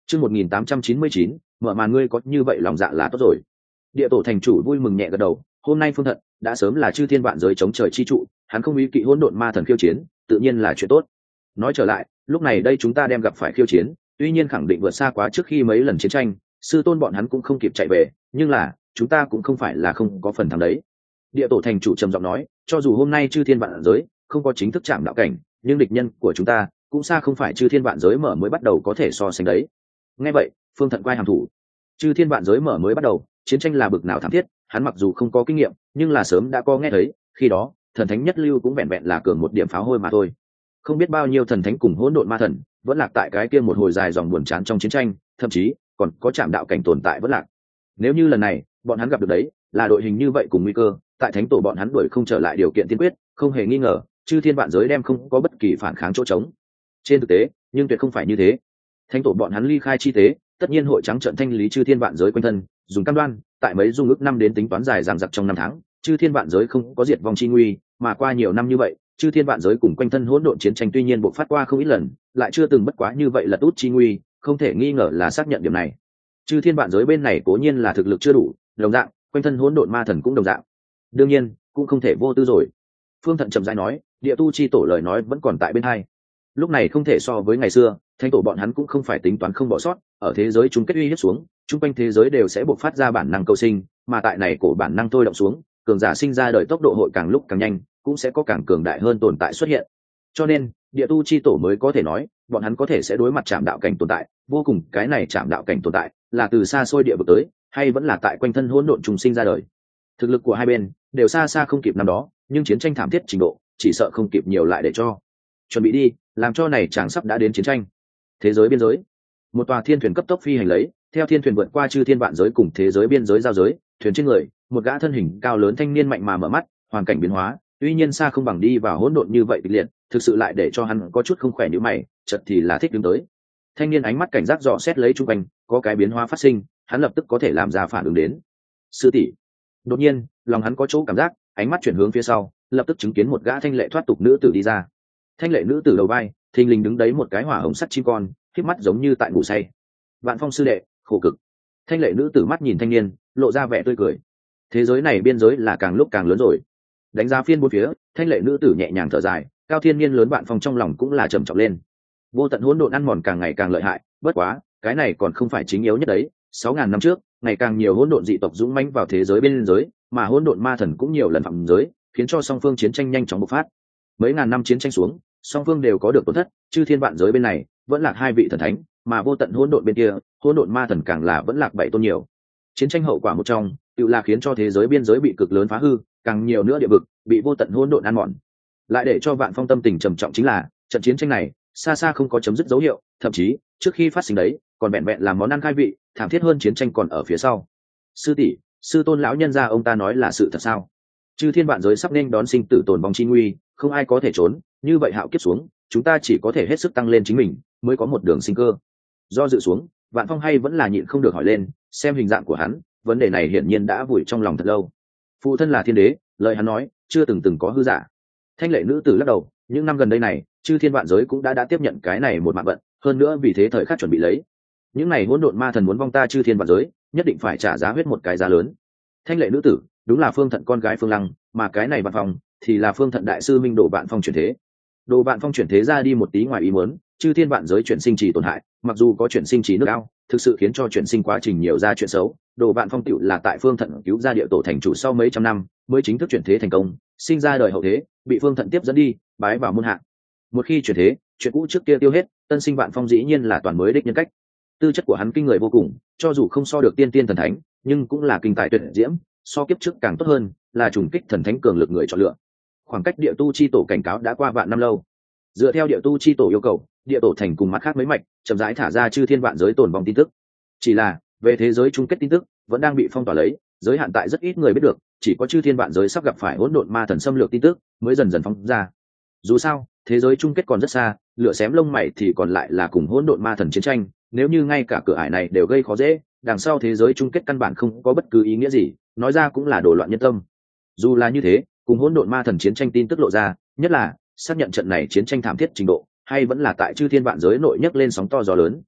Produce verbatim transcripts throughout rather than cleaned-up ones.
chương một nghìn tám trăm chín mươi chín mở màn, ngươi có như vậy lòng dạ là tốt rồi. Địa tổ thành chủ vui mừng nhẹ gật đầu, hôm nay Phương Thận đã sớm là chư thiên vạn giới chống trời chi trụ, hắn không ý kỵ hỗn độn ma thần khiêu chiến, tự nhiên là chuyện tốt. Nói trở lại, lúc này đây chúng ta đem gặp phải khiêu chiến, tuy nhiên khẳng định vượt xa quá trước khi mấy lần chiến tranh, sư tôn bọn hắn cũng không kịp chạy về, nhưng là chúng ta cũng không phải là không có phần thắng đấy. Địa tổ thành chủ trầm giọng nói, cho dù hôm nay chư thiên vạn giới không có chính thức chạm đạo cảnh, nhưng địch nhân của chúng ta cũng xa không phải chư thiên vạn giới mở mới bắt đầu có thể so sánh đấy. Nghe vậy, Phương Thận quay hàm thủ. Chư thiên vạn giới mở mới bắt đầu, chiến tranh là bực nào thảm thiết, hắn mặc dù không có kinh nghiệm, nhưng là sớm đã có nghe thấy, khi đó thần thánh nhất lưu cũng vẹn vẹn là cường một điểm pháo hôi mà thôi. Không biết bao nhiêu thần thánh cùng hỗn độn ma thần vẫn lạc tại cái kia một hồi dài dòng buồn chán trong chiến tranh, thậm chí còn có chạm đạo cảnh tồn tại vẫn lạc. Nếu như lần này bọn hắn gặp được đấy là đội hình như vậy cùng nguy cơ, tại thánh tổ bọn hắn đuổi không trở lại điều kiện tiên quyết, không hề nghi ngờ chư thiên vạn giới đem không có bất kỳ phản kháng chỗ trống. Trên thực tế nhưng tuyệt không phải như thế, thánh tổ bọn hắn ly khai chi tế tất nhiên hội trắng trận thanh lý chư thiên vạn giới quanh thân, dùng cam đoan tại mấy dung ước năm đến tính toán dài dằng dặc trong năm tháng, chư thiên vạn giới không có diệt vong chi nguy. Mà qua nhiều năm như vậy, chư thiên vạn giới cùng quanh thân hỗn độn chiến tranh tuy nhiên bộc phát qua không ít lần, lại chưa từng bất quá như vậy lật út chi nguy, không thể nghi ngờ là xác nhận điểm này. Chư thiên vạn giới bên này cố nhiên là thực lực chưa đủ, đồng dạng quanh thân hỗn độn ma thần cũng đồng dạng, đương nhiên cũng không thể vô tư rồi. Phương Thận chậm rãi nói, địa tu chi tổ lời nói vẫn còn tại bên hai. Lúc này không thể so với ngày xưa, thánh tổ bọn hắn cũng không phải tính toán không bỏ sót, ở thế giới chung kết uy hiếp xuống, chung quanh thế giới đều sẽ bộc phát ra bản năng cầu sinh, mà tại này cổ bản năng thôi động xuống, cường giả sinh ra đời tốc độ hội càng lúc càng nhanh, cũng sẽ có càng cường đại hơn tồn tại xuất hiện. Cho nên địa tu chi tổ mới có thể nói bọn hắn có thể sẽ đối mặt chạm đạo cảnh tồn tại vô cùng. Cái này chạm đạo cảnh tồn tại là từ xa xôi địa vực tới, hay vẫn là tại quanh thân hỗn độn trùng sinh ra đời. Thực lực của hai bên đều xa xa không kịp năm đó, nhưng chiến tranh thảm thiết trình độ chỉ sợ không kịp nhiều lại để cho chuẩn bị đi, làm cho này chàng sắp đã đến chiến tranh. Thế giới biên giới, một tòa thiên thuyền cấp tốc phi hành lấy, theo thiên thuyền vượt qua chư thiên vạn giới cùng thế giới biên giới giao giới, thuyền trên người một gã thân hình cao lớn thanh niên mạnh mà mở mắt, hoàn cảnh biến hóa tuy nhiên xa không bằng đi vào hỗn độn như vậy kịch liệt, thực sự lại để cho hắn có chút không khỏe như mày, chợt thì là thích đứng tới. Thanh niên ánh mắt cảnh giác dò xét lấy chung quanh, có cái biến hóa phát sinh, hắn lập tức có thể làm ra phản ứng đến. Sư tỷ. Đột nhiên lòng hắn có chỗ cảm giác, ánh mắt chuyển hướng phía sau, lập tức chứng kiến một gã thanh lệ thoát tục nữ tử đi ra. Thanh lệ nữ tử đầu vai thình lình đứng đấy một cái hỏa hồng sắt chim con, khép mắt giống như tại ngủ say. Vạn Phong sư đệ, khổ cực. Thanh lệ nữ tử mắt nhìn thanh niên, lộ ra vẻ tươi cười. Thế giới này biên giới là càng lúc càng lớn rồi. Đánh giá phiên bốn phía, thanh lệ nữ tử nhẹ nhàng thở dài, cao thiên niên lớn Vạn Phong trong lòng cũng là trầm trọng lên. Vô tận hỗn độn ăn mòn càng ngày càng lợi hại, bất quá cái này còn không phải chính yếu nhất đấy. Sáu ngàn năm trước, ngày càng nhiều hỗn độn dị tộc dũng mãnh vào thế giới biên giới, mà hỗn độn ma thần cũng nhiều lần phạm giới, khiến cho song phương chiến tranh nhanh chóng bộc phát. Mấy ngàn năm chiến tranh xuống, song phương đều có được tổn thất, chư thiên vạn giới bên này vẫn lạc hai vị thần thánh, mà vô tận hỗn độn bên kia, hỗn độn ma thần càng là vẫn lạc bảy tôn nhiều. Chiến tranh hậu quả một trong, tự là khiến cho thế giới biên giới bị cực lớn phá hư, càng nhiều nữa địa vực bị vô tận hỗn độn ăn mòn. Lại để cho Vạn Phong tâm tình trầm trọng chính là, trận chiến tranh này xa xa không có chấm dứt dấu hiệu, thậm chí trước khi phát sinh đấy, còn vẹn vẹn làm món ăn khai vị, thảm thiết hơn chiến tranh còn ở phía sau. Sư tỷ, sư tôn lão nhân gia ông ta nói là sự thật sao? Chư thiên vạn giới sắp nên đón sinh tử tồn vong chi nguy, không ai có thể trốn, như vậy hạo kiếp xuống, chúng ta chỉ có thể hết sức tăng lên chính mình, mới có một đường sinh cơ. Do dự xuống, Vạn Phong hay vẫn là nhịn không được hỏi lên, xem hình dạng của hắn, vấn đề này hiển nhiên đã vùi trong lòng thật lâu. Phụ thân là thiên đế, lời hắn nói chưa từng từng có hư giả. Thanh lệ nữ tử lắc đầu, những năm gần đây này, chư thiên vạn giới cũng đã đã tiếp nhận cái này một mạng vận, hơn nữa vì thế thời khắc chuẩn bị lấy. Những này hỗn độn ma thần muốn vong ta chư thiên vạn giới, nhất định phải trả giá huyết một cái giá lớn. Thanh lệ nữ tử đúng là Phương Thận con gái Phương Lăng, mà cái này Vạn Phong thì là Phương Thận đại sư minh Đồ Vạn Phong chuyển thế. Đồ Vạn Phong chuyển thế ra đi một tí ngoài ý muốn, chư thiên vạn giới chuyển sinh trì tổn hại, mặc dù có chuyển sinh trì nước ao, thực sự khiến cho chuyển sinh quá trình nhiều ra chuyện xấu. Đồ Vạn Phong tựu là tại Phương Thận cứu ra địa tổ thành chủ sau mấy trăm năm mới chính thức chuyển thế thành công, sinh ra đời hậu thế, bị Phương Thận tiếp dẫn đi bái vào môn hạ. Một khi chuyển thế, chuyện cũ trước kia tiêu hết, tân sinh Vạn Phong dĩ nhiên là toàn mới đích nhân cách. Tư chất của hắn kinh người vô cùng, cho dù không so được tiên tiên thần thánh, nhưng cũng là kinh tài tuyệt diễm, so kiếp trước càng tốt hơn, là trùng kích thần thánh cường lực người chọn lựa. Khoảng cách địa tu chi tổ cảnh cáo đã qua vạn năm lâu. Dựa theo địa tu chi tổ yêu cầu, địa tổ thành cùng mặt khác mấy mạch chậm rãi thả ra chư thiên vạn giới tồn vong tin tức. Chỉ là về thế giới chung kết tin tức vẫn đang bị phong tỏa lấy, giới hạn tại rất ít người biết được, chỉ có chư thiên vạn giới sắp gặp phải hỗn độn ma thần xâm lược tin tức mới dần dần phóng ra. Dù sao, thế giới chung kết còn rất xa, lửa xém lông mày thì còn lại là cùng hỗn độn ma thần chiến tranh, nếu như ngay cả cửa ải này đều gây khó dễ, đằng sau thế giới chung kết căn bản không có bất cứ ý nghĩa gì, nói ra cũng là đổ loạn nhân tâm. Dù là như thế, cùng hỗn độn ma thần chiến tranh tin tức lộ ra, nhất là xác nhận trận này chiến tranh thảm thiết trình độ, hay vẫn là tại chư thiên vạn giới nội nhấc lên sóng to gió lớn,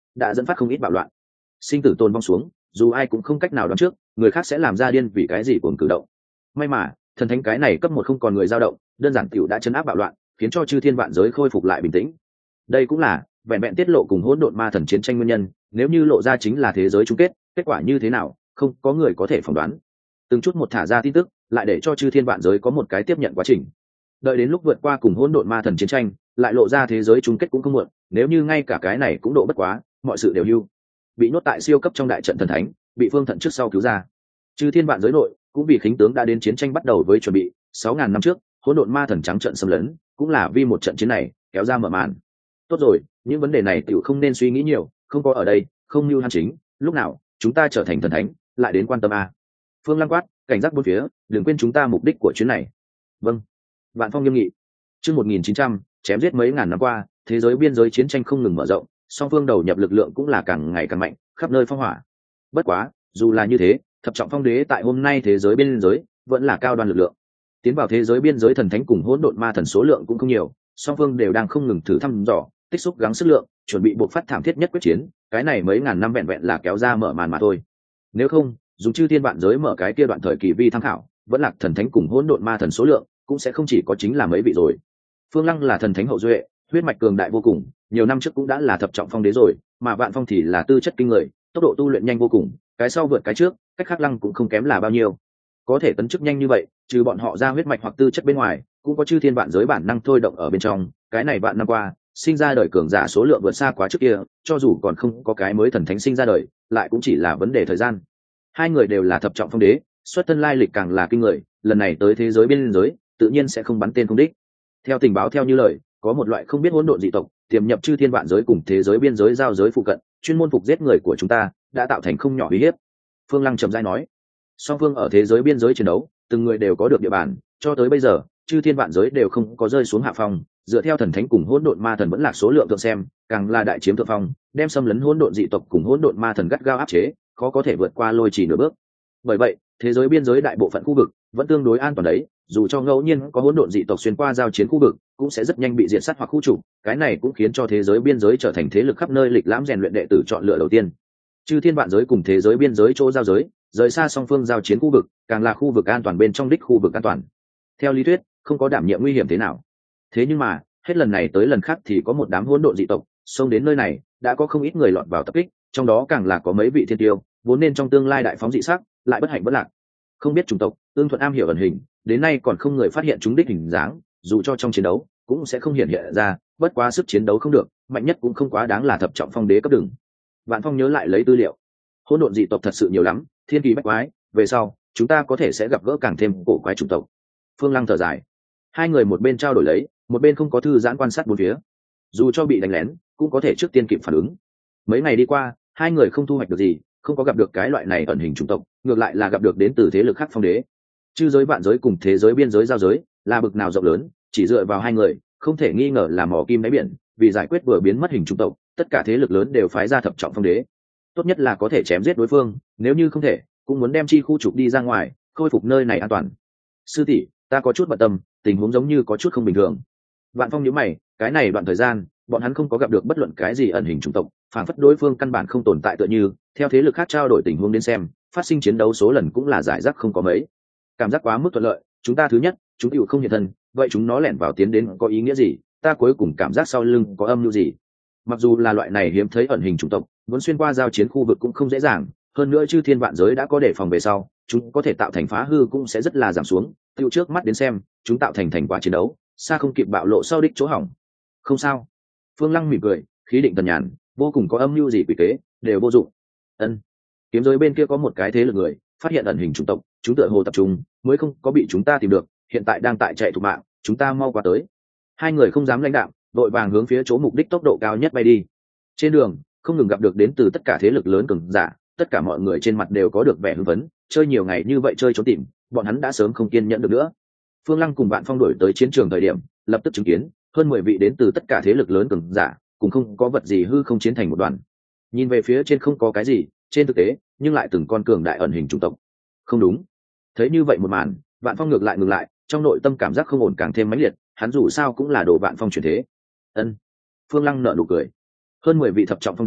đã dẫn phát không ít bạo loạn. Sinh tử tồn vong xuống, dù ai cũng không cách nào đoán trước người khác sẽ làm ra điên vì cái gì cuồng cử động. May mà thần thánh cái này cấp một không còn người dao động, đơn giản tiểu đã chấn áp bạo loạn, khiến cho chư thiên vạn giới khôi phục lại bình tĩnh. Đây cũng là vẹn vẹn tiết lộ cùng hỗn độn ma thần chiến tranh nguyên nhân, nếu như lộ ra chính là thế giới chung kết, kết quả như thế nào không có người có thể phỏng đoán. Từng chút một thả ra tin tức, lại để cho chư thiên vạn giới có một cái tiếp nhận quá trình. Đợi đến lúc vượt qua cùng hỗn độn ma thần chiến tranh, lại lộ ra thế giới chung kết cũng không muộn. Nếu như ngay cả cái này cũng độ bất quá, mọi sự đều hưu. Bị nhốt tại siêu cấp trong đại trận thần thánh, bị phương thận trước sau cứu ra. Chư thiên vạn giới nội cũng vì khính tướng đã đến chiến tranh bắt đầu với chuẩn bị. Sáu ngàn năm trước, hỗn độn ma thần trắng trận xâm lấn, cũng là vì một trận chiến này kéo ra mở màn. Tốt rồi, những vấn đề này tiểu không nên suy nghĩ nhiều, không có ở đây, không như han chính, lúc nào chúng ta trở thành thần thánh, lại đến quan tâm a. Phương Lăng quát, cảnh giác bốn phía, đừng quên chúng ta mục đích của chuyến này. Vâng. Vạn Phong nghiêm nghị. Chương một nghìn chín trăm, chém giết mấy ngàn năm qua, thế giới biên giới chiến tranh không ngừng mở rộng, song phương đầu nhập lực lượng cũng là càng ngày càng mạnh, khắp nơi phong hỏa. Bất quá, dù là như thế, thập trọng phong đế tại hôm nay thế giới biên giới vẫn là cao đoan lực lượng. Tiến vào thế giới biên giới thần thánh cùng hỗn độn ma thần số lượng cũng không nhiều, song phương đều đang không ngừng thử thăm dò, tích xúc gắng sức lượng, chuẩn bị buộc phát thảm thiết nhất quyết chiến. Cái này mấy ngàn năm vẹn vẹn là kéo ra mở màn mà thôi. Nếu không, dùng chư thiên vạn giới mở cái kia đoạn thời kỳ vi tham khảo, vẫn là thần thánh cùng hỗn độn ma thần số lượng cũng sẽ không chỉ có chính là mấy vị rồi. Phương Lăng là thần thánh hậu duệ, huyết mạch cường đại vô cùng, nhiều năm trước cũng đã là thập trọng phong đế rồi, mà Vạn Phong thì là tư chất kinh người, tốc độ tu luyện nhanh vô cùng, cái sau vượt cái trước, cách khác Lăng cũng không kém là bao nhiêu. Có thể tấn chức nhanh như vậy, trừ bọn họ ra huyết mạch hoặc tư chất bên ngoài, cũng có chư thiên vạn giới bản năng thôi động ở bên trong. Cái này vạn năm qua, sinh ra đời cường giả số lượng vượt xa quá trước kia, cho dù còn không có cái mới thần thánh sinh ra đời, lại cũng chỉ là vấn đề thời gian. Hai người đều là thập trọng phong đế, xuất thân lai lịch càng là kinh người, lần này tới thế giới biên giới, tự nhiên sẽ không bắn tên không đích. Theo tình báo theo như lời, có một loại không biết hỗn độn dị tộc tiềm nhập chư thiên vạn giới cùng thế giới biên giới giao giới phụ cận, chuyên môn phục giết người của chúng ta, đã tạo thành không nhỏ uy hiếp. Phương Lăng trầm rãi nói, song phương ở thế giới biên giới chiến đấu, từng người đều có được địa bàn, cho tới bây giờ, chư thiên vạn giới đều không có rơi xuống hạ phong. Dựa theo thần thánh cùng hỗn độn ma thần vẫn là số lượng thượng xem, càng là đại chiếm thượng phong, đem xâm lấn hỗn độn dị tộc cùng hỗn độn ma thần gắt gao áp chế, khó có thể vượt qua lôi chỉ nửa bước. Bởi vậy, thế giới biên giới đại bộ phận khu vực vẫn tương đối an toàn đấy, dù cho ngẫu nhiên có hỗn độn dị tộc xuyên qua giao chiến khu vực, cũng sẽ rất nhanh bị diệt sát hoặc khu trục. Cái này cũng khiến cho thế giới biên giới trở thành thế lực khắp nơi lịch lãm rèn luyện đệ tử chọn lựa đầu tiên. Chư thiên vạn giới cùng thế giới biên giới chỗ giao giới, rời xa song phương giao chiến khu vực, càng là khu vực an toàn bên trong đích khu vực an toàn. Theo lý thuyết, không có đảm nhiệm nguy hiểm thế nào. Thế nhưng mà, hết lần này tới lần khác thì có một đám hỗn độn dị tộc xông đến nơi này, đã có không ít người lọt vào tập kích, trong đó càng là có mấy vị thiên tiêu, vốn nên trong tương lai đại phóng dị sắc, lại bất hạnh bất lạc. Không biết chủng tộc, Ương Thuận am hiểu ẩn hình, đến nay còn không người phát hiện chúng đích hình dáng, dù cho trong chiến đấu cũng sẽ không hiện hiện ra, bất quá sức chiến đấu không được, mạnh nhất cũng không quá đáng là thập trọng phong đế cấp đường. Vạn Phong nhớ lại lấy tư liệu, hỗn độn dị tộc thật sự nhiều lắm, thiên kỳ bách quái, về sau chúng ta có thể sẽ gặp gỡ càng thêm cổ quái chủng tộc. Phương Lăng thở dài, hai người một bên trao đổi lấy, một bên không có thư giãn quan sát bốn phía, dù cho bị đánh lén cũng có thể trước tiên kịp phản ứng. Mấy ngày đi qua, hai người không thu hoạch được gì, không có gặp được cái loại này ẩn hình chủng tộc, ngược lại là gặp được đến từ thế lực khác phong đế. Chư giới vạn giới cùng thế giới biên giới giao giới là bực nào rộng lớn, chỉ dựa vào hai người không thể nghi ngờ là mỏ kim đáy biển. Vì giải quyết vừa biến mất hình chủng tộc, tất cả thế lực lớn đều phái ra thập trọng phong đế, tốt nhất là có thể chém giết đối phương, nếu như không thể cũng muốn đem chi khu trục đi ra ngoài, khôi phục nơi này an toàn. Sư tỷ, ta có chút bận tâm, tình huống giống như có chút không bình thường. Vạn Phong nhíu mày, cái này đoạn thời gian bọn hắn không có gặp được bất luận cái gì ẩn hình chủng tộc, phản phất đối phương căn bản không tồn tại tựa như. Theo thế lực khác trao đổi tình huống đến xem, phát sinh chiến đấu số lần cũng là giải rác không có mấy. Cảm giác quá mức thuận lợi, chúng ta thứ nhất, chúng tiểu không hiện thân, vậy chúng nó lẻn vào tiến đến có ý nghĩa gì? Ta cuối cùng cảm giác sau lưng có âm mưu gì. Mặc dù là loại này hiếm thấy ẩn hình chủng tộc, muốn xuyên qua giao chiến khu vực cũng không dễ dàng, hơn nữa chư thiên vạn giới đã có đề phòng về sau, chúng có thể tạo thành phá hư cũng sẽ rất là giảm xuống. Tiêu trước mắt đến xem, chúng tạo thành thành quả chiến đấu, xa không kịp bạo lộ sau đích chỗ hỏng. Không sao. Phương Lăng mỉm cười, khí định thần nhàn, vô cùng có âm mưu gì quỷ kế, đều vô dụng. Ân. Kiếm giới bên kia có một cái thế lực người, phát hiện ẩn hình chủng tộc, chúng tựa hồ tập trung, mới không có bị chúng ta tìm được, hiện tại đang tại chạy thục mạng, chúng ta mau qua tới. Hai người không dám lãnh đạm, đội vàng hướng phía chỗ mục đích tốc độ cao nhất bay đi. Trên đường không ngừng gặp được đến từ tất cả thế lực lớn cường giả, tất cả mọi người trên mặt đều có được vẻ hưng phấn, chơi nhiều ngày như vậy chơi trốn tìm, bọn hắn đã sớm không kiên nhẫn được nữa. Phương Lăng cùng Vạn Phong đổi tới chiến trường thời điểm, lập tức chứng kiến hơn mười vị đến từ tất cả thế lực lớn cường giả, cùng không có vật gì hư không chiến thành một đoàn. Nhìn về phía trên không có cái gì, trên thực tế nhưng lại từng con cường đại ẩn hình chủng tộc. Không đúng. Thấy như vậy một màn, Vạn Phong ngược lại ngừng lại, trong nội tâm cảm giác không ổn càng thêm mãnh liệt, hắn dù sao cũng là đồ Vạn Phong chuyển thế. Ân. Phương Lăng nở nụ cười. Hơn mười vị thập trọng phong đế,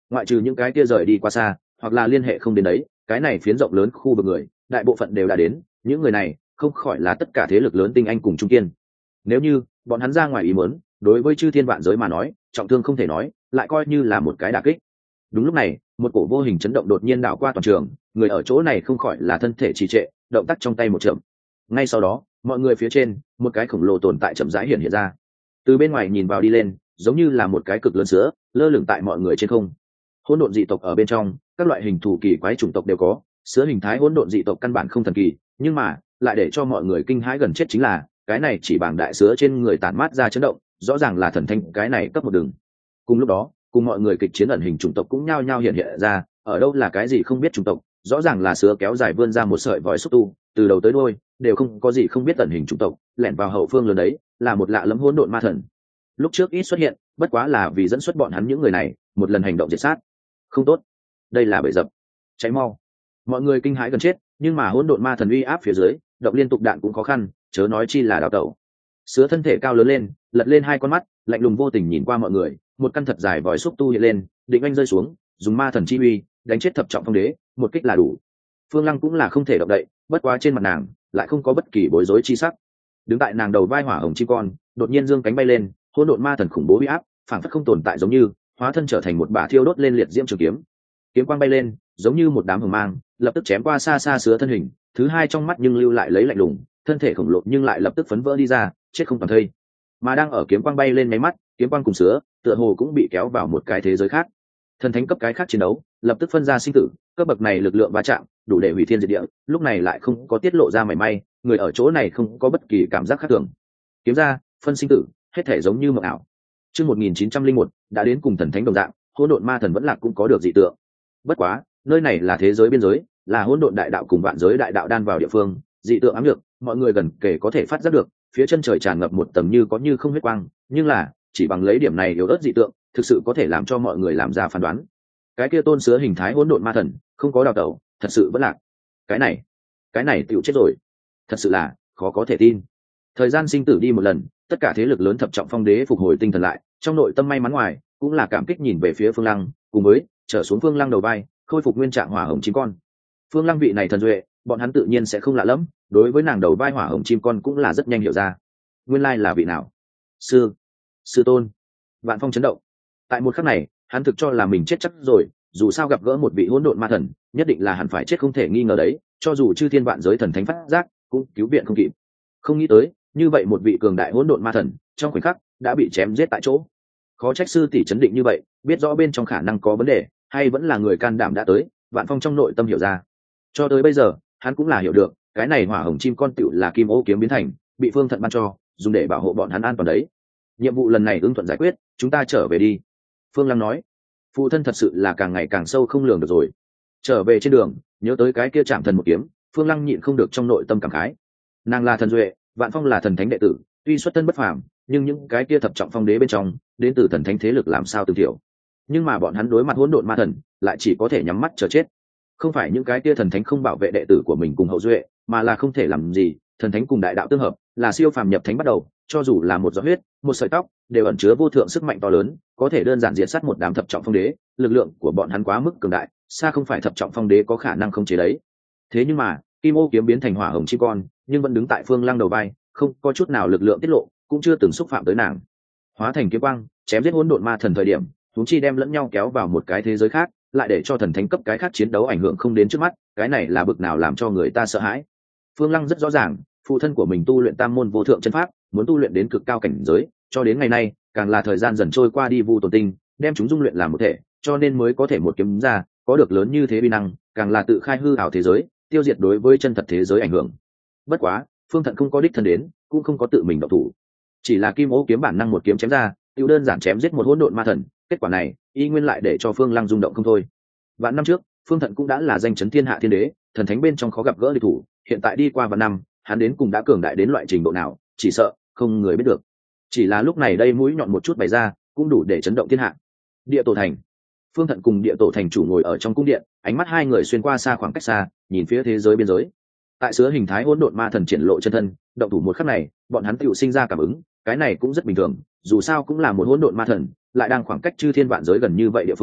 ngoại trừ những cái kia rời đi qua xa hoặc là liên hệ không đến đấy, cái này phiến rộng lớn khu vực người đại bộ phận đều đã đến. Những người này không khỏi là tất cả thế lực lớn tinh anh cùng trung kiên. Nếu như bọn hắn ra ngoài ý muốn, đối với chư thiên vạn giới mà nói trọng thương không thể nói, lại coi như là một cái đả kích. Đúng lúc này, một cổ vô hình chấn động đột nhiên đảo qua toàn trường, người ở chỗ này không khỏi là thân thể trì trệ, động tác trong tay một chậm. Ngay sau đó, mọi người phía trên, một cái khổng lồ tồn tại chậm rãi hiện hiện ra. Từ bên ngoài nhìn vào đi lên, giống như là một cái cực lớn sữa, lơ lửng tại mọi người trên không. Hỗn độn dị tộc ở bên trong, các loại hình thù kỳ quái chủng tộc đều có, sữa hình thái hỗn độn dị tộc căn bản không thần kỳ, nhưng mà lại để cho mọi người kinh hãi gần chết chính là, cái này chỉ bảng đại sữa trên người tản mát ra chấn động, rõ ràng là thần thanh cái này cấp một đường. Cùng lúc đó, cùng mọi người kịch chiến ẩn hình chủng tộc cũng nhao nhao hiện hiện ra, ở đâu là cái gì không biết chủng tộc, rõ ràng là sữa kéo dài vươn ra một sợi vòi xúc tu, từ đầu tới đuôi đều không có gì không biết ẩn hình chủng tộc, lẻn vào hậu phương lớn đấy, là một lạ lẫm hỗn độn ma thần. Lúc trước ít xuất hiện, bất quá là vì dẫn xuất bọn hắn những người này, một lần hành động diệt sát. Không tốt, đây là bẫy dập, cháy mau. Mọi người kinh hãi gần chết, nhưng mà hỗn độn ma thần uy áp phía dưới, động liên tục đạn cũng khó khăn, chớ nói chi là đào tẩu. Sứa thân thể cao lớn lên, lật lên hai con mắt, lạnh lùng vô tình nhìn qua mọi người, một căn thật dài vòi xúc tu hiện lên, định anh rơi xuống, dùng ma thần chi uy đánh chết thập trọng phong đế, một kích là đủ. Phương Lăng cũng là không thể động đậy, bất quá trên mặt nàng lại không có bất kỳ bối rối chi sắc. Đứng tại nàng đầu vai hỏa hồng chim con, đột nhiên dương cánh bay lên, hỗn độn ma thần khủng bố uy áp, phảng phất không tồn tại giống như, hóa thân trở thành một bả thiêu đốt lên liệt diễm trường kiếm. Kiếm quang bay lên, giống như một đám hồng mang, lập tức chém qua xa xa Sứa thân hình, thứ hai trong mắt nhưng lưu lại lấy lạnh lùng, thân thể khổng lồ nhưng lại lập tức phấn vỡ đi ra, chết không toàn thây. Mà đang ở kiếm quang bay lên mấy mắt, kiếm quang cùng Sứa tựa hồ cũng bị kéo vào một cái thế giới khác. Thần thánh cấp cái khác chiến đấu, lập tức phân ra sinh tử, cấp bậc này lực lượng va chạm, đủ để hủy thiên diệt địa, lúc này lại không có tiết lộ ra mảy may, người ở chỗ này không có bất kỳ cảm giác khác thường. Kiếm ra, phân sinh tử, hết thể giống như mộng ảo. Chương một nghìn chín trăm linh một đã đến cùng thần thánh đồng dạng, hỗn độn ma thần vẫn lạc cũng có được dị tượng. Bất quá, nơi này là thế giới biên giới, là hỗn độn đại đạo cùng vạn giới đại đạo đan vào địa phương, dị tượng ám được, mọi người gần kể có thể phát giác được, phía chân trời tràn ngập một tầng như có như không huyết quang, nhưng là chỉ bằng lấy điểm này yếu ớt dị tượng, thực sự có thể làm cho mọi người làm ra phán đoán. Cái kia tôn Sứa hình thái hỗn độn ma thần, không có đào tẩu, thật sự vẫn lạc. Cái này, cái này tựu chết rồi. Thật sự là khó có thể tin. Thời gian sinh tử đi một lần, tất cả thế lực lớn thập trọng phong đế phục hồi tinh thần lại, trong nội tâm may mắn ngoài, cũng là cảm kích nhìn về phía Phương Lăng, cùng với trở xuống Phương Lăng đầu vai, khôi phục nguyên trạng hỏa hồng chim con. Phương Lăng vị này thần duệ, bọn hắn tự nhiên sẽ không lạ lẫm, đối với nàng đầu vai hỏa hồng chim con cũng là rất nhanh hiểu ra. Nguyên lai là vị nào? Sư, sư tôn. Vạn Phong chấn động. Tại một khắc này, hắn thực cho là mình chết chắc rồi, dù sao gặp gỡ một vị hỗn độn ma thần, nhất định là hẳn phải chết không thể nghi ngờ đấy, cho dù chư thiên vạn giới thần thánh phát giác, cũng cứu viện không kịp. Không nghĩ tới, như vậy một vị cường đại hỗn độn ma thần, trong khoảnh khắc đã bị chém giết tại chỗ. Khó trách sư tỷ chấn định như vậy, biết rõ bên trong khả năng có vấn đề, hay vẫn là người can đảm đã tới. Vạn Phong trong nội tâm hiểu ra. Cho tới bây giờ, hắn cũng là hiểu được, cái này hỏa hồng chim con tựu là kim ô kiếm biến thành, bị Phương Thận ban cho, dùng để bảo hộ bọn hắn an toàn đấy. Nhiệm vụ lần này ưng thuận giải quyết, chúng ta trở về đi. Phương Lăng nói. Phụ thân thật sự là càng ngày càng sâu không lường được rồi. Trở về trên đường, nhớ tới cái kia chạm thần một kiếm, Phương Lăng nhịn không được trong nội tâm cảm khái. Nàng là thần duệ, Vạn Phong là thần thánh đệ tử, tuy xuất thân bất phàm, nhưng những cái kia thập trọng phong đế bên trong, đến từ thần thánh thế lực làm sao tương thiểu. Nhưng mà bọn hắn đối mặt hỗn độn ma thần, lại chỉ có thể nhắm mắt chờ chết. Không phải những cái kia thần thánh không bảo vệ đệ tử của mình cùng hậu duệ, mà là không thể làm gì, thần thánh cùng đại đạo tương hợp, là siêu phàm nhập thánh bắt đầu, cho dù là một giọt huyết, một sợi tóc, đều ẩn chứa vô thượng sức mạnh to lớn, có thể đơn giản diệt sát một đám thập trọng phong đế, lực lượng của bọn hắn quá mức cường đại, xa không phải thập trọng phong đế có khả năng khống chế đấy. Thế nhưng mà, kim ô kiếm biến thành hỏa hồng chim con, nhưng vẫn đứng tại Phương Lăng đầu vai, không có chút nào lực lượng tiết lộ, cũng chưa từng xúc phạm tới nàng. Hóa thành kiếm quang, chém giết hỗn độn ma thần thời điểm, chúng chi đem lẫn nhau kéo vào một cái thế giới khác, lại để cho thần thánh cấp cái khác chiến đấu ảnh hưởng không đến trước mắt, cái này là bực nào làm cho người ta sợ hãi. Phương Lăng rất rõ ràng, phụ thân của mình tu luyện tam môn vô thượng chân pháp, muốn tu luyện đến cực cao cảnh giới, cho đến ngày nay, càng là thời gian dần trôi qua đi vu tồn tinh, đem chúng dung luyện làm một thể, cho nên mới có thể một kiếm ra, có được lớn như thế uy năng, càng là tự khai hư ảo thế giới, tiêu diệt đối với chân thật thế giới ảnh hưởng. Bất quá, Phương Thận không có đích thân đến, cũng không có tự mình động thủ, chỉ là kim ô kiếm bản năng một kiếm chém ra, tiêu đơn giản chém giết một hỗn độn ma thần, kết quả này, y nguyên lại để cho Phương Lăng rung động không thôi. Vạn năm trước, Phương Thận cũng đã là danh chấn thiên hạ thiên đế, thần thánh bên trong khó gặp gỡ địch thủ, hiện tại đi qua vạn năm, hắn đến cùng đã cường đại đến loại trình độ nào, chỉ sợ không người biết được. Chỉ là lúc này đây mũi nhọn một chút bày ra, cũng đủ để chấn động thiên hạ. Địa Tổ Thành. Phương Thận cùng Địa Tổ Thành chủ ngồi ở trong cung điện, ánh mắt hai người xuyên qua xa khoảng cách xa, nhìn phía thế giới biên giới. Tại Sứa hình thái hỗn độn ma thần triển lộ chân thân, động thủ một khắc này, bọn hắn tựu sinh ra cảm ứng, cái này cũng rất bình thường, dù sao cũng là một hỗn độn ma thần, lại đang khoảng cách chư thiên vạn giới gần như vậy địa phương,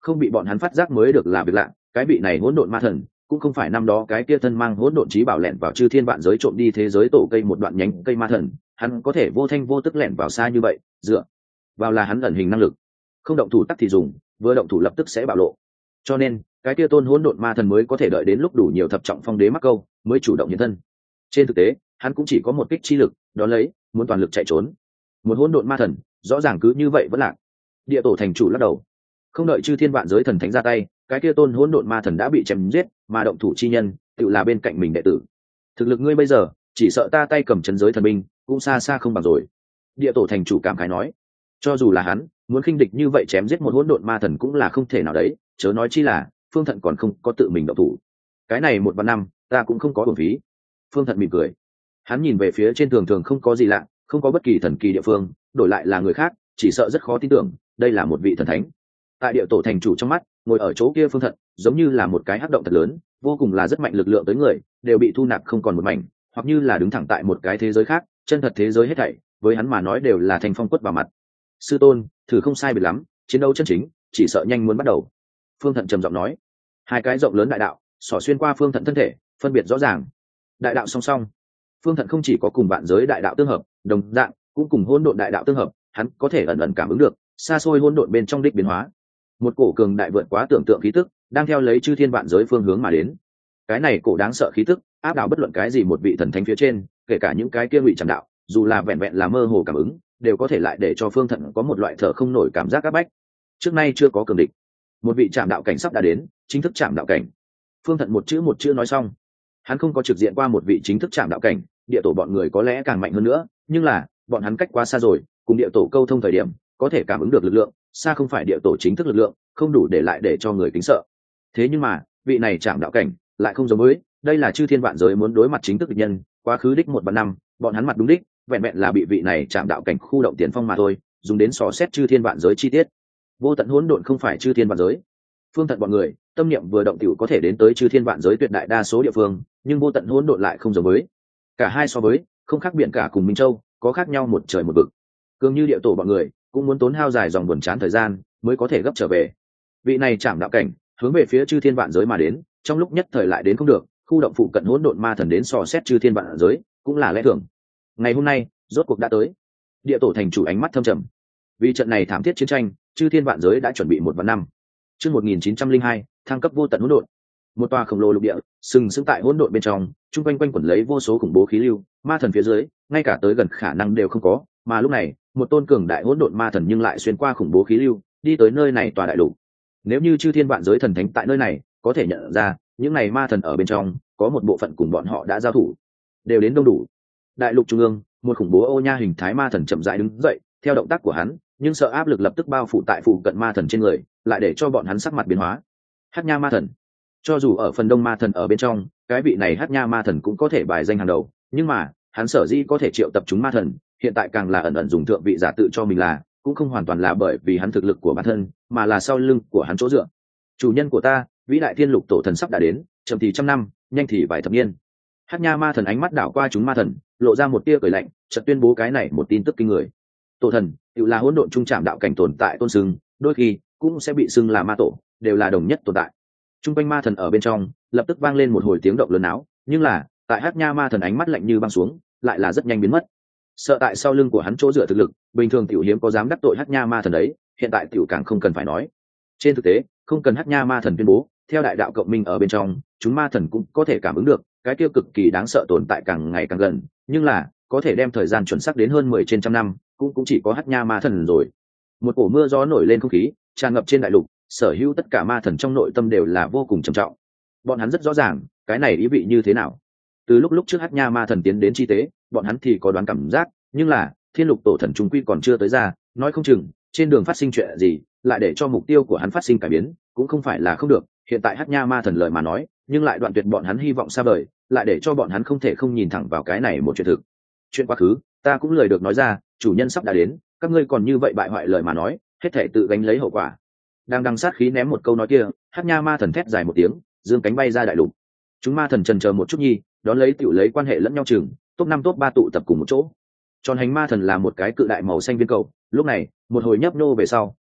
không bị bọn hắn phát giác mới được là việc lạ. Cái vị này hỗn độn ma thần cũng không phải năm đó cái kia thân mang hỗn độn trí bảo lẻn vào chư thiên vạn giới trộm đi thế giới tổ cây một đoạn nhánh cây ma thần, hắn có thể vô thanh vô tức lẻn vào xa như vậy, dựa vào là hắn ẩn hình năng lực. Không động thủ tắc thì dùng, vừa động thủ lập tức sẽ bạo lộ. Cho nên cái kia tôn hỗn độn ma thần mới có thể đợi đến lúc đủ nhiều thập trọng phong đế mắc câu mới chủ động hiện thân. Trên thực tế hắn cũng chỉ có một kích chi lực, đó lấy muốn toàn lực chạy trốn. Một hỗn độn ma thần rõ ràng cứ như vậy vẫn lạc. Địa tổ thành chủ lắc đầu, không đợi chư thiên vạn giới thần thánh ra tay, cái kia tôn hỗn độn ma thần đã bị chém giết, mà động thủ chi nhân tự là bên cạnh mình đệ tử. Thực lực ngươi bây giờ chỉ sợ ta tay cầm chân giới thần binh cũng xa xa không bằng rồi. Địa tổ thành chủ cảm khái nói, cho dù là hắn muốn khinh địch như vậy chém giết một hỗn độn ma thần cũng là không thể nào đấy, chớ nói chi là Phương Thận còn không có tự mình động thủ. Cái này một vạn năm ta cũng không có uổng phí. Phương Thận mỉm cười, hắn nhìn về phía trên thường thường không có gì lạ, không có bất kỳ thần kỳ địa phương, đổi lại là người khác chỉ sợ rất khó tin tưởng đây là một vị thần thánh. Tại địa tổ thành chủ trong mắt, ngồi ở chỗ kia Phương Thận giống như là một cái hắc động thật lớn, vô cùng là rất mạnh, lực lượng tới người đều bị thu nạp không còn một mảnh, hoặc như là đứng thẳng tại một cái thế giới khác, chân thật thế giới hết thảy với hắn mà nói đều là thành phong quất vào mặt. Sư tôn, thử không sai biệt lắm, chiến đấu chân chính chỉ sợ nhanh muốn bắt đầu. Phương Thận trầm giọng nói. Hai cái rộng lớn đại đạo xỏ xuyên qua Phương Thận thân thể, phân biệt rõ ràng. Đại đạo song song, Phương Thận không chỉ có cùng vạn giới đại đạo tương hợp, đồng dạng cũng cùng hỗn độn đại đạo tương hợp, hắn có thể ẩn ẩn cảm ứng được xa xôi hỗn độn bên trong đích biến hóa. Một cổ cường đại vượt quá tưởng tượng khí tức đang theo lấy chư thiên vạn giới phương hướng mà đến. Cái này cổ đáng sợ khí tức áp đảo bất luận cái gì một vị thần thánh phía trên, kể cả những cái kia ngụy trầm đạo, dù là vẹn vẹn là mơ hồ cảm ứng, đều có thể lại để cho Phương Thận có một loại thở không nổi cảm giác áp bách. Trước nay chưa có cường địch, một vị trạm đạo cảnh sắp đã đến, chính thức trạm đạo cảnh. Phương Thận một chữ một chữ nói xong, hắn không có trực diện qua một vị chính thức trạm đạo cảnh, địa tổ bọn người có lẽ càng mạnh hơn nữa, nhưng là bọn hắn cách quá xa rồi, cùng địa tổ câu thông thời điểm có thể cảm ứng được lực lượng xa không phải địa tổ chính thức lực lượng, không đủ để lại để cho người kính sợ. Thế nhưng mà vị này trạm đạo cảnh lại không giống với, đây là chư thiên vạn giới muốn đối mặt chính thức địch nhân, quá khứ đích một vạn năm bọn hắn mặt đúng đích vẹn vẹn là bị vị này trạm đạo cảnh khu động tiền phong mà thôi, dùng đến xò xét chư thiên vạn giới chi tiết. Vô tận hỗn độn không phải chư thiên vạn giới. Phương Thận bọn người tâm niệm vừa động tiểu có thể đến tới chư thiên vạn giới tuyệt đại đa số địa phương, nhưng vô tận hỗn độn lại không giống với. Cả hai so với không khác biệt cả cùng Minh Châu, có khác nhau một trời một vực. Cường như địa tổ bọn người cũng muốn tốn hao dài dòng buồn chán thời gian mới có thể gấp trở về. Vị này chạm đạo cảnh hướng về phía chư thiên vạn giới mà đến, trong lúc nhất thời lại đến không được, khu động phụ cận hỗn độn ma thần đến so xét chư thiên vạn giới cũng là lẽ thường. Ngày hôm nay rốt cuộc đã tới. Địa tổ thành chủ ánh mắt thâm trầm, vì trận này thảm thiết chiến tranh chư thiên vạn giới đã chuẩn bị một vạn năm. Chương một nghìn chín trăm linh hai, thăng cấp vô tận hỗn độn. Một tòa khổng lồ lục địa sừng sững tại hỗn độn bên trong, chung quanh quanh quẩn lấy vô số khủng bố khí lưu, ma thần phía dưới ngay cả tới gần khả năng đều không có, mà lúc này một tôn cường đại hỗn độn ma thần nhưng lại xuyên qua khủng bố khí lưu đi tới nơi này tòa đại lục. Nếu như chư thiên vạn giới thần thánh tại nơi này có thể nhận ra những này ma thần ở bên trong có một bộ phận cùng bọn họ đã giao thủ, đều đến đông đủ. Đại lục trung ương, một khủng bố ô nha hình thái ma thần chậm rãi đứng dậy, theo động tác của hắn, nhưng sợ áp lực lập tức bao phủ tại phụ cận ma thần trên người, lại để cho bọn hắn sắc mặt biến hóa. Hắc nha ma thần, cho dù ở phần đông ma thần ở bên trong, cái vị này Hắc nha ma thần cũng có thể bài danh hàng đầu, nhưng mà hắn sở dĩ có thể triệu tập chúng ma thần, hiện tại càng là ẩn ẩn dùng thượng vị giả tự cho mình là, cũng không hoàn toàn là bởi vì hắn thực lực của bản thân, mà là sau lưng của hắn chỗ dựa. Chủ nhân của ta, vĩ đại thiên lục tổ thần sắp đã đến, chậm thì trăm năm, nhanh thì vài thập niên. Hắc nha ma thần ánh mắt đảo qua chúng ma thần, lộ ra một tia cười lạnh, chợt tuyên bố cái này một tin tức kinh người. Tổ thần tự là hỗn độn trung trạm đạo cảnh tồn tại tôn xưng, đôi khi cũng sẽ bị xưng là ma tổ, đều là đồng nhất tồn tại. Trung quanh ma thần ở bên trong lập tức vang lên một hồi tiếng động lớn áo, nhưng là tại Hắc nha ma thần ánh mắt lạnh như băng xuống, lại là rất nhanh biến mất. Sợ tại sau lưng của hắn chỗ dựa thực lực, bình thường tiểu hiếm có dám đắc tội Hắc nha ma thần đấy, hiện tại tiểu càng không cần phải nói. Trên thực tế không cần Hắc nha ma thần tuyên bố, theo đại đạo cộng minh ở bên trong, chúng ma thần cũng có thể cảm ứng được cái tiêu cực kỳ đáng sợ tồn tại càng ngày càng gần, nhưng là có thể đem thời gian chuẩn xác đến hơn mười trên trăm năm cũng cũng chỉ có Hắc nha ma thần rồi. Một cổ mưa gió nổi lên không khí tràn ngập trên đại lục, sở hữu tất cả ma thần trong nội tâm đều là vô cùng trầm trọng. Bọn hắn rất rõ ràng cái này ý vị như thế nào. Từ lúc lúc trước Hắc nha ma thần tiến đến chi tế, bọn hắn thì có đoán cảm giác, nhưng là thiên lục tổ thần trung quy còn chưa tới ra, nói không chừng trên đường phát sinh chuyện gì lại để cho mục tiêu của hắn phát sinh cải biến, cũng không phải là không được. Hiện tại Hắc nha ma thần lời mà nói, nhưng lại đoạn tuyệt bọn hắn hy vọng xa vời, lại để cho bọn hắn không thể không nhìn thẳng vào cái này một chuyện thực. Chuyện quá khứ ta cũng lời được nói ra, chủ nhân sắp đã đến, các ngươi còn như vậy bại hoại lời mà nói, hết thể tự gánh lấy hậu quả. Đang đằng sát khí ném một câu nói kia, Hắc nha ma thần thét dài một tiếng, dương cánh bay ra đại lục. Chúng ma thần chần chờ một chút nhi, đón lấy tiểu lấy quan hệ lẫn nhau chừng, top năm top ba tụ tập cùng một chỗ. Tròn hành ma thần là một cái cự đại màu xanh viên cầu, lúc này một hồi nhấp nô về sau,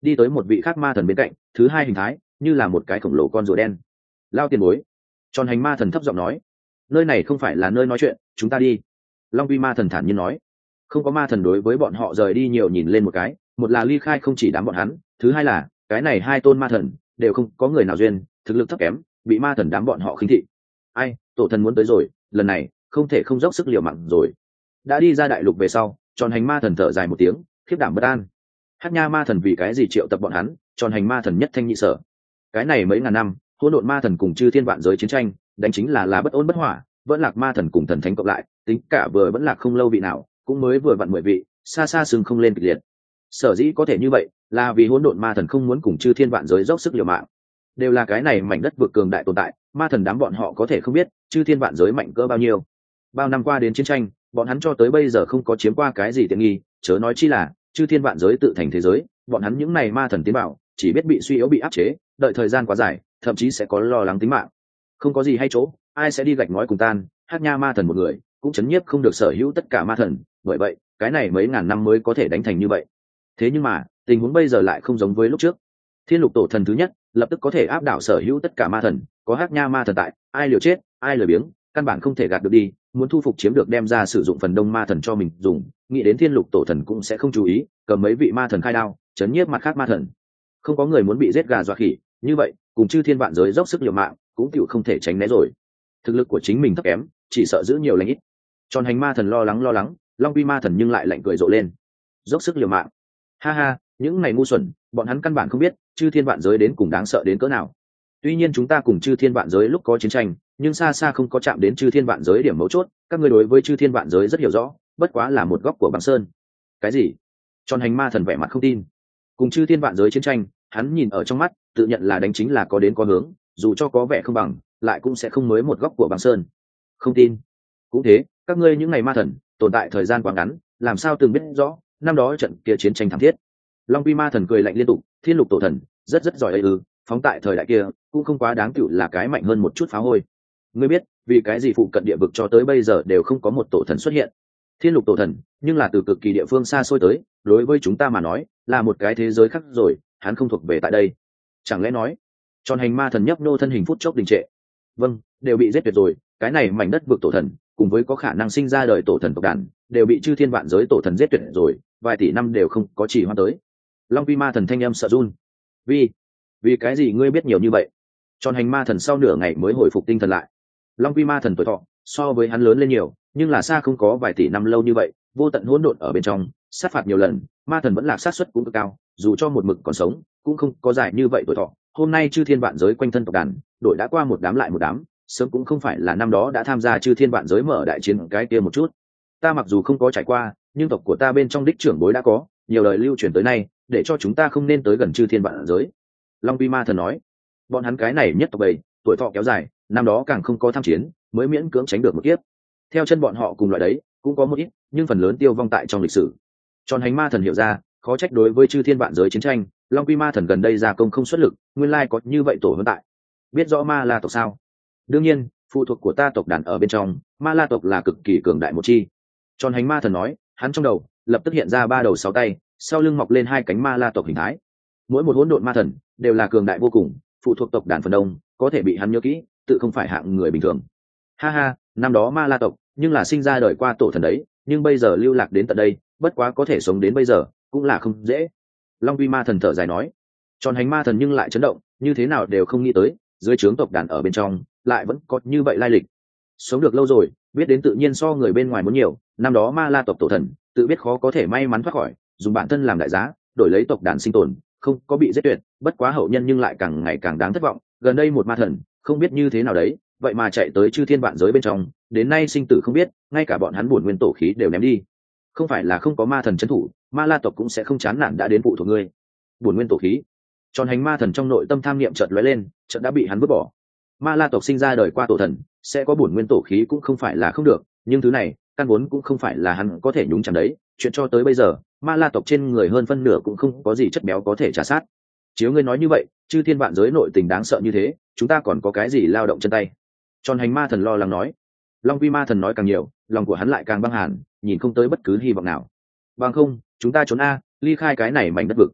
đi tới một vị khác ma thần bên cạnh, thứ hai hình thái như là một cái khổng lồ con rùa đen. Lao tiền bối. Tròn hành ma thần thấp giọng nói, nơi này không phải là nơi nói chuyện, chúng ta đi. Long vi ma thần thản nhiên nói. Không có ma thần đối với bọn họ rời đi nhiều nhìn lên một cái, một là ly khai không chỉ đám bọn hắn, thứ hai là cái này hai tôn ma thần đều không có người nào duyên, thực lực thấp kém, bị ma thần đám bọn họ khinh thị. Ai, tổ thần muốn tới rồi, lần này không thể không dốc sức liều mạng rồi. Đã đi ra đại lục về sau, tròn hành ma thần thở dài một tiếng, khiếp đảm bất an. Hát nha ma thần vì cái gì triệu tập bọn hắn, tròn hành ma thần nhất thanh nhị sở. Cái này mấy ngàn năm, hỗn độn ma thần cùng chư thiên vạn giới chiến tranh, đánh chính là là bất ổn bất hỏa, vẫn lạc ma thần cùng thần thánh cộng lại, tính cả vừa vẫn lạc không lâu vị nào, cũng mới vừa vặn mười vị, xa xa sừng không lên kịch liệt. Sở dĩ có thể như vậy, là vì hỗn độn ma thần không muốn cùng chư thiên vạn giới dốc sức liều mạng. Đều là cái này mảnh đất vực cường đại tồn tại, ma thần đám bọn họ có thể không biết, chư thiên vạn giới mạnh cỡ bao nhiêu. Bao năm qua đến chiến tranh, bọn hắn cho tới bây giờ không có chiếm qua cái gì tiện nghi, chớ nói chi là chư thiên vạn giới tự thành thế giới, bọn hắn những này ma thần tiến bảo, chỉ biết bị suy yếu bị áp chế, đợi thời gian quá dài, thậm chí sẽ có lo lắng tính mạng. Không có gì hay chỗ, ai sẽ đi gạch ngói cùng tan, hát nha ma thần một người cũng chấn nhiếp không được sở hữu tất cả ma thần, bởi vậy cái này mấy ngàn năm mới có thể đánh thành như vậy. Thế nhưng mà tình huống bây giờ lại không giống với lúc trước. Thiên lục tổ thần thứ nhất lập tức có thể áp đảo sở hữu tất cả ma thần, có hát nha ma thần tại, ai liều chết ai lười biếng, căn bản không thể gạt được đi, muốn thu phục chiếm được đem ra sử dụng phần đông ma thần cho mình dùng, nghĩ đến thiên lục tổ thần cũng sẽ không chú ý, cầm mấy vị ma thần khai đao chấn nhiếp mặt khác ma thần. Không có người muốn bị giết gà dọa khỉ, như vậy cùng chư thiên vạn giới dốc sức liều mạng cũng chịu không thể tránh né rồi. Thực lực của chính mình thấp kém, chỉ sợ giữ nhiều lãnh ít. Tròn hành ma thần lo lắng lo lắng, long vi ma thần nhưng lại lạnh cười rộ lên. Dốc sức liều mạng, ha ha, những này ngu xuẩn, bọn hắn căn bản không biết chư thiên vạn giới đến cùng đáng sợ đến cỡ nào. Tuy nhiên chúng ta cùng chư thiên vạn giới lúc có chiến tranh, nhưng xa xa không có chạm đến chư thiên vạn giới điểm mấu chốt, các ngươi đối với chư thiên vạn giới rất hiểu rõ, bất quá là một góc của băng sơn. Cái gì? Tròn hành ma thần vẻ mặt không tin. Cùng chư thiên vạn giới chiến tranh, hắn nhìn ở trong mắt, tự nhận là đánh chính là có đến có hướng, dù cho có vẻ không bằng, lại cũng sẽ không mới một góc của băng sơn. Không tin. Cũng thế, các ngươi những ngày ma thần tồn tại thời gian quá ngắn, làm sao từng biết rõ năm đó trận kia chiến tranh thảm thiết. Long vi ma thần cười lạnh liên tục, thiên lục tổ thần rất rất giỏi ấy ư, phóng tại thời đại kia cũng không quá đáng cựu là cái mạnh hơn một chút phá hôi. Ngươi biết vì cái gì phụ cận địa vực cho tới bây giờ đều không có một tổ thần xuất hiện? Thiên lục tổ thần nhưng là từ cực kỳ địa phương xa xôi tới, đối với chúng ta mà nói là một cái thế giới khác rồi, hắn không thuộc về tại đây. Chẳng lẽ nói? Tròn hành ma thần nhấp nô thân hình phút chốc đình trệ. Vâng, đều bị giết tuyệt rồi, cái này mảnh đất vực tổ thần cùng với có khả năng sinh ra đời tổ thần tộc đàn đều bị chư thiên vạn giới tổ thần giết tuyệt rồi, vài tỷ năm đều không có chỉ hoa tới. Long vi ma thần thanh âm sợ run. Vì vì cái gì ngươi biết nhiều như vậy? Tròn hành ma thần sau nửa ngày mới hồi phục tinh thần lại. Long vi ma thần tuổi thọ so với hắn lớn lên nhiều, nhưng là xa không có vài tỷ năm lâu như vậy, vô tận hỗn độn ở bên trong sát phạt nhiều lần, ma thần vẫn là sát suất cũng cực cao, dù cho một mực còn sống cũng không có dài như vậy tuổi thọ. Hôm nay chư thiên vạn giới quanh thân tộc đàn đội đã qua một đám lại một đám, sớm cũng không phải là năm đó đã tham gia chư thiên vạn giới mở đại chiến cái kia một chút. Ta mặc dù không có trải qua, nhưng tộc của ta bên trong đích trưởng bối đã có nhiều lời lưu truyền tới nay, để cho chúng ta không nên tới gần chư thiên vạn giới. Long vi ma thần nói, bọn hắn cái này nhất tộc bầy tuổi thọ kéo dài, năm đó càng không có tham chiến, mới miễn cưỡng tránh được một kiếp. Theo chân bọn họ cùng loại đấy cũng có một ít, nhưng phần lớn tiêu vong tại trong lịch sử. Tròn hành ma thần hiểu ra, khó trách đối với chư thiên vạn giới chiến tranh, Long vi ma thần gần đây ra công không xuất lực, nguyên lai có như vậy tổ hơn tại. Biết rõ ma la tộc sao? Đương nhiên, phụ thuộc của ta tộc đàn ở bên trong, ma la tộc là cực kỳ cường đại một chi. Tròn hành ma thần nói, hắn trong đầu lập tức hiện ra ba đầu sáu tay, sau lưng mọc lên hai cánh ma la tộc hình thái. Mỗi một hỗn độn ma thần đều là cường đại vô cùng, phụ thuộc tộc đàn phần đông có thể bị hắn nhớ kỹ, tự không phải hạng người bình thường. Ha ha, năm đó ma la tộc nhưng là sinh ra đời qua tổ thần đấy, nhưng bây giờ lưu lạc đến tận đây, bất quá có thể sống đến bây giờ cũng là không dễ. Long vi ma thần thở dài nói. Tròn hành ma thần nhưng lại chấn động, như thế nào đều không nghĩ tới, dưới trướng tộc đàn ở bên trong lại vẫn có như vậy lai lịch. Sống được lâu rồi, biết đến tự nhiên so người bên ngoài muốn nhiều, năm đó ma la tộc tổ thần tự biết khó có thể may mắn thoát khỏi, dùng bản thân làm đại giá đổi lấy tộc đàn sinh tồn, không có bị giết tuyệt, bất quá hậu nhân nhưng lại càng ngày càng đáng thất vọng. Gần đây một ma thần không biết như thế nào đấy, vậy mà chạy tới chư thiên vạn giới bên trong, đến nay sinh tử không biết, ngay cả bọn hắn bổn nguyên tổ khí đều ném đi. Không phải là không có ma thần trấn thủ, ma la tộc cũng sẽ không chán nản đã đến vụ thuộc ngươi. Bổn nguyên tổ khí. Tròn hành ma thần trong nội tâm tham niệm chợt lóe lên, chợt đã bị hắn vứt bỏ. Ma la tộc sinh ra đời qua tổ thần, sẽ có bổn nguyên tổ khí cũng không phải là không được, nhưng thứ này căn vốn cũng không phải là hắn có thể nhúng chạm đấy. Chuyện cho tới bây giờ, ma la tộc trên người hơn phân nửa cũng không có gì chất béo có thể trả sát. Chiếu ngươi nói như vậy, chư thiên vạn giới nội tình đáng sợ như thế, chúng ta còn có cái gì lao động chân tay? Tròn hành ma thần lo lắng nói. Long vi ma thần nói càng nhiều, lòng của hắn lại càng băng hàn, nhìn không tới bất cứ hy vọng nào. Bằng không, chúng ta trốn a, ly khai cái này mảnh đất vực.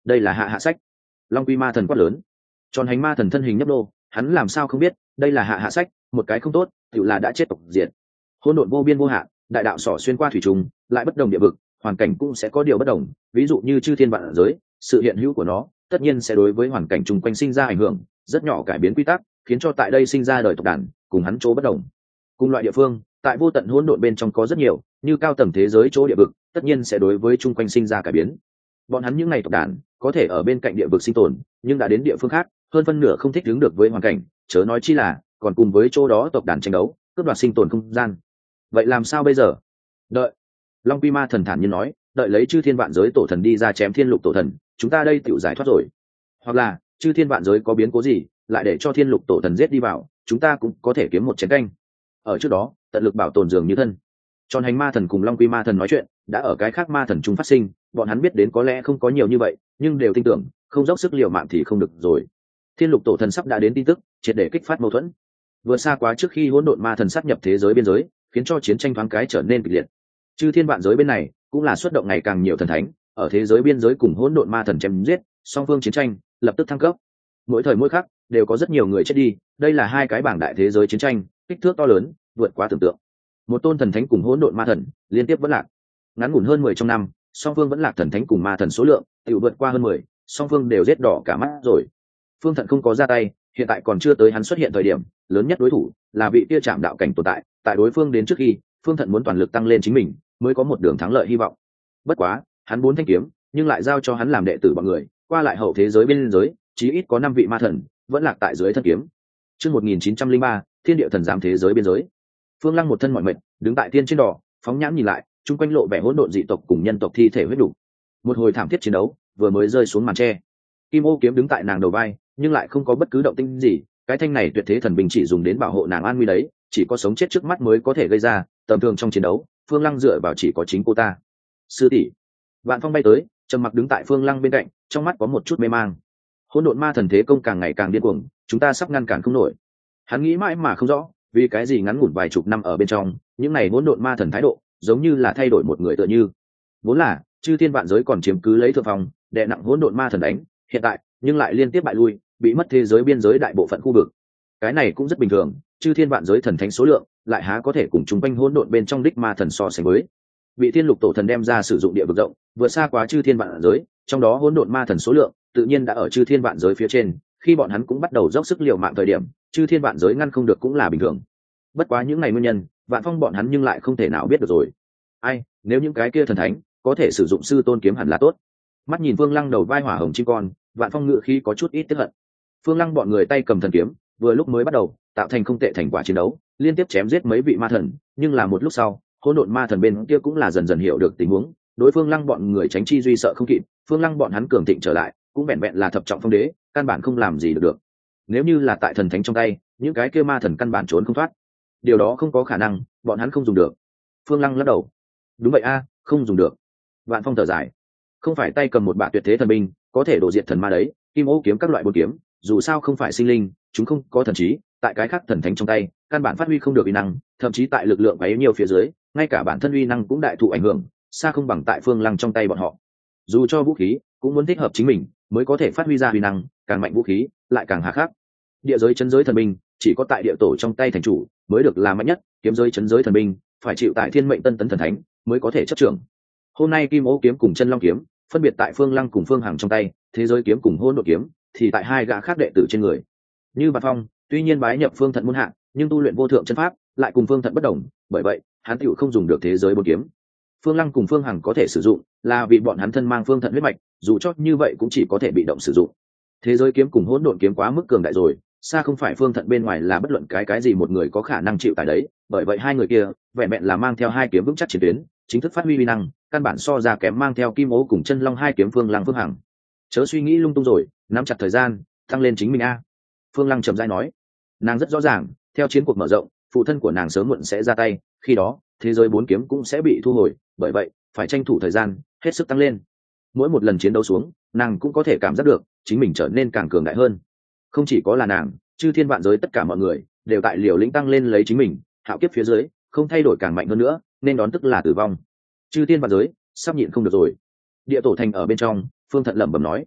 đây là hạ hạ sách. Long quy ma thần quát lớn. Tròn hành ma thần thân hình nhấp nô, hắn làm sao không biết đây là hạ hạ sách, một cái không tốt tự là đã chết tộc diệt. Hỗn độn vô biên vô hạn, đại đạo xỏ xuyên qua thủy trùng, lại bất đồng địa vực, hoàn cảnh cũng sẽ có điều bất đồng, ví dụ như chư thiên vạn giới, sự hiện hữu của nó tất nhiên sẽ đối với hoàn cảnh chung quanh sinh ra ảnh hưởng rất nhỏ, cải biến quy tắc, khiến cho tại đây sinh ra đời tộc đàn cùng hắn chỗ bất đồng. Cùng loại địa phương tại vô tận hỗn độn bên trong có rất nhiều, như cao tầng thế giới chỗ địa vực tất nhiên sẽ đối với chung quanh sinh ra cải biến. Bọn hắn những ngày tộc đàn có thể ở bên cạnh địa vực sinh tồn, nhưng đã đến địa phương khác hơn phân nửa không thích ứng được với hoàn cảnh, chớ nói chi là còn cùng với chỗ đó tộc đàn tranh đấu cướp đoạt sinh tồn không gian. Vậy làm sao bây giờ? Đợi. Long Pi Ma thần thản nhiên nói, đợi lấy chư thiên vạn giới tổ thần đi ra chém thiên lục tổ thần, chúng ta đây tự giải thoát rồi. Hoặc là chư thiên vạn giới có biến cố gì lại để cho thiên lục tổ thần giết đi vào, chúng ta cũng có thể kiếm một chén canh. Ở trước đó tận lực bảo tồn dường như thân. Tròn hành ma thần cùng Long Quy ma thần nói chuyện đã ở cái khác ma thần chúng phát sinh, bọn hắn biết đến có lẽ không có nhiều như vậy, nhưng đều tin tưởng không dốc sức liều mạng thì không được rồi. Thiên lục tổ thần sắp đã đến tin tức triệt để kích phát mâu thuẫn, vừa xa quá trước khi hỗn độn ma thần sát nhập thế giới biên giới, khiến cho chiến tranh thoáng cái trở nên kịch liệt. Chư thiên vạn giới bên này cũng là xuất động ngày càng nhiều thần thánh ở thế giới biên giới cùng hỗn độn ma thần chém giết, song phương chiến tranh lập tức thăng cấp. Mỗi thời mỗi khắc đều có rất nhiều người chết đi, đây là hai cái bảng đại thế giới chiến tranh kích thước to lớn vượt quá tưởng tượng. Một tôn thần thánh cùng hỗn độn ma thần liên tiếp vẫn lạc, ngắn ngủn hơn mười trong năm, song phương vẫn lạc thần thánh cùng ma thần số lượng tự vượt qua hơn mười, song phương đều giết đỏ cả mắt rồi. Phương Thận không có ra tay, hiện tại còn chưa tới hắn xuất hiện thời điểm, lớn nhất đối thủ là vị kia chạm đạo cảnh tồn tại, tại đối phương đến trước khi, Phương Thận muốn toàn lực tăng lên chính mình, mới có một đường thắng lợi hy vọng. Bất quá, hắn bốn thanh kiếm, nhưng lại giao cho hắn làm đệ tử bọn người, qua lại hậu thế giới biên giới, chí ít có năm vị ma thần vẫn lạc tại dưới thân kiếm. Chương một nghìn chín trăm linh ba, Thiên địa thần giám thế giới biên giới. Phương Lăng một thân mỏi mệt, đứng tại thiên trên đỏ, phóng nhãn nhìn lại, chung quanh lộ vẻ hỗn độn dị tộc cùng nhân tộc thi thể huyết đủ. Một hồi thảm thiết chiến đấu vừa mới rơi xuống màn tre. Kim Ô kiếm đứng tại nàng đầu vai, nhưng lại không có bất cứ động tĩnh gì, cái thanh này tuyệt thế thần binh chỉ dùng đến bảo hộ nàng an nguy đấy, chỉ có sống chết trước mắt mới có thể gây ra, tầm thường trong chiến đấu, Phương Lăng dựa vào chỉ có chính cô ta. Sư tỷ. Vạn Phong bay tới, trầm mặc đứng tại Phương Lăng bên cạnh, trong mắt có một chút mê mang. Hỗn độn ma thần thế công càng ngày càng điên cuồng, chúng ta sắp ngăn cản không nổi. Hắn nghĩ mãi mà không rõ, vì cái gì ngắn ngủn vài chục năm ở bên trong, những này hỗn độn ma thần thái độ, giống như là thay đổi một người tựa như. Vốn là, chư thiên vạn giới còn chiếm cứ lấy thượng phòng, đè nặng hỗn độn ma thần đánh, hiện tại, nhưng lại liên tiếp bại lui, bị mất thế giới biên giới đại bộ phận khu vực. Cái này cũng rất bình thường, chư thiên vạn giới thần thánh số lượng, lại há có thể cùng chúng quanh hỗn độn bên trong đích ma thần so sánh với. Vị thiên lục tổ thần đem ra sử dụng địa vực rộng, vượt xa quá chư thiên vạn giới, trong đó hỗn độn ma thần số lượng, tự nhiên đã ở chư thiên vạn giới phía trên, khi bọn hắn cũng bắt đầu dốc sức liều mạng thời điểm, chư thiên vạn giới ngăn không được cũng là bình thường. Bất quá những ngày nguyên nhân, Vạn Phong bọn hắn nhưng lại không thể nào biết được rồi. Ai, nếu những cái kia thần thánh có thể sử dụng sư tôn kiếm hẳn là tốt. Mắt nhìn Vương Lăng đầu vai hỏa hồng chim con, Vạn Phong ngự khí có chút ít tức hận. Phương Lăng bọn người tay cầm thần kiếm, vừa lúc mới bắt đầu tạo thành không tệ thành quả chiến đấu, liên tiếp chém giết mấy vị ma thần, nhưng là một lúc sau, hỗn độn ma thần bên kia cũng là dần dần hiểu được tình huống, đối phương Lăng bọn người tránh chi duy sợ không kịp, Phương Lăng bọn hắn cường thịnh trở lại, cũng vẹn vẹn là thập trọng phong đế, căn bản không làm gì được được. Nếu như là tại thần thánh trong tay, những cái kia ma thần căn bản trốn không thoát. Điều đó không có khả năng, bọn hắn không dùng được. Phương Lăng lắc đầu. Đúng vậy a, không dùng được. Vạn Phong thở dài. Không phải tay cầm một bả tuyệt thế thần binh, có thể đổ diệt thần ma đấy, kim ô kiếm các loại bốn kiếm, dù sao không phải sinh linh, chúng không có thần trí, tại cái khác thần thánh trong tay, căn bản phát huy không được uy năng, thậm chí tại lực lượng bấy nhiêu phía dưới, ngay cả bản thân uy năng cũng đại thụ ảnh hưởng, xa không bằng tại Phương Lăng trong tay bọn họ. Dù cho vũ khí, cũng muốn thích hợp chính mình, mới có thể phát huy ra uy năng, càng mạnh vũ khí, lại càng hà khắc. Địa giới chấn giới thần binh, chỉ có tại địa tổ trong tay thành chủ mới được là mạnh nhất, kiếm giới chấn giới thần binh, phải chịu tại thiên mệnh tân tấn thần thánh mới có thể chấp trưởng. Hôm nay kim ô kiếm cùng chân long kiếm, phân biệt tại Phương Lăng cùng Phương Hằng trong tay, thế giới kiếm cùng hỗn độn kiếm thì tại hai gã khác đệ tử trên người. Như Bạt Phong, tuy nhiên bái nhập Phương Thận môn hạ, nhưng tu luyện vô thượng chân pháp lại cùng Phương Thận bất đồng, bởi vậy hắn tựu không dùng được thế giới bốn kiếm. Phương Lăng cùng Phương Hằng có thể sử dụng, là vì bọn hắn thân mang Phương Thận huyết mạch, dù cho như vậy cũng chỉ có thể bị động sử dụng. Thế giới kiếm cùng hỗn độn kiếm quá mức cường đại rồi, xa không phải Phương Thận bên ngoài là bất luận cái cái gì một người có khả năng chịu tại đấy, bởi vậy hai người kia vẹn vẹn là mang theo hai kiếm vững chắc chiến tuyến, chính thức phát huy uy năng, căn bản so ra kém mang theo kim ố cùng chân long hai kiếm Phương Lăng Phương Hằng. Chớ suy nghĩ lung tung rồi, nắm chặt thời gian, tăng lên chính mình a. Phương Lăng trầm rãi nói. Nàng rất rõ ràng, theo chiến cuộc mở rộng, phụ thân của nàng sớm muộn sẽ ra tay, khi đó thế giới bốn kiếm cũng sẽ bị thu hồi, bởi vậy phải tranh thủ thời gian, hết sức tăng lên. Mỗi một lần chiến đấu xuống, nàng cũng có thể cảm giác được chính mình trở nên càng cường đại hơn. Không chỉ có là nàng, chư thiên vạn giới tất cả mọi người đều tại liều lĩnh tăng lên lấy chính mình, hạo kiếp phía dưới không thay đổi càng mạnh hơn nữa, nên đón tức là tử vong. Chư thiên vạn giới sắp nhịn không được rồi. Địa tổ thành ở bên trong, Phương Thận lẩm bẩm nói,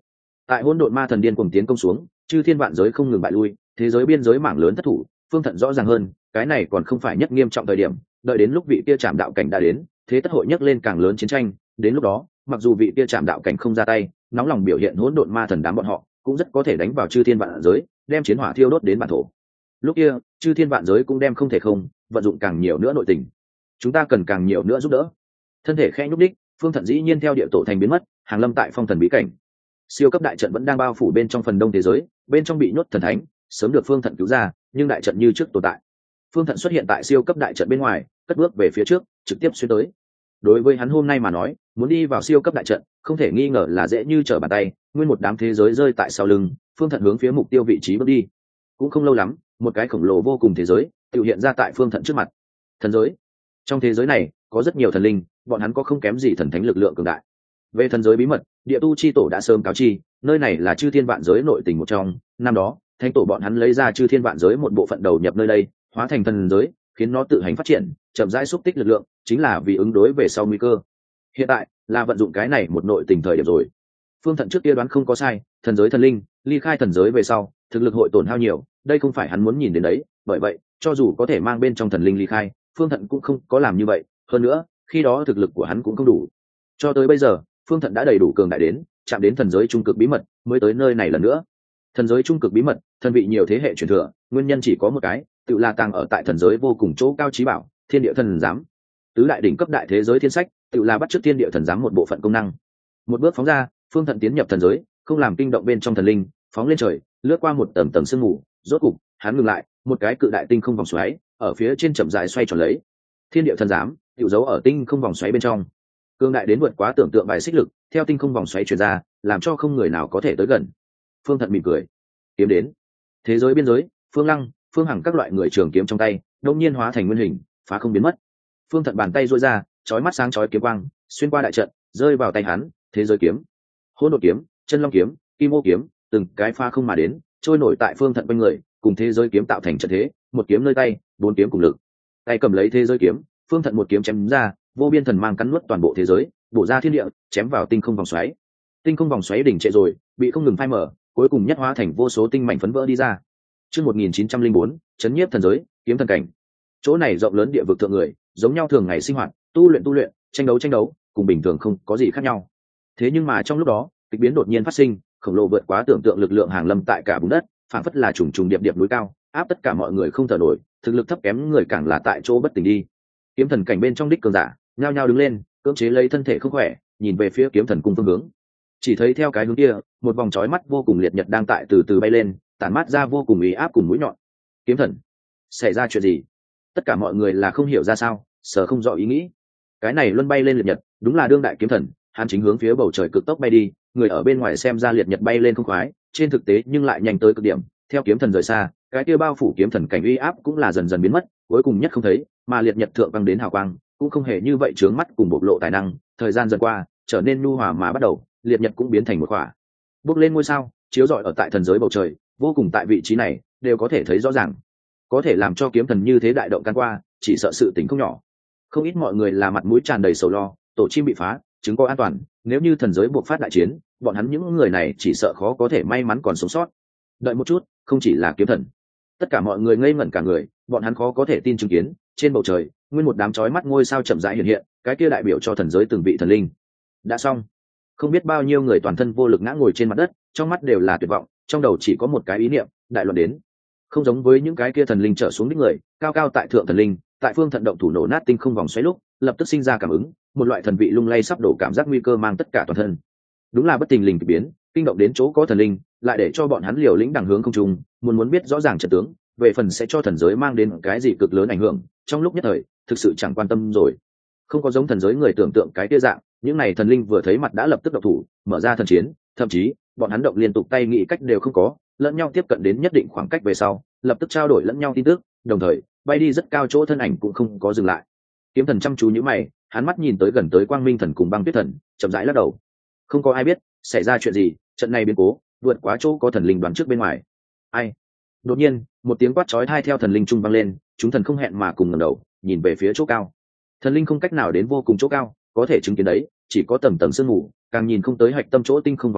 Tại hỗn độn ma thần điên cuồng tiến công xuống, chư thiên vạn giới không ngừng bại lui, thế giới biên giới mảng lớn thất thủ. Phương Thận rõ ràng hơn, cái này còn không phải nhất nghiêm trọng thời điểm, đợi đến lúc vị kia Trảm đạo cảnh đã đến, thế tất hội nhấc lên càng lớn chiến tranh. Đến lúc đó, mặc dù vị kia Trảm đạo cảnh không ra tay, nóng lòng biểu hiện hỗn độn ma thần đám bọn họ, cũng rất có thể đánh vào chư thiên vạn giới, đem chiến hỏa thiêu đốt đến bản thổ. Lúc kia, chư thiên vạn giới cũng đem không thể không vận dụng càng nhiều nữa nội tình. Chúng ta cần càng nhiều nữa giúp đỡ. Thân thể khẽ nhúc đích, Phương Thận dĩ nhiên theo địa tổ thành biến mất, hàng lâm tại phong thần bí cảnh. Siêu cấp đại trận vẫn đang bao phủ bên trong phần đông thế giới, bên trong bị nhốt thần thánh sớm được Phương Thận cứu ra, nhưng đại trận như trước tồn tại. Phương Thận xuất hiện tại siêu cấp đại trận bên ngoài, cất bước về phía trước, trực tiếp xuyên tới. Đối với hắn hôm nay mà nói, muốn đi vào siêu cấp đại trận, không thể nghi ngờ là dễ như trở bàn tay. Nguyên một đám thế giới rơi tại sau lưng, Phương Thận hướng phía mục tiêu vị trí bước đi. Cũng không lâu lắm, một cái khổng lồ vô cùng thế giới tự hiện ra tại Phương Thận trước mặt. Thần giới. Trong thế giới này có rất nhiều thần linh, bọn hắn có không kém gì thần thánh lực lượng cường đại. Về thần giới bí mật, địa tu chi tổ đã sớm cáo chi, nơi này là chư thiên vạn giới nội tình một trong. Năm đó, thánh tổ bọn hắn lấy ra chư thiên vạn giới một bộ phận đầu nhập nơi đây, hóa thành thần giới, khiến nó tự hành phát triển, chậm rãi xúc tích lực lượng, chính là vì ứng đối về sau nguy cơ. Hiện tại là vận dụng cái này một nội tình thời điểm rồi. Phương Thận trước kia đoán không có sai, thần giới thần linh ly khai thần giới về sau, thực lực hội tổn hao nhiều, đây không phải hắn muốn nhìn đến đấy. Bởi vậy, cho dù có thể mang bên trong thần linh ly khai, Phương Thận cũng không có làm như vậy. Hơn nữa, khi đó thực lực của hắn cũng không đủ. Cho tới bây giờ, Phương Thận đã đầy đủ cường đại đến chạm đến thần giới trung cực bí mật, mới tới nơi này lần nữa. Thần giới trung cực bí mật, thần vị nhiều thế hệ truyền thừa, nguyên nhân chỉ có một cái, tự là tàng ở tại thần giới vô cùng chỗ cao trí bảo, thiên địa thần giám. Tứ đại đỉnh cấp đại thế giới thiên sách, tự là bắt chước thiên địa thần giám một bộ phận công năng. Một bước phóng ra, Phương Thận tiến nhập thần giới, không làm kinh động bên trong thần linh, phóng lên trời, lướt qua một tầng tầng sương mù, rốt cục hắn ngừng lại, một cái cự đại tinh không vòng xoáy ở phía trên chậm rãi xoay tròn lấy. Thiên địa thần giám hữu dấu ở tinh không vòng xoáy bên trong, cương đại đến vượt quá tưởng tượng bài xích lực theo tinh không vòng xoáy truyền ra, làm cho không người nào có thể tới gần. Phương Thận mỉm cười, kiếm đến. Thế giới biên giới, Phương Lăng, Phương Hằng các loại người trường kiếm trong tay đột nhiên hóa thành nguyên hình, phá không biến mất. Phương Thận bàn tay duỗi ra, chói mắt sáng chói kiếm quang xuyên qua đại trận, rơi vào tay hắn. Thế giới kiếm, hỗn độn kiếm, chân long kiếm, kim ô kiếm, từng cái pha không mà đến, trôi nổi tại Phương Thận bên người, cùng thế giới kiếm tạo thành trận thế, một kiếm nơi tay, bốn kiếm cùng lực. Tay cầm lấy thế giới kiếm, Phương Thận một kiếm chém ra, vô biên thần mang cắn nuốt toàn bộ thế giới, bổ ra thiên địa, chém vào tinh không vòng xoáy. Tinh không vòng xoáy đỉnh trệ rồi, bị không ngừng phai mở, cuối cùng nhất hóa thành vô số tinh mảnh phấn vỡ đi ra. Chương một nghìn chín trăm linh bốn, chấn nhiếp thần giới, kiếm thần cảnh. Chỗ này rộng lớn địa vực thượng người, giống nhau thường ngày sinh hoạt, tu luyện tu luyện, tranh đấu tranh đấu, cùng bình thường không có gì khác nhau. Thế nhưng mà trong lúc đó, kịch biến đột nhiên phát sinh, khổng lồ vượt quá tưởng tượng lực lượng hàng lâm tại cả vùng đất, phảng phất là trùng trùng điệp điệp núi cao, áp tất cả mọi người không thở nổi, thực lực thấp kém người càng là tại chỗ bất tỉnh đi. Kiếm thần cảnh bên trong đích cường giả, nhao nhao đứng lên, cưỡng chế lấy thân thể không khỏe, nhìn về phía kiếm thần cung phương hướng. Chỉ thấy theo cái hướng kia, một vòng chói mắt vô cùng liệt nhật đang tại từ từ bay lên, tản mát ra vô cùng uy áp cùng mũi nhọn. Kiếm thần, xảy ra chuyện gì? Tất cả mọi người là không hiểu ra sao, sở không rõ ý nghĩ. Cái này luân bay lên liệt nhật, đúng là đương đại kiếm thần, hắn chính hướng phía bầu trời cực tốc bay đi, người ở bên ngoài xem ra liệt nhật bay lên không khoái, trên thực tế nhưng lại nhanh tới cực điểm. Theo kiếm thần rời xa, cái kia bao phủ kiếm thần cảnh uy áp cũng là dần dần biến mất, cuối cùng nhất không thấy, mà liệt nhật thượng băng đến hào quang cũng không hề như vậy chướng mắt cùng bộc lộ tài năng. Thời gian dần qua, trở nên nhu hòa mà bắt đầu, liệt nhật cũng biến thành một quả bốc lên ngôi sao, chiếu rọi ở tại thần giới bầu trời, vô cùng tại vị trí này đều có thể thấy rõ ràng. Có thể làm cho kiếm thần như thế đại động can qua, chỉ sợ sự tình không nhỏ. Không ít mọi người là mặt mũi tràn đầy sầu lo, tổ chim bị phá, trứng có an toàn, nếu như thần giới buộc phát đại chiến, bọn hắn những người này chỉ sợ khó có thể may mắn còn sống sót. Đợi một chút, không chỉ là kiếm thần, tất cả mọi người ngây ngẩn cả người, bọn hắn khó có thể tin chứng kiến, trên bầu trời nguyên một đám chói mắt ngôi sao chậm rãi hiện hiện, cái kia đại biểu cho thần giới từng vị thần linh. Đã xong. Không biết bao nhiêu người toàn thân vô lực ngã ngồi trên mặt đất, trong mắt đều là tuyệt vọng, trong đầu chỉ có một cái ý niệm, đại loạn đến. Không giống với những cái kia thần linh trở xuống đích người, cao cao tại thượng thần linh, tại Phương Thận động thủ nổ nát tinh không vòng xoáy lúc, lập tức sinh ra cảm ứng, một loại thần vị lung lay sắp đổ cảm giác nguy cơ mang tất cả toàn thân. Đúng là bất tình lình kỳ biến, kinh động đến chỗ có thần linh, lại để cho bọn hắn liều lĩnh đằng hướng không trung, muốn muốn biết rõ ràng trận tướng, về phần sẽ cho thần giới mang đến cái gì cực lớn ảnh hưởng, trong lúc nhất thời, thực sự chẳng quan tâm rồi. Không có giống thần giới người tưởng tượng cái kia dạng, những này thần linh vừa thấy mặt đã lập tức động thủ, mở ra thần chiến, thậm chí bọn hắn động liên tục tay nghĩ cách đều không có, lẫn nhau tiếp cận đến nhất định khoảng cách về sau, lập tức trao đổi lẫn nhau tin tức, đồng thời bay đi rất cao chỗ thân ảnh cũng không có dừng lại. Kiếm thần chăm chú nhíu mày, hắn mắt nhìn tới gần tới Quang Minh thần cùng Băng Tuyết thần, chậm rãi lắc đầu. Không có ai biết xảy ra chuyện gì, trận này biến cố vượt quá chỗ có thần linh đoán trước bên ngoài. Ai? Đột nhiên, một tiếng quát chói tai theo thần linh trung vang lên, chúng thần không hẹn mà cùng ngẩng đầu, nhìn về phía chỗ cao. Thần linh không cách nào đến vô cùng chỗ cao, có thể chứng kiến đấy, chỉ có tầng tầng sương mù, càng nhìn không tới hạch tâm chỗ tinh không vòng xoáy,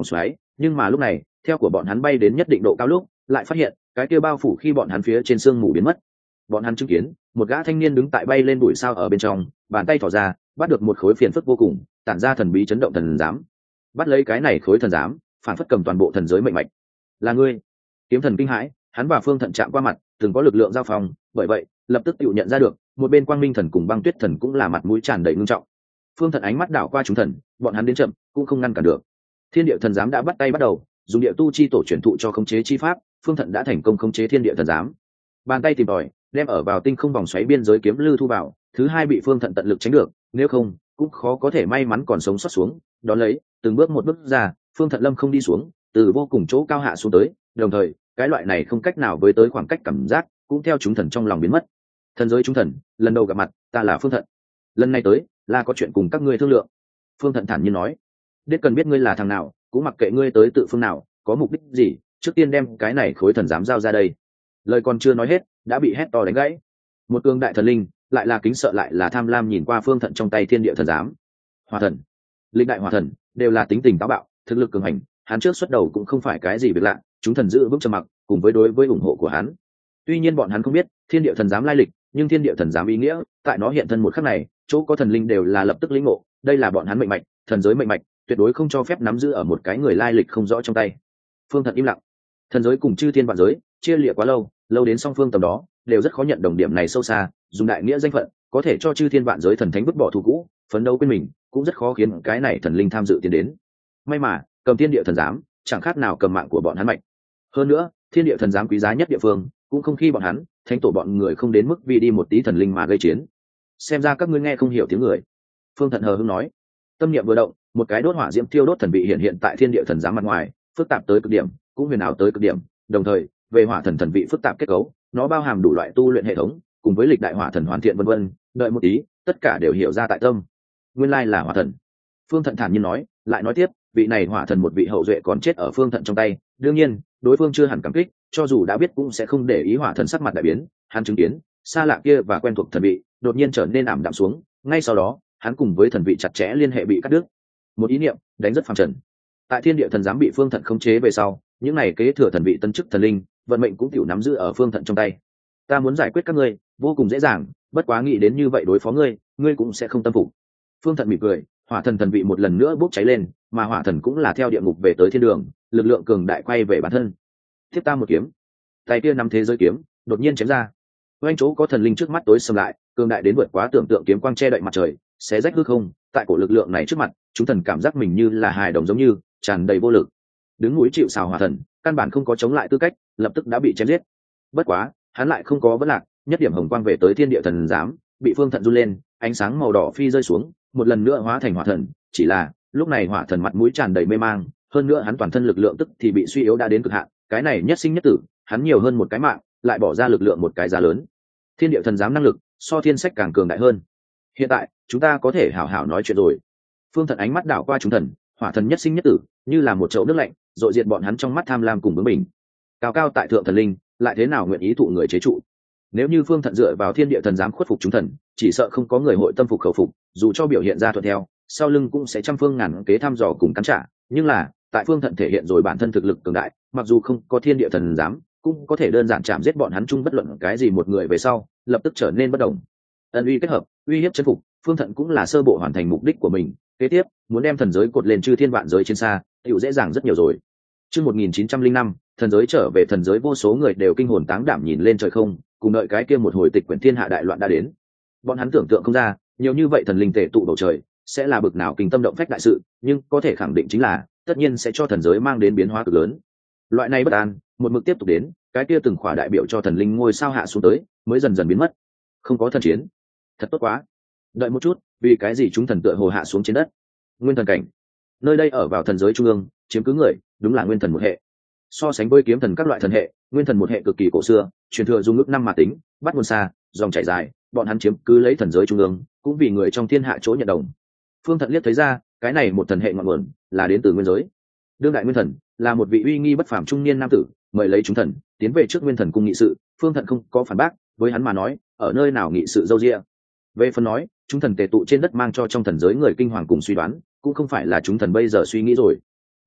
nhưng mà lúc này theo của bọn hắn bay đến nhất định độ cao lúc lại phát hiện cái kia bao phủ khi bọn hắn phía trên sương mù biến mất. Bọn hắn chứng kiến một gã thanh niên đứng tại bay lên bụi sao ở bên trong, bàn tay thỏ ra bắt được một khối phiền phức vô cùng tản ra thần bí chấn động thần giám. Bắt lấy cái này khối thần giám, phản phất cầm toàn bộ thần giới mệnh mạch. Là ngươi? Kiếm thần kinh hãi, hắn và Phương Thận chạm qua mặt, từng có lực lượng giao phong, bởi vậy lập tức tự nhận ra được một bên Quang Minh thần cùng Băng Tuyết thần cũng là mặt mũi tràn đầy ngưng trọng. Phương Thận ánh mắt đảo qua chúng thần, bọn hắn đến chậm cũng không ngăn cản được. Thiên địa thần giám đã bắt tay bắt đầu, dùng địa tu chi tổ truyền thụ cho khống chế chi pháp, Phương Thận đã thành công khống chế thiên địa thần giám. Bàn tay tìm tòi đem ở vào tinh không vòng xoáy biên giới kiếm lư thu vào, thứ hai bị Phương Thận tận lực tránh được, nếu không cũng khó có thể may mắn còn sống sót xuống. Đón lấy từng bước một bước ra, Phương Thận lâm không đi xuống, từ vô cùng chỗ cao hạ xuống tới, đồng thời cái loại này không cách nào với tới khoảng cách cảm giác cũng theo chúng thần trong lòng biến mất. Thần giới chúng thần lần đầu gặp mặt, ta là Phương Thận, lần này tới là có chuyện cùng các ngươi thương lượng. Phương Thận thản nhiên nói, đết cần biết ngươi là thằng nào, cũng mặc kệ ngươi tới tự phương nào, có mục đích gì, trước tiên đem cái này khối thần giám giao ra đây. Lời còn chưa nói hết đã bị hét to đánh gãy. Một cương đại thần linh lại là kính sợ lại là tham lam nhìn qua Phương Thận trong tay thiên địa thần giám. Hỏa thần, linh đại hỏa thần đều là tính tình táo bạo, thực lực cường hành, hắn trước xuất đầu cũng không phải cái gì việc lạ, chúng thần giữ vững trầm mặc cùng với đối với ủng hộ của hắn. Tuy nhiên bọn hắn không biết thiên địa thần giám lai lịch, nhưng thiên địa thần giám ý nghĩa tại nó hiện thân một khắc này, chỗ có thần linh đều là lập tức lĩnh ngộ, đây là bọn hắn mệnh mạch, thần giới mệnh mạch tuyệt đối không cho phép nắm giữ ở một cái người lai lịch không rõ trong tay. Phương Thận im lặng. Thần giới cùng chư thiên vạn giới chia lìa quá lâu, lâu đến song phương tầm đó đều rất khó nhận đồng điểm này sâu xa, dùng đại nghĩa danh phận có thể cho chư thiên vạn giới thần thánh vứt bỏ thù cũ, phấn đấu quên mình, cũng rất khó khiến cái này thần linh tham dự tiến đến. May mà cầm thiên địa thần giám chẳng khác nào cầm mạng của bọn hắn mạnh. Hơn nữa thiên địa thần giám quý giá nhất địa phương cũng không khi bọn hắn thánh tổ bọn người không đến mức vì đi một tí thần linh mà gây chiến. Xem ra các ngươi nghe không hiểu tiếng người. Phương Thận hờ hững nói. Tâm niệm vừa động, một cái đốt hỏa diễm thiêu đốt thần vị hiện hiện tại thiên địa thần giám mặt ngoài, phức tạp tới cực điểm, cũng huyền ảo tới cực điểm. Đồng thời về hỏa thần thần vị phức tạp kết cấu, nó bao hàm đủ loại tu luyện hệ thống, cùng với lịch đại hỏa thần hoàn thiện vân vân. Đợi một tí, tất cả đều hiểu ra tại tâm. Nguyên lai là hỏa thần. Phương Thận thản nhiên nói, lại nói tiếp, vị này hỏa thần một vị hậu duệ còn chết ở Phương Thận trong tay, đương nhiên đối phương chưa hẳn cảm kích, cho dù đã biết cũng sẽ không để ý. Hỏa thần sắc mặt đại biến, hắn chứng kiến xa lạ kia và quen thuộc thần vị đột nhiên trở nên ảm đạm xuống, ngay sau đó hắn cùng với thần vị chặt chẽ liên hệ bị cắt đứt. Một ý niệm đánh rất phàm trần. Tại thiên địa thần giám bị Phương Thận khống chế về sau, những này kế thừa thần vị tân chức thần linh vận mệnh cũng tiểu nắm giữ ở Phương Thận trong tay. Ta muốn giải quyết các ngươi vô cùng dễ dàng, bất quá nghĩ đến như vậy đối phó ngươi, ngươi cũng sẽ không tâm phục. Phương Thận mỉm cười, hỏa thần thần vị một lần nữa bốc cháy lên, mà hỏa thần cũng là theo địa ngục về tới thiên đường, lực lượng cường đại quay về bản thân. Tiếp ta một kiếm. Tay kia nắm thế giới kiếm đột nhiên chém ra, quanh chỗ có thần linh trước mắt tối sầm lại, cường đại đến vượt quá tưởng tượng, kiếm quang che đậy mặt trời, xé rách hư không. Tại cổ lực lượng này trước mặt, chúng thần cảm giác mình như là hài đồng, giống như tràn đầy vô lực. Đứng núi chịu sào hỏa thần căn bản không có chống lại tư cách, lập tức đã bị chém giết. Bất quá hắn lại không có vấn lạc, nhất điểm hồng quang về tới thiên địa thần giám, bị Phương Thận run lên, ánh sáng màu đỏ phi rơi xuống, một lần nữa hóa thành hỏa thần. Chỉ là lúc này hỏa thần mặt mũi tràn đầy mê mang, hơn nữa hắn toàn thân lực lượng tức thì bị suy yếu đã đến cực hạn. Cái này nhất sinh nhất tử, hắn nhiều hơn một cái mạng, lại bỏ ra lực lượng một cái giá lớn. Thiên địa thần giám năng lực so thiên sách càng cường đại hơn. Hiện tại chúng ta có thể hảo hảo nói chuyện rồi. Phương Thận ánh mắt đảo qua chúng thần, hỏa thần nhất sinh nhất tử như là một chậu nước lạnh, dội diệt bọn hắn trong mắt tham lam cùng bướng bỉnh. Cao cao tại thượng thần linh lại thế nào nguyện ý thụ người chế trụ? Nếu như Phương Thận dựa vào thiên địa thần giám khuất phục chúng thần, chỉ sợ không có người hội tâm phục khẩu phục, dù cho biểu hiện ra thuận theo, sau lưng cũng sẽ trăm phương ngàn kế thăm dò cùng cắn trả. Nhưng là tại Phương Thận thể hiện rồi bản thân thực lực cường đại, mặc dù không có thiên địa thần giám, cũng có thể đơn giản chạm giết bọn hắn chung bất luận cái gì một người về sau, lập tức trở nên bất động. Ân uy kết hợp, uy hiếp chân phục, Phương Thận cũng là sơ bộ hoàn thành mục đích của mình. Kế tiếp, muốn đem thần giới cột lên chư thiên vạn giới trên xa, tiểu dễ dàng rất nhiều rồi. Chương một nghìn chín trăm linh năm, thần giới trở về. Thần giới vô số người đều kinh hồn táng đảm nhìn lên trời không, cùng đợi cái kia một hồi tịch quyển thiên hạ đại loạn đã đến. Bọn hắn tưởng tượng không ra, nhiều như vậy thần linh tề tụ bầu trời, sẽ là bực nào kinh tâm động phách đại sự, nhưng có thể khẳng định chính là, tất nhiên sẽ cho thần giới mang đến biến hóa cực lớn. Loại này bất an, một mực tiếp tục đến, cái kia từng khỏa đại biểu cho thần linh ngôi sao hạ xuống tới, mới dần dần biến mất. Không có thần chiến, thật tốt quá. Đợi một chút, vì cái gì chúng thần tựa hồ hạ xuống trên đất? Nguyên thần cảnh, nơi đây ở vào thần giới trung ương, chiếm cứ người, đúng là nguyên thần một hệ. So sánh với kiếm thần các loại thần hệ, nguyên thần một hệ cực kỳ cổ xưa, truyền thừa dung ước năm mà tính, bắt nguồn xa, dòng chảy dài, bọn hắn chiếm cứ lấy thần giới trung ương, cũng vì người trong thiên hạ chỗ nhận đồng. Phương Thận liếc thấy ra, cái này một thần hệ ngọn nguồn là đến từ nguyên giới. Đương đại nguyên thần là một vị uy nghi bất phàm trung niên nam tử, mời lấy chúng thần tiến về trước nguyên thần cung nghị sự. Phương Thận không có phản bác, với hắn mà nói, ở nơi nào nghị sự dâu dịa. Về phần nói chúng thần tề tụ trên đất mang cho trong thần giới người kinh hoàng cùng suy đoán, cũng không phải là chúng thần bây giờ suy nghĩ rồi.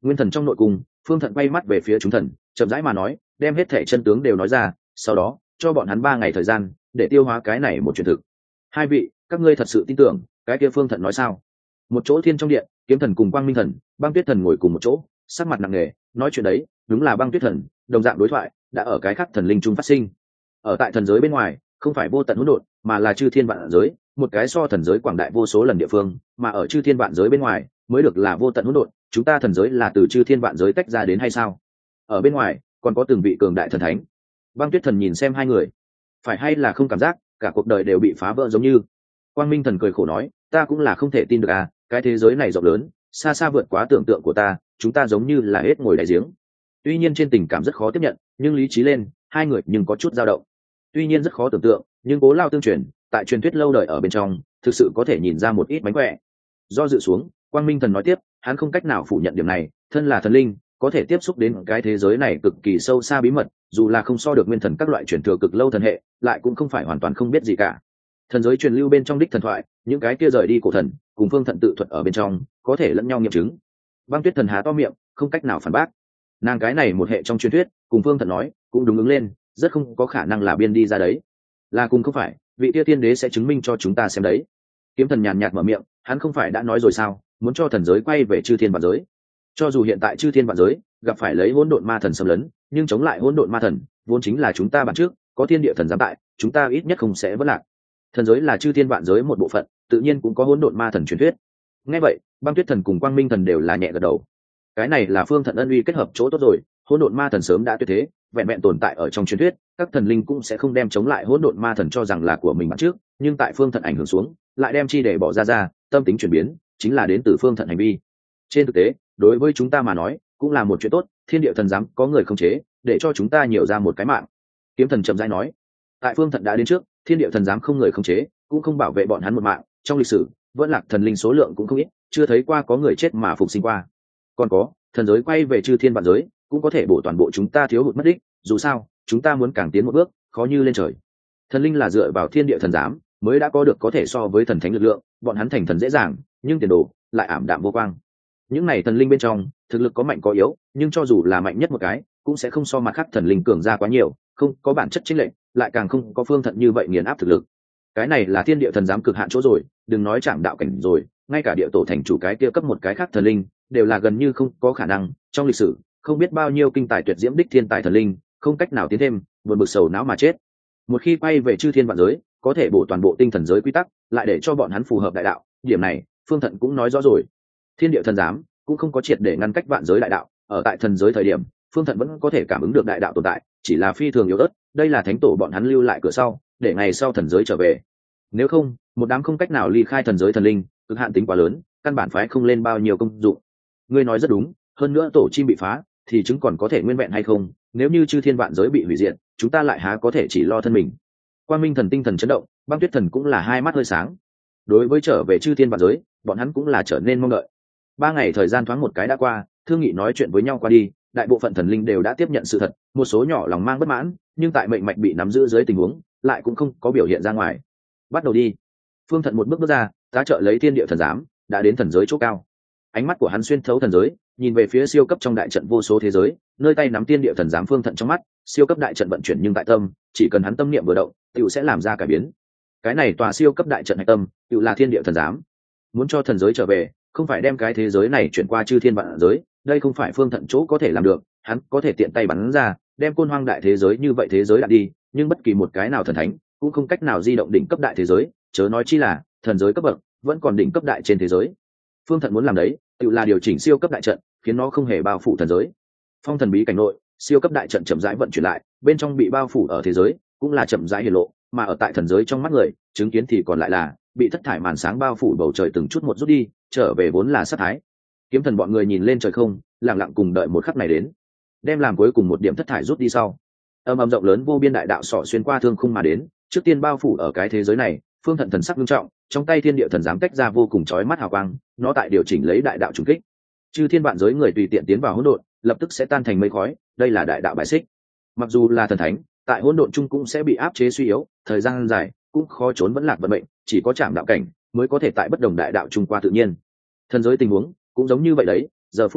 Nguyên thần trong nội cung, Phương Thận quay mắt về phía chúng thần, chậm rãi mà nói, đem hết thể chân tướng đều nói ra, sau đó cho bọn hắn ba ngày thời gian để tiêu hóa cái này một chuyện thực. Hai vị, các ngươi thật sự tin tưởng cái kia Phương Thận nói sao? Một chỗ thiên trong điện, Kiếm Thần cùng Quang Minh Thần, Băng Tuyết Thần ngồi cùng một chỗ, sắc mặt nặng nề, nói chuyện đấy, đúng là Băng Tuyết Thần, đồng dạng đối thoại đã ở cái khắc thần linh trung phát sinh. Ở tại thần giới bên ngoài, không phải vô tận hỗn độn, mà là chư thiên vạn giới, một cái so thần giới quảng đại vô số lần địa phương, mà ở chư thiên vạn giới bên ngoài mới được là vô tận hỗn độn, chúng ta thần giới là từ chư thiên vạn giới tách ra đến hay sao? Ở bên ngoài còn có từng vị cường đại thần thánh. Băng Tuyết Thần nhìn xem hai người, phải hay là không cảm giác cả cuộc đời đều bị phá vỡ giống như. Quang Minh Thần cười khổ nói, ta cũng là không thể tin được à, cái thế giới này rộng lớn, xa xa vượt quá tưởng tượng của ta, chúng ta giống như là hết ngồi đại giếng. Tuy nhiên trên tình cảm rất khó tiếp nhận, nhưng lý trí lên, hai người nhưng có chút dao động. Tuy nhiên rất khó tưởng tượng, nhưng Cố Lao tương truyền, tại truyền thuyết lâu đời ở bên trong, thực sự có thể nhìn ra một ít mánh khỏe. Do dự xuống, Quang Minh Thần nói tiếp, hắn không cách nào phủ nhận điểm này, thân là thần linh, có thể tiếp xúc đến cái thế giới này cực kỳ sâu xa bí mật, dù là không so được nguyên thần các loại truyền thừa cực lâu thần hệ, lại cũng không phải hoàn toàn không biết gì cả. Thần giới truyền lưu bên trong đích thần thoại, những cái kia rời đi cổ thần, cùng Phương Thận tự thuật ở bên trong, có thể lẫn nhau nghiệm chứng. Băng Tuyết Thần há to miệng, không cách nào phản bác. Nàng cái này một hệ trong truyền thuyết, cùng Phương Thận nói, cũng đúng ứng lên, rất không có khả năng là biên đi ra đấy. Là cùng không phải, vị tia tiên đế sẽ chứng minh cho chúng ta xem đấy. Kiếm Thần nhàn nhạt mở miệng, hắn không phải đã nói rồi sao, muốn cho thần giới quay về chư thiên vạn giới. Cho dù hiện tại chư thiên vạn giới gặp phải lấy hỗn độn ma thần xâm lấn, nhưng chống lại hỗn độn ma thần vốn chính là chúng ta bản trước, có thiên địa thần giám tại, chúng ta ít nhất không sẽ vỡ lạc. Thần giới là chư thiên vạn giới một bộ phận, tự nhiên cũng có hỗn độn ma thần truyền thuyết. Nghe vậy, Băng Tuyết Thần cùng Quang Minh Thần đều là nhẹ gật đầu. Cái này là Phương Thận ân uy kết hợp chỗ tốt rồi, hỗn độn ma thần sớm đã tuyệt thế, vẹn vẹn tồn tại ở trong truyền thuyết, các thần linh cũng sẽ không đem chống lại hỗn độn ma thần cho rằng là của mình bản trước, nhưng tại Phương Thận ảnh hưởng xuống, lại đem chi để bỏ ra ra, tâm tính chuyển biến, chính là đến từ Phương Thận hành vi. Trên thực tế, đối với chúng ta mà nói, cũng là một chuyện tốt, thiên địa thần giám có người khống chế, để cho chúng ta nhiều ra một cái mạng. Kiếm Thần chậm rãi nói, tại Phương Thận đã đến trước, thiên địa thần giám không người khống chế, cũng không bảo vệ bọn hắn một mạng, trong lịch sử, vẫn lạc thần linh số lượng cũng không ít, chưa thấy qua có người chết mà phục sinh qua. Còn có, thần giới quay về chư thiên vạn giới, cũng có thể bổ toàn bộ chúng ta thiếu hụt mất đích, dù sao, chúng ta muốn càng tiến một bước, khó như lên trời. Thần linh là dựa vào thiên địa thần giám, mới đã có được có thể so với thần thánh lực lượng, bọn hắn thành thần dễ dàng, nhưng tiền đồ lại ảm đạm vô quang. Những này thần linh bên trong, thực lực có mạnh có yếu, nhưng cho dù là mạnh nhất một cái, cũng sẽ không so mặt khác thần linh cường ra quá nhiều, không có bản chất chênh lệch, lại càng không có Phương Thận như vậy nghiền áp thực lực. Cái này là thiên địa thần giám cực hạn chỗ rồi, đừng nói chạm đạo cảnh rồi, ngay cả địa tổ thành chủ cái kia cấp một cái khác thần linh, đều là gần như không có khả năng. Trong lịch sử, không biết bao nhiêu kinh tài tuyệt diễm đích thiên tài thần linh, không cách nào tiến thêm, buồn bực sầu não mà chết. Một khi quay về chư thiên vạn giới, có thể bổ toàn bộ tinh thần giới quy tắc, lại để cho bọn hắn phù hợp đại đạo, điểm này, Phương Thận cũng nói rõ rồi. Thiên địa thần giám cũng không có triệt để ngăn cách vạn giới đại đạo, ở tại thần giới thời điểm, Phương Thận vẫn có thể cảm ứng được đại đạo tồn tại, chỉ là phi thường yếu ớt, đây là thánh tổ bọn hắn lưu lại cửa sau, để ngày sau thần giới trở về. Nếu không, một đám không cách nào ly khai thần giới thần linh, cực hạn tính quá lớn, căn bản phái không lên bao nhiêu công dụng. Ngươi nói rất đúng, hơn nữa tổ chim bị phá, thì chứng còn có thể nguyên vẹn hay không, nếu như chư thiên vạn giới bị hủy diệt, chúng ta lại há có thể chỉ lo thân mình. Quang Minh Thần tinh thần chấn động, Băng Tuyết Thần cũng là hai mắt hơi sáng. Đối với trở về chư thiên vạn giới, bọn hắn cũng là trở nên mong đợi. Ba ngày thời gian thoáng một cái đã qua, thương nghị nói chuyện với nhau qua đi, đại bộ phận thần linh đều đã tiếp nhận sự thật, một số nhỏ lòng mang bất mãn, nhưng tại mệnh mạch bị nắm giữ dưới tình huống, lại cũng không có biểu hiện ra ngoài. Bắt đầu đi. Phương Thận một bước bước ra, tá trợ lấy thiên địa thần giám, đã đến thần giới chỗ cao. Ánh mắt của hắn xuyên thấu thần giới, nhìn về phía siêu cấp trong đại trận vô số thế giới, nơi tay nắm thiên địa thần giám Phương Thận trong mắt, siêu cấp đại trận vận chuyển nhưng tại tâm, chỉ cần hắn tâm niệm vừa động, tựu sẽ làm ra cải biến. Cái này tòa siêu cấp đại trận hạch tâm, tựu là thiên địa thần giám. Muốn cho thần giới trở về, không phải đem cái thế giới này chuyển qua chư thiên vạn giới, đây không phải Phương Thận chỗ có thể làm được, hắn có thể tiện tay bắn ra, đem côn hoang đại thế giới như vậy thế giới đã đi, nhưng bất kỳ một cái nào thần thánh cũng không cách nào di động đỉnh cấp đại thế giới, chớ nói chi là thần giới cấp bậc vẫn còn đỉnh cấp đại trên thế giới. Phương Thận muốn làm đấy, tự là điều chỉnh siêu cấp đại trận, khiến nó không hề bao phủ thần giới. Phong thần bí cảnh nội, siêu cấp đại trận chậm rãi vận chuyển lại, bên trong bị bao phủ ở thế giới cũng là chậm rãi hiển lộ, mà ở tại thần giới trong mắt người, chứng kiến thì còn lại là bị thất thải màn sáng bao phủ bầu trời từng chút một rút đi, trở về vốn là sát thái. Kiếm Thần bọn người nhìn lên trời không, lặng lặng cùng đợi một khắc này đến, đem làm cuối cùng một điểm thất thải rút đi sau, âm âm rộng lớn vô biên đại đạo sỏ xuyên qua thương khung mà đến, trước tiên bao phủ ở cái thế giới này. Phương Thận thần sắc nghiêm trọng, trong tay thiên địa thần giám tách ra vô cùng chói mắt hào quang, nó tại điều chỉnh lấy đại đạo trùng kích. Chư thiên vạn giới người tùy tiện tiến vào hỗn độn, lập tức sẽ tan thành mây khói, đây là đại đạo bài xích. Mặc dù là thần thánh, tại hỗn độn chung cũng sẽ bị áp chế suy yếu, thời gian dài cũng khó trốn vẫn lạc vận mệnh, chỉ có chạm đạo cảnh mới có thể tại bất đồng đại đạo chung qua tự nhiên. Thần giới tình huống cũng giống như vậy đấy, giờ phút này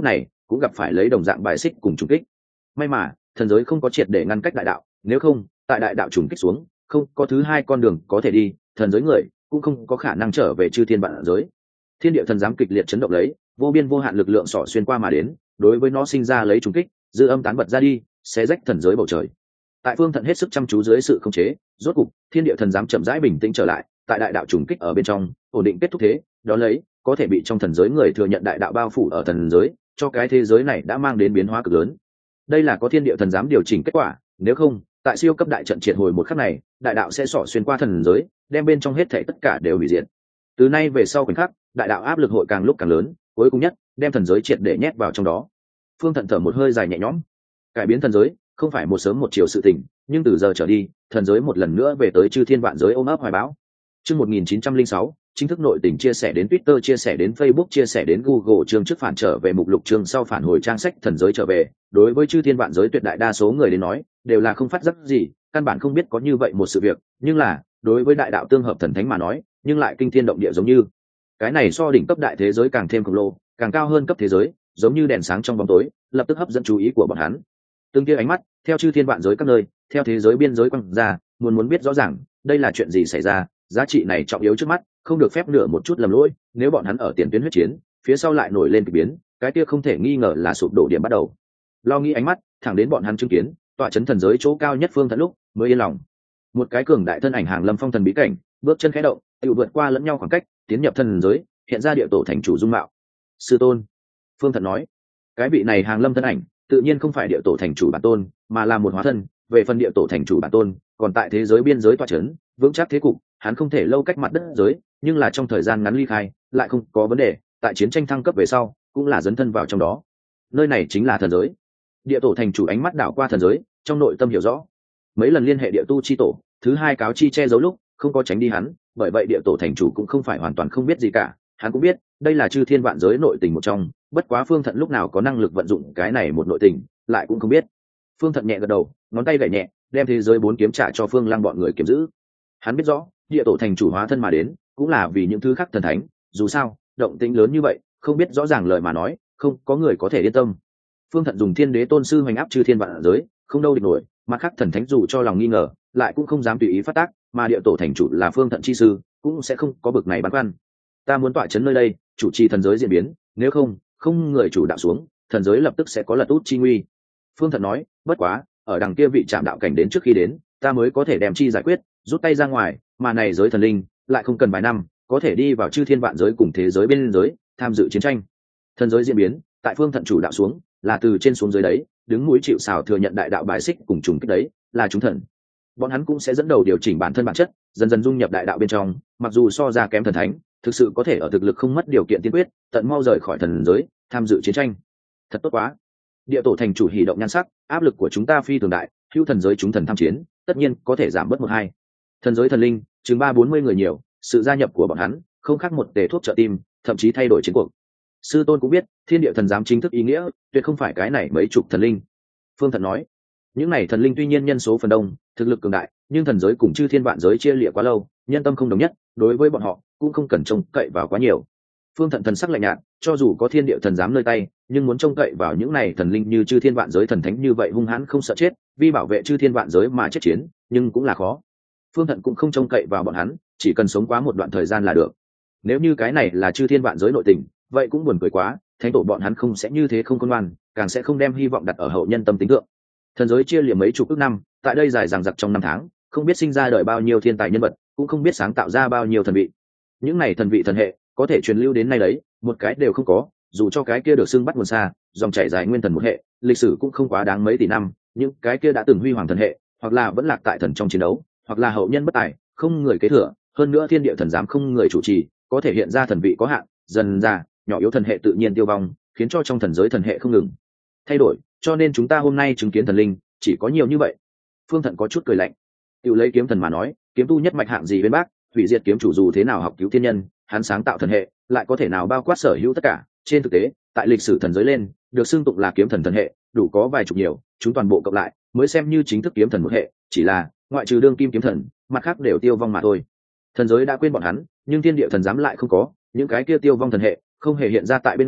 cũng gặp phải lấy đồng dạng bài xích cùng trùng kích. May mà thần giới không có triệt để ngăn cách đại đạo, nếu không tại đại đạo trùng kích xuống không có thứ hai con đường có thể đi, thần giới người cũng không có khả năng trở về chư thiên vạn giới. Thiên địa thần giám kịch liệt chấn động lấy, vô biên vô hạn lực lượng xỏ xuyên qua mà đến, đối với nó sinh ra lấy trùng kích, dư âm tán bật ra đi, xé rách thần giới bầu trời. Tại Phương Thận hết sức chăm chú dưới sự khống chế, rốt cục thiên địa thần giám chậm rãi bình tĩnh trở lại, tại đại đạo trùng kích ở bên trong ổn định kết thúc thế, đó lấy có thể bị trong thần giới người thừa nhận đại đạo bao phủ ở thần giới, cho cái thế giới này đã mang đến biến hóa cực lớn. Đây là có thiên địa thần giám điều chỉnh kết quả, nếu không tại siêu cấp đại trận triệt hồi một khắc này, đại đạo sẽ xỏ xuyên qua thần giới, đem bên trong hết thảy tất cả đều hủy diệt. Từ nay về sau khoảnh khắc, đại đạo áp lực hội càng lúc càng lớn, cuối cùng nhất đem thần giới triệt để nhét vào trong đó. Phương Thận thở một hơi dài nhẹ nhõm. Cải biến thần giới không phải một sớm một chiều sự tình, nhưng từ giờ trở đi thần giới một lần nữa về tới chư thiên vạn giới ôm ấp hoài bão. Chương một nghìn chín trăm lẻ sáu, chính thức nội tình chia sẻ đến Twitter, chia sẻ đến Facebook, chia sẻ đến Google. Chương trước phản trở về mục lục, chương sau phản hồi trang sách thần giới trở về. Đối với chư thiên vạn giới tuyệt đại đa số người đến nói đều là không phát giác gì, căn bản không biết có như vậy một sự việc, nhưng là đối với đại đạo tương hợp thần thánh mà nói nhưng lại kinh thiên động địa, giống như cái này so đỉnh cấp đại thế giới càng thêm khổng lồ, càng cao hơn cấp thế giới, giống như đèn sáng trong bóng tối, lập tức hấp dẫn chú ý của bọn hắn. Từng kia ánh mắt theo chư thiên vạn giới các nơi, theo thế giới biên giới quăng ra, muốn muốn biết rõ ràng đây là chuyện gì xảy ra, giá trị này trọng yếu trước mắt, không được phép nửa một chút lầm lỗi. Nếu bọn hắn ở tiền tuyến huyết chiến, phía sau lại nổi lên kỳ biến, cái kia không thể nghi ngờ là sụp đổ điểm bắt đầu. Lo nghĩ ánh mắt thẳng đến bọn hắn chứng kiến tọa chấn thần giới chỗ cao nhất Phương Thận lúc mới yên lòng. Một cái cường đại thân ảnh hàng lâm phong thần bí cảnh, bước chân khẽ động, tự vượt qua lẫn nhau khoảng cách, tiến nhập thần giới, hiện ra địa tổ thành chủ dung mạo. Sư tôn, Phương Thận nói, cái vị này hàng lâm thân ảnh tự nhiên không phải địa tổ thành chủ bản tôn, mà là một hóa thân. Về phần địa tổ thành chủ bản tôn còn tại thế giới biên giới tọa chấn, vững chắc thế cục, hắn không thể lâu cách mặt đất giới, nhưng là trong thời gian ngắn ly khai lại không có vấn đề, tại chiến tranh thăng cấp về sau cũng là dấn thân vào trong đó. Nơi này chính là thần giới. Địa tổ thành chủ ánh mắt đảo qua thần giới, trong nội tâm hiểu rõ. Mấy lần liên hệ địa tu chi tổ, thứ hai cáo chi che giấu lúc không có tránh đi hắn, bởi vậy địa tổ thành chủ cũng không phải hoàn toàn không biết gì cả, hắn cũng biết đây là chư thiên vạn giới nội tình một trong, bất quá Phương Thận lúc nào có năng lực vận dụng cái này một nội tình lại cũng không biết. Phương Thận nhẹ gật đầu, ngón tay gảy nhẹ, đem thế giới bốn kiếm trả cho Phương Lăng bọn người kiếm giữ. Hắn biết rõ địa tổ thành chủ hóa thân mà đến cũng là vì những thứ khác thần thánh, dù sao động tĩnh lớn như vậy, không biết rõ ràng lời mà nói không có người có thể yên tâm. Phương Thận dùng thiên đế tôn sư hoành áp chư thiên vạn giới, không đâu địch nổi, mặt khác thần thánh dù cho lòng nghi ngờ lại cũng không dám tùy ý phát tác, mà địa tổ thành chủ là Phương Thận chi sư cũng sẽ không có bực này băn khoăn. Ta muốn tọa chấn nơi đây, chủ trì thần giới diễn biến, nếu không không người chủ đạo xuống, thần giới lập tức sẽ có lật út chi nguy. Phương Thận nói, bất quá ở đằng kia vị trạm đạo cảnh đến trước khi đến, ta mới có thể đem chi giải quyết, rút tay ra ngoài, mà này giới thần linh lại không cần vài năm có thể đi vào chư thiên vạn giới cùng thế giới bên giới tham dự chiến tranh. Thần giới diễn biến tại Phương Thận chủ đạo xuống là từ trên xuống dưới đấy, đứng mũi chịu sào thừa nhận đại đạo bài xích cùng trùng kích đấy là chúng thần. Bọn hắn cũng sẽ dẫn đầu điều chỉnh bản thân bản chất, dần dần dung nhập đại đạo bên trong, mặc dù so ra kém thần thánh, thực sự có thể ở thực lực không mất điều kiện tiên quyết, tận mau rời khỏi thần giới tham dự chiến tranh. Thật tốt quá. Địa tổ thành chủ hỉ động nhan sắc, áp lực của chúng ta phi thường đại, hữu thần giới chúng thần tham chiến tất nhiên có thể giảm bớt một hai. Thần giới thần linh chừng ba bốn mươi người nhiều, sự gia nhập của bọn hắn không khác một tề thuốc trợ tim, thậm chí thay đổi chiến cuộc. Sư tôn cũng biết thiên địa thần giám chính thức ý nghĩa tuyệt không phải cái này mấy chục thần linh. Phương Thận nói, những này thần linh tuy nhiên nhân số phần đông, thực lực cường đại, nhưng thần giới cùng chư thiên vạn giới chia lịa quá lâu, nhân tâm không đồng nhất, đối với bọn họ cũng không cần trông cậy vào quá nhiều. Phương Thận thần sắc lạnh nhạt, cho dù có thiên địa thần giám nơi tay, nhưng muốn trông cậy vào những này thần linh như chư thiên vạn giới thần thánh như vậy hung hãn không sợ chết, vì bảo vệ chư thiên vạn giới mà chết chiến, nhưng cũng là khó. Phương Thận cũng không trông cậy vào bọn hắn, chỉ cần sống quá một đoạn thời gian là được. Nếu như cái này là chư thiên vạn giới nội tình, vậy cũng buồn cười quá, thánh tổ bọn hắn không sẽ như thế không khôn ngoan, càng sẽ không đem hy vọng đặt ở hậu nhân tâm tính thượng. Thần giới chia liệm mấy chục ức năm, tại đây dài dằng dặc trong năm tháng, không biết sinh ra đời bao nhiêu thiên tài nhân vật, cũng không biết sáng tạo ra bao nhiêu thần vị. Những này thần vị thần hệ có thể truyền lưu đến nay đấy, một cái đều không có, dù cho cái kia được xưng bắt nguồn xa, dòng chảy dài nguyên thần một hệ, lịch sử cũng không quá đáng mấy tỷ năm, những cái kia đã từng huy hoàng thần hệ, hoặc là vẫn lạc tại thần trong chiến đấu, hoặc là hậu nhân bất tài, không người kế thừa, hơn nữa thiên địa thần giám không người chủ trì, có thể hiện ra thần vị có hạn, dần ra nhỏ yếu thần hệ tự nhiên tiêu vong, khiến cho trong thần giới thần hệ không ngừng thay đổi, cho nên chúng ta hôm nay chứng kiến thần linh chỉ có nhiều như vậy. Phương Thận có chút cười lạnh, tự lấy kiếm thần mà nói, kiếm tu nhất mạch hạng gì bên bác, hủy diệt kiếm chủ dù thế nào học cứu thiên nhân, hắn sáng tạo thần hệ lại có thể nào bao quát sở hữu tất cả. Trên thực tế tại lịch sử thần giới lên được xưng tụng là kiếm thần thần hệ đủ có vài chục nhiều, chúng toàn bộ cộng lại mới xem như chính thức kiếm thần một hệ, chỉ là ngoại trừ đương kim kiếm thần, mặt khác đều tiêu vong mà thôi. Thần giới đã quên bọn hắn, nhưng thiên địa thần giám lại không có, những cái kia tiêu vong thần hệ không hề hiện ra tại bên ngoài,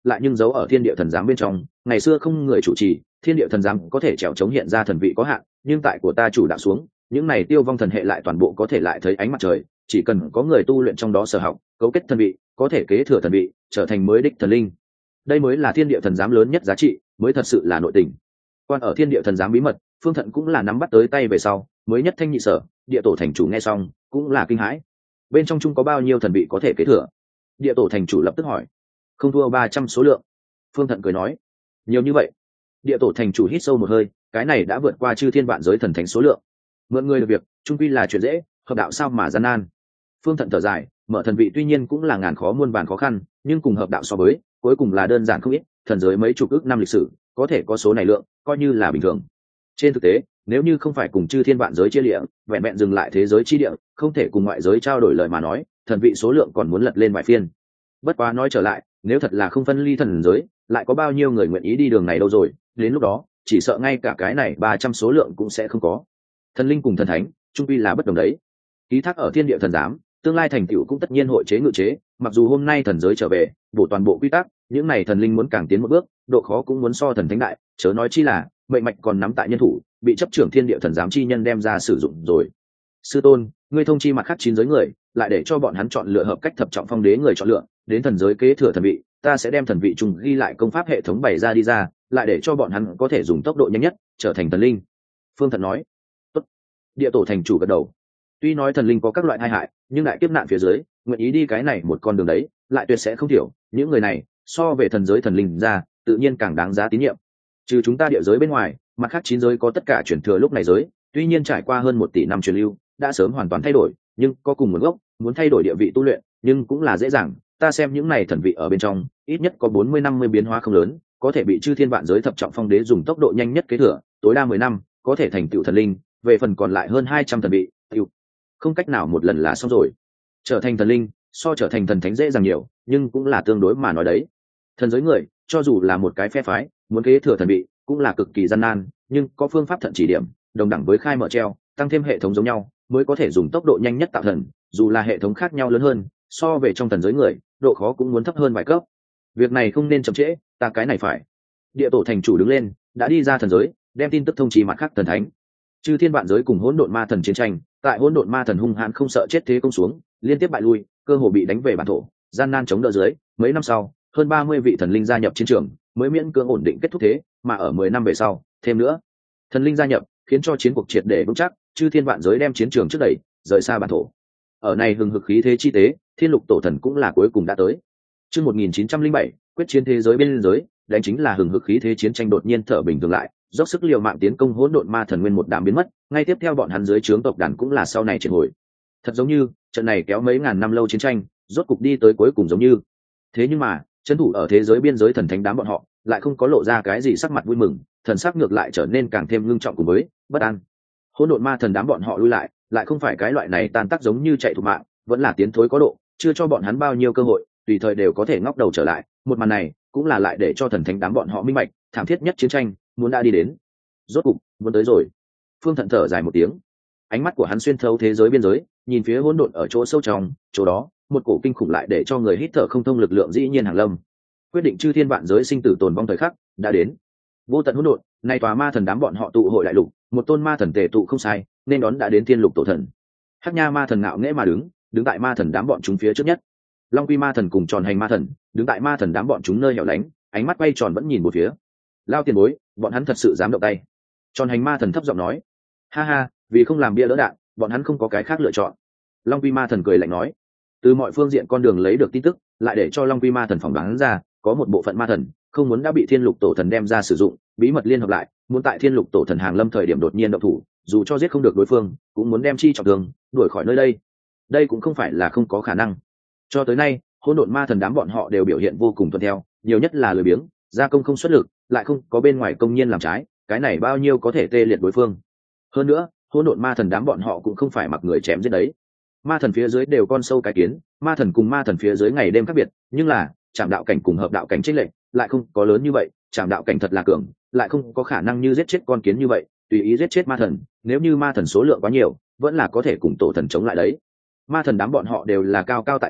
lại nhưng giấu ở thiên địa thần giám bên trong, ngày xưa không người chủ trì, thiên địa thần giám có thể trèo chống hiện ra thần vị có hạn, nhưng tại của ta chủ đạo xuống, những này tiêu vong thần hệ lại toàn bộ có thể lại thấy ánh mặt trời, chỉ cần có người tu luyện trong đó sở học, cấu kết thần vị, có thể kế thừa thần vị, trở thành mới đích thần linh. Đây mới là thiên địa thần giám lớn nhất giá trị, mới thật sự là nội tình. Quan ở thiên địa thần giám bí mật, Phương Thận cũng là nắm bắt tới tay về sau, mới nhất thanh nhị sở, địa tổ thành chủ nghe xong, cũng là kinh hãi. Bên trong chung có bao nhiêu thần vị có thể kế thừa? Địa tổ thành chủ lập tức hỏi. Không thua ba trăm số lượng. Phương Thận cười nói. Nhiều như vậy? Địa tổ thành chủ hít sâu một hơi, cái này đã vượt qua chư thiên vạn giới thần thánh số lượng. Mượn người được việc, chung quy là chuyện dễ, hợp đạo sao mà gian nan. Phương Thận thở dài, mở thần vị tuy nhiên cũng là ngàn khó muôn vàn khó khăn, nhưng cùng hợp đạo so với, cuối cùng là đơn giản không ít, thần giới mấy chục ước năm lịch sử, có thể có số này lượng, coi như là bình thường. Trên thực tế, nếu như không phải cùng chư thiên vạn giới chia địa, vẹn vẹn dừng lại thế giới chi địa, không thể cùng ngoại giới trao đổi lời mà nói, thần vị số lượng còn muốn lật lên vài phiên. Bất quá nói trở lại, nếu thật là không phân ly thần giới, lại có bao nhiêu người nguyện ý đi đường này đâu rồi, đến lúc đó, chỉ sợ ngay cả cái này ba trăm số lượng cũng sẽ không có. Thần linh cùng thần thánh, chung quy là bất đồng đấy. Ký thác ở thiên địa thần giám, tương lai thành tựu cũng tất nhiên hội chế ngự chế, mặc dù hôm nay thần giới trở về, bổ toàn bộ quy tắc, những này thần linh muốn càng tiến một bước, độ khó cũng muốn so thần thánh đại, chớ nói chi là mệnh mạch còn nắm tại nhân thủ, bị chấp trưởng thiên địa thần giám chi nhân đem ra sử dụng rồi. Sư tôn, ngươi thông chi mặt khác chín giới người, lại để cho bọn hắn chọn lựa hợp cách thập trọng phong đế người chọn lựa, đến thần giới kế thừa thần vị, ta sẽ đem thần vị trùng ghi lại công pháp hệ thống bày ra đi ra, lại để cho bọn hắn có thể dùng tốc độ nhanh nhất trở thành thần linh. Phương Thận nói. Tốt. Địa tổ thành chủ gật đầu. Tuy nói thần linh có các loại tai hại, nhưng đại kiếp nạn phía dưới, nguyện ý đi cái này một con đường đấy, lại tuyệt sẽ không thiểu, những người này, so về thần giới thần linh ra, tự nhiên càng đáng giá tín nhiệm. Trừ chúng ta địa giới bên ngoài, mặt khác chín giới có tất cả truyền thừa lúc này giới, tuy nhiên trải qua hơn một tỷ năm truyền lưu, đã sớm hoàn toàn thay đổi, nhưng có cùng nguồn gốc, muốn thay đổi địa vị tu luyện, nhưng cũng là dễ dàng, ta xem những này thần vị ở bên trong, ít nhất có bốn mươi năm mươi biến hóa không lớn, có thể bị chư thiên vạn giới thập trọng phong đế dùng tốc độ nhanh nhất kế thừa, tối đa mười năm, có thể thành tựu thần linh, về phần còn lại hơn hai trăm thần vị, tựu không cách nào một lần là xong rồi. Trở thành thần linh, so trở thành thần thánh dễ dàng nhiều, nhưng cũng là tương đối mà nói đấy. Thần giới người, cho dù là một cái phe phái, muốn kế thừa thần vị, cũng là cực kỳ gian nan, nhưng có phương pháp thận chỉ điểm, đồng đẳng với khai mở treo, tăng thêm hệ thống giống nhau, mới có thể dùng tốc độ nhanh nhất tạo thần, dù là hệ thống khác nhau lớn hơn, so về trong thần giới người, độ khó cũng muốn thấp hơn vài cấp. Việc này không nên chậm trễ, ta cái này phải. Địa tổ thành chủ đứng lên, đã đi ra thần giới, đem tin tức thông trì mặt khác thần thánh. Chư thiên vạn giới cùng hỗn độn ma thần chiến tranh, tại hỗn độn ma thần hung hãn không sợ chết thế công xuống, liên tiếp bại lui, cơ hồ bị đánh về bản thổ, gian nan chống đỡ dưới, mấy năm sau, hơn ba mươi vị thần linh gia nhập chiến trường, mới miễn cưỡng ổn định kết thúc thế, mà ở mười năm về sau, thêm nữa, thần linh gia nhập, khiến cho chiến cuộc triệt để vững chắc, chư thiên vạn giới đem chiến trường trước đẩy, rời xa bản thổ. Ở này hừng hực khí thế chi tế, thiên lục tổ thần cũng là cuối cùng đã tới. Chương một nghìn chín trăm linh bảy, quyết chiến thế giới bên giới, đánh chính là hừng hực khí thế chiến tranh đột nhiên thở bình thường lại, dốc sức liều mạng tiến công hỗn độn ma thần nguyên một đám biến mất, ngay tiếp theo bọn hắn dưới trướng tộc đàn cũng là sau này triệt hồi. Thật giống như, trận này kéo mấy ngàn năm lâu chiến tranh, rốt cục đi tới cuối cùng giống như. Thế nhưng mà, trấn thủ ở thế giới biên giới thần thánh đám bọn họ, lại không có lộ ra cái gì sắc mặt vui mừng, thần sắc ngược lại trở nên càng thêm ngưng trọng cùng với bất an. Hỗn độn ma thần đám bọn họ lui lại, lại không phải cái loại này tan tác giống như chạy thục mạng, vẫn là tiến thối có độ, chưa cho bọn hắn bao nhiêu cơ hội, tùy thời đều có thể ngóc đầu trở lại. Một màn này cũng là lại để cho thần thánh đám bọn họ minh bạch, thảm thiết nhất chiến tranh muốn đã đi đến, rốt cục muốn tới rồi. Phương Thận thở dài một tiếng, ánh mắt của hắn xuyên thấu thế giới biên giới, nhìn phía hỗn độn ở chỗ sâu trong, chỗ đó một cổ kinh khủng lại để cho người hít thở không thông lực lượng dĩ nhiên hàng lâm, quyết định chư thiên vạn giới sinh tử tồn vong thời khắc đã đến. Vô tận hỗn độn, nay tòa ma thần đám bọn họ tụ hội đại lục, một tôn ma thần tề tụ không sai, nên đón đã đến thiên lục tổ thần. Hắc Nha ma thần ngạo nghễ mà đứng, đứng tại ma thần đám bọn chúng phía trước nhất. Long Quy ma thần cùng Tròn Hành ma thần, đứng tại ma thần đám bọn chúng nơi hẻo lánh, ánh mắt quay tròn vẫn nhìn một phía. Lao tiền bối, bọn hắn thật sự dám động tay. Tròn Hành ma thần thấp giọng nói. Ha ha, vì không làm bia đỡ đạn, bọn hắn không có cái khác lựa chọn. Long Quy ma thần cười lạnh nói. Từ mọi phương diện con đường lấy được tin tức, lại để cho Long Quy ma thần phỏng đoán ra, có một bộ phận ma thần không muốn đã bị thiên lục tổ thần đem ra sử dụng, bí mật liên hợp lại, muốn tại thiên lục tổ thần hàng lâm thời điểm đột nhiên động thủ, dù cho giết không được đối phương, cũng muốn đem chi trọng thương, đuổi khỏi nơi đây. Đây cũng không phải là không có khả năng. Cho tới nay, hỗn độn ma thần đám bọn họ đều biểu hiện vô cùng tuân theo, nhiều nhất là lười biếng, gia công không xuất lực, lại không có bên ngoài công nhiên làm trái, cái này bao nhiêu có thể tê liệt đối phương. Hơn nữa, hỗn độn ma thần đám bọn họ cũng không phải mặc người chém giết đấy. Ma thần phía dưới đều con sâu cái kiến, ma thần cùng ma thần phía dưới ngày đêm khác biệt, nhưng là trảm đạo cảnh cùng hợp đạo cảnh chênh lệch lại không có lớn như vậy, trảm đạo cảnh thật là cường, lại không có khả năng như giết chết con kiến như vậy, tùy ý giết chết ma thần, nếu như ma thần số lượng quá nhiều, vẫn là có thể cùng tổ thần chống lại đấy. Ma thần đám bọn họ đều là cao cao tại thượng,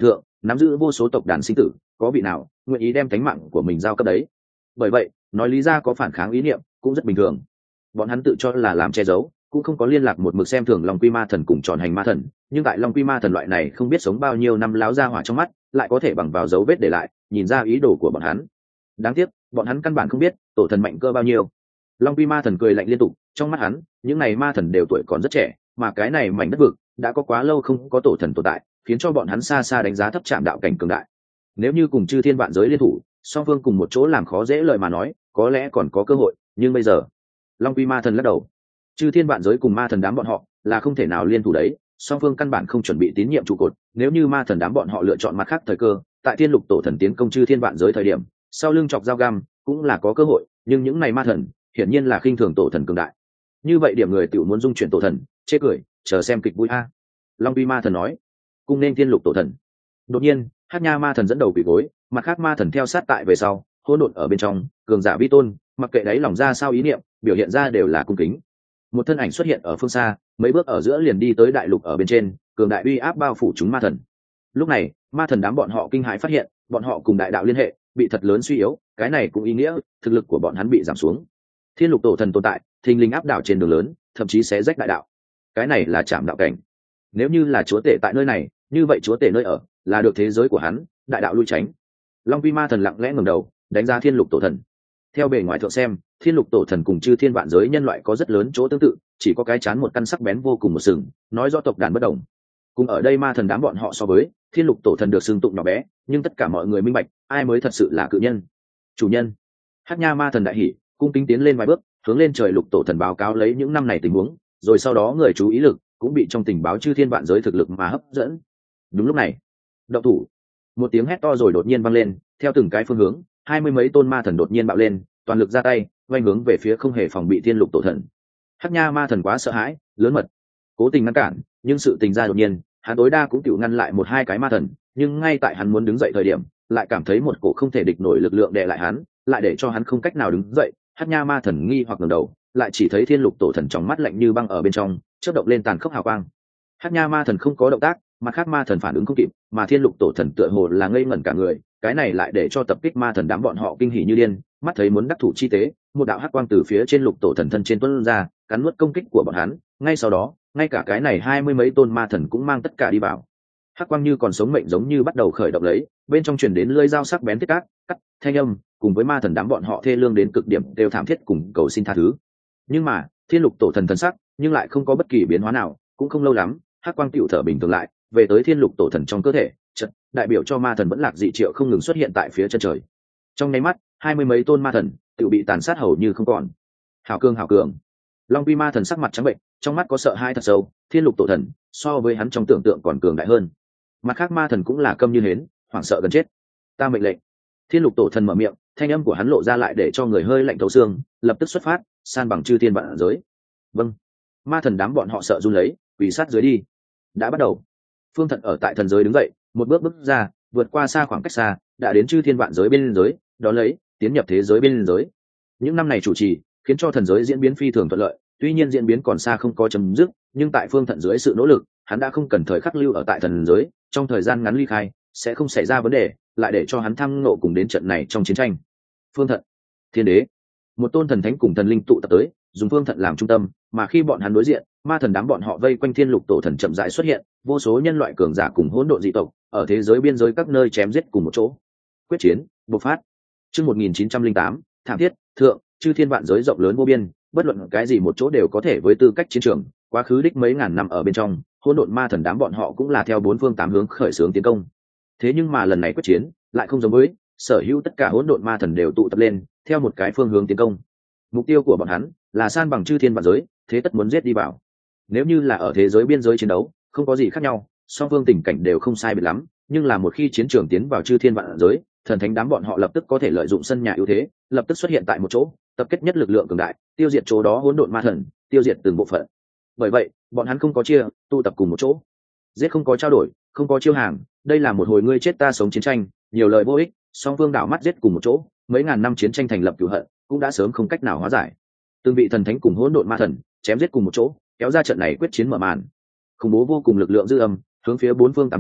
nắm giữ vô số tộc đàn sinh tử, có vị nào nguyện ý đem tánh mạng của mình giao cấp đấy. Bởi vậy nói lý ra có phản kháng ý niệm cũng rất bình thường. Bọn hắn tự cho là làm che giấu, cũng không có liên lạc một mực xem thường Long Quy Ma Thần cùng Tròn Hành Ma Thần, nhưng tại Long Quy Ma Thần loại này không biết sống bao nhiêu năm láo ra hỏa trong mắt, lại có thể bằng vào dấu vết để lại, nhìn ra ý đồ của bọn hắn. Đáng tiếc, bọn hắn căn bản không biết tổ thần mạnh cơ bao nhiêu. Long Quy Ma Thần cười lạnh liên tục, trong mắt hắn, những này ma thần đều tuổi còn rất trẻ, mà cái này mảnh đất vực đã có quá lâu không có tổ thần tồn tại, khiến cho bọn hắn xa xa đánh giá thấp Trạm đạo cảnh cường đại. Nếu như cùng chư thiên vạn giới liên thủ, song phương cùng một chỗ làm khó dễ lời mà nói, có lẽ còn có cơ hội, nhưng bây giờ, Long Quy Ma Thần lắc đầu. Chư thiên vạn giới cùng ma thần đám bọn họ là không thể nào liên thủ đấy, song phương căn bản không chuẩn bị tín nhiệm trụ cột. Nếu như ma thần đám bọn họ lựa chọn mặt khác thời cơ, tại thiên lục tổ thần tiến công chư thiên vạn giới thời điểm, sau lưng chọc dao găm cũng là có cơ hội, nhưng những này ma thần hiển nhiên là khinh thường tổ thần cường đại. Như vậy điểm người tiểu muốn dung chuyển tổ thần, chê cười, chờ xem kịch vui a. Long Vi Ma Thần nói, cung nên thiên lục tổ thần. Đột nhiên, Hắc Nha Ma Thần dẫn đầu quỳ gối, mặt khác ma thần theo sát tại về sau, hỗn độn ở bên trong, cường giả vi tôn, mặc kệ đáy lòng ra sao ý niệm, biểu hiện ra đều là cung kính. Một thân ảnh xuất hiện ở phương xa, mấy bước ở giữa liền đi tới đại lục ở bên trên, cường đại uy áp bao phủ chúng ma thần. Lúc này, ma thần đám bọn họ kinh hãi phát hiện, bọn họ cùng đại đạo liên hệ bị thật lớn suy yếu, cái này cũng ý nghĩa thực lực của bọn hắn bị giảm xuống. Thiên lục tổ thần tồn tại, thình lình áp đảo trên đường lớn, thậm chí sẽ rách đại đạo. Cái này là Trảm đạo cảnh. Nếu như là chúa tể tại nơi này, như vậy chúa tể nơi ở là được thế giới của hắn, đại đạo lui tránh. Long Vi Ma Thần lặng lẽ ngẩng đầu, đánh giá thiên lục tổ thần. Theo bề ngoài thượng xem, thiên lục tổ thần cùng chư thiên vạn giới nhân loại có rất lớn chỗ tương tự, chỉ có cái chán một căn sắc bén vô cùng một sừng, nói rõ tộc đàn bất đồng. Cùng ở đây ma thần đám bọn họ so với, thiên lục tổ thần được xưng tụng nhỏ bé, nhưng tất cả mọi người minh bạch, ai mới thật sự là cự nhân. Chủ nhân. Hắc Nha Ma Thần đại hỉ, cung kính tiến lên vài bước, hướng lên trời lục tổ thần báo cáo lấy những năm này tình huống, rồi sau đó người chú ý lực cũng bị trong tình báo chư thiên vạn giới thực lực mà hấp dẫn. Đúng lúc này, động thủ. Một tiếng hét to rồi đột nhiên vang lên, theo từng cái phương hướng, hai mươi mấy tôn ma thần đột nhiên bạo lên, toàn lực ra tay, vây hướng về phía không hề phòng bị thiên lục tổ thần. Hắc Nha Ma Thần quá sợ hãi, lớn mật, cố tình ngăn cản, nhưng sự tình ra đột nhiên, hắn tối đa cũng chịu ngăn lại một hai cái ma thần, nhưng ngay tại hắn muốn đứng dậy thời điểm, lại cảm thấy một cổ không thể địch nổi lực lượng đè lại hắn, lại để cho hắn không cách nào đứng dậy. Hắc Nha Ma Thần nghi hoặc ngẩng đầu, lại chỉ thấy thiên lục tổ thần trong mắt lạnh như băng ở bên trong, chớp động lên tàn khốc hào quang. Hắc Nha Ma Thần không có động tác, mặt khác ma thần phản ứng không kịp, mà thiên lục tổ thần tựa hồ là ngây ngẩn cả người, cái này lại để cho tập kích ma thần đám bọn họ kinh hỉ như điên, mắt thấy muốn đắc thủ chi tế, một đạo hắc quang từ phía trên lục tổ thần thân trên tuôn ra, cắn nuốt công kích của bọn hắn. Ngay sau đó, ngay cả cái này hai mươi mấy tôn ma thần cũng mang tất cả đi vào. Hắc quang như còn sống mệnh giống như bắt đầu khởi động lấy, bên trong truyền đến lưỡi dao sắc bén thiết cát, cắt, thanh âm, cùng với ma thần đám bọn họ thê lương đến cực điểm đều thảm thiết cùng cầu xin tha thứ. Nhưng mà, thiên lục tổ thần thần sắc, nhưng lại không có bất kỳ biến hóa nào, cũng không lâu lắm, hắc quang tựu thở bình thường lại, về tới thiên lục tổ thần trong cơ thể, chợt, đại biểu cho ma thần vẫn lạc dị triệu không ngừng xuất hiện tại phía chân trời. Trong nháy mắt, hai mươi mấy tôn ma thần tựu bị tàn sát hầu như không còn. Hảo cường hảo cường. Long Vi Ma Thần sắc mặt trắng bệnh, trong mắt có sợ hãi thật sâu, thiên lục tổ thần so với hắn trong tưởng tượng còn cường đại hơn. Mặt khác ma thần cũng là câm như hến, hoảng sợ gần chết. Ta mệnh lệnh. Thiên lục tổ thần mở miệng, thanh âm của hắn lộ ra lại để cho người hơi lạnh thấu xương, lập tức xuất phát, san bằng chư thiên vạn giới. Vâng. Ma thần đám bọn họ sợ run lấy, quỳ sát dưới đi. Đã bắt đầu. Phương Thận ở tại thần giới đứng dậy, một bước bước ra, vượt qua xa khoảng cách xa, đã đến chư thiên vạn giới bên giới, đó lấy tiến nhập thế giới bên giới. Những năm này chủ trì khiến cho thần giới diễn biến phi thường thuận lợi, tuy nhiên diễn biến còn xa không có chấm dứt, nhưng tại Phương Thận dưới sự nỗ lực, hắn đã không cần thời khắc lưu ở tại thần giới, trong thời gian ngắn ly khai sẽ không xảy ra vấn đề, lại để cho hắn thăng ngộ cùng đến trận này trong chiến tranh. Phương Thận, Thiên Đế, một tôn thần thánh cùng thần linh tụ tập tới, dùng Phương Thận làm trung tâm, mà khi bọn hắn đối diện, ma thần đám bọn họ vây quanh thiên lục tổ thần chậm rãi xuất hiện, vô số nhân loại cường giả cùng hỗn độn dị tộc ở thế giới biên giới các nơi chém giết cùng một chỗ. Quyết chiến bộc phát. Chương một nghìn chín trăm linh tám, thảm thiết, thượng, chư thiên vạn giới rộng lớn vô biên, bất luận cái gì một chỗ đều có thể với tư cách chiến trường. Quá khứ đích mấy ngàn năm ở bên trong, hỗn độn ma thần đám bọn họ cũng là theo bốn phương tám hướng khởi xướng tiến công. Thế nhưng mà lần này quyết chiến lại không giống với, sở hữu tất cả hỗn độn ma thần đều tụ tập lên, theo một cái phương hướng tiến công. Mục tiêu của bọn hắn là san bằng chư thiên vạn giới, thế tất muốn giết đi vào. Nếu như là ở thế giới biên giới chiến đấu, không có gì khác nhau, song phương tình cảnh đều không sai biệt lắm, nhưng là một khi chiến trường tiến vào chư thiên vạn giới, thần thánh đám bọn họ lập tức có thể lợi dụng sân nhà ưu thế, lập tức xuất hiện tại một chỗ, tập kết nhất lực lượng cường đại, tiêu diệt chỗ đó hỗn độn ma thần, tiêu diệt từng bộ phận. Bởi vậy, bọn hắn không có chia, tụ tập cùng một chỗ. Giết không có trao đổi, không có chiêu hàng, đây là một hồi ngươi chết ta sống chiến tranh, nhiều lời vô ích, song phương đảo mắt giết cùng một chỗ, mấy ngàn năm chiến tranh thành lập cửu hận, cũng đã sớm không cách nào hóa giải. Từng vị thần thánh cùng hỗn độn ma thần chém giết cùng một chỗ, kéo ra trận này quyết chiến mở màn. Khủng bố vô cùng lực lượng dư âm, hướng phía bốn phương tám hướng,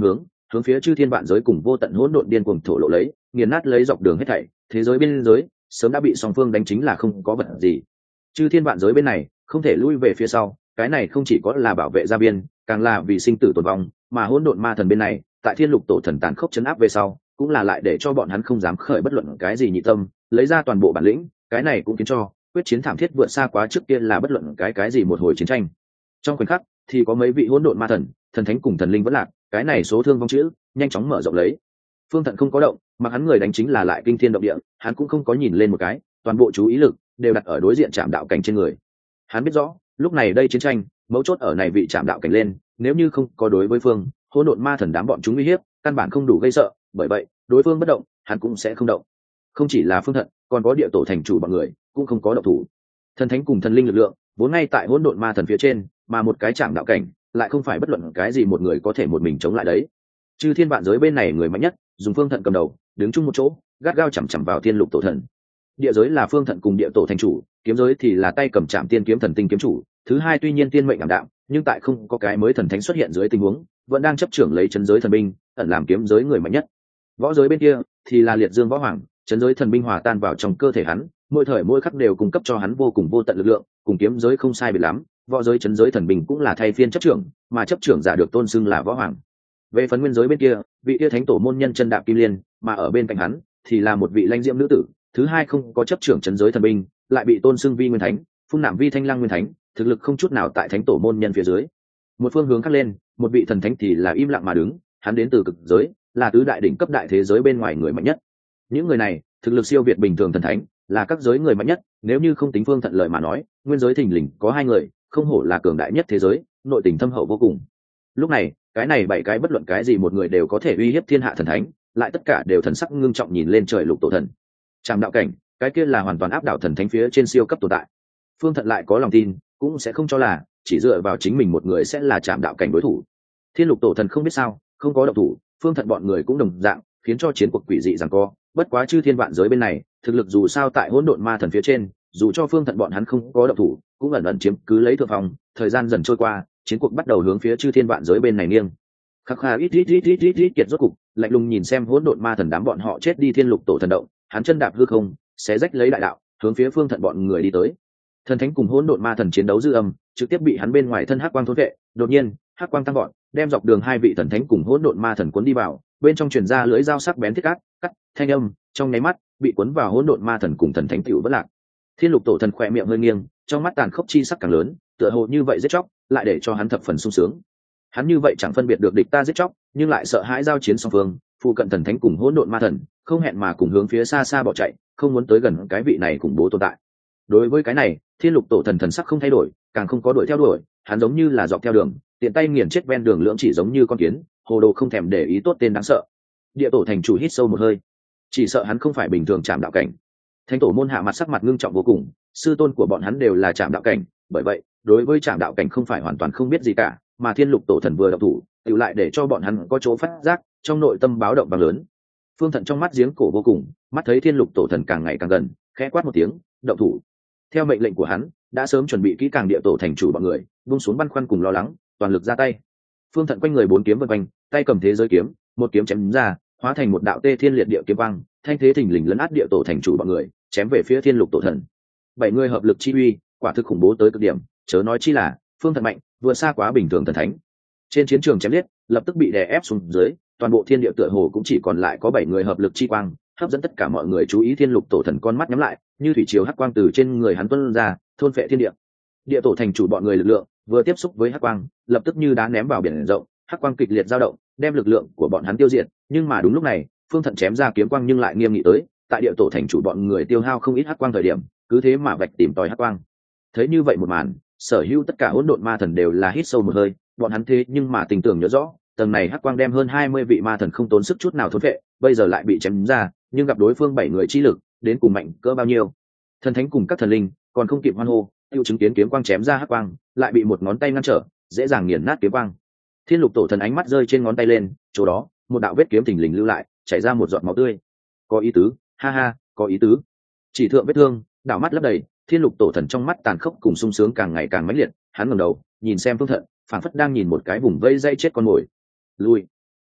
hướng phía chư thiên vạn giới cùng vô tận hỗn độn điên cuồng thổ lộ lấy, nghiền nát lấy dọc đường hết thảy. Thế giới biên giới sớm đã bị song phương đánh chính là không có vật gì. Chư thiên vạn giới bên này không thể lui về phía sau, cái này không chỉ có là bảo vệ gia biên, càng là vì sinh tử tồn vong, mà hỗn độn ma thần bên này tại thiên lục tổ thần tàn khốc chấn áp về sau, cũng là lại để cho bọn hắn không dám khởi bất luận cái gì nhị tâm, lấy ra toàn bộ bản lĩnh. Cái này cũng khiến cho quyết chiến thảm thiết vượt xa quá trước kia là bất luận cái cái gì một hồi chiến tranh. Trong khoảnh khắc thì có mấy vị hỗn độn ma thần, thần thánh cùng thần linh vẫn lạc, cái này số thương vong chữ nhanh chóng mở rộng lấy. Phương Thận không có động, mà hắn người đánh chính là lại kinh thiên động địa, hắn cũng không có nhìn lên một cái, toàn bộ chú ý lực đều đặt ở đối diện Trảm Đạo Cảnh trên người. Hắn biết rõ, lúc này đây chiến tranh, mấu chốt ở này vị Trảm Đạo Cảnh lên, nếu như không có đối với phương hỗn độn ma thần đám bọn chúng uy hiếp, căn bản không đủ gây sợ, bởi vậy, đối phương bất động, hắn cũng sẽ không động. Không chỉ là Phương Thận, còn có địa tổ thành chủ bọn người, cũng không có động thủ. Thần thánh cùng thần linh lực lượng, vốn ngay tại hỗn độn ma thần phía trên, mà một cái Trảm Đạo Cảnh, lại không phải bất luận cái gì một người có thể một mình chống lại đấy. Chư thiên vạn giới bên này người mạnh nhất, dùng Phương Thận cầm đầu, đứng chung một chỗ, gắt gao chằm chằm vào thiên lục tổ thần. Địa giới là Phương Thận cùng địa tổ thành chủ, kiếm giới thì là tay cầm Trảm Tiên kiếm thần tinh kiếm chủ. Thứ hai tuy nhiên tiên mệnh ảm đạm, nhưng tại không có cái mới thần thánh xuất hiện dưới tình huống, vẫn đang chấp trưởng lấy chân giới thần binh, ẩn làm kiếm giới người mạnh nhất. Võ giới bên kia thì là liệt dương võ hoàng, chân giới thần binh hòa tan vào trong cơ thể hắn, mỗi thời mỗi khắc đều cung cấp cho hắn vô cùng vô tận lực lượng, cùng kiếm giới không sai biệt lắm. Võ giới chân giới thần binh cũng là thay phiên chấp trưởng, mà chấp trưởng giả được tôn xưng là võ hoàng. Về phần nguyên giới bên kia, vị kia thánh tổ môn nhân chân đạp kim liên, mà ở bên cạnh hắn thì là một vị lãnh diễm nữ tử, thứ hai không có chấp trưởng chân giới thần binh, lại bị tôn xưng vi nguyên thánh, phung nạm vi thanh lăng nguyên thánh, thực lực không chút nào tại thánh tổ môn nhân phía dưới. Một phương hướng khác lên, một vị thần thánh thì là im lặng mà đứng, hắn đến từ cực giới, là tứ đại đỉnh cấp đại thế giới bên ngoài người mạnh nhất. Những người này thực lực siêu việt bình thường thần thánh, là các giới người mạnh nhất, nếu như không tính Phương Thận lợi mà nói, nguyên giới thình lình có hai người, không hổ là cường đại nhất thế giới, nội tình thâm hậu vô cùng. Lúc này, cái này bảy cái bất luận cái gì một người đều có thể uy hiếp thiên hạ thần thánh, lại tất cả đều thần sắc ngưng trọng nhìn lên trời lục tổ thần. Trảm Đạo Cảnh, cái kia là hoàn toàn áp đảo thần thánh phía trên siêu cấp tồn tại. Phương Thận lại có lòng tin, cũng sẽ không cho là chỉ dựa vào chính mình một người sẽ là Trảm Đạo Cảnh đối thủ. Thiên lục tổ thần không biết sao, không có động thủ, Phương Thận bọn người cũng đồng dạng, khiến cho chiến cuộc quỷ dị giằng co. Bất quá chư thiên vạn giới bên này, thực lực dù sao tại hỗn độn ma thần phía trên, dù cho Phương Thận bọn hắn không có động thủ, cũng ẩn ẩn chiếm cứ lấy thượng phòng. Thời gian dần trôi qua, chiến cuộc bắt đầu hướng phía chư thiên vạn giới bên này nghiêng. Khắc kha ít ít ít ít ít ít kiệt rốt cục, lạnh lùng nhìn xem hỗn độn ma thần đám bọn họ chết đi thiên lục tổ thần động, hắn chân đạp hư không, xé rách lấy đại đạo, hướng phía Phương Thận bọn người đi tới. Thần thánh cùng hỗn độn ma thần chiến đấu dư âm, trực tiếp bị hắn bên ngoài thân hắc quang thôn vệ, đột nhiên, hắc quang tăng gọn, đem dọc đường hai vị thần thánh cùng hỗn độn ma thần cuốn đi vào, bên trong truyền ra lưỡi dao sắc bén thiết cắt, cắt, thanh âm, trong nháy mắt, bị cuốn vào hỗn độn ma thần cùng thần thánh tiểu bất lạc. Thiên lục tổ thần khỏe miệng hơi nghiêng, trong mắt tàn khốc chi sắc càng lớn, tựa hồ như vậy giết chóc, lại để cho hắn thập phần sung sướng. Hắn như vậy chẳng phân biệt được địch ta giết chóc, nhưng lại sợ hãi giao chiến song phương, phụ cận thần thánh cùng hỗn độn ma thần, không hẹn mà cùng hướng phía xa xa bỏ chạy, không muốn tới gần cái vị này khủng bố tồn tại. Đối với cái này, thiên lục tổ thần thần sắc không thay đổi, càng không có đuổi theo đuổi, hắn giống như là dọc theo đường, tiện tay nghiền chết ven đường lưỡng chỉ giống như con kiến, hồ đồ không thèm để ý tốt tên đáng sợ. Địa tổ thành chủ hít sâu một hơi, chỉ sợ hắn không phải bình thường Trảm Đạo Cảnh. Thánh tổ môn hạ mặt sắc mặt ngưng trọng vô cùng, sư tôn của bọn hắn đều là Trảm Đạo Cảnh, bởi vậy đối với Trảm Đạo Cảnh không phải hoàn toàn không biết gì cả, mà thiên lục tổ thần vừa động thủ, tự lại để cho bọn hắn có chỗ phát giác, trong nội tâm báo động bằng lớn. Phương Thận trong mắt giếng cổ vô cùng, mắt thấy thiên lục tổ thần càng ngày càng gần, khẽ quát một tiếng, động thủ. Theo mệnh lệnh của hắn, đã sớm chuẩn bị kỹ càng địa tổ thành chủ bọn người, buông xuống băn khoăn cùng lo lắng, toàn lực ra tay. Phương Thận quanh người bốn kiếm vần quanh, tay cầm thế giới kiếm, một kiếm chém ra, hóa thành một đạo tê thiên liệt địa kiếm quang, thanh thế thình lình lấn át địa tổ thành chủ bọn người, chém về phía thiên lục tổ thần. Bảy người hợp lực chi uy, quả thực khủng bố tới cực điểm, chớ nói chi là Phương Thận mạnh, vừa xa quá bình thường thần thánh. Trên chiến trường chém giết, lập tức bị đè ép xuống dưới, toàn bộ thiên địa tựa hồ cũng chỉ còn lại có bảy người hợp lực chi quang, hấp dẫn tất cả mọi người chú ý. Thiên lục tổ thần con mắt nhắm lại, như thủy triều hắc quang từ trên người hắn tuôn ra, thôn phệ thiên địa. Địa tổ thành chủ bọn người lực lượng vừa tiếp xúc với hắc quang, lập tức như đá ném vào biển rộng, hắc quang kịch liệt dao động, đem lực lượng của bọn hắn tiêu diệt. Nhưng mà đúng lúc này, Phương Thận chém ra kiếm quang nhưng lại nghiêm nghị tới, tại địa tổ thành chủ bọn người tiêu hao không ít hắc quang thời điểm, cứ thế mà vạch tìm tòi hắc quang. Thấy như vậy một màn, sở hữu tất cả hỗn độn ma thần đều là hít sâu một hơi, bọn hắn thế nhưng mà tình tưởng nhớ rõ, tầng này hắc quang đem hơn hai mươi vị ma thần không tốn sức chút nào thôn phệ, bây giờ lại bị chém ra, nhưng gặp đối phương bảy người chi lực, đến cùng mạnh cỡ bao nhiêu. Thần thánh cùng các thần linh còn không kịp hoan hô, tiêu chứng kiến kiếm quang chém ra hắc quang, lại bị một ngón tay ngăn trở, dễ dàng nghiền nát kiếm quang. Thiên lục tổ thần ánh mắt rơi trên ngón tay lên, chỗ đó, một đạo vết kiếm thình lình lưu lại, chảy ra một giọt máu tươi. Có ý tứ, ha ha, có ý tứ. Chỉ thượng vết thương, đảo mắt lấp đầy, thiên lục tổ thần trong mắt tàn khốc cùng sung sướng càng ngày càng mãnh liệt, hắn ngẩng đầu, nhìn xem Phương Thận, phảng phất đang nhìn một cái vùng vây dây chết con mồi. Lui.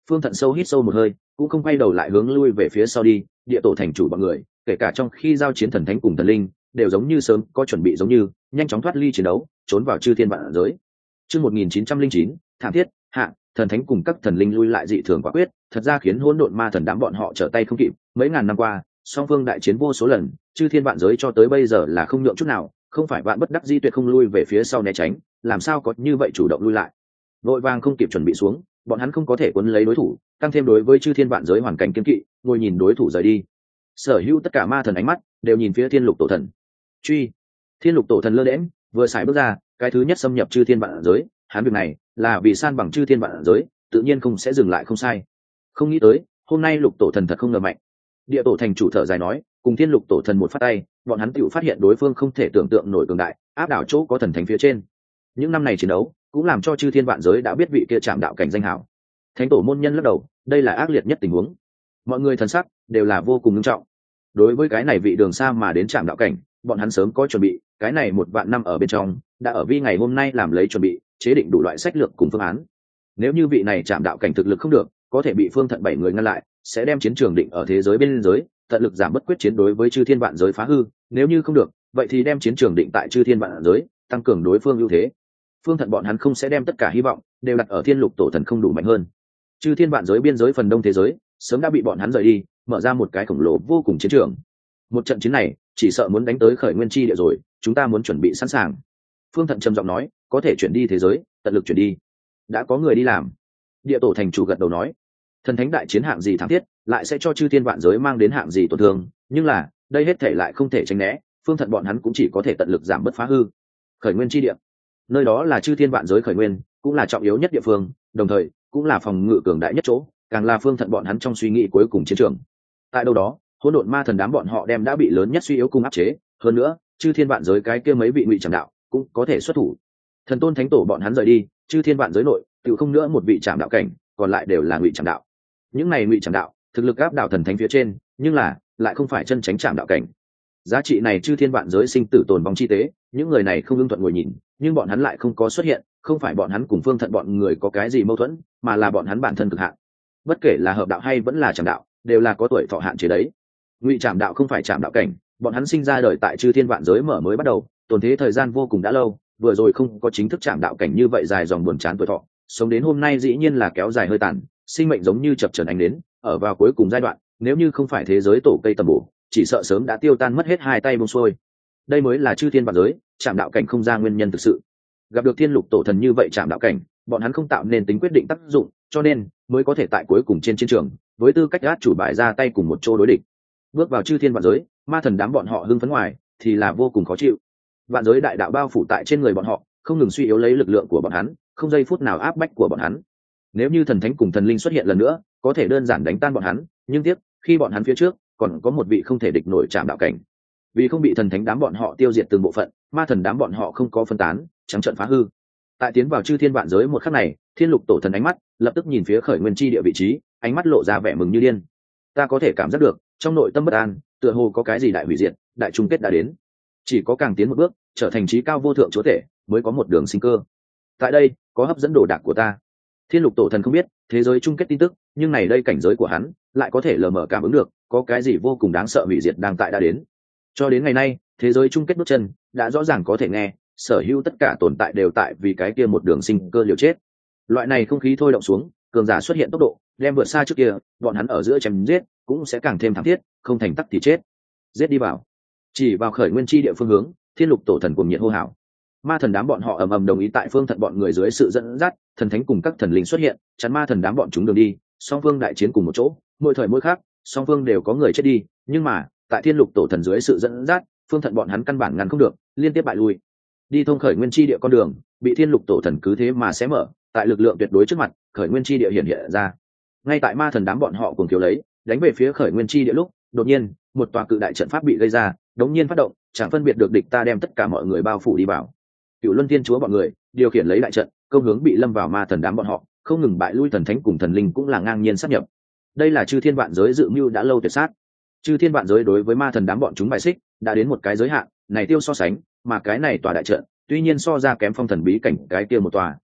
Phương Thận sâu hít sâu một hơi, cũng không quay đầu lại hướng lui về phía sau đi. Địa tổ thành chủ bọn người, kể cả trong khi giao chiến thần thánh cùng thần linh, đều giống như sớm có chuẩn bị, giống như nhanh chóng thoát ly chiến đấu, trốn vào chư thiên vạn giới. Chương một nghìn chín trăm linh chín, thảm thiết hạ, thần thánh cùng các thần linh lui lại dị thường quả quyết, thật ra khiến hỗn độn ma thần đám bọn họ trở tay không kịp. Mấy ngàn năm qua, song phương đại chiến vô số lần, chư thiên vạn giới cho tới bây giờ là không nhượng chút nào, không phải vạn bất đắc dĩ tuyệt không lui về phía sau né tránh, làm sao có như vậy chủ động lui lại. Vội vàng không kịp chuẩn bị xuống, bọn hắn không có thể cuốn lấy đối thủ, tăng thêm đối với chư thiên vạn giới hoàn cảnh kiên kỵ, ngồi nhìn đối thủ rời đi. Sở hữu tất cả ma thần ánh mắt đều nhìn phía thiên lục tổ thần. Truy, thiên lục tổ thần lơ đễnh vừa xài bước ra, cái thứ nhất xâm nhập chư thiên vạn giới, hắn việc này là vì san bằng chư thiên vạn giới, tự nhiên không sẽ dừng lại, không sai. Không nghĩ tới hôm nay lục tổ thần thật không ngờ mạnh. Địa tổ thành chủ thở dài nói, cùng thiên lục tổ thần một phát tay, bọn hắn tự phát hiện đối phương không thể tưởng tượng nổi cường đại, áp đảo chỗ có thần thánh phía trên. Những năm này chiến đấu cũng làm cho chư thiên vạn giới đã biết vị kia chạm đạo cảnh danh hảo. Thánh tổ môn nhân lắc đầu, đây là ác liệt nhất tình huống. Mọi người thần sắc đều là vô cùng nghiêm trọng. Đối với cái này vị đường xa mà đến chạm đạo cảnh, bọn hắn sớm có chuẩn bị, cái này một vạn năm ở bên trong đã ở vi ngày hôm nay làm lấy chuẩn bị, chế định đủ loại sách lược cùng phương án. Nếu như vị này chạm đạo cảnh thực lực không được, có thể bị Phương Thận bảy người ngăn lại, sẽ đem chiến trường định ở thế giới bên giới, tận lực giảm bất quyết chiến đối với chư thiên vạn giới phá hư. Nếu như không được, vậy thì đem chiến trường định tại chư thiên vạn giới, tăng cường đối phương ưu thế. Phương Thận bọn hắn không sẽ đem tất cả hy vọng đều đặt ở thiên lục tổ thần không đủ mạnh hơn. Chư thiên vạn giới biên giới phần đông thế giới sớm đã bị bọn hắn rời đi, mở ra một cái khổng lồ vô cùng chiến trường. Một trận chiến này chỉ sợ muốn đánh tới khởi nguyên chi địa rồi, chúng ta muốn chuẩn bị sẵn sàng. Phương Thận trầm giọng nói, có thể chuyển đi thế giới, tận lực chuyển đi. Đã có người đi làm. Địa tổ thành chủ gật đầu nói, thần thánh đại chiến hạng gì thảm thiết, lại sẽ cho chư thiên vạn giới mang đến hạng gì tổn thương, nhưng là đây hết thể lại không thể tránh né. Phương Thận bọn hắn cũng chỉ có thể tận lực giảm bớt phá hư. Khởi nguyên chi địa, nơi đó là chư thiên vạn giới khởi nguyên, cũng là trọng yếu nhất địa phương, đồng thời cũng là phòng ngự cường đại nhất chỗ, càng là Phương Thận bọn hắn trong suy nghĩ cuối cùng chiến trường. Tại đâu đó, hỗn độn ma thần đám bọn họ đem đã bị lớn nhất suy yếu cung áp chế, hơn nữa chư thiên vạn giới cái kia mấy vị ngụy trảm đạo cũng có thể xuất thủ. Thần tôn thánh tổ bọn hắn rời đi, chư thiên vạn giới nội tự không nữa một vị trảm đạo cảnh, còn lại đều là ngụy trảm đạo. Những này ngụy trảm đạo thực lực áp đảo thần thánh phía trên, nhưng là lại không phải chân chính trảm đạo cảnh. Giá trị này chư thiên vạn giới sinh tử tồn vong chi tế, những người này không ưng thuận ngồi nhìn, nhưng bọn hắn lại không có xuất hiện, không phải bọn hắn cùng Phương Thận bọn người có cái gì mâu thuẫn, mà là bọn hắn bản thân cực hạn. Bất kể là hợp đạo hay vẫn là trảm đạo, đều là có tuổi thọ hạn chế đấy. Ngụy trảm đạo không phải trảm đạo cảnh, bọn hắn sinh ra đời tại chư thiên vạn giới mở mới bắt đầu, tồn thế thời gian vô cùng đã lâu, vừa rồi không có chính thức trảm đạo cảnh như vậy dài dòng buồn chán tuổi thọ, sống đến hôm nay dĩ nhiên là kéo dài hơi tàn, sinh mệnh giống như chập chờn ánh đến, ở vào cuối cùng giai đoạn, nếu như không phải thế giới tổ cây tầm bổ, chỉ sợ sớm đã tiêu tan mất hết hai tay buông xuôi. Đây mới là chư thiên vạn giới trảm đạo cảnh không ra nguyên nhân thực sự. Gặp được thiên lục tổ thần như vậy trảm đạo cảnh, bọn hắn không tạo nên tính quyết định tác dụng, cho nên mới có thể tại cuối cùng trên chiến trường, với tư cách át chủ bài ra tay cùng một chỗ đối địch. Bước vào chư thiên vạn giới, ma thần đám bọn họ hưng phấn ngoài thì là vô cùng khó chịu. Vạn giới đại đạo bao phủ tại trên người bọn họ, không ngừng suy yếu lấy lực lượng của bọn hắn, không giây phút nào áp bách của bọn hắn. Nếu như thần thánh cùng thần linh xuất hiện lần nữa, có thể đơn giản đánh tan bọn hắn, nhưng tiếc khi bọn hắn phía trước còn có một vị không thể địch nổi trảm đạo cảnh. Vì không bị thần thánh đám bọn họ tiêu diệt từng bộ phận, ma thần đám bọn họ không có phân tán, trắng trợn phá hư. Tại tiến vào chư thiên vạn giới một khắc này, thiên lục tổ thần ánh mắt lập tức nhìn phía khởi nguyên chi địa vị trí, ánh mắt lộ ra vẻ mừng như điên. Ta có thể cảm giác được trong nội tâm bất an, tựa hồ có cái gì đại hủy diệt, đại chung kết đã đến. Chỉ có càng tiến một bước, trở thành trí cao vô thượng chúa tể, mới có một đường sinh cơ. Tại đây có hấp dẫn đồ đạc của ta. Thiên lục tổ thần không biết thế giới chung kết tin tức, nhưng này đây cảnh giới của hắn lại có thể lờ mờ cảm ứng được có cái gì vô cùng đáng sợ hủy diệt đang tại đã đến. Cho đến ngày nay, thế giới chung kết bước chân đã rõ ràng có thể nghe, sở hữu tất cả tồn tại đều tại vì cái kia một đường sinh cơ liều chết. Loại này không khí thôi động xuống, cường giả xuất hiện tốc độ đem vượt xa trước kia, bọn hắn ở giữa chém giết cũng sẽ càng thêm thảm thiết, không thành tắc thì chết. Giết đi vào. Chỉ vào khởi nguyên chi địa phương hướng, thiên lục tổ thần cùng nhiệt hô hào. Ma thần đám bọn họ ầm ầm đồng ý tại Phương Thận bọn người dưới sự dẫn dắt, thần thánh cùng các thần linh xuất hiện, chắn ma thần đám bọn chúng đường đi, song phương đại chiến cùng một chỗ, mỗi thời mỗi khác, song phương đều có người chết đi, nhưng mà tại thiên lục tổ thần dưới sự dẫn dắt, Phương Thận bọn hắn căn bản ngăn không được, liên tiếp bại lui. Đi thông khởi nguyên chi địa con đường bị thiên lục tổ thần cứ thế mà xé mở, tại lực lượng tuyệt đối trước mặt, khởi nguyên chi địa hiện hiện ra. Ngay tại ma thần đám bọn họ cùng thiếu lấy đánh về phía khởi nguyên chi địa lúc, đột nhiên một tòa cự đại trận pháp bị gây ra, đống nhiên phát động, chẳng phân biệt được địch ta, đem tất cả mọi người bao phủ đi vào. Cựu Luân Thiên Chúa bọn người điều khiển lấy đại trận, công hướng bị lâm vào ma thần đám bọn họ, không ngừng bại lui thần thánh cùng thần linh cũng là ngang nhiên sát nhập. Đây là chư thiên vạn giới dự mưu đã lâu tuyệt sát. Chư thiên vạn giới đối với ma thần đám bọn chúng bài xích đã đến một cái giới hạn, này tiêu so sánh, mà cái này tòa đại trận tuy nhiên so ra kém phong thần bí cảnh cái kia một tòa,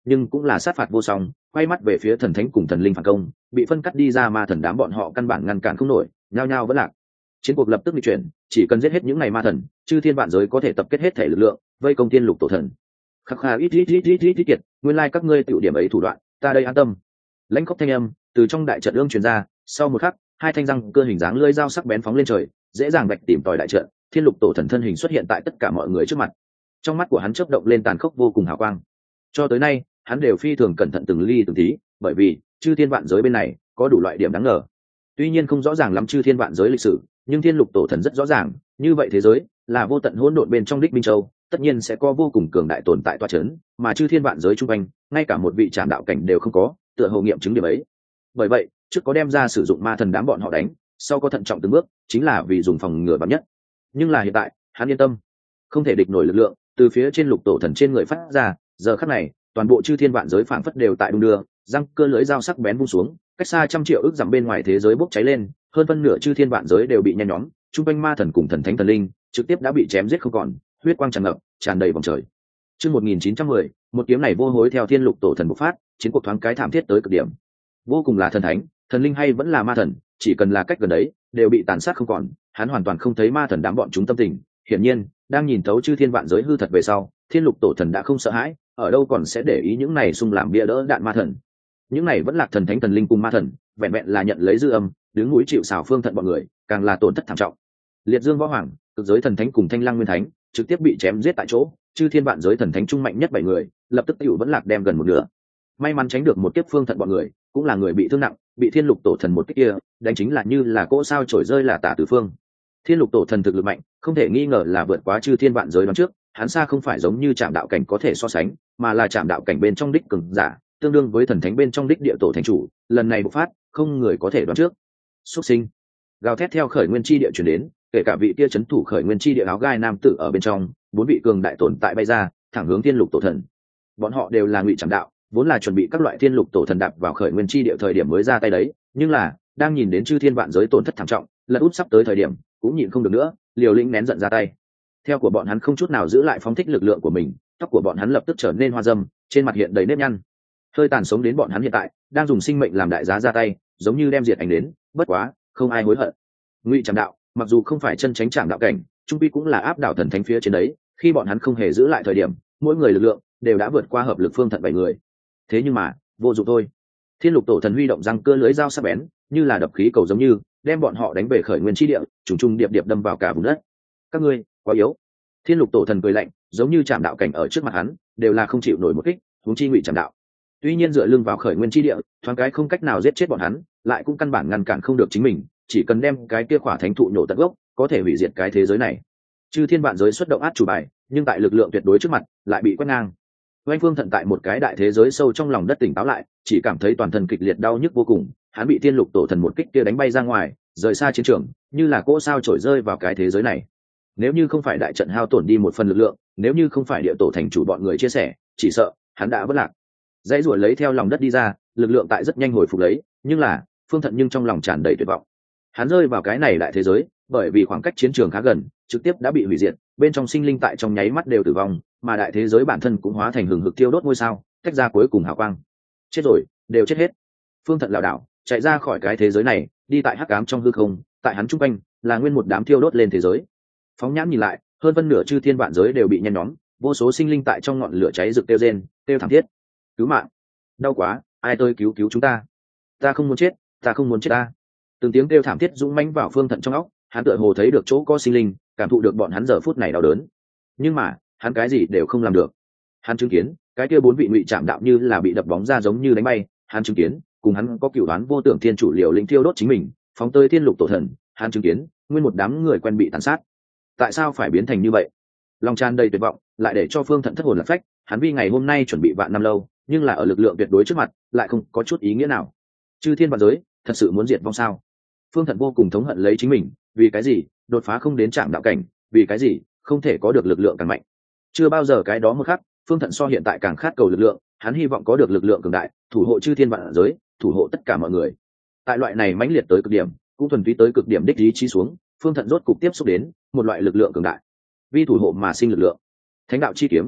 nhưng cũng là sát phạt vô song, quay mắt về phía thần thánh cùng thần linh phản công, bị phân cắt đi ra ma thần đám bọn họ căn bản ngăn cản không nổi, nhao nhao vẫn lạc. Chiến cuộc lập tức bị chuyển, chỉ cần giết hết những ngày ma thần, chư thiên vạn giới có thể tập kết hết thể lực lượng, vây công thiên lục tổ thần. Khắc khà ít ít ít ít ít ít kiệt, nguyên lai các ngươi tiểu điểm ấy thủ đoạn, ta đây an tâm. Lãnh khốc thanh âm từ trong đại trận ương truyền ra, sau một khắc, hai thanh răng cơ hình dáng lưỡi dao sắc bén phóng lên trời, dễ dàng bạch tìm tòi đại trận. Thiên lục tổ thần thân hình xuất hiện tại tất cả mọi người trước mặt, trong mắt của hắn chớp động lên tàn khốc vô cùng hào quang. Cho tới nay hắn đều phi thường cẩn thận từng ly từng tí, bởi vì chư thiên vạn giới bên này có đủ loại điểm đáng ngờ. Tuy nhiên không rõ ràng lắm chư thiên vạn giới lịch sử, nhưng thiên lục tổ thần rất rõ ràng, như vậy thế giới là vô tận hỗn độn bên trong đích minh châu, tất nhiên sẽ có vô cùng cường đại tồn tại toa chấn, mà chư thiên vạn giới chung quanh ngay cả một vị trảm đạo cảnh đều không có, tựa hồ nghiệm chứng điểm ấy. Bởi vậy trước có đem ra sử dụng ma thần đám bọn họ đánh, sau có thận trọng từng bước, chính là vì dùng phòng ngừa vạn nhất. Nhưng là hiện tại hắn yên tâm, không thể địch nổi lực lượng từ phía trên lục tổ thần trên người phát ra. Giờ khắc này toàn bộ chư thiên vạn giới phảng phất đều tại đung đưa, răng cơ lưỡi dao sắc bén vung xuống, cách xa trăm triệu ước dặm bên ngoài thế giới bốc cháy lên, hơn phân nửa chư thiên vạn giới đều bị nhen nhóm, trung quanh ma thần cùng thần thánh thần linh trực tiếp đã bị chém giết không còn, huyết quang tràn ngập tràn đầy vòng trời. Chương một nghìn chín trăm mười, một kiếm này vô hối theo thiên lục tổ thần bộc phát, chiến cuộc thoáng cái thảm thiết tới cực điểm. Vô cùng là thần thánh thần linh hay vẫn là ma thần, chỉ cần là cách gần đấy đều bị tàn sát không còn. Hắn hoàn toàn không thấy ma thần đám bọn chúng tâm tình, hiển nhiên đang nhìn thấu chư thiên vạn giới hư thật về sau, thiên lục tổ thần đã không sợ hãi, ở đâu còn sẽ để ý những này xung làm bia đỡ đạn ma thần. Những này vẫn là thần thánh thần linh cùng ma thần, vẹn vẹn là nhận lấy dư âm, đứng núi chịu sào phương thận bọn người càng là tổn thất thảm trọng. Liệt dương võ hoàng, cực giới thần thánh cùng thanh lăng nguyên thánh trực tiếp bị chém giết tại chỗ, chư thiên vạn giới thần thánh trung mạnh nhất bảy người lập tức tiểu vẫn lạc đem gần một nửa. May mắn tránh được một kiếp phương thận bọn người cũng là người bị thương nặng, bị thiên lục tổ thần một kích kia đánh chính là như là cỗ sao trổi rơi là tả tứ phương. Thiên lục tổ thần thực lực mạnh, không thể nghi ngờ là vượt quá chư thiên vạn giới đoán trước, hắn xa không phải giống như trạm đạo cảnh có thể so sánh, mà là trạm đạo cảnh bên trong đích cường giả, tương đương với thần thánh bên trong đích địa tổ thành chủ, lần này bộc phát không người có thể đoán trước. Xuất sinh gào thét theo khởi nguyên chi địa chuyển đến, kể cả vị kia chấn thủ khởi nguyên chi địa áo gai nam tử ở bên trong, bốn vị cường đại tồn tại bay ra thẳng hướng thiên lục tổ thần. Bọn họ đều là ngụy trạm đạo, vốn là chuẩn bị các loại thiên lục tổ thần đạp vào khởi nguyên chi địa thời điểm mới ra tay đấy, nhưng là đang nhìn đến chư thiên vạn giới tổn thất thảm trọng, lật út sắp tới thời điểm cũng nhịn không được nữa, liều lĩnh nén giận ra tay. Theo của bọn hắn không chút nào giữ lại phóng thích lực lượng của mình, tóc của bọn hắn lập tức trở nên hoa dâm, trên mặt hiện đầy nếp nhăn. Hơi tàn sống đến bọn hắn hiện tại đang dùng sinh mệnh làm đại giá ra tay, giống như đem diệt ảnh đến, bất quá không ai hối hận. Ngụy trạm đạo mặc dù không phải chân chánh trạm đạo cảnh, trung quy cũng là áp đảo thần thánh phía trên đấy, khi bọn hắn không hề giữ lại thời điểm, mỗi người lực lượng đều đã vượt qua hợp lực phương thận bảy người. Thế nhưng mà vô dụng thôi, thiên lục tổ thần huy động răng cưa lưới dao sắc bén như là đập khí cầu, giống như đem bọn họ đánh về khởi nguyên chi địa, trùng trùng điệp điệp đâm vào cả vùng đất. Các ngươi quá yếu. Thiên lục tổ thần cười lạnh, giống như trạm đạo cảnh ở trước mặt hắn đều là không chịu nổi một kích, huống chi ngụy trạm đạo. Tuy nhiên dựa lưng vào khởi nguyên chi địa, thoáng cái không cách nào giết chết bọn hắn, lại cũng căn bản ngăn cản không được chính mình, chỉ cần đem cái kia khỏa thánh thụ nhổ tận gốc, có thể hủy diệt cái thế giới này. Chư thiên vạn giới xuất động át chủ bài, nhưng tại lực lượng tuyệt đối trước mặt lại bị quét ngang. Oanh Phương Thận tại một cái đại thế giới sâu trong lòng đất tỉnh táo lại, chỉ cảm thấy toàn thân kịch liệt đau nhức vô cùng, hắn bị thiên lục tổ thần một kích kia đánh bay ra ngoài, rời xa chiến trường, như là cỗ sao trổi rơi vào cái thế giới này. Nếu như không phải đại trận hao tổn đi một phần lực lượng, nếu như không phải địa tổ thành chủ bọn người chia sẻ, chỉ sợ hắn đã vất lạc. Dãy ruổi lấy theo lòng đất đi ra, lực lượng tại rất nhanh hồi phục lấy, nhưng là Phương Thận nhưng trong lòng tràn đầy tuyệt vọng. Hắn rơi vào cái này đại thế giới, bởi vì khoảng cách chiến trường khá gần, trực tiếp đã bị hủy diệt, bên trong sinh linh tại trong nháy mắt đều tử vong, mà đại thế giới bản thân cũng hóa thành hừng hực thiêu đốt ngôi sao, tách ra cuối cùng hào quang. Chết rồi, đều chết hết. Phương Thận lảo đảo chạy ra khỏi cái thế giới này, đi tại hắc ám trong hư không, tại hắn trung quanh là nguyên một đám thiêu đốt lên thế giới. Phóng nhãn nhìn lại, hơn phân nửa chư thiên vạn giới đều bị nhen nhóm, vô số sinh linh tại trong ngọn lửa cháy rực kêu rên, kêu thảm thiết. Cứu mạng, đau quá, ai tới cứu cứu chúng ta. Ta không muốn chết, ta không muốn chết ta. Từng tiếng kêu thảm thiết dũng mãnh vào Phương Thận trong óc, hắn tựa hồ thấy được chỗ có sinh linh, cảm thụ được bọn hắn giờ phút này đau đớn. Nhưng mà hắn cái gì đều không làm được. Hắn chứng kiến cái kia bốn vị ngụy trạm đạo như là bị đập bóng ra, giống như đánh bay. Hắn chứng kiến cùng hắn có cửu đoán vô tưởng thiên chủ liều lĩnh thiêu đốt chính mình, phóng tới thiên lục tổ thần. Hắn chứng kiến nguyên một đám người quen bị tàn sát. Tại sao phải biến thành như vậy? Lòng tràn đầy tuyệt vọng lại để cho Phương Thận thất hồn lạc phách. Hắn vì ngày hôm nay chuẩn bị vạn năm lâu, nhưng là ở lực lượng tuyệt đối trước mặt lại không có chút ý nghĩa nào. Chư thiên vạn giới thật sự muốn diệt vong sao? Phương Thận vô cùng thống hận lấy chính mình, vì cái gì đột phá không đến trạm đạo cảnh, vì cái gì không thể có được lực lượng càng mạnh. Chưa bao giờ cái đó một khắc, Phương Thận so hiện tại càng khát cầu lực lượng, hắn hy vọng có được lực lượng cường đại, thủ hộ chư thiên vạn giới, thủ hộ tất cả mọi người. Tại loại này mãnh liệt tới cực điểm, cũng thuần túy tới cực điểm đích ý chí xuống, Phương Thận rốt cục tiếp xúc đến một loại lực lượng cường đại, vì thủ hộ mà sinh lực lượng. Thánh đạo chi kiếm.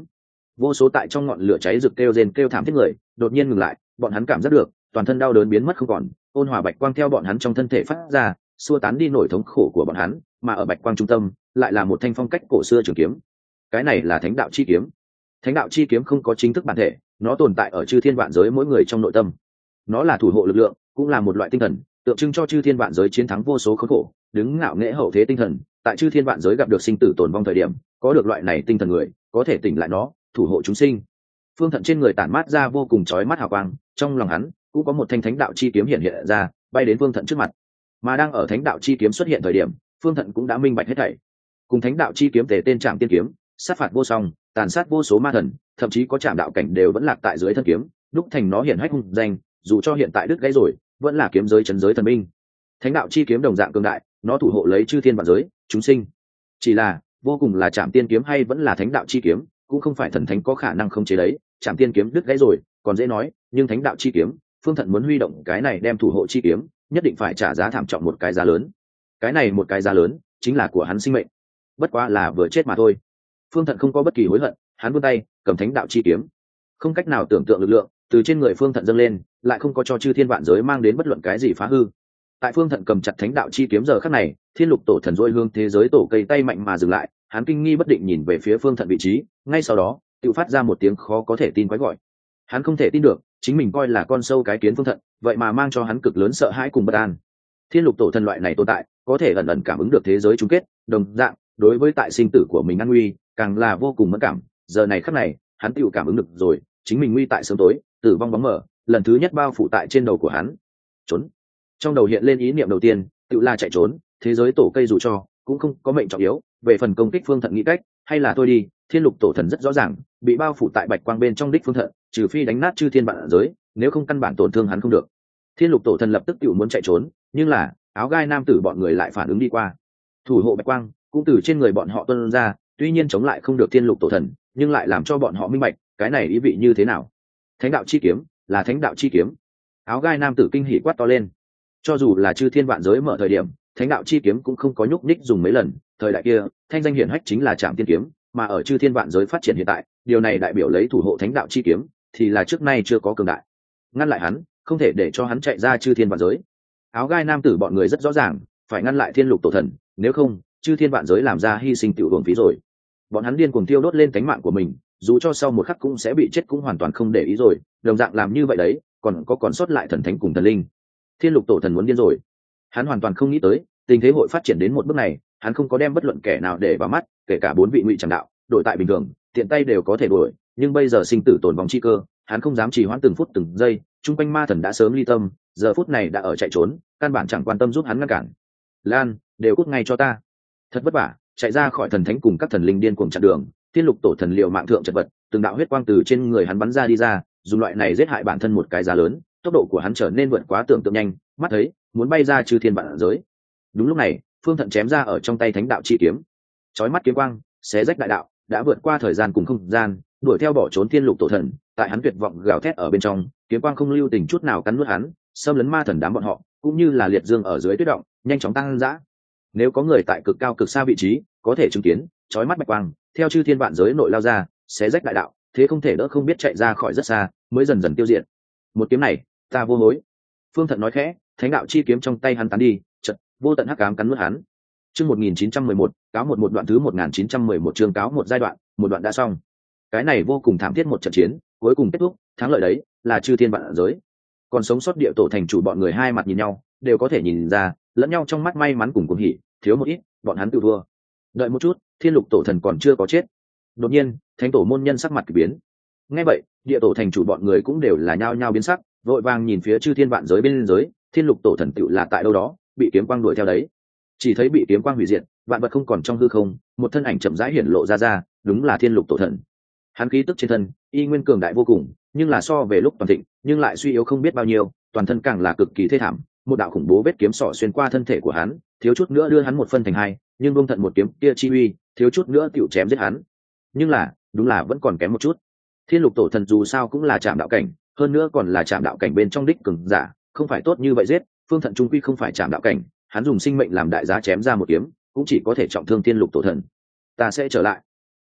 Vô số tại trong ngọn lửa cháy rực kêu rên kêu thảm thiết người đột nhiên ngừng lại, bọn hắn cảm giác được toàn thân đau đớn biến mất không còn, ôn hòa bạch quang theo bọn hắn trong thân thể phát ra, xua tán đi nỗi thống khổ của bọn hắn, mà ở bạch quang trung tâm lại là một thanh phong cách cổ xưa trường kiếm. Cái này là thánh đạo chi kiếm. Thánh đạo chi kiếm không có chính thức bản thể, nó tồn tại ở chư thiên vạn giới mỗi người trong nội tâm. Nó là thủ hộ lực lượng, cũng là một loại tinh thần, tượng trưng cho chư thiên vạn giới chiến thắng vô số khốn khổ, đứng ngạo nghễ hậu thế tinh thần. Tại chư thiên vạn giới gặp được sinh tử tồn vong thời điểm, có được loại này tinh thần người có thể tỉnh lại nó, thủ hộ chúng sinh. Phương Thận trên người tản mát ra vô cùng chói mắt hào quang, trong lòng hắn cũng có một thanh thánh đạo chi kiếm hiện hiện ra, bay đến Phương Thận trước mặt. Mà đang ở thánh đạo chi kiếm xuất hiện thời điểm, Phương Thận cũng đã minh bạch hết thảy. Cùng thánh đạo chi kiếm tề tên Trảm Tiên kiếm, sát phạt vô song, tàn sát vô số ma thần, thậm chí có Trảm đạo cảnh đều vẫn lạc tại dưới thân kiếm, đúc thành nó hiển hách hung danh, dù cho hiện tại đứt gãy rồi, vẫn là kiếm giới chấn giới thần binh. Thánh đạo chi kiếm đồng dạng cường đại, nó thủ hộ lấy chư thiên vạn giới, chúng sinh. Chỉ là, vô cùng là Trảm Tiên kiếm hay vẫn là thánh đạo chi kiếm, cũng không phải thần thánh có khả năng không chế đấy. Trảm Tiên kiếm đứt gãy rồi, còn dễ nói, nhưng thánh đạo chi kiếm, Phương Thận muốn huy động cái này đem thủ hộ chi kiếm, nhất định phải trả giá thảm trọng một cái giá lớn. Cái này một cái giá lớn, chính là của hắn sinh mệnh. Bất quá là vừa chết mà thôi. Phương Thận không có bất kỳ hối hận, hắn vươn tay, cầm thánh đạo chi kiếm. Không cách nào tưởng tượng lực lượng từ trên người Phương Thận dâng lên, lại không có cho chư thiên vạn giới mang đến bất luận cái gì phá hư. Tại Phương Thận cầm chặt thánh đạo chi kiếm giờ khắc này, Thiên Lục Tổ Thần dôi hương thế giới tổ cây tay mạnh mà dừng lại, hắn kinh nghi bất định nhìn về phía Phương Thận vị trí, ngay sau đó, tự phát ra một tiếng khó có thể tin quái gọi. Hắn không thể tin được, chính mình coi là con sâu cái kiến Phương Thận, vậy mà mang cho hắn cực lớn sợ hãi cùng bất an. Thiên Lục Tổ Thần loại này tồn tại, có thể ẩn ẩn cảm ứng được thế giới chung kết, đồng dạng, đối với tại sinh tử của mình an nguy, càng là vô cùng mẫn cảm. Giờ này khắc này, hắn tự cảm ứng được rồi, chính mình nguy tại sớm tối, tử vong bóng mờ, lần thứ nhất bao phủ tại trên đầu của hắn. Trốn. Trong đầu hiện lên ý niệm đầu tiên, tự là chạy trốn, thế giới tổ cây dù cho cũng không có mệnh trọng yếu, về phần công kích Phương Thận nghĩ cách, hay là tôi đi. Thiên Lục Tổ Thần rất rõ ràng, bị bao phủ tại bạch quang bên trong đích Phương Thận, trừ phi đánh nát chư thiên vạn giới, nếu không căn bản tổn thương hắn không được. Thiên Lục Tổ Thần lập tức tự muốn chạy trốn, nhưng là áo gai nam tử bọn người lại phản ứng đi qua, thủ hộ bạch quang cũng từ trên người bọn họ tuôn ra, tuy nhiên chống lại không được Thiên Lục Tổ Thần, nhưng lại làm cho bọn họ minh bạch cái này ý vị như thế nào. Thánh đạo chi kiếm là thánh đạo chi kiếm. Áo gai nam tử kinh hỉ quát to lên. Cho dù là chư thiên vạn giới mở thời điểm, thánh đạo chi kiếm cũng không có nhúc nhích dùng mấy lần. Thời đại kia, thanh danh hiển hách chính là Trảm Tiên kiếm, mà ở chư thiên vạn giới phát triển hiện tại, điều này đại biểu lấy thủ hộ thánh đạo chi kiếm, thì là trước nay chưa có cường đại. Ngăn lại hắn, không thể để cho hắn chạy ra chư thiên vạn giới. Áo gai nam tử bọn người rất rõ ràng, phải ngăn lại Thiên Lục Tổ Thần, nếu không, chư thiên vạn giới làm ra hy sinh tiểu hưởng phí rồi. Bọn hắn điên cuồng tiêu đốt lên cánh mạng của mình, dù cho sau một khắc cũng sẽ bị chết cũng hoàn toàn không để ý rồi, đồng dạng làm như vậy đấy, còn có còn sót lại thần thánh cùng thần linh. Thiên Lục Tổ Thần muốn điên rồi. Hắn hoàn toàn không nghĩ tới, tình thế hội phát triển đến một bước này, hắn không có đem bất luận kẻ nào để vào mắt, kể cả bốn vị ngụy tràng đạo, đổi tại bình thường, tiện tay đều có thể đuổi, nhưng bây giờ sinh tử tồn vong chi cơ, hắn không dám trì hoãn từng phút từng giây, chung quanh ma thần đã sớm ly tâm, giờ phút này đã ở chạy trốn, căn bản chẳng quan tâm giúp hắn ngăn cản. Lan, đều cút ngay cho ta. Thật vất vả, chạy ra khỏi thần thánh cùng các thần linh điên cuồng chặn đường, Thiên Lục Tổ Thần liệu mạng thượng chật vật, từng đạo huyết quang từ trên người hắn bắn ra đi ra, dùng loại này giết hại bản thân một cái giá lớn, tốc độ của hắn trở nên vượt quá tưởng tượng nhanh, mắt thấy muốn bay ra chư thiên vạn giới. Đúng lúc này, Phương Thận chém ra ở trong tay thánh đạo chi kiếm, chói mắt kiếm quang xé rách đại đạo, đã vượt qua thời gian cùng không gian, đuổi theo bỏ trốn Thiên Lục Tổ Thần. Tại hắn tuyệt vọng gào thét ở bên trong, kiếm quang không lưu tình chút nào cắn nuốt hắn, xâm lấn ma thần đám bọn họ, cũng như là liệt dương ở dưới tuyết động, nhanh chóng tăng dã. Nếu có người tại cực cao cực xa vị trí, có thể chứng kiến chói mắt bạch quang theo chư thiên vạn giới nội lao ra, xé rách đại đạo, thế không thể đỡ không biết chạy ra khỏi rất xa, mới dần dần tiêu diệt. Một kiếm này, ta vô hối. Phương Thận nói khẽ, thánh đạo chi kiếm trong tay hắn tán đi, chợt vô tận hắc ám cắn nuốt hắn. Chương một nghìn chín trăm mười một, cáo một một đoạn thứ một nghìn chín trăm mười một chương cáo một giai đoạn, một đoạn đã xong. Cái này vô cùng thảm thiết một trận chiến, cuối cùng kết thúc, thắng lợi đấy là chư thiên vạn giới. Còn sống sót địa tổ thành chủ bọn người hai mặt nhìn nhau, đều có thể nhìn ra, lẫn nhau trong mắt may mắn cùng cuồng hỉ, thiếu một ít, bọn hắn tự thua. Đợi một chút, Thiên Lục Tổ Thần còn chưa có chết. Đột nhiên, thánh tổ môn nhân sắc mặt kỳ biến. Nghe vậy, địa tổ thành chủ bọn người cũng đều là nhao nhao biến sắc, vội vàng nhìn phía chư thiên vạn giới bên giới, Thiên Lục Tổ Thần tựu là tại đâu đó, bị kiếm quang đuổi theo đấy. Chỉ thấy bị kiếm quang hủy diệt, vạn vật không còn trong hư không, một thân ảnh chậm rãi hiển lộ ra ra, đúng là Thiên Lục Tổ Thần. Hắn khí tức trên thân, y nguyên cường đại vô cùng, nhưng là so về lúc toàn thịnh, nhưng lại suy yếu không biết bao nhiêu, toàn thân càng là cực kỳ thê thảm. Một đạo khủng bố vết kiếm sỏ xuyên qua thân thể của hắn, thiếu chút nữa đưa hắn một phân thành hai, nhưng Vương Thận một kiếm kia chi uy, thiếu chút nữa tựu chém giết hắn. Nhưng là, đúng là vẫn còn kém một chút. Thiên Lục Tổ Thần dù sao cũng là Trảm đạo cảnh, hơn nữa còn là Trảm đạo cảnh bên trong đích cường giả, không phải tốt như vậy giết. Phương Thận trung quy không phải Trảm đạo cảnh, hắn dùng sinh mệnh làm đại giá chém ra một kiếm, cũng chỉ có thể trọng thương Thiên Lục Tổ Thần. Ta sẽ trở lại.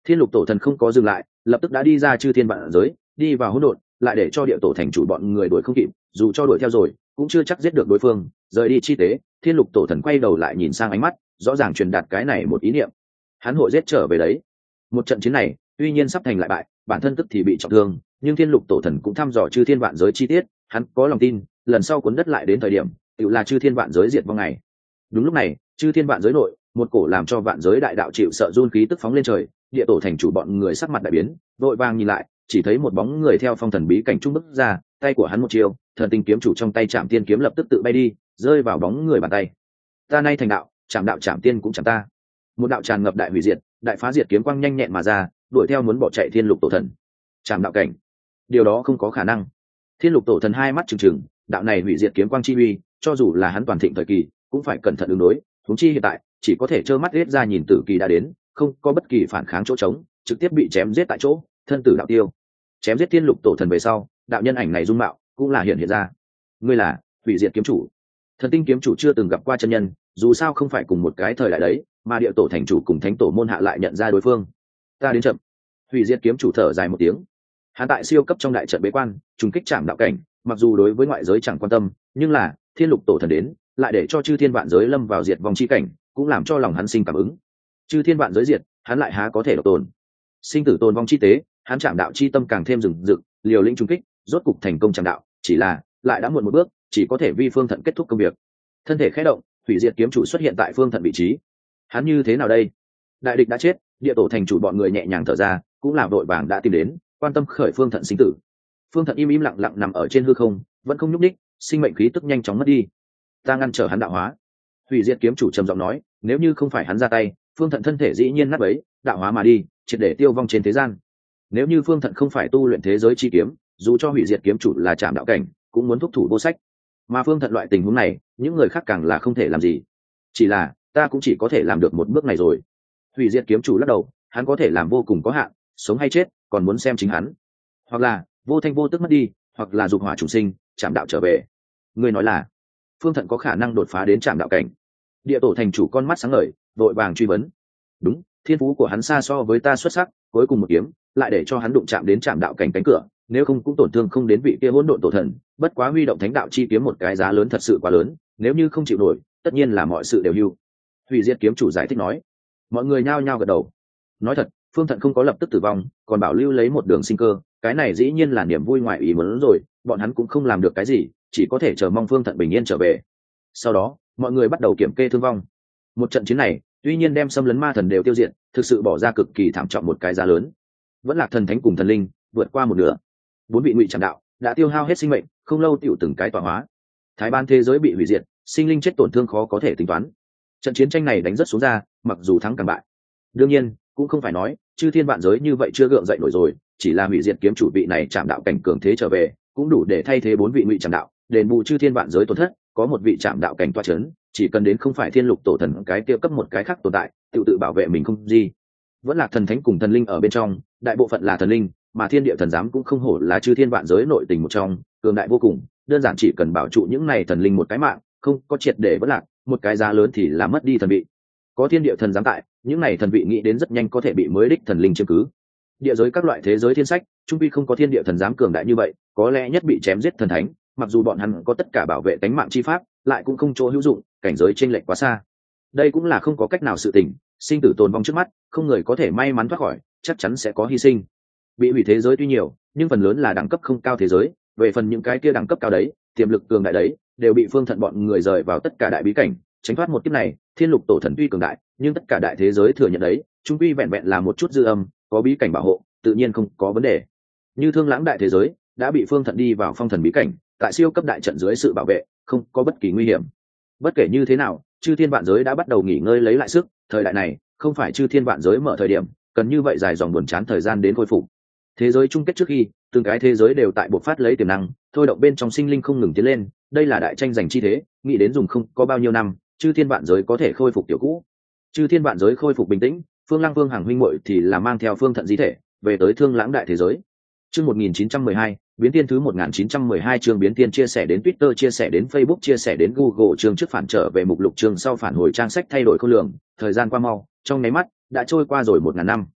Thiên lục tổ thần không có dừng lại, lập tức đã đi ra chư thiên vạn giới, đi vào hỗn độn, lại để cho địa tổ thành chủ bọn người đuổi không kịp, dù cho đuổi theo rồi cũng chưa chắc giết được đối phương. Rời đi chi tế, thiên lục tổ thần quay đầu lại nhìn sang ánh mắt rõ ràng truyền đạt cái này một ý niệm: hắn hội giết trở về đấy. Một trận chiến này tuy nhiên sắp thành lại bại, bản thân tức thì bị trọng thương, nhưng thiên lục tổ thần cũng thăm dò chư thiên vạn giới chi tiết, hắn có lòng tin lần sau cuốn đất lại đến thời điểm tự là chư thiên vạn giới diệt vong ngày. Đúng lúc này, chư thiên vạn giới nội, một cổ làm cho vạn giới đại đạo chịu sợ run khí tức phóng lên trời. Địa tổ thành chủ bọn người sắc mặt đại biến, vội vàng nhìn lại, chỉ thấy một bóng người theo phong thần bí cảnh trung bước ra, tay của hắn một chiều, thần tinh kiếm chủ trong tay chạm tiên kiếm lập tức tự bay đi, rơi vào bóng người bàn tay. Ta nay thành đạo, chạm đạo chạm tiên cũng chẳng ta. Một đạo tràn ngập đại hủy diệt, đại phá diệt kiếm quang nhanh nhẹn mà ra, đuổi theo muốn bỏ chạy thiên lục tổ thần. Chạm đạo cảnh, điều đó không có khả năng. Thiên lục tổ thần hai mắt trừng trừng, đạo này hủy diệt kiếm quang chi uy, cho dù là hắn toàn thịnh thời kỳ cũng phải cẩn thận ứng đối, huống chi hiện tại chỉ có thể trơ mắt giết ra nhìn tử kỳ đã đến, không có bất kỳ phản kháng chỗ trống, trực tiếp bị chém giết tại chỗ, thân tử đạo tiêu. Chém giết thiên lục tổ thần về sau, đạo nhân ảnh này dung mạo cũng là hiện hiện ra. Ngươi là hủy diệt kiếm chủ. Thần tinh kiếm chủ chưa từng gặp qua chân nhân, dù sao không phải cùng một cái thời đại đấy, mà địa tổ thành chủ cùng thánh tổ môn hạ lại nhận ra đối phương. Ta đến chậm. Hủy diệt kiếm chủ thở dài một tiếng. Hắn tại siêu cấp trong đại trận bế quan, trùng kích chạm đạo cảnh, mặc dù đối với ngoại giới chẳng quan tâm, nhưng là thiên lục tổ thần đến, lại để cho chư thiên vạn giới lâm vào diệt vong chi cảnh, cũng làm cho lòng hắn sinh cảm ứng. Chư thiên vạn giới diệt, hắn lại há có thể độc tồn. Sinh tử tồn vong chi tế, hắn chạm đạo chi tâm càng thêm rừng rực, liều lĩnh trùng kích, rốt cục thành công chạm đạo, chỉ là lại đã muộn một bước, chỉ có thể vi phương thận kết thúc công việc. Thân thể khẽ động, hủy diệt kiếm chủ xuất hiện tại phương thận vị trí. Hắn như thế nào đây? Đại địch đã chết, địa tổ thành chủ bọn người nhẹ nhàng thở ra, cũng là vội vàng đã tìm đến, quan tâm khởi phương thận sinh tử. Phương thận im im lặng lặng nằm ở trên hư không, vẫn không nhúc nhích, sinh mệnh khí tức nhanh chóng mất đi. Ta ngăn trở hắn đạo hóa. Hủy diệt kiếm chủ trầm giọng nói, nếu như không phải hắn ra tay, phương thận thân thể dĩ nhiên nát bấy, đạo hóa mà đi, triệt để tiêu vong trên thế gian. Nếu như phương thận không phải tu luyện thế giới chi kiếm, dù cho hủy diệt kiếm chủ là chạm đạo cảnh, cũng muốn thúc thủ vô sách. Mà phương thận loại tình huống này, những người khác càng là không thể làm gì. Chỉ là ta cũng chỉ có thể làm được một bước này rồi. Hủy diệt kiếm chủ lắc đầu, hắn có thể làm vô cùng có hạn, sống hay chết còn muốn xem chính hắn. Hoặc là vô thanh vô tức mất đi, hoặc là dục hỏa trùng sinh, chạm đạo trở về. Ngươi nói là phương thận có khả năng đột phá đến chạm đạo cảnh? Địa tổ thành chủ con mắt sáng ngời, vội vàng truy vấn. Đúng, thiên phú của hắn xa so với ta xuất sắc, cuối cùng một kiếm lại để cho hắn đụng chạm đến chạm đạo cảnh cánh cửa, nếu không cũng tổn thương không đến vị kia hỗn độn tổ thần. Bất quá huy động thánh đạo chi kiếm một cái giá lớn thật sự quá lớn, nếu như không chịu nổi, tất nhiên là mọi sự đều hưu. Hủy diệt kiếm chủ giải thích nói. Mọi người nhao nhao gật đầu. Nói thật, phương thận không có lập tức tử vong, còn bảo lưu lấy một đường sinh cơ, cái này dĩ nhiên là niềm vui ngoại ý muốn rồi, bọn hắn cũng không làm được cái gì, chỉ có thể chờ mong phương thận bình yên trở về. Sau đó mọi người bắt đầu kiểm kê thương vong. Một trận chiến này tuy nhiên đem xâm lấn ma thần đều tiêu diệt, thực sự bỏ ra cực kỳ thảm trọng một cái giá lớn. Vẫn là thần thánh cùng thần linh vượt qua một nửa, bốn vị ngụy trảm đạo đã tiêu hao hết sinh mệnh, không lâu tiểu từng cái tọa hóa. Thái ban thế giới bị hủy diệt, sinh linh chết tổn thương khó có thể tính toán. Trận chiến tranh này đánh rất xuống ra, mặc dù thắng càng bại. Đương nhiên cũng không phải nói chư thiên vạn giới như vậy chưa gượng dậy nổi rồi, chỉ là hủy diệt kiếm chủ vị này trảm đạo cảnh cường thế trở về, cũng đủ để thay thế bốn vị ngụy trảm đạo, đền bù chư thiên vạn giới tổn thất. Có một vị trảm đạo cảnh toa chấn, chỉ cần đến không phải thiên lục tổ thần cái tiêu cấp một cái khác tồn tại, tự tự bảo vệ mình không gì. Vẫn là thần thánh cùng thần linh ở bên trong, đại bộ phận là thần linh, mà thiên địa thần giám cũng không hổ là chư thiên vạn giới nội tình một trong, cường đại vô cùng. Đơn giản chỉ cần bảo trụ những này thần linh một cái mạng, không có triệt để vẫn lạc, một cái giá lớn thì là mất đi thần vị. Có thiên địa thần giám tại, những này thần vị nghĩ đến rất nhanh có thể bị mới đích thần linh chiếm cứ. Địa giới các loại thế giới thiên sách, trung quy không có thiên địa thần giám cường đại như vậy, có lẽ nhất bị chém giết thần thánh, mặc dù bọn hắn có tất cả bảo vệ tánh mạng chi pháp, lại cũng không chỗ hữu dụng, cảnh giới chênh lệch quá xa. Đây cũng là không có cách nào sự tình, sinh tử tồn vong trước mắt, không người có thể may mắn thoát khỏi, chắc chắn sẽ có hy sinh. Bị hủy thế giới tuy nhiều, nhưng phần lớn là đẳng cấp không cao thế giới, về phần những cái kia đẳng cấp cao đấy, tiềm lực cường đại đấy, đều bị phương thận bọn người rời vào tất cả đại bí cảnh, tránh thoát một kiếp này. Thiên lục tổ thần tuy cường đại, nhưng tất cả đại thế giới thừa nhận đấy, chung quy vẹn vẹn là một chút dư âm, có bí cảnh bảo hộ, tự nhiên không có vấn đề. Như Thương Lãng đại thế giới đã bị phương thận đi vào phong thần bí cảnh, tại siêu cấp đại trận dưới sự bảo vệ, không có bất kỳ nguy hiểm. Bất kể như thế nào, chư thiên vạn giới đã bắt đầu nghỉ ngơi lấy lại sức, thời đại này không phải chư thiên vạn giới mở thời điểm, cần như vậy dài dòng buồn chán thời gian đến khôi phục. Thế giới chung kết trước khi, từng cái thế giới đều tại bộc phát lấy tiềm năng, thôi động bên trong sinh linh không ngừng tiến lên, đây là đại tranh giành chi thế, nghĩ đến dùng không có bao nhiêu năm, chư thiên vạn giới có thể khôi phục tiểu cũ. Chư thiên vạn giới khôi phục bình tĩnh, Phương Lăng Vương hàng huynh muội thì là mang theo phương thận di thể về tới Thương Lãng đại thế giới. Chương một nghìn chín trăm mười hai, biến tiên thứ một nghìn chín trăm mười hai chương biến tiên chia sẻ đến Twitter, chia sẻ đến Facebook, chia sẻ đến Google, chương trước phản trở về mục lục, chương sau phản hồi trang sách thay đổi khối lượng, thời gian qua mau, trong nháy mắt đã trôi qua rồi một ngàn năm.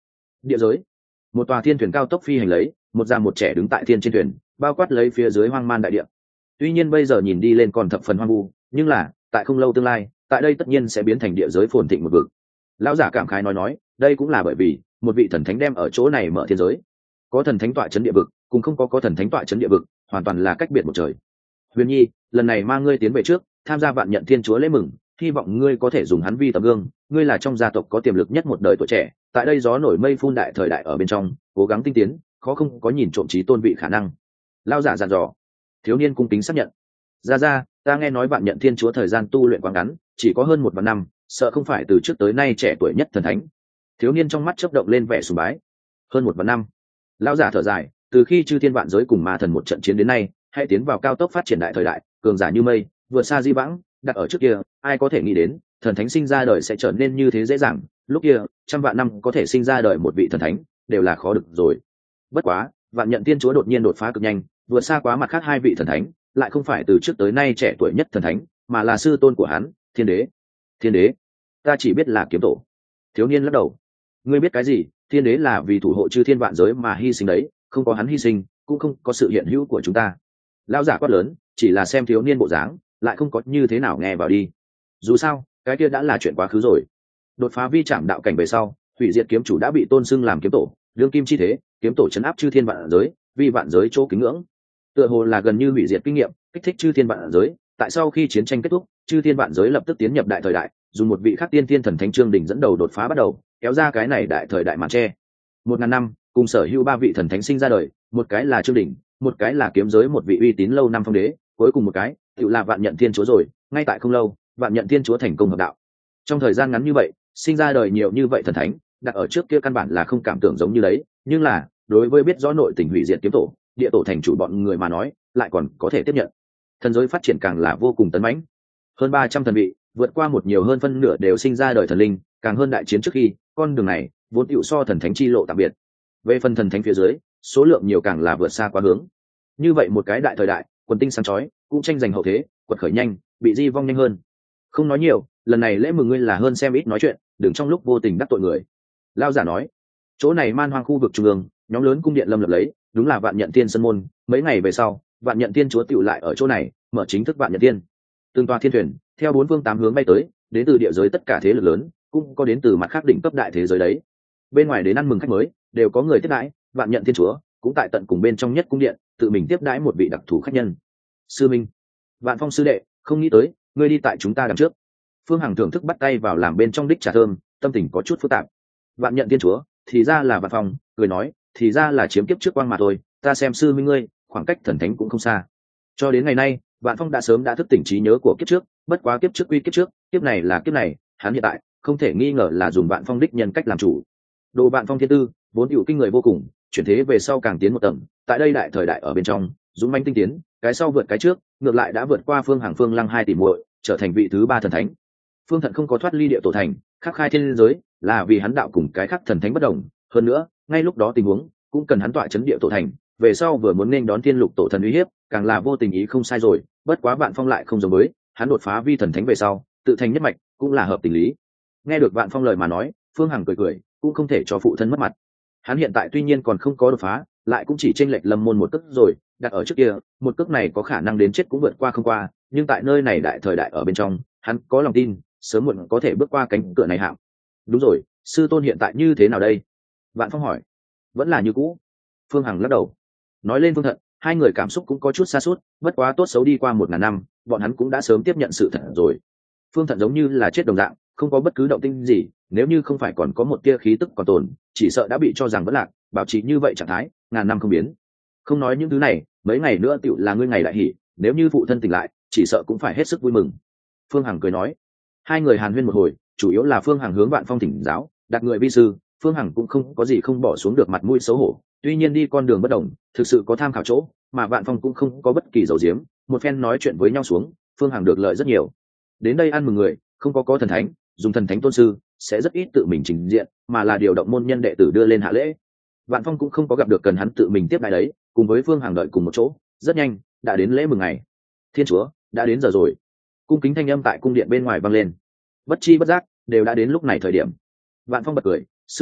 Địa giới, một tòa thiên thuyền cao tốc phi hành lấy, một già một trẻ đứng tại thiên trên thuyền, bao quát lấy phía dưới hoang man đại địa. Tuy nhiên bây giờ nhìn đi lên còn thập phần hoang vu, nhưng là tại không lâu tương lai, tại đây tất nhiên sẽ biến thành địa giới phồn thịnh một vực. Lão giả cảm khái nói nói, đây cũng là bởi vì một vị thần thánh đem ở chỗ này mở thiên giới. Có thần thánh tọa chấn địa vực, cùng không có có thần thánh tọa chấn địa vực, hoàn toàn là cách biệt một trời. Huyền Nhi, lần này mang ngươi tiến về trước, tham gia vạn nhận thiên chúa lễ mừng, hy vọng ngươi có thể dùng hắn vi tấm gương, ngươi là trong gia tộc có tiềm lực nhất một đời tuổi trẻ, tại đây gió nổi mây phun đại thời đại ở bên trong, cố gắng tinh tiến, khó không có nhìn trộm trí tôn vị khả năng. Lão giả dặn dò. Thiếu niên cung kính xác nhận. Ra ra, ta nghe nói vạn nhận thiên chúa thời gian tu luyện quá ngắn, chỉ có hơn một vạn năm, sợ không phải từ trước tới nay trẻ tuổi nhất thần thánh. Thiếu niên trong mắt chớp động lên vẻ sùng bái. Hơn một vạn năm. Lão giả thở dài, từ khi chư thiên vạn giới cùng ma thần một trận chiến đến nay, hãy tiến vào cao tốc phát triển đại thời đại, cường giả như mây, vượt xa di vãng, đặt ở trước kia, ai có thể nghĩ đến, thần thánh sinh ra đời sẽ trở nên như thế dễ dàng, lúc kia, trăm vạn năm có thể sinh ra đời một vị thần thánh, đều là khó được rồi. Bất quá, vạn nhận thiên chúa đột nhiên đột phá cực nhanh, vượt xa quá mặt khác hai vị thần thánh, lại không phải từ trước tới nay trẻ tuổi nhất thần thánh, mà là sư tôn của hắn, thiên đế. Thiên đế? Ta chỉ biết là kiếm tổ. Thiếu niên lắc đầu. Ngươi biết cái gì? Thiên đế là vì thủ hộ chư thiên vạn giới mà hy sinh đấy, không có hắn hy sinh, cũng không có sự hiện hữu của chúng ta. Lão giả quát lớn, chỉ là xem thiếu niên bộ dáng, lại không có như thế nào nghe vào đi. Dù sao, cái kia đã là chuyện quá khứ rồi. Đột phá vi trảm đạo cảnh về sau, hủy diệt kiếm chủ đã bị tôn xưng làm kiếm tổ, đương kim chi thế, kiếm tổ chấn áp chư thiên vạn giới, vì vạn giới chỗ kính ngưỡng. Tựa hồ là gần như hủy diệt kinh nghiệm, kích thích chư thiên vạn giới. Tại sau khi chiến tranh kết thúc, chư thiên vạn giới lập tức tiến nhập đại thời đại, dùng một vị khắc tiên thiên thần thánh trương đỉnh dẫn đầu đột phá bắt đầu, kéo ra cái này đại thời đại màn che. Một ngàn năm, cùng sở hữu ba vị thần thánh sinh ra đời, một cái là trương đỉnh, một cái là kiếm giới một vị uy tín lâu năm phong đế, cuối cùng một cái tự là vạn nhận thiên chúa rồi. Ngay tại không lâu, vạn nhận thiên chúa thành công hợp đạo. Trong thời gian ngắn như vậy, sinh ra đời nhiều như vậy thần thánh, đặt ở trước kia căn bản là không cảm tưởng giống như đấy, nhưng là đối với biết rõ nội tình hủy diệt kiếm tổ, địa tổ thành chủ bọn người mà nói, lại còn có thể tiếp nhận. Thần giới phát triển càng là vô cùng tấn mãnh, hơn ba trăm thần vị, vượt qua một nhiều hơn phân nửa đều sinh ra đời thần linh, càng hơn đại chiến trước khi, con đường này vốn tựu so thần thánh chi lộ tạm biệt. Về phần thần thánh phía dưới, số lượng nhiều càng là vượt xa quá hướng. Như vậy một cái đại thời đại, quần tinh sáng chói, cũng tranh giành hậu thế, quật khởi nhanh, bị di vong nhanh hơn. Không nói nhiều, lần này lễ mừng ngươi là hơn xem ít nói chuyện, đừng trong lúc vô tình đắc tội người. Lão giả nói, chỗ này man hoang khu vực trung ương, nhóm lớn cung điện lâm lập lấy, đúng là vạn nhận tiên sân môn. Mấy ngày về sau, vạn nhận tiên chúa tựu lại ở chỗ này, mở chính thức vạn nhận tiên. Từng tòa thiên thuyền theo bốn phương tám hướng bay tới, đến từ địa giới tất cả thế lực lớn, cũng có đến từ mặt khác đỉnh cấp đại thế giới đấy. Bên ngoài đến ăn mừng khách mới, đều có người tiếp đãi. Vạn nhận tiên chúa cũng tại tận cùng bên trong nhất cung điện, tự mình tiếp đãi một vị đặc thù khách nhân. Sư minh, Vạn Phong sư đệ, không nghĩ tới ngươi đi tại chúng ta đằng trước. Phương Hằng thưởng thức bắt tay vào làm bên trong đích trà thơm, tâm tình có chút phức tạp. Vạn nhận tiên chúa, thì ra là Vạn Phong, cười nói, thì ra là chiếm kiếp trước quang mà thôi. Ta xem sư minh ngươi, khoảng cách thần thánh cũng không xa. Cho đến ngày nay, Vạn Phong đã sớm đã thức tỉnh trí nhớ của kiếp trước, bất quá kiếp trước quy kiếp trước, kiếp này là kiếp này, hắn hiện tại không thể nghi ngờ là dùng Vạn Phong đích nhân cách làm chủ. Đồ Vạn Phong thiên tư, vốn hữu kinh người vô cùng, chuyển thế về sau càng tiến một tầng, tại đây đại thời đại ở bên trong, dũng mãnh tinh tiến, cái sau vượt cái trước, ngược lại đã vượt qua Phương Hằng Phương Lăng hai tỷ muội, trở thành vị thứ ba thần thánh. Phương Thận không có thoát ly địa tổ thành, khắc khai thiên giới, là vì hắn đạo cùng cái khác thần thánh bất đồng, hơn nữa, ngay lúc đó tình huống cũng cần hắn tọa chấn địa tổ thành, về sau vừa muốn nên đón thiên lục tổ thần uy hiếp, càng là vô tình ý không sai rồi, bất quá Vạn Phong lại không giống với, hắn đột phá vi thần thánh về sau, tự thành nhất mạch, cũng là hợp tình lý. Nghe được Vạn Phong lời mà nói, Phương Hằng cười cười, cũng không thể cho phụ thân mất mặt. Hắn hiện tại tuy nhiên còn không có đột phá, lại cũng chỉ chênh lệch lâm môn một cước rồi, đặt ở trước kia, một cước này có khả năng đến chết cũng vượt qua không qua, nhưng tại nơi này đại thời đại ở bên trong, hắn có lòng tin, sớm muộn có thể bước qua cánh cửa này hạm. Đúng rồi, sư tôn hiện tại như thế nào đây? Vạn Phong hỏi. Vẫn là như cũ. Phương Hằng lắc đầu. Nói lên Phương Thận, hai người cảm xúc cũng có chút xa suốt, bất quá tốt xấu đi qua một ngàn năm, bọn hắn cũng đã sớm tiếp nhận sự thật rồi. Phương Thận giống như là chết đồng dạng, không có bất cứ động tĩnh gì, nếu như không phải còn có một tia khí tức còn tồn, chỉ sợ đã bị cho rằng vẫn lạc, bảo trì như vậy trạng thái, ngàn năm không biến. Không nói những thứ này, mấy ngày nữa tựu là ngươi ngày đại hỷ, nếu như phụ thân tỉnh lại, chỉ sợ cũng phải hết sức vui mừng. Phương Hằng cười nói. Hai người hàn huyên một hồi, chủ yếu là Phương Hằng hướng Vạn Phong thỉnh giáo, đặt người vi sư, Phương Hằng cũng không có gì không bỏ xuống được mặt mũi xấu hổ, tuy nhiên đi con đường bất đồng, thực sự có tham khảo chỗ, mà Vạn Phong cũng không có bất kỳ dầu diếm, một phen nói chuyện với nhau xuống, Phương Hằng được lợi rất nhiều. Đến đây ăn mừng người, không có có thần thánh, dùng thần thánh tôn sư, sẽ rất ít tự mình trình diện, mà là điều động môn nhân đệ tử đưa lên hạ lễ. Vạn Phong cũng không có gặp được cần hắn tự mình tiếp đãi đấy, cùng với Phương Hằng đợi cùng một chỗ, rất nhanh đã đến lễ mừng ngày. Thiên chúa, đã đến giờ rồi. Cung kính thanh âm tại cung điện bên ngoài vang lên. Bất chi bất giác, đều đã đến lúc này thời điểm. Vạn Phong bật cười, sư minh,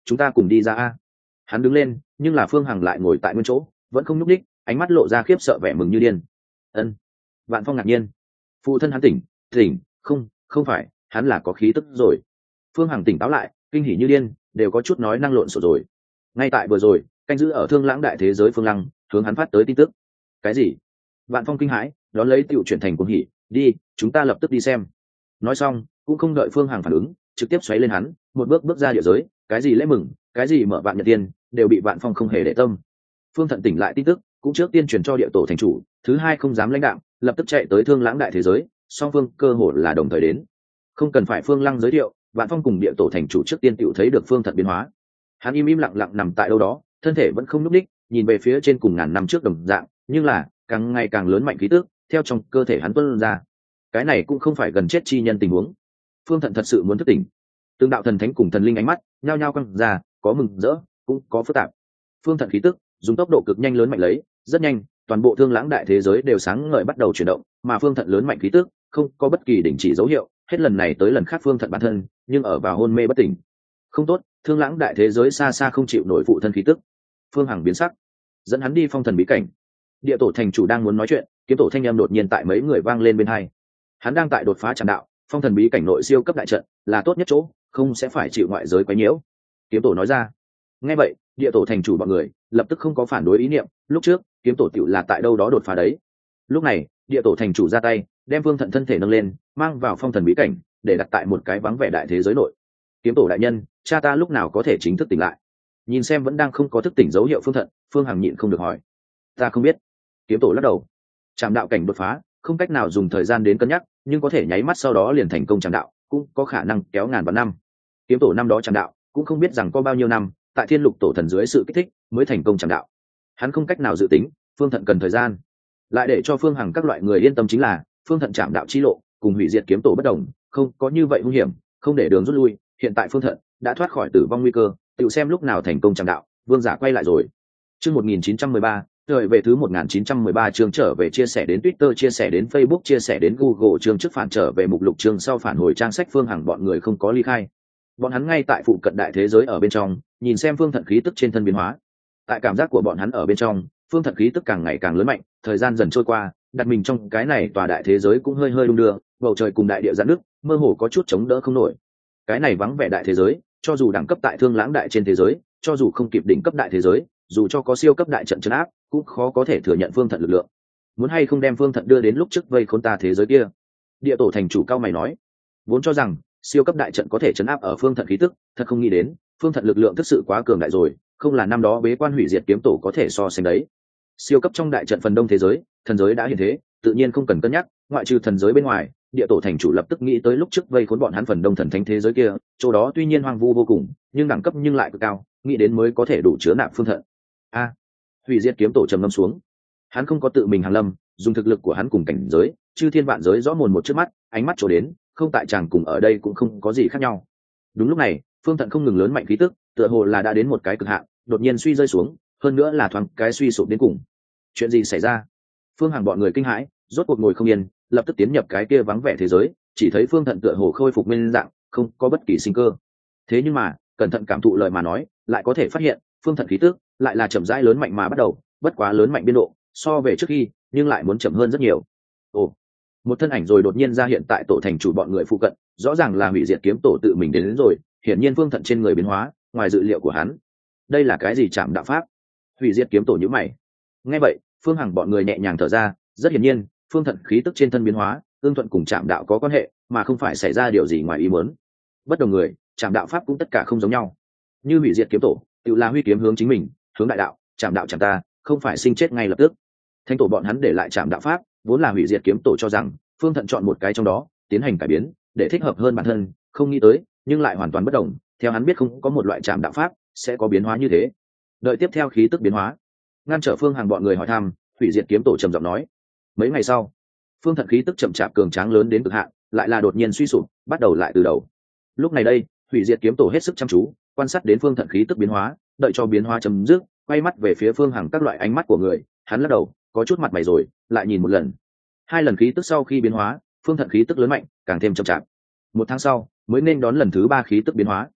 chúng ta cùng đi ra a. Hắn đứng lên, nhưng là Phương Hằng lại ngồi tại nguyên chỗ, vẫn không nhúc đích, ánh mắt lộ ra khiếp sợ vẻ mừng như điên. Ân. Vạn Phong ngạc nhiên. Phụ thân hắn tỉnh, tỉnh, không, không phải, hắn là có khí tức rồi. Phương Hằng tỉnh táo lại, kinh hỉ như điên, đều có chút nói năng lộn xộn rồi. Ngay tại vừa rồi, canh giữ ở Thương Lãng đại thế giới Phương Lăng, hướng hắn phát tới tin tức. Cái gì? Vạn Phong kinh hãi, đón lấy tiểu chuyển thành cuồng hỉ, đi, chúng ta lập tức đi xem. Nói xong, cũng không đợi Phương Hằng phản ứng, trực tiếp xoáy lên hắn, một bước bước ra địa giới, cái gì lễ mừng, cái gì mở vạn nhật tiên, đều bị Vạn Phong không hề để tâm. Phương Thận tỉnh lại tin tức, cũng trước tiên truyền cho địa tổ thành chủ, thứ hai không dám lãnh đạm, lập tức chạy tới Thương Lãng đại thế giới, song phương cơ hội là đồng thời đến. Không cần phải Phương Lăng giới thiệu, Vạn Phong cùng địa tổ thành chủ trước tiên tiểu thấy được Phương Thận biến hóa. Hắn im im lặng lặng nằm tại đâu đó, thân thể vẫn không nhúc nhích, nhìn về phía trên cùng ngàn năm trước đồng dạng, nhưng là càng ngày càng lớn mạnh khí tức, theo trong cơ thể hắn tuôn ra. Cái này cũng không phải gần chết chi nhân tình huống. Phương Thận thật sự muốn thức tỉnh. Tương đạo thần thánh cùng thần linh ánh mắt nhao nhao quăng ra, có mừng rỡ, cũng có phức tạp. Phương Thận khí tức dùng tốc độ cực nhanh lớn mạnh lấy, rất nhanh, toàn bộ Thương Lãng đại thế giới đều sáng ngời bắt đầu chuyển động, mà Phương Thận lớn mạnh khí tức, không có bất kỳ đình chỉ dấu hiệu, hết lần này tới lần khác Phương Thận bản thân, nhưng ở vào hôn mê bất tỉnh. Không tốt, Thương Lãng đại thế giới xa xa không chịu nổi phụ thân khí tức. Phương Hằng biến sắc, dẫn hắn đi phong thần bí cảnh. Địa tổ thành chủ đang muốn nói chuyện, kiếm tổ thanh âm đột nhiên tại mấy người vang lên bên hai. Hắn đang tại đột phá tràn đạo, phong thần bí cảnh nội siêu cấp đại trận là tốt nhất chỗ, không sẽ phải chịu ngoại giới quấy nhiễu. Kiếm tổ nói ra. Nghe vậy, địa tổ thành chủ bọn người lập tức không có phản đối ý niệm, lúc trước kiếm tổ tiểu là tại đâu đó đột phá đấy. Lúc này, địa tổ thành chủ ra tay, đem Phương Thận thân thể nâng lên, mang vào phong thần bí cảnh, để đặt tại một cái vắng vẻ đại thế giới nội. Kiếm tổ đại nhân, cha ta lúc nào có thể chính thức tỉnh lại? Nhìn xem vẫn đang không có thức tỉnh dấu hiệu Phương Thận, Phương Hằng nhịn không được hỏi. Ta không biết. Kiếm tổ lắc đầu. Trảm đạo cảnh đột phá, không cách nào dùng thời gian đến cân nhắc, nhưng có thể nháy mắt sau đó liền thành công trảm đạo, cũng có khả năng kéo ngàn vạn năm. Kiếm tổ năm đó trảm đạo, cũng không biết rằng có bao nhiêu năm, tại Thiên Lục tổ thần dưới sự kích thích, mới thành công trảm đạo. Hắn không cách nào dự tính, Phương Thận cần thời gian. Lại để cho Phương Hằng các loại người yên tâm chính là, Phương Thận trảm đạo chi lộ, cùng hủy diệt kiếm tổ bất đồng, không có như vậy nguy hiểm, không để đường rút lui. Hiện tại Phương Thận đã thoát khỏi tử vong nguy cơ, tự xem lúc nào thành công trảm đạo. Vương giả quay lại rồi. Chương một nghìn chín trăm mười ba, thời về thứ một nghìn chín trăm mười ba chương trở về chia sẻ đến Twitter, chia sẻ đến Facebook, chia sẻ đến Google, chương trước phản trở về mục lục chương sau phản hồi trang sách. Phương Hằng bọn người không có ly khai. Bọn hắn ngay tại phụ cận đại thế giới ở bên trong, nhìn xem Phương Thận khí tức trên thân biến hóa. Tại cảm giác của bọn hắn ở bên trong, Phương Thận khí tức càng ngày càng lớn mạnh, thời gian dần trôi qua, đặt mình trong cái này tòa đại thế giới cũng hơi hơi đung đưa, bầu trời cùng đại địa giãn nước, mơ hồ có chút chống đỡ không nổi. Cái này vắng vẻ đại thế giới, cho dù đẳng cấp tại Thương Lãng đại trên thế giới, cho dù không kịp đỉnh cấp đại thế giới, dù cho có siêu cấp đại trận trấn áp, cũng khó có thể thừa nhận Phương Thận lực lượng. Muốn hay không đem Phương Thận đưa đến lúc trước vây khốn ta thế giới kia? Địa tổ thành chủ cao mày nói. Vốn cho rằng siêu cấp đại trận có thể trấn áp ở Phương Thận khí tức, thật không nghĩ đến, Phương Thận lực lượng thực sự quá cường đại rồi, không là năm đó bế quan hủy diệt kiếm tổ có thể so sánh đấy. Siêu cấp trong đại trận phần đông thế giới, thần giới đã hiện thế, tự nhiên không cần cân nhắc, ngoại trừ thần giới bên ngoài, địa tổ thành chủ lập tức nghĩ tới lúc trước vây khốn bọn hắn phần đông thần thánh thế giới kia, chỗ đó tuy nhiên hoang vu vô cùng, nhưng đẳng cấp nhưng lại cực cao, nghĩ đến mới có thể đủ chứa nạp Phương Thận. A, hủy diệt kiếm tổ trầm ngâm xuống. Hắn không có tự mình hàng lâm, dùng thực lực của hắn cùng cảnh giới, chư thiên vạn giới rõ mồn một trước mắt, ánh mắt chỗ đến, không tại chàng cùng ở đây cũng không có gì khác nhau. Đúng lúc này, Phương Thận không ngừng lớn mạnh khí tức, tựa hồ là đã đến một cái cực hạn, đột nhiên suy rơi xuống, hơn nữa là thoáng cái suy sụp đến cùng. Chuyện gì xảy ra? Phương Hằng bọn người kinh hãi, rốt cuộc ngồi không yên, lập tức tiến nhập cái kia vắng vẻ thế giới, chỉ thấy Phương Thận tựa hồ khôi phục nguyên dạng, không có bất kỳ sinh cơ. Thế nhưng mà, cẩn thận cảm thụ lời mà nói, lại có thể phát hiện, Phương Thận khí tức lại là chậm rãi lớn mạnh mà bắt đầu, bất quá lớn mạnh biên độ, so về trước khi, nhưng lại muốn chậm hơn rất nhiều. Ồ, một thân ảnh rồi đột nhiên ra hiện tại tổ thành chủ bọn người phụ cận, rõ ràng là hủy diệt kiếm tổ tự mình đến, đến rồi, hiển nhiên Phương Thận trên người biến hóa, ngoài dự liệu của hắn. Đây là cái gì trảm đạo pháp? Hủy diệt kiếm tổ nhíu mày. Nghe vậy, Phương Hằng bọn người nhẹ nhàng thở ra, rất hiển nhiên, Phương Thận khí tức trên thân biến hóa, tương thuận cùng trảm đạo có quan hệ, mà không phải xảy ra điều gì ngoài ý muốn. Bất đồng người, trảm đạo pháp cũng tất cả không giống nhau. Như hủy diệt kiếm tổ, tự là huy kiếm hướng chính mình, hướng đại đạo, trảm đạo chẳng ta, không phải sinh chết ngay lập tức. Thánh tổ bọn hắn để lại trảm đạo pháp, vốn là hủy diệt kiếm tổ cho rằng Phương Thận chọn một cái trong đó, tiến hành cải biến, để thích hợp hơn bản thân, không nghĩ tới, nhưng lại hoàn toàn bất đồng. Theo hắn biết không có một loại trảm đạo pháp sẽ có biến hóa như thế. Đợi tiếp theo khí tức biến hóa, ngăn trở Phương Hằng bọn người hỏi thăm, hủy diệt kiếm tổ trầm giọng nói. Mấy ngày sau, Phương Thận khí tức chậm chạp cường tráng lớn đến cực hạn, lại là đột nhiên suy sụp, bắt đầu lại từ đầu. Lúc này đây, hủy diệt kiếm tổ hết sức chăm chú, quan sát đến Phương Thận khí tức biến hóa, đợi cho biến hóa chấm dứt, quay mắt về phía Phương Hằng các loại ánh mắt của người, hắn lắc đầu, có chút mặt mày rồi, lại nhìn một lần. Hai lần khí tức sau khi biến hóa, Phương Thận khí tức lớn mạnh, càng thêm chậm chạp. Một tháng sau, mới nên đón lần thứ ba khí tức biến hóa.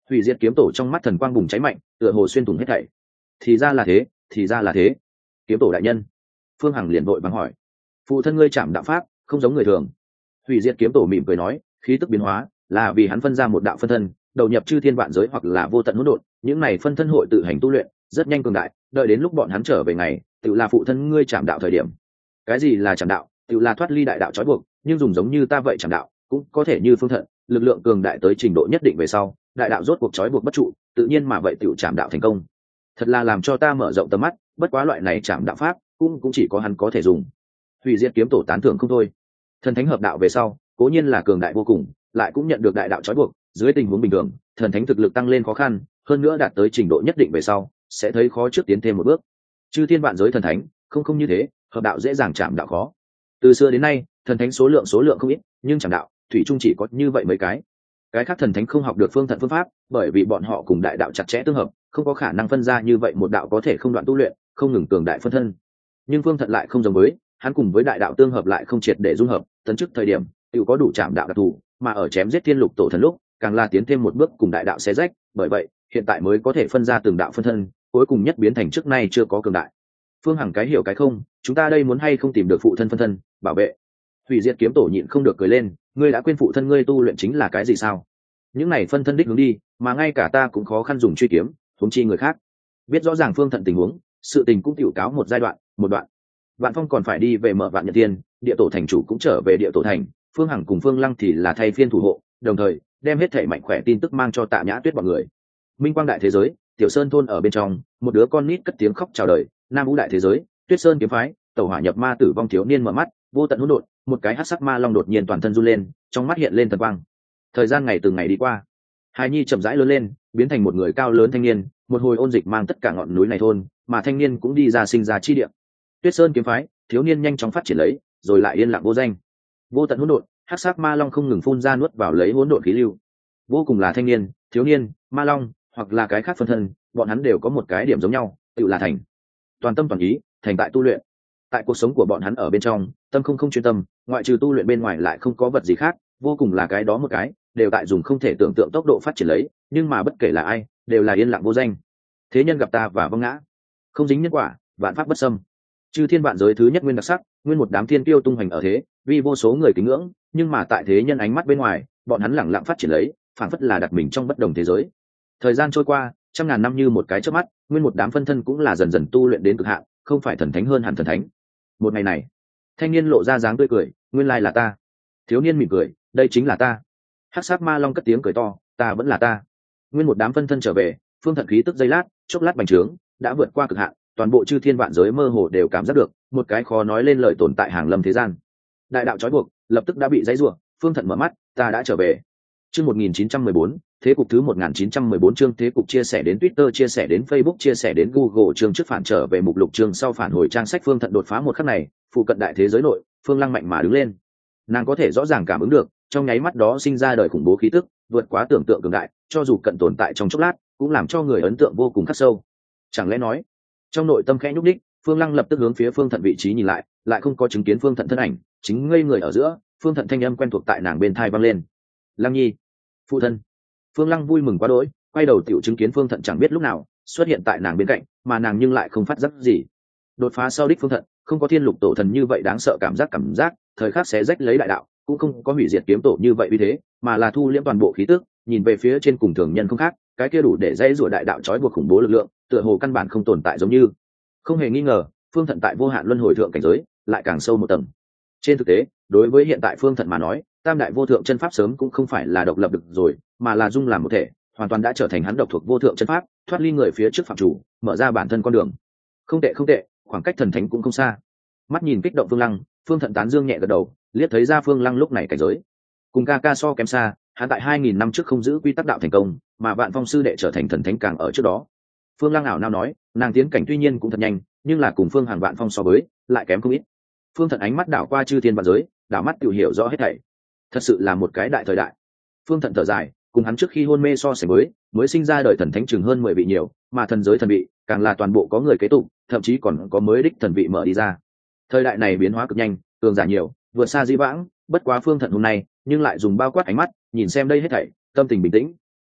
Hủy diệt kiếm tổ trong mắt thần quang bùng cháy mạnh, tựa hồ xuyên thủng hết thảy. Thì ra là thế, thì ra là thế. Kiếm tổ đại nhân. Phương Hằng liền vội vàng hỏi. Phụ thân ngươi chạm đạo pháp không giống người thường. Hủy diệt kiếm tổ mỉm cười nói, khí tức biến hóa là vì hắn phân ra một đạo phân thân, đầu nhập chư thiên vạn giới hoặc là vô tận hỗn độn, những này phân thân hội tự hành tu luyện, rất nhanh cường đại, đợi đến lúc bọn hắn trở về ngày, tự là phụ thân ngươi chạm đạo thời điểm. Cái gì là chạm đạo? Tự là thoát ly đại đạo trói buộc, nhưng dùng giống như ta vậy chạm đạo, cũng có thể như Phương Thận, lực lượng cường đại tới trình độ nhất định về sau, đại đạo rốt cuộc trói buộc bất trụ, tự nhiên mà vậy tự chạm đạo thành công. Thật là làm cho ta mở rộng tầm mắt, bất quá loại này chạm đạo pháp, cũng cũng chỉ có hắn có thể dùng. Hủy diệt kiếm tổ tán thưởng không thôi. Thần thánh hợp đạo về sau, cố nhiên là cường đại vô cùng, lại cũng nhận được đại đạo trói buộc, dưới tình huống bình thường, thần thánh thực lực tăng lên khó khăn, hơn nữa đạt tới trình độ nhất định về sau, sẽ thấy khó trước tiến thêm một bước. Chư thiên vạn giới thần thánh, không không như thế, hợp đạo dễ dàng chạm đạo khó. Từ xưa đến nay, thần thánh số lượng số lượng không ít, nhưng chạm đạo, thủy chung chỉ có như vậy mấy cái. Cái khác thần thánh không học được phương thận phương pháp, bởi vì bọn họ cùng đại đạo chặt chẽ tương hợp, không có khả năng phân ra như vậy một đạo có thể không đoạn tu luyện, không ngừng cường đại phân thân. Nhưng phương thận lại không giống với, hắn cùng với đại đạo tương hợp lại không triệt để dung hợp, tấn chức thời điểm, tự có đủ chạm đạo đặc thù, mà ở chém giết thiên lục tổ thần lúc, càng là tiến thêm một bước cùng đại đạo xé rách, bởi vậy, hiện tại mới có thể phân ra từng đạo phân thân, cuối cùng nhất biến thành trước nay chưa có cường đại. Phương Hằng cái hiểu cái không, chúng ta đây muốn hay không tìm được phụ thân phân thân, bảo vệ. Hủy diệt kiếm tổ nhịn không được cười lên, ngươi đã quên phụ thân ngươi tu luyện chính là cái gì sao? Những này phân thân đích hướng đi, mà ngay cả ta cũng khó khăn dùng truy kiếm, huống chi người khác. Biết rõ ràng Phương Thận tình huống, sự tình cũng tiểu cáo một giai đoạn, một đoạn. Vạn Phong còn phải đi về mở Vạn Nhật Tiên, địa tổ thành chủ cũng trở về địa tổ thành, Phương Hằng cùng Phương Lăng thì là thay phiên thủ hộ, đồng thời đem hết thể mạnh khỏe tin tức mang cho Tạ Nhã Tuyết bọn người. Minh Quang đại thế giới, Tiểu Sơn thôn ở bên trong, một đứa con nít cất tiếng khóc chào đời. Nam Vũ đại thế giới, Tuyết Sơn kiếm phái, tẩu hỏa nhập ma tử vong thiếu niên mở mắt, vô tận hỗn độn, một cái hắc sắc ma long đột nhiên toàn thân run lên, trong mắt hiện lên thần quang. Thời gian ngày từng ngày đi qua, Hải Nhi chậm rãi lớn lên, biến thành một người cao lớn thanh niên, một hồi ôn dịch mang tất cả ngọn núi này thôn, mà thanh niên cũng đi ra sinh ra chi địa. Tuyết Sơn kiếm phái, thiếu niên nhanh chóng phát triển lấy, rồi lại yên lặng vô danh. Vô tận hỗn độn, hắc sắc ma long không ngừng phun ra nuốt vào lấy hỗn độn khí lưu. Vô cùng là thanh niên, thiếu niên, ma long, hoặc là cái khác phân thân, bọn hắn đều có một cái điểm giống nhau, tự là thành. Toàn tâm toàn ý, thành tại tu luyện. Tại cuộc sống của bọn hắn ở bên trong, tâm không không chuyên tâm, ngoại trừ tu luyện bên ngoài lại không có vật gì khác, vô cùng là cái đó một cái, đều tại dùng không thể tưởng tượng tốc độ phát triển lấy, nhưng mà bất kể là ai, đều là yên lặng vô danh. Thế nhân gặp ta và vâng ngã, không dính nhân quả, vạn pháp bất xâm. Chư thiên vạn giới thứ nhất nguyên đặc sắc, nguyên một đám thiên kiêu tung hoành ở thế, vì vô số người kính ngưỡng, nhưng mà tại thế nhân ánh mắt bên ngoài, bọn hắn lẳng lặng phát triển lấy, phản phất là đặt mình trong bất đồng thế giới. Thời gian trôi qua, trăm ngàn năm như một cái chớp mắt, nguyên một đám phân thân cũng là dần dần tu luyện đến cực hạn, không phải thần thánh hơn hẳn thần thánh. Một ngày này, thanh niên lộ ra dáng tươi cười, nguyên lai là ta. Thiếu niên mỉm cười, đây chính là ta. Hắc sát ma long cất tiếng cười to, ta vẫn là ta. Nguyên một đám phân thân trở về, phương thận khí tức giây lát, chốc lát bành trướng, đã vượt qua cực hạn, toàn bộ chư thiên vạn giới mơ hồ đều cảm giác được một cái khó nói lên lời tồn tại hàng lâm thế gian. Đại đạo trói buộc lập tức đã bị dãy rủa, phương thận mở mắt, ta đã trở về. Chương một nghìn chín trăm mười bốn, thế cục thứ một nghìn chín trăm mười bốn chương thế cục chia sẻ đến Twitter, chia sẻ đến Facebook, chia sẻ đến Google, chương trước phản trở về mục lục, chương sau phản hồi trang sách. Phương thận đột phá một khắc này, phụ cận đại thế giới nội, Phương Lăng mạnh mà đứng lên. Nàng có thể rõ ràng cảm ứng được, trong nháy mắt đó sinh ra đời khủng bố khí tức, vượt quá tưởng tượng cường đại, cho dù cận tồn tại trong chốc lát, cũng làm cho người ấn tượng vô cùng khắc sâu. Chẳng lẽ nói, trong nội tâm khẽ nhúc đích, Phương Lăng lập tức hướng phía Phương Thận vị trí nhìn lại, lại không có chứng kiến Phương Thận thân ảnh, chính ngây người ở giữa, Phương Thận thanh âm quen thuộc tại nàng bên tai vang lên. Lăng Nhi, phụ thân. Phương Lăng vui mừng quá đỗi, quay đầu tiểu chứng kiến Phương Thận chẳng biết lúc nào xuất hiện tại nàng bên cạnh, mà nàng nhưng lại không phát giác gì. Đột phá sau đích Phương Thận, không có thiên lục tổ thần như vậy đáng sợ cảm giác cảm giác, thời khắc xé rách lấy đại đạo, cũng không có hủy diệt kiếm tổ như vậy uy thế, mà là thu liễm toàn bộ khí tức, nhìn về phía trên cùng thường nhân không khác, cái kia đủ để dây rủa đại đạo trói buộc khủng bố lực lượng, tựa hồ căn bản không tồn tại giống như. Không hề nghi ngờ, Phương Thận tại vô hạn luân hồi thượng cảnh giới, lại càng sâu một tầng. Trên thực tế, đối với hiện tại Phương Thận mà nói, tam đại vô thượng chân pháp sớm cũng không phải là độc lập được rồi, mà là dung làm một thể, hoàn toàn đã trở thành hắn độc thuộc vô thượng chân pháp, thoát ly người phía trước phạm chủ, mở ra bản thân con đường. Không tệ không tệ, khoảng cách thần thánh cũng không xa. Mắt nhìn kích động Phương Lăng, Phương Thận tán dương nhẹ gật đầu, liếc thấy ra Phương Lăng lúc này cảnh giới cùng ca ca so kém xa, hắn tại hai nghìn năm trước không giữ quy tắc đạo thành công, mà Vạn Phong sư đệ trở thành thần thánh càng ở trước đó. Phương Lăng ảo nao nói, nàng tiến cảnh tuy nhiên cũng thật nhanh, nhưng là cùng Phương Hàn Vạn Phong so với, lại kém không ít. Phương Thận ánh mắt đảo qua chư thiên vạn giới, đảo mắt tự hiểu rõ hết thảy. Thật sự là một cái đại thời đại. Phương Thận thở dài, cùng hắn trước khi hôn mê so sánh với, mới sinh ra đời thần thánh chừng hơn mười vị nhiều, mà thần giới thần vị càng là toàn bộ có người kế tục, thậm chí còn có mới đích thần vị mở đi ra. Thời đại này biến hóa cực nhanh, cường giả nhiều, vượt xa di vãng, bất quá Phương Thận hôm nay, nhưng lại dùng bao quát ánh mắt, nhìn xem đây hết thảy, tâm tình bình tĩnh.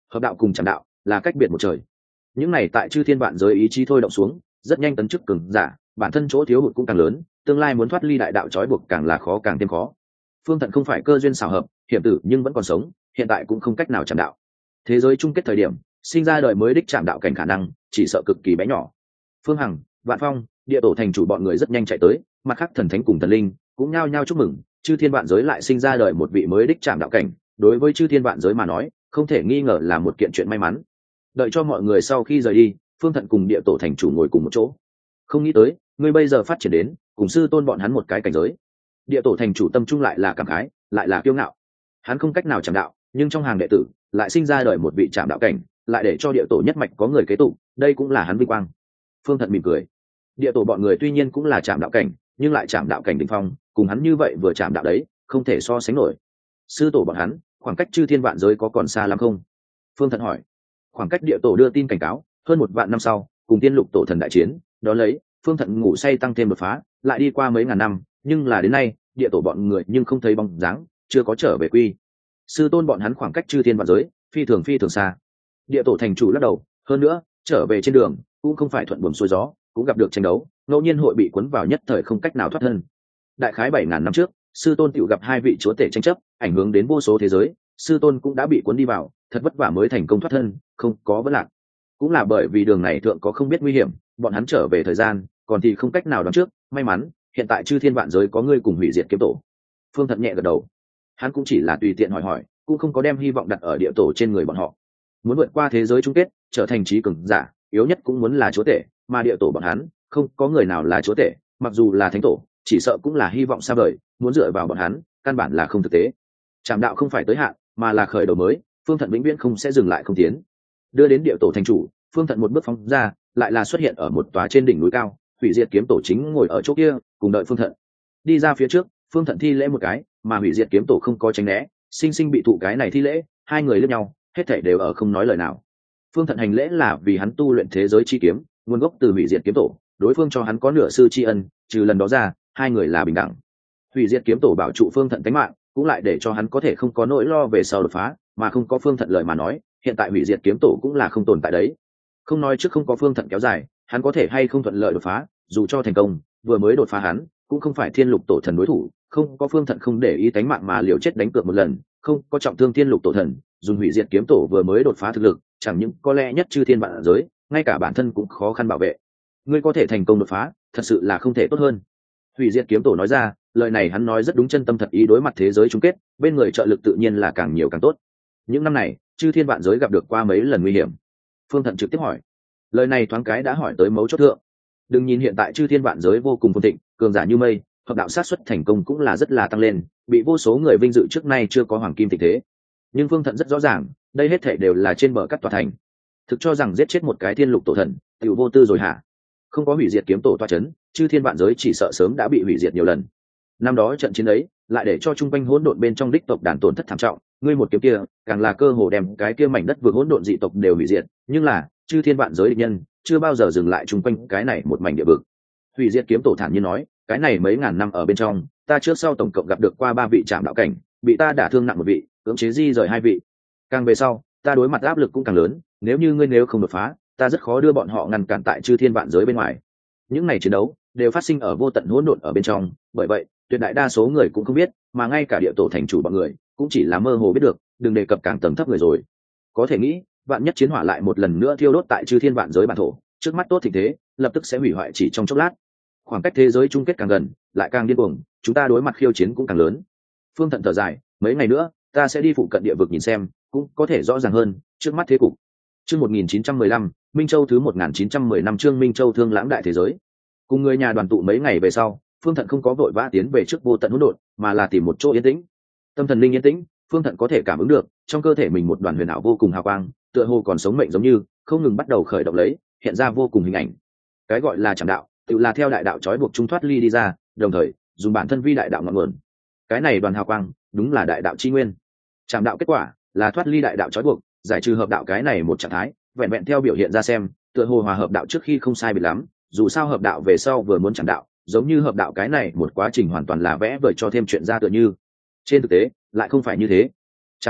hợp đạo cùng chạm đạo là cách biệt một trời. Những này tại chư thiên vạn giới ý chí thôi động xuống, rất nhanh tấn chức cường giả, bản thân chỗ thiếu hụt cũng càng lớn, tương lai muốn thoát ly đại đạo trói buộc càng là khó càng thêm khó. Phương Thận không phải cơ duyên xảo hợp, hiểm tử nhưng vẫn còn sống, hiện tại cũng không cách nào chạm đạo. Thế giới chung kết thời điểm, sinh ra đời mới đích chạm đạo cảnh khả năng chỉ sợ cực kỳ bé nhỏ. Phương Hằng, Vạn Phong, Địa Tổ thành chủ bọn người rất nhanh chạy tới, mặt khác thần thánh cùng thần linh cũng nhao nhao chúc mừng, chư thiên vạn giới lại sinh ra đời một vị mới đích chạm đạo cảnh, đối với chư thiên vạn giới mà nói, không thể nghi ngờ là một kiện chuyện may mắn. Đợi cho mọi người sau khi rời đi, Phương Thận cùng Địa Tổ thành chủ ngồi cùng một chỗ. Không nghĩ tới, ngươi bây giờ phát triển đến cùng sư tôn bọn hắn một cái cảnh giới. Địa Tổ thành chủ tâm trung lại là cảm khái, lại là kiêu ngạo. Hắn không cách nào chạm đạo, nhưng trong hàng đệ tử lại sinh ra đời một vị chạm đạo cảnh, lại để cho Địa Tổ nhất mạch có người kế tục, đây cũng là hắn vinh quang. Phương Thận mỉm cười. Địa Tổ bọn người tuy nhiên cũng là chạm đạo cảnh, nhưng lại chạm đạo cảnh đỉnh phong, cùng hắn như vậy vừa chạm đạo đấy, không thể so sánh nổi. Sư tổ bọn hắn, khoảng cách chư thiên vạn giới có còn xa lắm không? Phương Thận hỏi. Khoảng cách Địa Tổ đưa tin cảnh cáo, hơn một vạn năm sau, cùng Tiên Lục Tổ thần đại chiến, đó lấy, Phương Thận ngủ say tăng thêm đột phá, lại đi qua mấy ngàn năm, nhưng là đến nay, Địa Tổ bọn người nhưng không thấy bóng dáng, chưa có trở về quy. Sư tôn bọn hắn khoảng cách chư thiên vạn giới, phi thường phi thường xa. Địa Tổ thành chủ lắc đầu, hơn nữa, trở về trên đường cũng không phải thuận buồm xuôi gió, cũng gặp được tranh đấu, ngẫu nhiên hội bị cuốn vào nhất thời không cách nào thoát thân. Đại khái bảy ngàn năm trước, sư tôn tiểu gặp hai vị chúa tể tranh chấp, ảnh hưởng đến vô số thế giới, sư tôn cũng đã bị cuốn đi vào, thật vất vả mới thành công thoát thân, không có vấn lạc. Cũng là bởi vì đường này thượng có không biết nguy hiểm, bọn hắn trở về thời gian, còn thì không cách nào đoán trước, may mắn, hiện tại chư thiên vạn giới có ngươi cùng hủy diệt kiếm tổ. Phương Thận nhẹ gật đầu. Hắn cũng chỉ là tùy tiện hỏi hỏi, cũng không có đem hy vọng đặt ở Địa Tổ trên người bọn họ. Muốn vượt qua thế giới chung kết, trở thành trí cường giả, yếu nhất cũng muốn là chúa tể, mà Địa Tổ bọn hắn, không có người nào là chúa tể, mặc dù là thánh tổ, chỉ sợ cũng là hy vọng xa vời, muốn dựa vào bọn hắn, căn bản là không thực tế. Trảm đạo không phải tới hạn, mà là khởi đầu mới, Phương Thận vĩnh viễn không sẽ dừng lại không tiến. Đưa đến Địa Tổ thành chủ, Phương Thận một bước phóng ra, lại là xuất hiện ở một tòa trên đỉnh núi cao, hủy diệt kiếm tổ chính ngồi ở chỗ kia, cùng đợi Phương Thận. Đi ra phía trước, Phương Thận thi lễ một cái, mà hủy diệt kiếm tổ không có tránh né, sinh sinh bị thụ cái này thi lễ, hai người liếc nhau, hết thảy đều ở không nói lời nào. Phương Thận hành lễ là vì hắn tu luyện thế giới chi kiếm, nguồn gốc từ hủy diệt kiếm tổ, đối phương cho hắn có nửa sư tri ân, trừ lần đó ra, hai người là bình đẳng. Hủy diệt kiếm tổ bảo trụ Phương Thận tính mạng, cũng lại để cho hắn có thể không có nỗi lo về sau đột phá, mà không có Phương Thận lời mà nói, hiện tại hủy diệt kiếm tổ cũng là không tồn tại đấy. Không nói trước không có Phương Thận kéo dài, hắn có thể hay không thuận lợi đột phá, dù cho thành công, vừa mới đột phá hắn, cũng không phải Thiên Lục Tổ thần đối thủ, không có Phương Thận không để ý tánh mạng mà liều chết đánh cược một lần, không có trọng thương Thiên Lục Tổ thần, dùng hủy diệt kiếm tổ vừa mới đột phá thực lực, chẳng những có lẽ nhất chư thiên vạn giới, ngay cả bản thân cũng khó khăn bảo vệ. Ngươi có thể thành công đột phá, thật sự là không thể tốt hơn. Hủy diệt kiếm tổ nói ra, lời này hắn nói rất đúng chân tâm thật ý, đối mặt thế giới chung kết, bên người trợ lực tự nhiên là càng nhiều càng tốt. Những năm này, chư thiên vạn giới gặp được qua mấy lần nguy hiểm. Phương Thận trực tiếp hỏi. Lời này thoáng cái đã hỏi tới mấu chốt thượng. Đừng nhìn hiện tại chư thiên vạn giới vô cùng phồn thịnh, cường giả như mây, hợp đạo sát xuất thành công cũng là rất là tăng lên, bị vô số người vinh dự trước nay chưa có hoàng kim tình thế. Nhưng Phương Thận rất rõ ràng, đây hết thảy đều là trên bờ cắt tòa thành. Thực cho rằng giết chết một cái Thiên Lục Tổ thần, tiểu vô tư rồi hả? Không có hủy diệt kiếm tổ toa chấn, chư thiên vạn giới chỉ sợ sớm đã bị hủy diệt nhiều lần. Năm đó trận chiến ấy, lại để cho trung quanh hỗn độn bên trong đích tộc đàn tổn thất thảm trọng, ngươi một kiếm kia, càng là cơ hồ đem cái kia mảnh đất vừa hỗn độn dị tộc đều hủy diệt, nhưng là, chư thiên vạn giới địch nhân, chưa bao giờ dừng lại trung quanh cái này một mảnh địa vực. Hủy diệt kiếm tổ thản nhiên nói, cái này mấy ngàn năm ở bên trong, ta trước sau tổng cộng gặp được qua ba vị trảm đạo cảnh, bị ta đả thương nặng một vị, cưỡng chế di rời hai vị. Càng về sau, ta đối mặt áp lực cũng càng lớn, nếu như ngươi nếu không đột phá, ta rất khó đưa bọn họ ngăn cản tại chư thiên vạn giới bên ngoài. Những này chiến đấu đều phát sinh ở vô tận hỗn độn ở bên trong, bởi vậy, tuyệt đại đa số người cũng không biết, mà ngay cả Địa Tổ thành chủ bọn người cũng chỉ là mơ hồ biết được, đừng đề cập càng tầng thấp người rồi. Có thể nghĩ, vạn nhất chiến hỏa lại một lần nữa thiêu đốt tại chư thiên vạn giới bản thổ, trước mắt tốt tình thế, lập tức sẽ hủy hoại chỉ trong chốc lát. Khoảng cách thế giới chung kết càng gần, lại càng điên cuồng, chúng ta đối mặt khiêu chiến cũng càng lớn. Phương Thận thở dài, mấy ngày nữa, ta sẽ đi phụ cận địa vực nhìn xem, cũng có thể rõ ràng hơn trước mắt thế cục. Chương một nghìn chín trăm mười lăm, Minh Châu thứ một nghìn chín trăm mười năm chương Minh Châu thương lãng đại thế giới. Cùng người nhà đoàn tụ mấy ngày về sau, Phương Thận không có vội vã tiến về trước vô tận hỗn độn, mà là tìm một chỗ yên tĩnh. Tâm thần linh yên tĩnh, Phương Thận có thể cảm ứng được, trong cơ thể mình một đoàn huyền ảo vô cùng hào quang, tựa hồ còn sống mệnh giống như, không ngừng bắt đầu khởi động lấy, hiện ra vô cùng hình ảnh. Cái gọi là trảm đạo, tự là theo đại đạo trói buộc trung thoát ly đi ra, đồng thời dùng bản thân vi đại đạo ngọn nguồn. Cái này đoàn hào quang, đúng là đại đạo chi nguyên. Trảm đạo kết quả là thoát ly đại đạo trói buộc, giải trừ hợp đạo cái này một trạng thái, vẹn vẹn theo biểu hiện ra xem, tựa hồ hòa hợp đạo trước khi không sai biệt lắm, dù sao hợp đạo về sau vừa muốn trảm đạo, giống như hợp đạo cái này một quá trình hoàn toàn là vẽ vời cho thêm chuyện ra tựa như. Trên thực tế, lại không phải như thế. Trảm đạo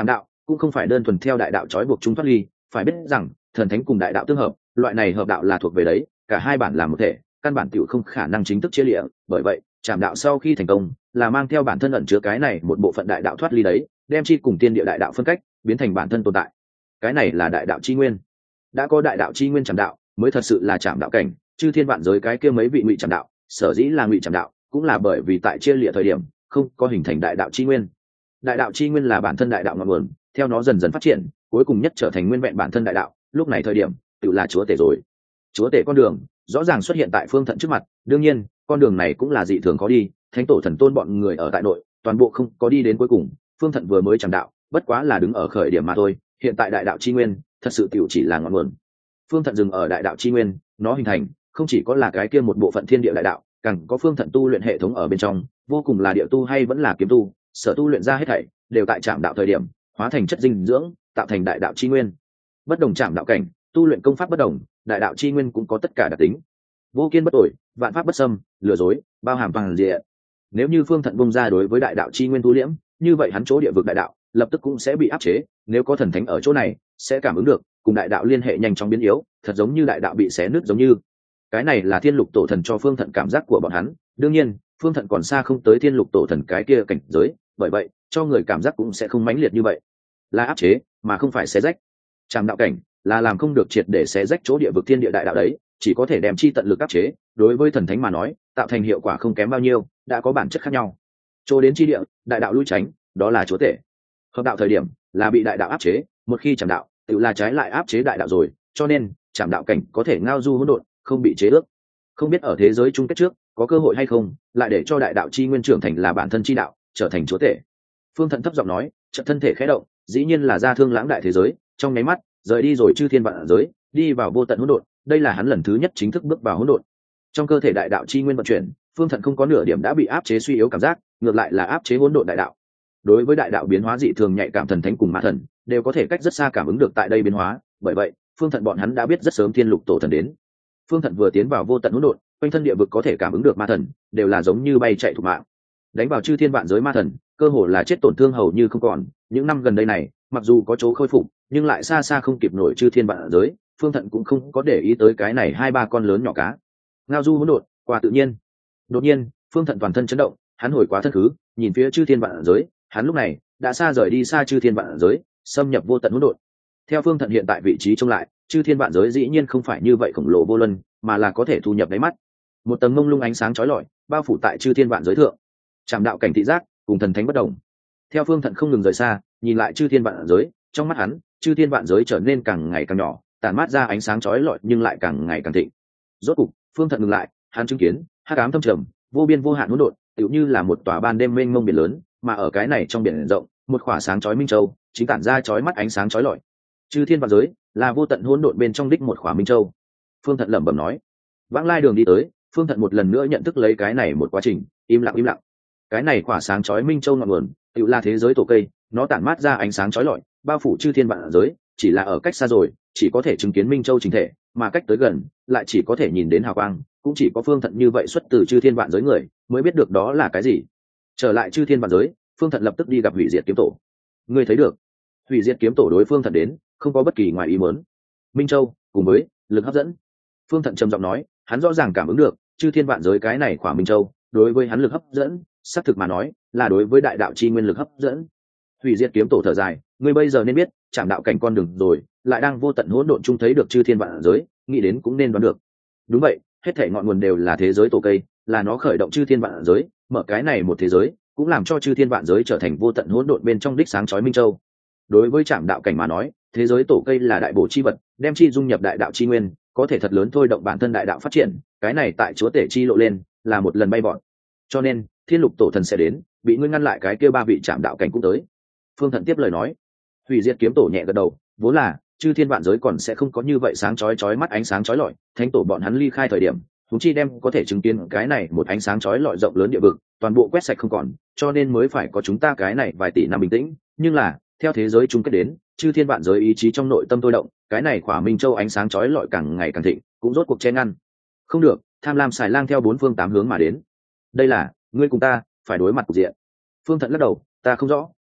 cũng không phải đơn thuần theo đại đạo trói buộc chúng thoát ly, phải biết rằng thần thánh cùng đại đạo tương hợp, loại này hợp đạo là thuộc về đấy, cả hai bản là một thể, căn bản tiểu không khả năng chính thức chia lịa. Bởi vậy trảm đạo sau khi thành công là mang theo bản thân ẩn chứa cái này một bộ phận đại đạo thoát ly đấy, đem chi cùng tiên địa đại đạo phân cách, biến thành bản thân tồn tại. Cái này là đại đạo chi nguyên. Đã có đại đạo chi nguyên trảm đạo mới thật sự là trảm đạo cảnh. Chư thiên vạn giới cái kia mấy vị ngụy trảm đạo, sở dĩ là ngụy trảm đạo cũng là bởi vì tại chia lịa thời điểm không có hình thành đại đạo chi nguyên. Đại đạo chi nguyên là bản thân đại đạo ngọn nguồn, theo nó dần dần phát triển, cuối cùng nhất trở thành nguyên vẹn bản thân đại đạo, lúc này thời điểm tự là chúa tể rồi. Chúa tể con đường rõ ràng xuất hiện tại Phương Thận trước mặt, đương nhiên con đường này cũng là dị thường khó đi, thánh tổ thần tôn bọn người ở tại nội toàn bộ không có đi đến cuối cùng. Phương Thận vừa mới trảm đạo bất quá là đứng ở khởi điểm mà thôi, hiện tại đại đạo chi nguyên thật sự tiểu chỉ là ngọn nguồn. Phương Thận dừng ở đại đạo chi nguyên, nó hình thành không chỉ có là cái kia một bộ phận thiên địa đại đạo, càng có Phương Thận tu luyện hệ thống ở bên trong, vô cùng là địa tu hay vẫn là kiếm tu, sở tu luyện ra hết thảy đều tại trảm đạo thời điểm hóa thành chất dinh dưỡng, tạo thành đại đạo chi nguyên. Bất đồng trảm đạo cảnh, tu luyện công pháp bất đồng, đại đạo chi nguyên cũng có tất cả đặc tính. Vô kiên bất tội, vạn pháp bất xâm, lừa dối bao hàm toàn diện. Nếu như Phương Thận bung ra đối với đại đạo chi nguyên tu liễm, như vậy hắn chỗ địa vực đại đạo lập tức cũng sẽ bị áp chế, nếu có thần thánh ở chỗ này sẽ cảm ứng được, cùng đại đạo liên hệ nhanh chóng biến yếu, thật giống như đại đạo bị xé nứt giống như. Cái này là thiên lục tổ thần cho Phương Thận cảm giác của bọn hắn, đương nhiên Phương Thận còn xa không tới thiên lục tổ thần cái kia cảnh giới, bởi vậy cho người cảm giác cũng sẽ không mãnh liệt như vậy, là áp chế mà không phải xé rách. Trảm đạo cảnh là làm không được triệt để xé rách chỗ địa vực thiên địa đại đạo đấy, chỉ có thể đem chi tận lực áp chế, đối với thần thánh mà nói tạo thành hiệu quả không kém bao nhiêu, đã có bản chất khác nhau. Chỗ đến chi địa đại đạo lui tránh, đó là chúa tể. Hợp đạo thời điểm là bị đại đạo áp chế, một khi trảm đạo tự là trái lại áp chế đại đạo rồi, cho nên trảm đạo cảnh có thể ngao du hỗn độn, không bị chế ước. Không biết ở thế giới chung kết trước có cơ hội hay không lại để cho đại đạo chi nguyên trưởng thành là bản thân chi đạo, trở thành chúa tể. Phương Thận thấp giọng nói, chợt thân thể khẽ động, dĩ nhiên là ra thương lãng đại thế giới, trong nháy mắt rời đi rồi chư thiên vạn giới, đi vào vô tận hỗn độn. Đây là hắn lần thứ nhất chính thức bước vào hỗn độn. Trong cơ thể đại đạo chi nguyên vận chuyển, Phương Thận không có nửa điểm đã bị áp chế suy yếu cảm giác, ngược lại là áp chế hỗn độn đại đạo. Đối với đại đạo biến hóa dị thường nhạy cảm thần thánh cùng ma thần đều có thể cách rất xa cảm ứng được tại đây biến hóa, bởi vậy Phương Thận bọn hắn đã biết rất sớm thiên lục tổ thần đến. Phương Thận vừa tiến vào vô tận hỗn độn, quanh thân địa vực có thể cảm ứng được ma thần đều là giống như bay chạy thục mạng, đánh vào chư thiên vạn giới ma thần cơ hồ là chết tổn thương hầu như không còn. Những năm gần đây này mặc dù có chỗ khôi phục nhưng lại xa xa không kịp nổi chư thiên vạn giới. Phương Thận cũng không có để ý tới cái này hai ba con lớn nhỏ cá, ngao du hỗn độn qua tự nhiên. Đột nhiên Phương Thận toàn thân chấn động, hắn hồi quá thân khứ, nhìn phía chư thiên vạn giới, hắn lúc này đã xa rời đi xa chư thiên vạn giới, xâm nhập vô tận hỗn độn. Theo Phương Thận hiện tại vị trí trông lại, chư thiên vạn giới dĩ nhiên không phải như vậy khổng lồ vô luân, mà là có thể thu nhập đáy mắt. Một tầng mông lung ánh sáng chói lọi bao phủ tại chư thiên vạn giới thượng. Trảm đạo cảnh thị giác cùng thần thánh bất đồng. Theo Phương Thận không ngừng rời xa, nhìn lại chư thiên vạn giới, trong mắt hắn chư thiên vạn giới trở nên càng ngày càng nhỏ, tản mát ra ánh sáng chói lọi nhưng lại càng ngày càng thịnh. Rốt cục Phương Thận ngừng lại, hắn chứng kiến hắc ám thâm trầm, vô biên vô hạn hỗn độn, tựu như là một tòa ban đêm mênh mông biển lớn, mà ở cái này trong biển rộng, một khỏa sáng chói minh châu chính tản ra chói mắt ánh sáng chói lọi. Chư thiên vạn giới là vô tận hỗn độn bên trong đích một khỏa minh châu. Phương Thận lẩm bẩm nói. Vãng lai đường đi tới, Phương Thận một lần nữa nhận thức lấy cái này một quá trình, im lặng im lặng. Cái này khỏa sáng chói minh châu ngọn nguồn tựu là thế giới tổ cây, nó tản mát ra ánh sáng chói lọi, bao phủ chư thiên vạn giới, chỉ là ở cách xa rồi chỉ có thể chứng kiến minh châu chính thể, mà cách tới gần lại chỉ có thể nhìn đến hào quang. Cũng chỉ có Phương Thận như vậy xuất từ chư thiên vạn giới người mới biết được đó là cái gì. Trở lại chư thiên vạn giới, Phương Thận lập tức đi gặp hủy diệt kiếm tổ. Ngươi thấy được, hủy diệt kiếm tổ đối Phương Thận đến không có bất kỳ ngoài ý muốn. Minh châu cùng với lực hấp dẫn. Phương Thận trầm giọng nói, hắn rõ ràng cảm ứng được chư thiên vạn giới cái này khỏa minh châu đối với hắn lực hấp dẫn, xác thực mà nói là đối với đại đạo chi nguyên lực hấp dẫn. Hủy diệt kiếm tổ thở dài, ngươi bây giờ nên biết trảm đạo cảnh con đường rồi, lại đang vô tận hỗn độn chung thấy được chư thiên vạn giới, nghĩ đến cũng nên đoán được. Đúng vậy, hết thảy ngọn nguồn đều là thế giới tổ cây, là nó khởi động chư thiên vạn giới, mở cái này một thế giới, cũng làm cho chư thiên vạn giới trở thành vô tận hỗn độn bên trong đích sáng chói minh châu. Đối với trảm đạo cảnh mà nói, thế giới tổ cây là đại bổ chi vật, đem chi dung nhập đại đạo chi nguyên, có thể thật lớn thôi động bản thân đại đạo phát triển, cái này tại chúa tể chi lộ lên là một lần bay vọt. Cho nên thiên lục tổ thần sẽ đến, bị ngươi ngăn lại cái kia ba vị trảm đạo cảnh cũng tới. Phương Thận tiếp lời nói. Hủy diệt kiếm tổ nhẹ gật đầu, vốn là chư thiên vạn giới còn sẽ không có như vậy sáng chói chói mắt ánh sáng chói lọi, thánh tổ bọn hắn ly khai thời điểm chúng chi đem có thể chứng kiến cái này một ánh sáng chói lọi rộng lớn địa vực toàn bộ quét sạch không còn, cho nên mới phải có chúng ta cái này vài tỷ năm bình tĩnh. Nhưng là theo thế giới chung kết đến, chư thiên vạn giới ý chí trong nội tâm tôi động, cái này khỏa minh châu ánh sáng chói lọi càng ngày càng thịnh, cũng rốt cuộc che ngăn không được. Tham lam xài lang theo bốn phương tám hướng mà đến. Đây là ngươi cùng ta phải đối mặt cục diện. Phương Thận lắc đầu, ta không rõ,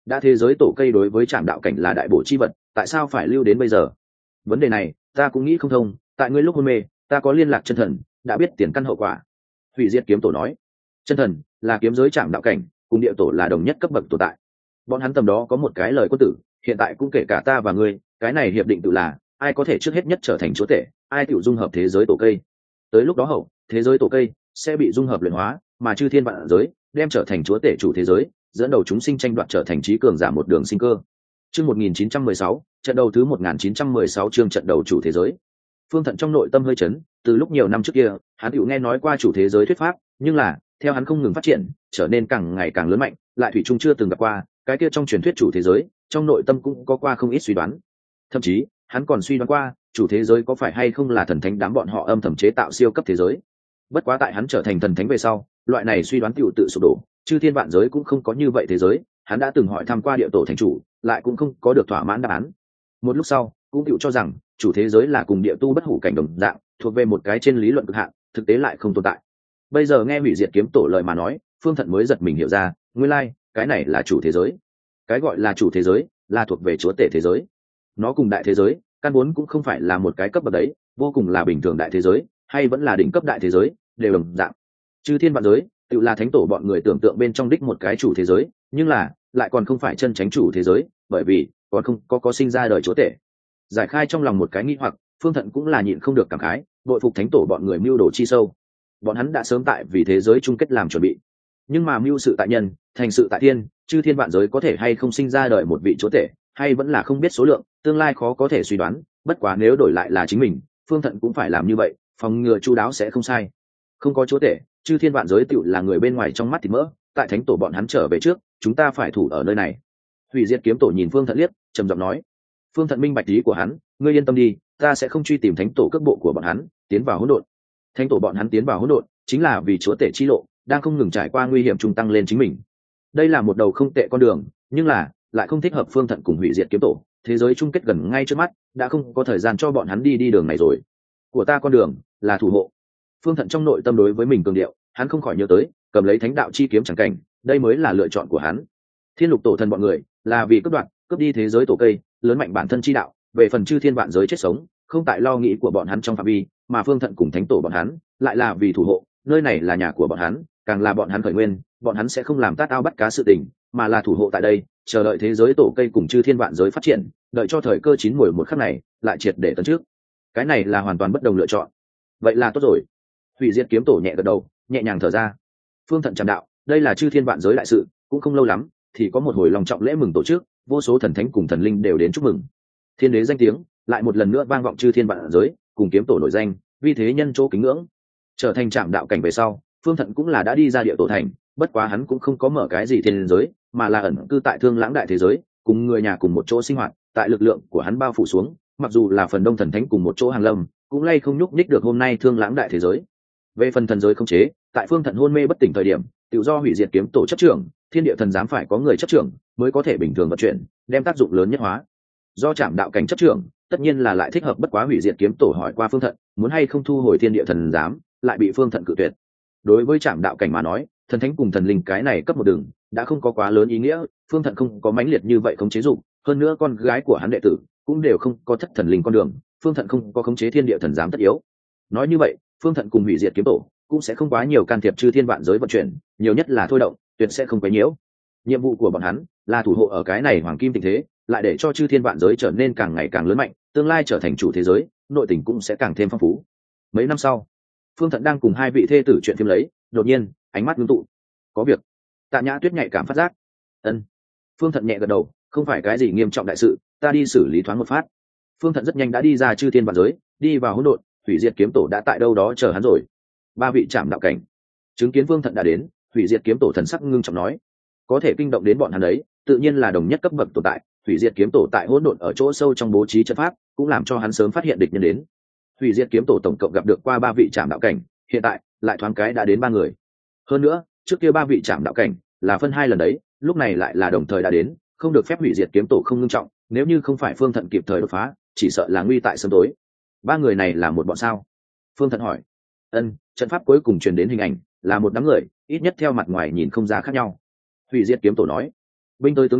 đã thế giới tổ cây đối với trạm đạo cảnh là đại bổ chi vật, tại sao phải lưu đến bây giờ? Vấn đề này ta cũng nghĩ không thông. Tại ngươi lúc hôn mê, ta có liên lạc chân thần, đã biết tiền căn hậu quả. Hủy diệt kiếm tổ nói, chân thần là kiếm giới trạm đạo cảnh, cùng địa tổ là đồng nhất cấp bậc tồn tại. Bọn hắn tầm đó có một cái lời quân tử, hiện tại cũng kể cả ta và ngươi, cái này hiệp định tự là ai có thể trước hết nhất trở thành chúa tể, ai tự dung hợp thế giới tổ cây. Tới lúc đó hậu, thế giới tổ cây sẽ bị dung hợp luyện hóa, mà chư thiên vạn giới đem trở thành chúa tể chủ thế giới, dẫn đầu chúng sinh tranh đoạt trở thành trí cường giả một đường sinh cơ. Chương một nghìn chín trăm mười sáu, trận đầu thứ một nghìn chín trăm mười sáu chương trận đầu chủ thế giới. Phương Thận trong nội tâm hơi chấn, từ lúc nhiều năm trước kia, hắn hữu nghe nói qua chủ thế giới thuyết pháp, nhưng là, theo hắn không ngừng phát triển, trở nên càng ngày càng lớn mạnh, lại thủy chung chưa từng gặp qua, cái kia trong truyền thuyết chủ thế giới, trong nội tâm cũng có qua không ít suy đoán. Thậm chí, hắn còn suy đoán qua, chủ thế giới có phải hay không là thần thánh đám bọn họ âm thầm chế tạo siêu cấp thế giới. Bất quá tại hắn trở thành thần thánh về sau, loại này suy đoán tựu tự sụp đổ, chư thiên vạn giới cũng không có như vậy thế giới, hắn đã từng hỏi thăm qua địa tổ thành chủ, lại cũng không có được thỏa mãn đáp án. Một lúc sau, cũng tựu cho rằng chủ thế giới là cùng địa tu bất hủ cảnh đồng dạng, thuộc về một cái trên lý luận cực hạn, thực tế lại không tồn tại. Bây giờ nghe hủy diệt kiếm tổ lời mà nói, Phương Thận mới giật mình hiểu ra, nguyên lai like, cái này là chủ thế giới. Cái gọi là chủ thế giới là thuộc về chúa tể thế giới, nó cùng đại thế giới căn vốn cũng không phải là một cái cấp bậc đấy, vô cùng là bình thường đại thế giới hay vẫn là đỉnh cấp đại thế giới đều đồng dạng. Chư thiên vạn giới tự là thánh tổ bọn người tưởng tượng bên trong đích một cái chủ thế giới, nhưng là lại còn không phải chân chánh chủ thế giới, bởi vì còn không có có sinh ra đời chúa tể. Giải khai trong lòng một cái nghi hoặc, Phương Thận cũng là nhịn không được cảm khái, bội phục thánh tổ bọn người mưu đồ chi sâu. Bọn hắn đã sớm tại vì thế giới chung kết làm chuẩn bị, nhưng mà mưu sự tại nhân, thành sự tại thiên, chư thiên vạn giới có thể hay không sinh ra đời một vị chúa tể, hay vẫn là không biết số lượng, tương lai khó có thể suy đoán. Bất quá nếu đổi lại là chính mình, Phương Thận cũng phải làm như vậy, phòng ngừa chu đáo sẽ không sai. Không có chúa tể, chư thiên vạn giới tựu là người bên ngoài trong mắt thịt mỡ, tại thánh tổ bọn hắn trở về trước, chúng ta phải thủ ở nơi này. Hủy diệt kiếm tổ nhìn Phương Thận liếc, trầm giọng nói. Phương Thận minh bạch ý của hắn, ngươi yên tâm đi, ta sẽ không truy tìm thánh tổ cước bộ của bọn hắn, tiến vào hỗn độn. Thánh tổ bọn hắn tiến vào hỗn độn, chính là vì chúa tể chi lộ đang không ngừng trải qua nguy hiểm trung tăng lên chính mình. Đây là một đầu không tệ con đường, nhưng là lại không thích hợp Phương Thận cùng hủy diệt kiếm tổ, thế giới chung kết gần ngay trước mắt, đã không có thời gian cho bọn hắn đi đi đường này rồi. Của ta con đường là thủ hộ. Phương Thận trong nội tâm đối với mình cường điệu, hắn không khỏi nhớ tới cầm lấy thánh đạo chi kiếm chẳng cảnh, đây mới là lựa chọn của hắn. Thiên lục tổ thần bọn người là vì cướp đoạt cướp đi thế giới tổ cây, lớn mạnh bản thân chi đạo, về phần chư thiên vạn giới chết sống không tại lo nghĩ của bọn hắn trong phạm vi, mà Phương Thận cùng thánh tổ bọn hắn lại là vì thủ hộ, nơi này là nhà của bọn hắn, càng là bọn hắn khởi nguyên, bọn hắn sẽ không làm tát ao bắt cá sự tình, mà là thủ hộ tại đây, chờ đợi thế giới tổ cây cùng chư thiên vạn giới phát triển, đợi cho thời cơ chín muồi một khắc này lại triệt để tấn trước. Cái này là hoàn toàn bất đồng lựa chọn. Vậy là tốt rồi. Hủy diệt kiếm tổ nhẹ gật đầu, nhẹ nhàng thở ra. Phương Thận trầm đạo, đây là chư thiên vạn giới đại sự, cũng không lâu lắm thì có một hồi long trọng lễ mừng tổ chức, vô số thần thánh cùng thần linh đều đến chúc mừng. Thiên đế danh tiếng lại một lần nữa vang vọng chư thiên vạn giới, cùng kiếm tổ nổi danh, vì thế nhân chỗ kính ngưỡng. Trở thành trạm đạo cảnh về sau, Phương Thận cũng là đã đi ra địa tổ thành, bất quá hắn cũng không có mở cái gì thiên giới, mà là ẩn cư tại thương lãng đại thế giới, cùng người nhà cùng một chỗ sinh hoạt, tại lực lượng của hắn bao phủ xuống, mặc dù là phần đông thần thánh cùng một chỗ hàng lâm, cũng lay không nhúc nhích được hôm nay thương lãng đại thế giới. Về phần thần giới không chế, tại Phương Thận hôn mê bất tỉnh thời điểm, tự do hủy diệt kiếm tổ chấp trưởng, thiên địa thần giám phải có người chấp trưởng mới có thể bình thường vận chuyển, đem tác dụng lớn nhất hóa. Do trạm đạo cảnh chấp trưởng, tất nhiên là lại thích hợp, bất quá hủy diệt kiếm tổ hỏi qua Phương Thận muốn hay không thu hồi thiên địa thần giám, lại bị Phương Thận cự tuyệt. Đối với trạm đạo cảnh mà nói, thần thánh cùng thần linh cái này cấp một đường đã không có quá lớn ý nghĩa, Phương Thận không có mãnh liệt như vậy khống chế dụng, hơn nữa con gái của hắn đệ tử cũng đều không có thất thần linh con đường, Phương Thận không có khống chế thiên địa thần giám tất yếu. Nói như vậy, Phương Thận cùng hủy diệt kiếm tổ cũng sẽ không quá nhiều can thiệp chư thiên vạn giới vận chuyển, nhiều nhất là thôi động, tuyệt sẽ không quấy nhiễu. Nhiệm vụ của bọn hắn là thủ hộ ở cái này hoàng kim tình thế, lại để cho chư thiên vạn giới trở nên càng ngày càng lớn mạnh, tương lai trở thành chủ thế giới, nội tình cũng sẽ càng thêm phong phú. Mấy năm sau, Phương Thận đang cùng hai vị thê tử chuyện phim lấy, đột nhiên ánh mắt ngưng tụ. Có việc. Tạ Nhã Tuyết nhạy cảm phát giác. Ân. Phương Thận nhẹ gật đầu, không phải cái gì nghiêm trọng đại sự, ta đi xử lý thoáng một phát. Phương Thận rất nhanh đã đi ra chư thiên vạn giới, đi vào hỗn độn, hủy diệt kiếm tổ đã tại đâu đó chờ hắn rồi. Ba vị trạm đạo cảnh chứng kiến Phương Thận đã đến, hủy diệt kiếm tổ thần sắc ngưng trọng nói, có thể kinh động đến bọn hắn đấy, tự nhiên là đồng nhất cấp bậc tồn tại. Hủy diệt kiếm tổ tại hỗn độn ở chỗ sâu trong bố trí trận pháp, cũng làm cho hắn sớm phát hiện địch nhân đến. Hủy diệt kiếm tổ tổng cộng gặp được qua ba vị trạm đạo cảnh, hiện tại lại thoáng cái đã đến ba người. Hơn nữa, trước kia ba vị trạm đạo cảnh là phân hai lần đấy, lúc này lại là đồng thời đã đến, không được phép hủy diệt kiếm tổ không ngưng trọng, nếu như không phải Phương Thận kịp thời đột phá, chỉ sợ là nguy tại sớm tối. Ba người này là một bọn sao? Phương Thận hỏi. Ân, trận pháp cuối cùng truyền đến hình ảnh là một đám người, ít nhất theo mặt ngoài nhìn không ra khác nhau. Hủy diệt kiếm tổ nói, binh tới tướng đỡ,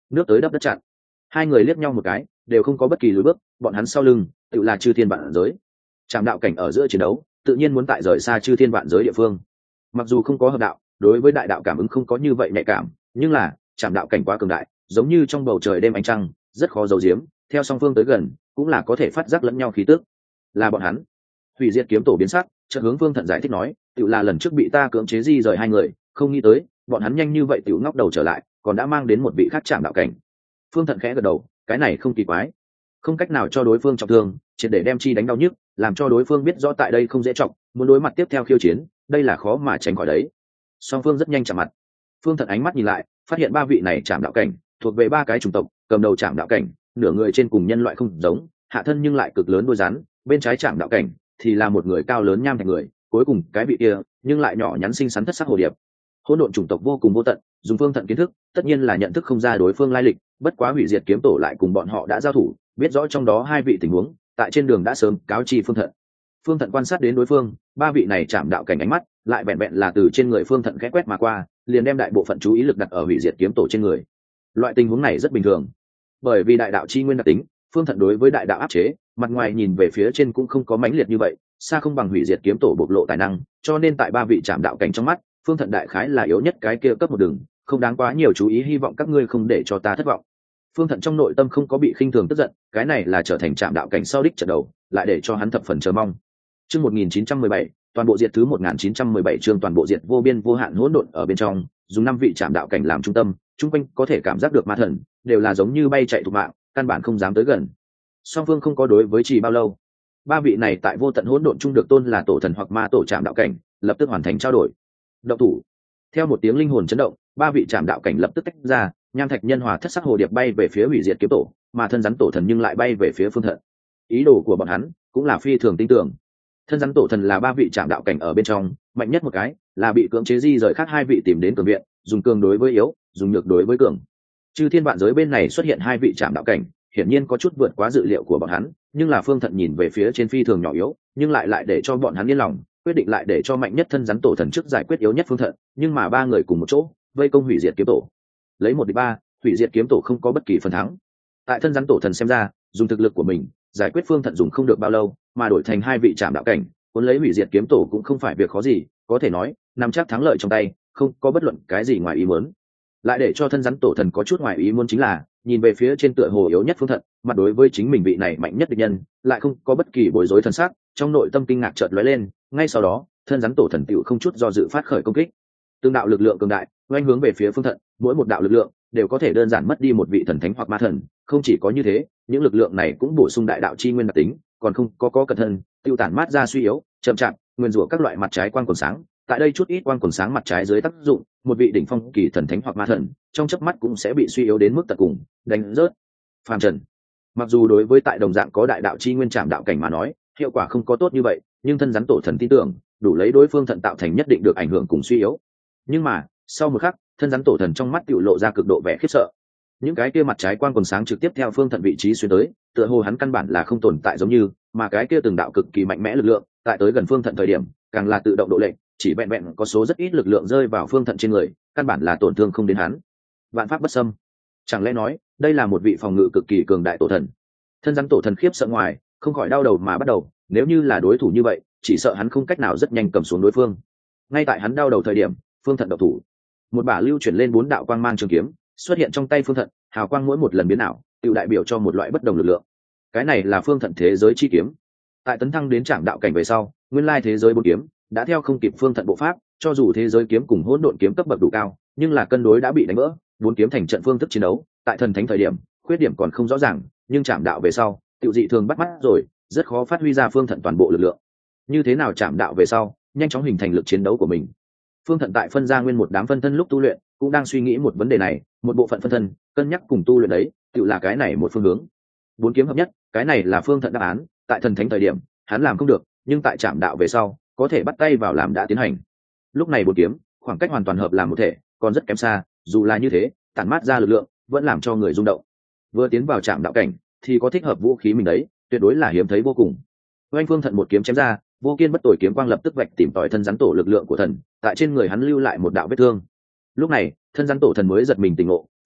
nước tới đắp đất chặn. Hai người liếc nhau một cái, đều không có bất kỳ lùi bước, bọn hắn sau lưng tự là chư thiên vạn giới. Trạm đạo cảnh ở giữa chiến đấu, tự nhiên muốn tại rời xa chư thiên vạn giới địa phương. Mặc dù không có hợp đạo, đối với đại đạo cảm ứng không có như vậy nhạy cảm, nhưng là trạm đạo cảnh quá cường đại, giống như trong bầu trời đêm ánh trăng, rất khó giấu giếm, theo song phương tới gần, cũng là có thể phát giác lẫn nhau khí tức. Là bọn hắn. Hủy diệt kiếm tổ biến sắc, chợt hướng Phương Thận giải thích nói, tự là lần trước bị ta cưỡng chế di rời hai người, không nghĩ tới, bọn hắn nhanh như vậy tiểu ngóc đầu trở lại, còn đã mang đến một vị khác trạm đạo cảnh. Phương Thận khẽ gật đầu, cái này không kỳ quái, không cách nào cho đối phương trọng thương, chỉ để đem chi đánh đau nhức, làm cho đối phương biết rõ tại đây không dễ trọng, muốn đối mặt tiếp theo khiêu chiến, đây là khó mà tránh khỏi đấy. Song phương rất nhanh chạm mặt. Phương Thận ánh mắt nhìn lại, phát hiện ba vị này trạm đạo cảnh thuộc về ba cái chủng tộc, cầm đầu trạm đạo cảnh, nửa người trên cùng nhân loại không giống, hạ thân nhưng lại cực lớn đuôi rắn, bên trái trạm đạo cảnh thì là một người cao lớn nham thạch người, cuối cùng cái vị kia nhưng lại nhỏ nhắn xinh xắn thất sắc hồ điệp. Hỗn độn chủng tộc vô cùng vô tận, dùng Phương Thận kiến thức, tất nhiên là nhận thức không ra đối phương lai lịch, bất quá hủy diệt kiếm tổ lại cùng bọn họ đã giao thủ, biết rõ trong đó hai vị tình huống, tại trên đường đã sớm cáo chi Phương Thận. Phương Thận quan sát đến đối phương, ba vị này chạm đạo cảnh ánh mắt, lại vẹn vẹn là từ trên người Phương Thận khẽ quét mà qua, liền đem đại bộ phận chú ý lực đặt ở hủy diệt kiếm tổ trên người. Loại tình huống này rất bình thường, bởi vì đại đạo chi nguyên đặc tính, Phương Thận đối với đại đạo áp chế, mặt ngoài nhìn về phía trên cũng không có mãnh liệt như vậy, xa không bằng hủy diệt kiếm tổ bộc lộ tài năng, cho nên tại ba vị chạm đạo cảnh trong mắt, Phương Thận đại khái là yếu nhất cái kia cấp một đường, không đáng quá nhiều chú ý, hy vọng các ngươi không để cho ta thất vọng. Phương Thận trong nội tâm không có bị khinh thường tức giận, cái này là trở thành trạm đạo cảnh sau đích trận đầu, lại để cho hắn thập phần chờ mong. Chương một nghìn chín trăm mười bảy, toàn bộ diệt thứ một nghìn chín trăm mười bảy chương toàn bộ diệt vô biên vô hạn hỗn độn ở bên trong, dùng năm vị trạm đạo cảnh làm trung tâm, trung quanh có thể cảm giác được ma thần, đều là giống như bay chạy thục mạng, căn bản không dám tới gần. Song phương không có đối với chỉ bao lâu, ba vị này tại vô tận hỗn độn trung được tôn là tổ thần hoặc ma tổ trạm đạo cảnh, lập tức hoàn thành trao đổi. Động thủ. Theo một tiếng linh hồn chấn động, ba vị trạm đạo cảnh lập tức tách ra, nham thạch nhân hòa thất sắc hồ điệp bay về phía hủy diệt kiếm tổ, mà thân rắn tổ thần nhưng lại bay về phía Phương Thận. Ý đồ của bọn hắn cũng là phi thường tin tưởng. Thân rắn tổ thần là ba vị trạm đạo cảnh ở bên trong mạnh nhất một cái, là bị cưỡng chế di rời khác hai vị tìm đến cường viện, dùng cường đối với yếu, dùng nhược đối với cường. Chư thiên vạn giới bên này xuất hiện hai vị trạm đạo cảnh, hiển nhiên có chút vượt quá dự liệu của bọn hắn, nhưng là Phương Thận nhìn về phía trên phi thường nhỏ yếu, nhưng lại lại để cho bọn hắn yên lòng, quyết định lại để cho mạnh nhất thân rắn tổ thần trước giải quyết yếu nhất Phương Thận, nhưng mà ba người cùng một chỗ vây công hủy diệt kiếm tổ, lấy một địch ba, hủy diệt kiếm tổ không có bất kỳ phần thắng. Tại thân rắn tổ thần xem ra, dùng thực lực của mình giải quyết Phương Thận dùng không được bao lâu, mà đổi thành hai vị trạm đạo cảnh cuốn lấy hủy diệt kiếm tổ cũng không phải việc khó gì, có thể nói nắm chắc thắng lợi trong tay, không có bất luận cái gì ngoài ý muốn. Lại để cho thân rắn tổ thần có chút ngoài ý muốn chính là, nhìn về phía trên tựa hồ yếu nhất Phương Thận, mặt đối với chính mình vị này mạnh nhất địch nhân, lại không có bất kỳ bối rối thần sắc, trong nội tâm kinh ngạc chợt lóe lên, ngay sau đó, thân rắn tổ thần tựu không chút do dự phát khởi công kích. Từng đạo lực lượng cường đại oanh hướng về phía Phương Thận, mỗi một đạo lực lượng đều có thể đơn giản mất đi một vị thần thánh hoặc ma thần, không chỉ có như thế, những lực lượng này cũng bổ sung đại đạo chi nguyên đặc tính, còn không có có cẩn thận, tiêu tản mát ra suy yếu, chậm chạp, nguyên rủa các loại mặt trái quang quần sáng. Tại đây chút ít quang quần sáng mặt trái dưới tác dụng, một vị đỉnh phong kỳ thần thánh hoặc ma thần, trong chớp mắt cũng sẽ bị suy yếu đến mức tận cùng, đánh rớt. Phàm trần. Mặc dù đối với tại đồng dạng có đại đạo chi nguyên trảm đạo cảnh mà nói, hiệu quả không có tốt như vậy, nhưng thân rắn tổ thần tin tưởng, đủ lấy đối phương thận tạo thành nhất định được ảnh hưởng cùng suy yếu. Nhưng mà, sau một khắc, thân rắn tổ thần trong mắt tiểu lộ ra cực độ vẻ khiếp sợ. Những cái kia mặt trái quang quần sáng trực tiếp theo phương thận vị trí xuyên tới, tựa hồ hắn căn bản là không tồn tại giống như, mà cái kia từng đạo cực kỳ mạnh mẽ lực lượng, tại tới gần phương thận thời điểm, càng là tự động độ lệnh, chỉ vẹn vẹn có số rất ít lực lượng rơi vào phương thận trên người, căn bản là tổn thương không đến hắn. Vạn pháp bất xâm. Chẳng lẽ nói, đây là một vị phòng ngự cực kỳ cường đại tổ thần? Thân rắn tổ thần khiếp sợ ngoài, không khỏi đau đầu mà bắt đầu, nếu như là đối thủ như vậy, chỉ sợ hắn không cách nào rất nhanh cầm xuống đối phương. Ngay tại hắn đau đầu thời điểm, phương thận độc thủ, một bả lưu chuyển lên bốn đạo quang mang trường kiếm xuất hiện trong tay phương thận, hào quang mỗi một lần biến ảo, tự đại biểu cho một loại bất đồng lực lượng. Cái này là phương thận thế giới chi kiếm. Tại tấn thăng đến trạm đạo cảnh về sau, nguyên lai thế giới bốn kiếm đã theo không kịp phương thận bộ pháp, cho dù thế giới kiếm cùng hỗn độn kiếm cấp bậc đủ cao, nhưng là cân đối đã bị đánh vỡ, bốn kiếm thành trận phương thức chiến đấu, tại thần thánh thời điểm, khuyết điểm còn không rõ ràng, nhưng trạm đạo về sau, tiểu dị thường bắt mắt rồi, rất khó phát huy ra phương thận toàn bộ lực lượng. Như thế nào trạm đạo về sau, nhanh chóng hình thành lực chiến đấu của mình. Phương thận tại phân ra nguyên một đám phân thân lúc tu luyện, cũng đang suy nghĩ một vấn đề này, một bộ phận phân thân cân nhắc cùng tu luyện đấy, tự là cái này một phương hướng. Bốn kiếm hợp nhất, cái này là phương thận đáp án, tại thần thánh thời điểm, hắn làm không được, nhưng tại trạm đạo về sau, có thể bắt tay vào làm đã tiến hành. Lúc này bốn kiếm, khoảng cách hoàn toàn hợp làm một thể, còn rất kém xa, dù là như thế, tản mát ra lực lượng, vẫn làm cho người rung động. Vừa tiến vào trạm đạo cảnh, thì có thích hợp vũ khí mình đấy, tuyệt đối là hiếm thấy vô cùng. Oanh phương thận một kiếm chém ra, vô kiên bất tồi kiếm quang lập tức vạch tìm tòi thân rắn tổ lực lượng của thần, tại trên người hắn lưu lại một đạo vết thương. Lúc này, thân rắn tổ thần mới giật mình tỉnh ngộ,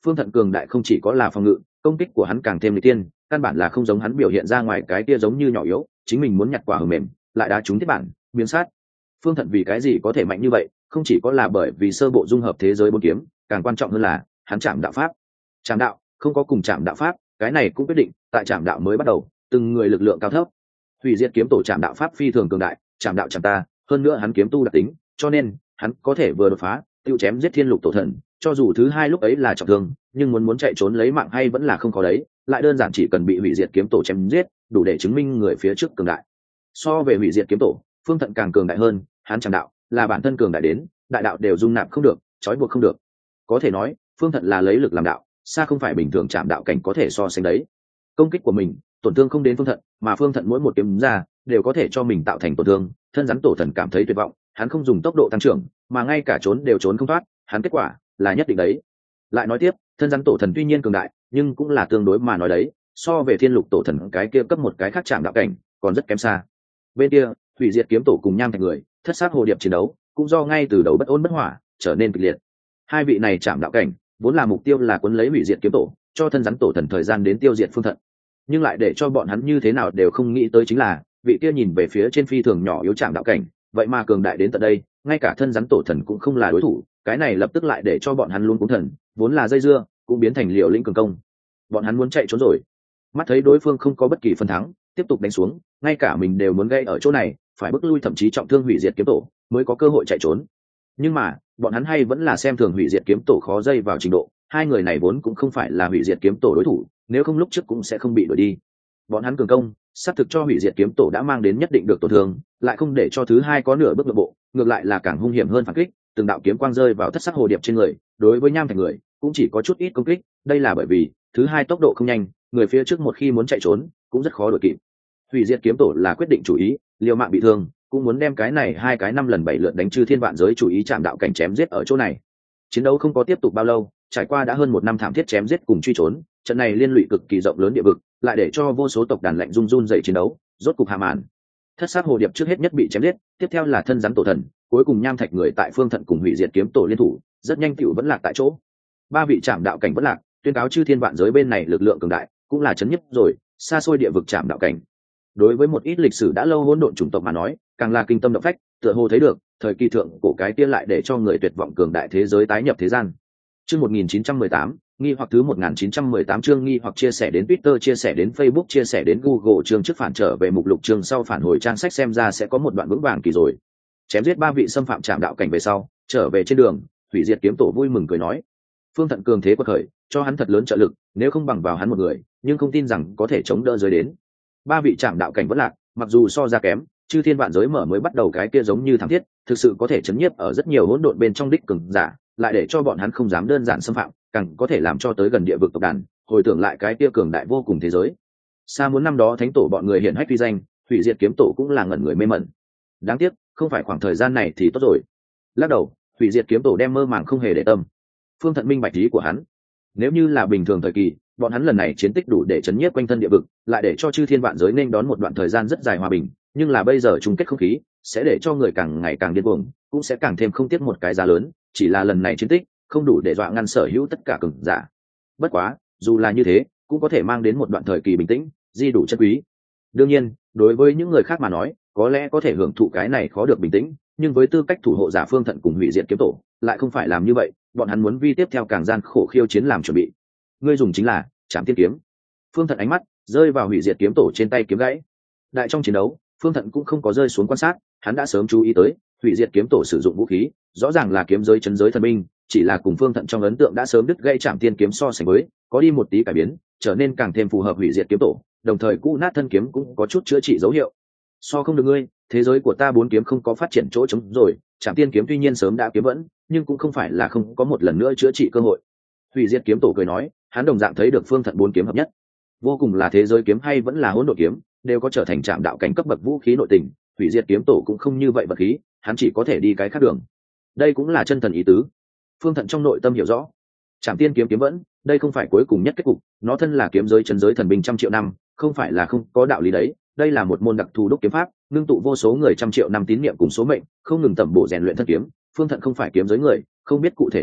Phương Thận cường đại không chỉ có là phòng ngự, công kích của hắn càng thêm lịch tiên, căn bản là không giống hắn biểu hiện ra ngoài cái kia giống như nhỏ yếu, chính mình muốn nhặt quả hờ mềm, lại đá trúng thiết bản, miếng sát. Phương Thận vì cái gì có thể mạnh như vậy, không chỉ có là bởi vì sơ bộ dung hợp thế giới bốn kiếm, càng quan trọng hơn là hắn chạm đạo pháp. Chạm đạo, không có cùng chạm đạo pháp, cái này cũng quyết định, tại chạm đạo mới bắt đầu, từng người lực lượng cao thấp. Hủy diệt kiếm tổ chạm đạo pháp phi thường cường đại, chạm đạo chạm ta, hơn nữa hắn kiếm tu đặc tính, cho nên hắn có thể vừa đột phá, tiêu chém giết thiên lục tổ thần, cho dù thứ hai lúc ấy là trọng thương, nhưng muốn muốn chạy trốn lấy mạng hay vẫn là không có đấy, lại đơn giản chỉ cần bị hủy diệt kiếm tổ chém giết, đủ để chứng minh người phía trước cường đại. So về hủy diệt kiếm tổ, Phương Thận càng cường đại hơn, hắn chạm đạo là bản thân cường đại đến, đại đạo đều dung nạp không được, trói buộc không được. Có thể nói, Phương Thận là lấy lực làm đạo, xa không phải bình thường chạm đạo cảnh có thể so sánh đấy. Công kích của mình, tổn thương không đến Phương Thận, mà Phương Thận mỗi một kiếm ra đều có thể cho mình tạo thành tổn thương, thân rắn tổ thần cảm thấy tuyệt vọng, hắn không dùng tốc độ tăng trưởng, mà ngay cả trốn đều trốn không thoát, hắn kết quả là nhất định đấy. Lại nói tiếp, thân rắn tổ thần tuy nhiên cường đại, nhưng cũng là tương đối mà nói đấy, so về thiên lục tổ thần cái kia cấp một cái khác chạm đạo cảnh, còn rất kém xa. Bên kia, hủy diệt kiếm tổ cùng nham thạch người, thất sát hồ điệp chiến đấu, cũng do ngay từ đầu bất ổn bất hỏa, trở nên kịch liệt. Hai vị này chạm đạo cảnh, vốn là mục tiêu là cuốn lấy hủy diệt kiếm tổ, cho thân rắn tổ thần thời gian đến tiêu diệt Phương Thận. Nhưng lại để cho bọn hắn như thế nào đều không nghĩ tới chính là, vị kia nhìn về phía trên phi thường nhỏ yếu chạm đạo cảnh, vậy mà cường đại đến tận đây, ngay cả thân rắn tổ thần cũng không là đối thủ, cái này lập tức lại để cho bọn hắn luôn cuống thần, vốn là dây dưa, cũng biến thành liều lĩnh cường công. Bọn hắn muốn chạy trốn rồi. Mắt thấy đối phương không có bất kỳ phần thắng, tiếp tục đánh xuống, ngay cả mình đều muốn gây ở chỗ này, phải bước lui thậm chí trọng thương hủy diệt kiếm tổ, mới có cơ hội chạy trốn. Nhưng mà, bọn hắn hay vẫn là xem thường hủy diệt kiếm tổ khó dây vào trình độ, hai người này vốn cũng không phải là hủy diệt kiếm tổ đối thủ, nếu không lúc trước cũng sẽ không bị đuổi đi. Bọn hắn cường công, xác thực cho hủy diệt kiếm tổ đã mang đến nhất định được tổn thương, lại không để cho thứ hai có nửa bước nội bộ, ngược lại là càng hung hiểm hơn phản kích, từng đạo kiếm quang rơi vào thất sắc hồ điệp trên người, đối với nham thành người cũng chỉ có chút ít công kích, đây là bởi vì thứ hai tốc độ không nhanh, người phía trước một khi muốn chạy trốn cũng rất khó đuổi kịp. Hủy diệt kiếm tổ là quyết định chủ ý, liều mạng bị thương, cũng muốn đem cái này hai cái năm lần bảy lượt đánh chư thiên vạn giới chủ ý chạm đạo cảnh chém giết ở chỗ này. Chiến đấu không có tiếp tục bao lâu, trải qua đã hơn một năm thảm thiết chém giết cùng truy trốn, trận này liên lụy cực kỳ rộng lớn địa vực, lại để cho vô số tộc đàn lạnh run run dậy chiến đấu, rốt cục hạ màn. Thất sát hồ điệp trước hết nhất bị chém giết, tiếp theo là thân rắn tổ thần, cuối cùng nham thạch người tại Phương Thận cùng hủy diệt kiếm tổ liên thủ, rất nhanh tựu vẫn lạc tại chỗ. Ba vị chạm đạo cảnh vẫn lạc, tuyên cáo chư thiên vạn giới bên này lực lượng cường đại, cũng là chấn nhất rồi, xa xôi địa vực chạm đạo cảnh. Đối với một ít lịch sử đã lâu hỗn độn chủng tộc mà nói, càng là kinh tâm động phách, tựa hồ thấy được thời kỳ thượng cổ cái tiên lại để cho người tuyệt vọng cường đại thế giới tái nhập thế gian. Chương một nghìn chín trăm mười tám, nghi hoặc thứ một nghìn chín trăm mười tám chương nghi hoặc chia sẻ đến Twitter, chia sẻ đến Facebook, chia sẻ đến Google, chương trước phản trở về mục lục chương sau phản hồi trang sách xem ra sẽ có một đoạn vững vàng kỳ rồi. Chém giết ba vị xâm phạm trạm đạo cảnh về sau, trở về trên đường, hủy diệt kiếm tổ vui mừng cười nói: Phương Thận cường thế quật khởi, cho hắn thật lớn trợ lực, nếu không bằng vào hắn một người, nhưng không tin rằng có thể chống đỡ giới đến. Ba vị trạm đạo cảnh vẫn lạc, mặc dù so ra kém, chư thiên vạn giới mở mới bắt đầu cái kia giống như thảm thiết, thực sự có thể chấn nhiếp ở rất nhiều hỗn độn bên trong đích cường giả, lại để cho bọn hắn không dám đơn giản xâm phạm, càng có thể làm cho tới gần địa vực tộc đàn, hồi tưởng lại cái kia cường đại vô cùng thế giới. Xa muốn năm đó thánh tổ bọn người hiển hách phi danh, hủy diệt kiếm tổ cũng là ngẩn người mê mẩn. Đáng tiếc, không phải khoảng thời gian này thì tốt rồi. Lắc đầu, hủy diệt kiếm tổ đem mơ màng không hề để tâm. Phương Thận minh bạch ý của hắn. Nếu như là bình thường thời kỳ, bọn hắn lần này chiến tích đủ để chấn nhiếp quanh thân địa vực, lại để cho chư thiên vạn giới nên đón một đoạn thời gian rất dài hòa bình, nhưng là bây giờ chung kết không khí, sẽ để cho người càng ngày càng điên cuồng, cũng sẽ càng thêm không tiếc một cái giá lớn, chỉ là lần này chiến tích không đủ để dọa ngăn sở hữu tất cả cường giả. Bất quá, dù là như thế, cũng có thể mang đến một đoạn thời kỳ bình tĩnh, di đủ chân quý. Đương nhiên, đối với những người khác mà nói, có lẽ có thể hưởng thụ cái này khó được bình tĩnh, nhưng với tư cách thủ hộ giả Phương Thận cùng hủy diệt kiếm tổ, lại không phải làm như vậy, bọn hắn muốn vi tiếp theo càng gian khổ khiêu chiến làm chuẩn bị. Ngươi dùng chính là Trảm Tiên kiếm. Phương Thận ánh mắt rơi vào hủy diệt kiếm tổ trên tay kiếm gãy. Đại trong chiến đấu, Phương Thận cũng không có rơi xuống quan sát, hắn đã sớm chú ý tới, hủy diệt kiếm tổ sử dụng vũ khí, rõ ràng là kiếm giới chấn giới thần binh, chỉ là cùng Phương Thận trong ấn tượng đã sớm đứt gãy Trảm Tiên kiếm so sánh với, có đi một tí cải biến, trở nên càng thêm phù hợp hủy diệt kiếm tổ, đồng thời cũ nát thân kiếm cũng có chút chữa trị dấu hiệu. So không được ngươi, thế giới của ta bốn kiếm không có phát triển chỗ trống rồi, Trảm Tiên kiếm tuy nhiên sớm đã kiếm vẫn, nhưng cũng không phải là không có một lần nữa chữa trị cơ hội. Hủy diệt kiếm tổ cười nói, hắn đồng dạng thấy được Phương Thận bốn kiếm hợp nhất, vô cùng là thế giới kiếm hay vẫn là hỗn độn kiếm, đều có trở thành trạm đạo cảnh cấp bậc vũ khí nội tình, hủy diệt kiếm tổ cũng không như vậy vật khí, hắn chỉ có thể đi cái khác đường. Đây cũng là chân thần ý tứ. Phương Thận trong nội tâm hiểu rõ, Trảm Tiên kiếm kiếm vẫn, đây không phải cuối cùng nhất kết cục, nó thân là kiếm giới chân giới thần binh trăm triệu năm, không phải là không có đạo lý đấy, đây là một môn đặc thù đúc kiếm pháp, ngưng tụ vô số người trăm triệu năm tín niệm cùng số mệnh, không ngừng tẩm bổ rèn luyện thân kiếm. Phương Thận không phải kiếm giới người, không biết cụ thể thao tác,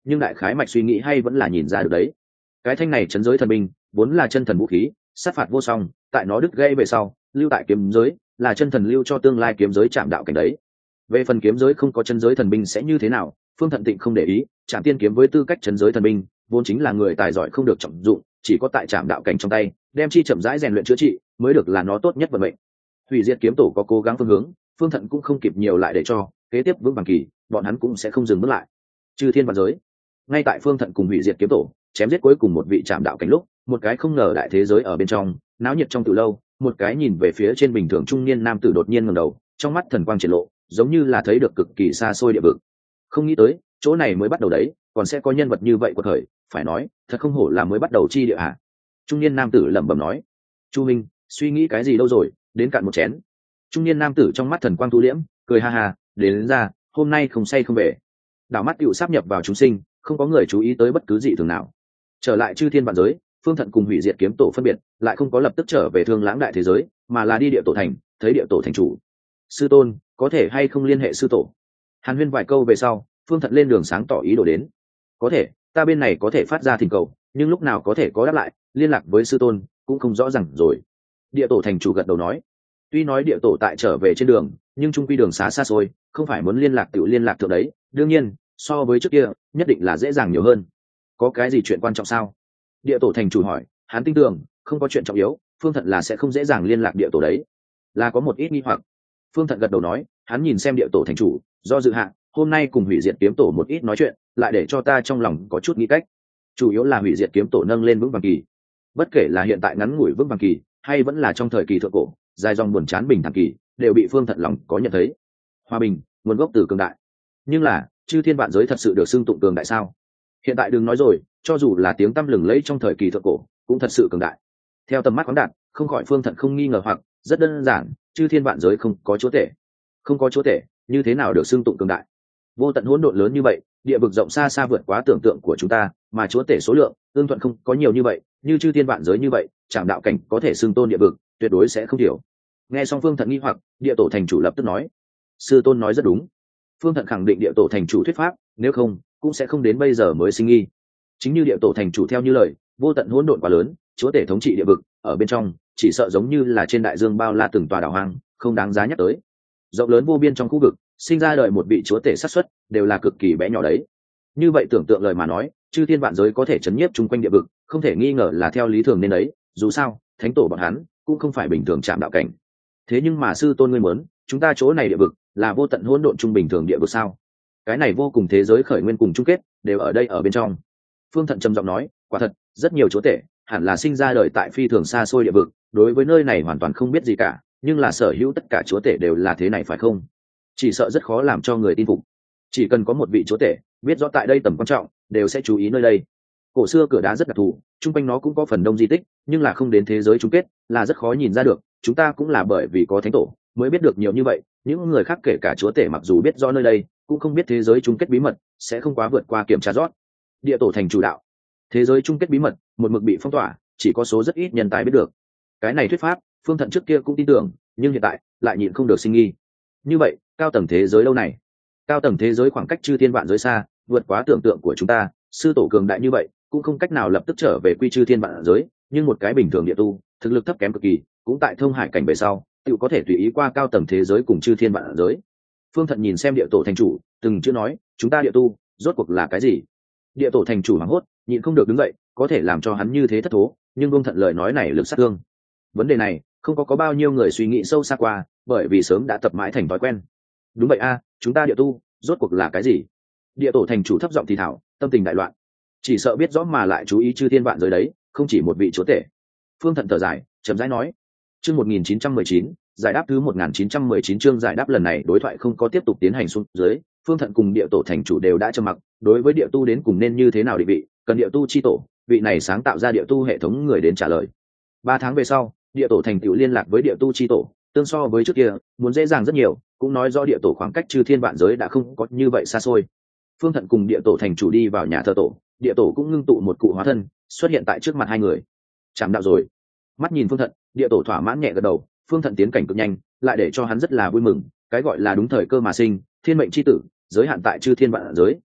nhưng đại khái mạch suy nghĩ hay vẫn là nhìn ra được đấy. Cái thanh này chấn giới thần binh vốn là chân thần vũ khí, sát phạt vô song, tại nó đứt gãy về sau lưu tại kiếm giới là chân thần lưu cho tương lai kiếm giới chạm đạo cảnh đấy. Về phần kiếm giới không có chân giới thần binh sẽ như thế nào, Phương Thận Tịnh không để ý. Trảm tiên kiếm với tư cách chân giới thần binh vốn chính là người tài giỏi không được trọng dụng, chỉ có tại trạm đạo cảnh trong tay đem chi chậm rãi rèn luyện chữa trị mới được là nó tốt nhất vận mệnh. Hủy diệt kiếm tổ có cố gắng phương hướng, Phương Thận cũng không kịp nhiều lại để cho kế tiếp vững vàng kỳ, bọn hắn cũng sẽ không dừng bước lại. Chư thiên vạn giới, ngay tại Phương Thận cùng hủy diệt kiếm tổ chém giết cuối cùng một vị trạm đạo cảnh lúc, một cái không ngờ đại thế giới ở bên trong náo nhiệt trong từ lâu, một cái nhìn về phía trên bình thường trung niên nam tử đột nhiên ngẩng đầu, trong mắt thần quang triển lộ, giống như là thấy được cực kỳ xa xôi địa vực. Không nghĩ tới chỗ này mới bắt đầu đấy, còn sẽ có nhân vật như vậy của thời, phải nói thật không hổ là mới bắt đầu chi địa hạ. Trung niên nam tử lẩm bẩm nói. Chu Minh, suy nghĩ cái gì đâu rồi, đến cạn một chén. Trung niên nam tử trong mắt thần quang thu liễm, cười ha ha, đến, đến ra hôm nay không say không về. Đảo mắt tựu sáp nhập vào chúng sinh, không có người chú ý tới bất cứ gì thường nào. Trở lại chư thiên vạn giới, Phương Thận cùng hủy diệt kiếm tổ phân biệt, lại không có lập tức trở về thương lãng đại thế giới, mà là đi địa tổ thành, thấy địa tổ thành chủ. Sư tôn, có thể hay không liên hệ sư tổ? Hàn huyên vài câu về sau, Phương Thận lên đường sáng tỏ ý đồ đến. Có thể, ta bên này có thể phát ra thỉnh cầu, nhưng lúc nào có thể có đáp lại, liên lạc với sư tôn cũng không rõ ràng rồi. Địa tổ thành chủ gật đầu nói. Tuy nói địa tổ tại trở về trên đường, nhưng trung quy đường xá xa xôi, không phải muốn liên lạc tự liên lạc thượng đấy. Đương nhiên, so với trước kia, nhất định là dễ dàng nhiều hơn. Có cái gì chuyện quan trọng sao? Địa tổ thành chủ hỏi. Hắn tin tưởng không có chuyện trọng yếu, Phương Thận là sẽ không dễ dàng liên lạc địa tổ đấy. Là có một ít nghi hoặc. Phương Thận gật đầu nói. Hắn nhìn xem địa tổ thành chủ, do dự hạ, hôm nay cùng hủy diệt kiếm tổ một ít nói chuyện, lại để cho ta trong lòng có chút nghĩ cách. Chủ yếu là hủy diệt kiếm tổ nâng lên vững vàng kỳ, bất kể là hiện tại ngắn ngủi vững vàng kỳ hay vẫn là trong thời kỳ thượng cổ dài dòng buồn chán bình thản kỳ, đều bị Phương Thận lòng có nhận thấy. Hòa bình nguồn gốc từ cường đại, nhưng là chư thiên vạn giới thật sự được xưng tụng cường đại sao? Hiện tại đừng nói rồi, cho dù là tiếng tăm lừng lẫy trong thời kỳ thượng cổ cũng thật sự cường đại. Theo tầm mắt khoáng đạt, không khỏi Phương Thận không nghi ngờ, hoặc rất đơn giản, chư thiên vạn giới không có chúa tể, không có chúa tể như thế nào được xưng tụng cường đại? Vô tận hỗn độn lớn như vậy, địa vực rộng xa xa vượt quá tưởng tượng của chúng ta, mà chúa tể số lượng ương thuận không có nhiều như vậy, như chư thiên vạn giới như vậy, trạm đạo cảnh có thể xưng tôn địa vực tuyệt đối sẽ không thiểu. Nghe xong Phương Thận nghi hoặc, địa tổ thành chủ lập tức nói. Sư tôn nói rất đúng. Phương Thận khẳng định địa tổ thành chủ thuyết pháp, nếu không cũng sẽ không đến bây giờ mới sinh nghi. Chính như địa tổ thành chủ theo như lời, vô tận hỗn độn quá lớn, chúa tể thống trị địa vực ở bên trong chỉ sợ giống như là trên đại dương bao la từng tòa đảo hoang, không đáng giá nhắc tới. Rộng lớn vô biên trong khu vực, sinh ra đời một vị chúa tể xác suất đều là cực kỳ bé nhỏ đấy. Như vậy tưởng tượng lời mà nói, chư thiên vạn giới có thể chấn nhiếp chung quanh địa vực, không thể nghi ngờ là theo lý thường nên ấy. Dù sao thánh tổ bọn hắn cũng không phải bình thường chạm đạo cảnh. Thế nhưng mà sư tôn ngươi muốn, chúng ta chỗ này địa vực là vô tận hỗn độn trung bình thường địa vực sao? Cái này vô cùng thế giới khởi nguyên cùng chung kết đều ở đây ở bên trong. Phương Thận trầm giọng nói, quả thật rất nhiều chúa tể hẳn là sinh ra đời tại phi thường xa xôi địa vực, đối với nơi này hoàn toàn không biết gì cả, nhưng là sở hữu tất cả chúa tể đều là thế này phải không? Chỉ sợ rất khó làm cho người tin phục. Chỉ cần có một vị chúa tể biết rõ tại đây tầm quan trọng, đều sẽ chú ý nơi đây. Cổ xưa cửa đá rất đặc thù, chung quanh nó cũng có phần đông di tích, nhưng là không đến thế giới chung kết là rất khó nhìn ra được. Chúng ta cũng là bởi vì có thánh tổ mới biết được nhiều như vậy, những người khác kể cả chúa tể mặc dù biết rõ nơi đây, cũng không biết thế giới chung kết bí mật, sẽ không quá vượt qua kiểm tra rót. Địa tổ thành chủ đạo, thế giới chung kết bí mật một mực bị phong tỏa, chỉ có số rất ít nhân tài biết được. Cái này thuyết pháp Phương Thận trước kia cũng tin tưởng, nhưng hiện tại lại nhịn không được sinh nghi. Như vậy cao tầng thế giới lâu này, cao tầng thế giới khoảng cách chư thiên vạn giới xa, vượt quá tưởng tượng của chúng ta. Sư tổ cường đại như vậy cũng không cách nào lập tức trở về quy chư thiên vạn giới, nhưng một cái bình thường địa tu thực lực thấp kém cực kỳ, cũng tại thông hải cảnh về sau tự có thể tùy ý qua cao tầng thế giới cùng chư thiên vạn giới. Phương Thận nhìn xem địa tổ thành chủ, từng chữ nói, chúng ta địa tu rốt cuộc là cái gì? Địa tổ thành chủ hoảng hốt, nhịn không được đứng dậy, có thể làm cho hắn như thế thất thố, nhưng Vương Thận lời nói này lực sát thương. Vấn đề này không có có bao nhiêu người suy nghĩ sâu xa qua, bởi vì sớm đã tập mãi thành thói quen. Đúng vậy a, chúng ta địa tu rốt cuộc là cái gì? Địa tổ thành chủ thấp giọng thì thảo, tâm tình đại loạn. Chỉ sợ biết rõ mà lại chú ý chư thiên vạn giới đấy, không chỉ một vị chúa tể. Phương Thận thở dài, chậm rãi nói. Chương một nghìn chín trăm mười chín, giải đáp thứ một nghìn chín trăm mười chín chương giải đáp lần này đối thoại không có tiếp tục tiến hành xuống dưới, Phương Thận cùng địa tổ thành chủ đều đã trầm mặc, đối với địa tu đến cùng nên như thế nào định vị, cần địa tu chi tổ, vị này sáng tạo ra địa tu hệ thống người đến trả lời. Ba tháng về sau, địa tổ thành tựu liên lạc với địa tu chi tổ, tương so với trước kia muốn dễ dàng rất nhiều, cũng nói rõ địa tổ khoảng cách chư thiên vạn giới đã không có như vậy xa xôi. Phương Thận cùng địa tổ thành chủ đi vào nhà thờ tổ, địa tổ cũng ngưng tụ một cụ hóa thân xuất hiện tại trước mặt hai người. Chạm đạo rồi. Mắt nhìn Phương Thận, địa tổ thỏa mãn nhẹ gật đầu. Phương Thận tiến cảnh cực nhanh, lại để cho hắn rất là vui mừng. Cái gọi là đúng thời cơ mà sinh, thiên mệnh chi tử, giới hạn tại chư thiên vạn giới,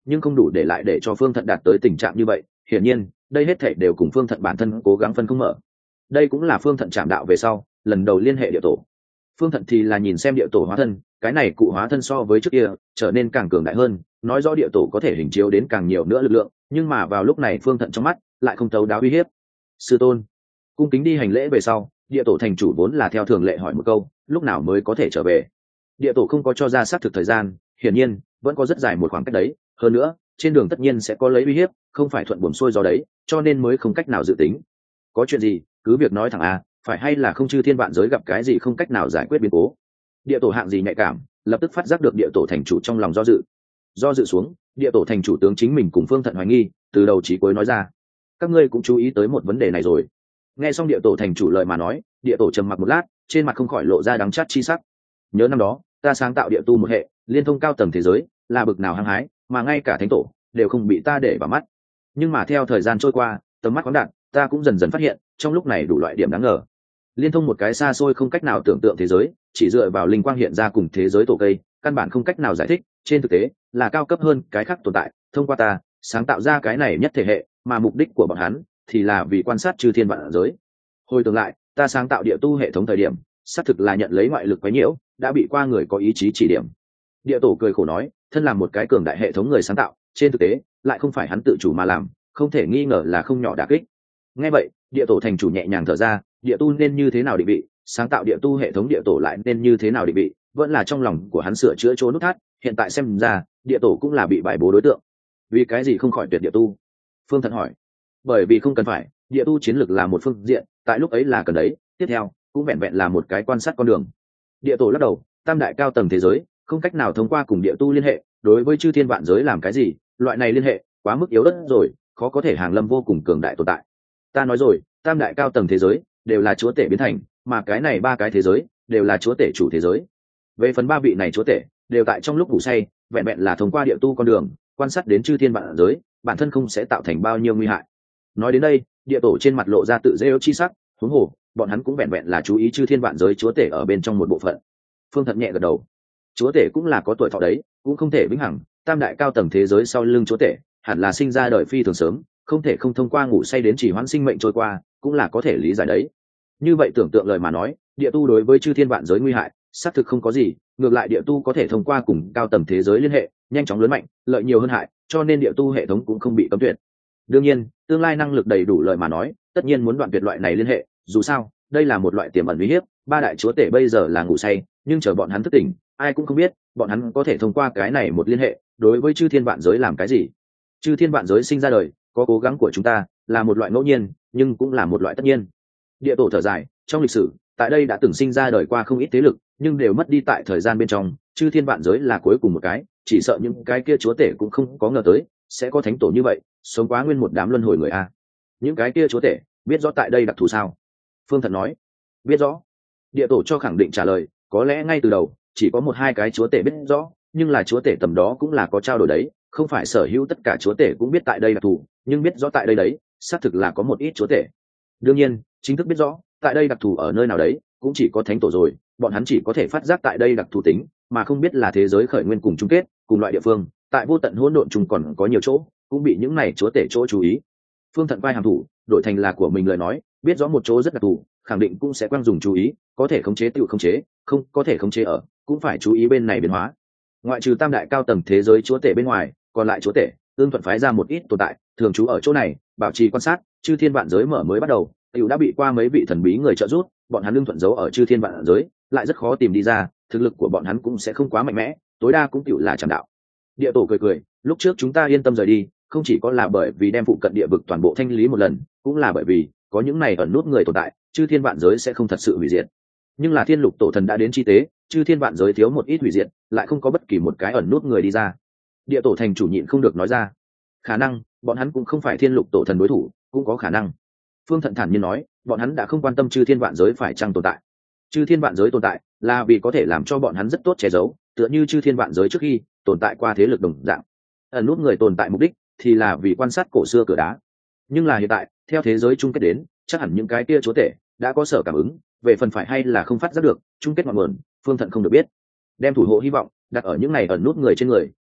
nhưng không đủ để lại để cho Phương Thận đạt tới tình trạng như vậy. Hiển nhiên đây hết thảy đều cùng Phương Thận bản thân cố gắng phân không mở. Đây cũng là Phương Thận chạm đạo về sau lần đầu liên hệ địa tổ. Phương Thận thì là nhìn xem địa tổ hóa thân, cái này cụ hóa thân so với trước kia trở nên càng cường đại hơn, nói rõ địa tổ có thể hình chiếu đến càng nhiều nữa lực lượng, nhưng mà vào lúc này Phương Thận trong mắt lại không thấu đáo uy hiếp. Sư tôn. Cung kính đi hành lễ về sau, địa tổ thành chủ vốn là theo thường lệ hỏi một câu, lúc nào mới có thể trở về. Địa tổ không có cho ra xác thực thời gian, hiển nhiên vẫn có rất dài một khoảng cách đấy, hơn nữa trên đường tất nhiên sẽ có lấy uy hiếp, không phải thuận buồm xuôi gió đấy, cho nên mới không cách nào dự tính. Có chuyện gì cứ việc nói thẳng à, phải hay là không chư thiên vạn giới gặp cái gì không cách nào giải quyết biến cố. Địa tổ hạng gì nhạy cảm, lập tức phát giác được địa tổ thành chủ trong lòng do dự. Do dự xuống, địa tổ thành chủ tướng chính mình cùng Phương Thận hoài nghi, từ đầu chí cuối nói ra: các ngươi cũng chú ý tới một vấn đề này rồi. Nghe xong địa tổ thành chủ lời mà nói, địa tổ trầm mặc một lát, trên mặt không khỏi lộ ra đắng chát chi sắc. Nhớ năm đó ta sáng tạo địa tu một hệ liên thông cao tầng thế giới, là bực nào hăng hái, mà ngay cả thánh tổ đều không bị ta để vào mắt. Nhưng mà theo thời gian trôi qua, tầm mắt khoáng đạt, ta cũng dần dần phát hiện trong lúc này đủ loại điểm đáng ngờ. Liên thông một cái xa xôi không cách nào tưởng tượng thế giới, chỉ dựa vào linh quang hiện ra cùng thế giới tổ cây, căn bản không cách nào giải thích, trên thực tế là cao cấp hơn cái khác tồn tại, thông qua ta sáng tạo ra cái này nhất thể hệ, mà mục đích của bọn hắn thì là vì quan sát chư thiên vạn giới. Hồi tưởng lại, ta sáng tạo địa tu hệ thống thời điểm, xác thực là nhận lấy ngoại lực quấy nhiễu, đã bị qua người có ý chí chỉ điểm. Địa tổ cười khổ nói, thân là một cái cường đại hệ thống người sáng tạo, trên thực tế lại không phải hắn tự chủ mà làm, không thể nghi ngờ là không nhỏ đả kích. Nghe vậy, địa tổ thành chủ nhẹ nhàng thở ra, địa tu nên như thế nào định vị, sáng tạo địa tu hệ thống địa tổ lại nên như thế nào định vị, vẫn là trong lòng của hắn sửa chữa chỗ nút thắt. Hiện tại xem ra, địa tổ cũng là bị bài bố đối tượng. Vì cái gì không khỏi tuyệt địa tu? Phương Thận hỏi. Bởi vì không cần phải, địa tu chiến lược là một phương diện, tại lúc ấy là cần đấy, tiếp theo cũng vẹn vẹn là một cái quan sát con đường. Địa tổ lắc đầu, tam đại cao tầng thế giới không cách nào thông qua cùng địa tu liên hệ, đối với chư thiên vạn giới làm cái gì, loại này liên hệ quá mức yếu đất rồi, khó có thể hàng lâm vô cùng cường đại tồn tại. Ta nói rồi, tam đại cao tầng thế giới đều là chúa tể biến thành, mà cái này ba cái thế giới đều là chúa tể chủ thế giới. Về phần ba vị này chúa tể đều tại trong lúc ngủ say, vẹn vẹn là thông qua địa tu con đường quan sát đến chư thiên vạn giới, bản thân không sẽ tạo thành bao nhiêu nguy hại. Nói đến đây, địa tổ trên mặt lộ ra tự dễ chi sắc, huống hồ bọn hắn cũng vẹn vẹn là chú ý chư thiên vạn giới chúa tể ở bên trong một bộ phận. Phương Thận nhẹ gật đầu. Chúa tể cũng là có tuổi thọ đấy, cũng không thể vĩnh hằng, tam đại cao tầng thế giới sau lưng chúa tể hẳn là sinh ra đời phi thường sớm, không thể không thông qua ngủ say đến chỉ hoãn sinh mệnh trôi qua, cũng là có thể lý giải đấy. Như vậy tưởng tượng lời mà nói, địa tu đối với chư thiên vạn giới nguy hại xác thực không có gì, ngược lại địa tu có thể thông qua cùng cao tầng thế giới liên hệ, nhanh chóng lớn mạnh, lợi nhiều hơn hại, cho nên địa tu hệ thống cũng không bị cấm tuyệt. Đương nhiên, tương lai năng lực đầy đủ lời mà nói, tất nhiên muốn đoạn tuyệt loại này liên hệ, dù sao đây là một loại tiềm ẩn uy hiếp. Ba đại chúa tể bây giờ là ngủ say, nhưng chờ bọn hắn thức tỉnh, ai cũng không biết bọn hắn có thể thông qua cái này một liên hệ đối với chư thiên vạn giới làm cái gì. Chư thiên vạn giới sinh ra đời, có cố gắng của chúng ta, là một loại ngẫu nhiên, nhưng cũng là một loại tất nhiên. Địa tổ thở dài, trong lịch sử tại đây đã từng sinh ra đời qua không ít thế lực, nhưng đều mất đi tại thời gian bên trong, chư thiên vạn giới là cuối cùng một cái, chỉ sợ những cái kia chúa tể cũng không có ngờ tới sẽ có thánh tổ như vậy, sống quá nguyên một đám luân hồi người a. Những cái kia chúa tể biết rõ tại đây đặc thù sao? Phương Thận nói, biết rõ. Địa tổ cho khẳng định trả lời, có lẽ ngay từ đầu chỉ có một hai cái chúa tể biết rõ, nhưng là chúa tể tầm đó cũng là có trao đổi đấy, không phải sở hữu tất cả chúa tể cũng biết tại đây đặc thù, nhưng biết rõ tại đây đấy xác thực là có một ít chúa tể. Đương nhiên chính thức biết rõ tại đây đặc thù ở nơi nào đấy cũng chỉ có thánh tổ rồi, bọn hắn chỉ có thể phát giác tại đây đặc thù tính, mà không biết là thế giới khởi nguyên cùng chung kết cùng loại địa phương, tại vô tận hỗn độn chung còn có nhiều chỗ cũng bị những này chúa tể chỗ chú ý. Phương Thận vai hàm thủ đổi thành là của mình lời nói, biết rõ một chỗ rất đặc thù, khẳng định cũng sẽ quang dùng chú ý, có thể khống chế tự khống chế, không có thể khống chế ở cũng phải chú ý bên này biến hóa. Ngoại trừ tam đại cao tầng thế giới chúa tể bên ngoài, còn lại chúa tể tương thuận phái ra một ít tồn tại thường trú ở chỗ này, bảo trì quan sát. Chư thiên vạn giới mở mới bắt đầu, tiểu đã bị qua mấy vị thần bí người trợ giúp, bọn hắn lương thuận giấu ở chư thiên vạn giới, lại rất khó tìm đi ra, thực lực của bọn hắn cũng sẽ không quá mạnh mẽ, tối đa cũng tiểu là trảm đạo. Địa tổ cười cười, lúc trước chúng ta yên tâm rời đi, không chỉ có là bởi vì đem phụ cận địa vực toàn bộ thanh lý một lần, cũng là bởi vì có những này ẩn nút người tồn tại, chư thiên vạn giới sẽ không thật sự hủy diệt. Nhưng là thiên lục tổ thần đã đến chi tế, chư thiên vạn giới thiếu một ít hủy diệt, lại không có bất kỳ một cái ẩn nút người đi ra. Địa tổ thành chủ nhịn không được nói ra, khả năng bọn hắn cũng không phải thiên lục tổ thần đối thủ, cũng có khả năng. Phương Thận thản nhiên nói, bọn hắn đã không quan tâm chư thiên vạn giới phải chăng tồn tại. Chư thiên vạn giới tồn tại là vì có thể làm cho bọn hắn rất tốt che giấu, tựa như chư thiên vạn giới trước khi tồn tại qua thế lực đồng dạng. Ẩn nút người tồn tại mục đích thì là vì quan sát cổ xưa cửa đá. Nhưng là hiện tại, theo thế giới chung kết đến, chắc hẳn những cái kia chúa tể đã có sở cảm ứng, về phần phải hay là không phát giác được chung kết ngọn nguồn, Phương Thận không được biết. Đem thủ hộ hy vọng đặt ở những này ẩn nút người trên người,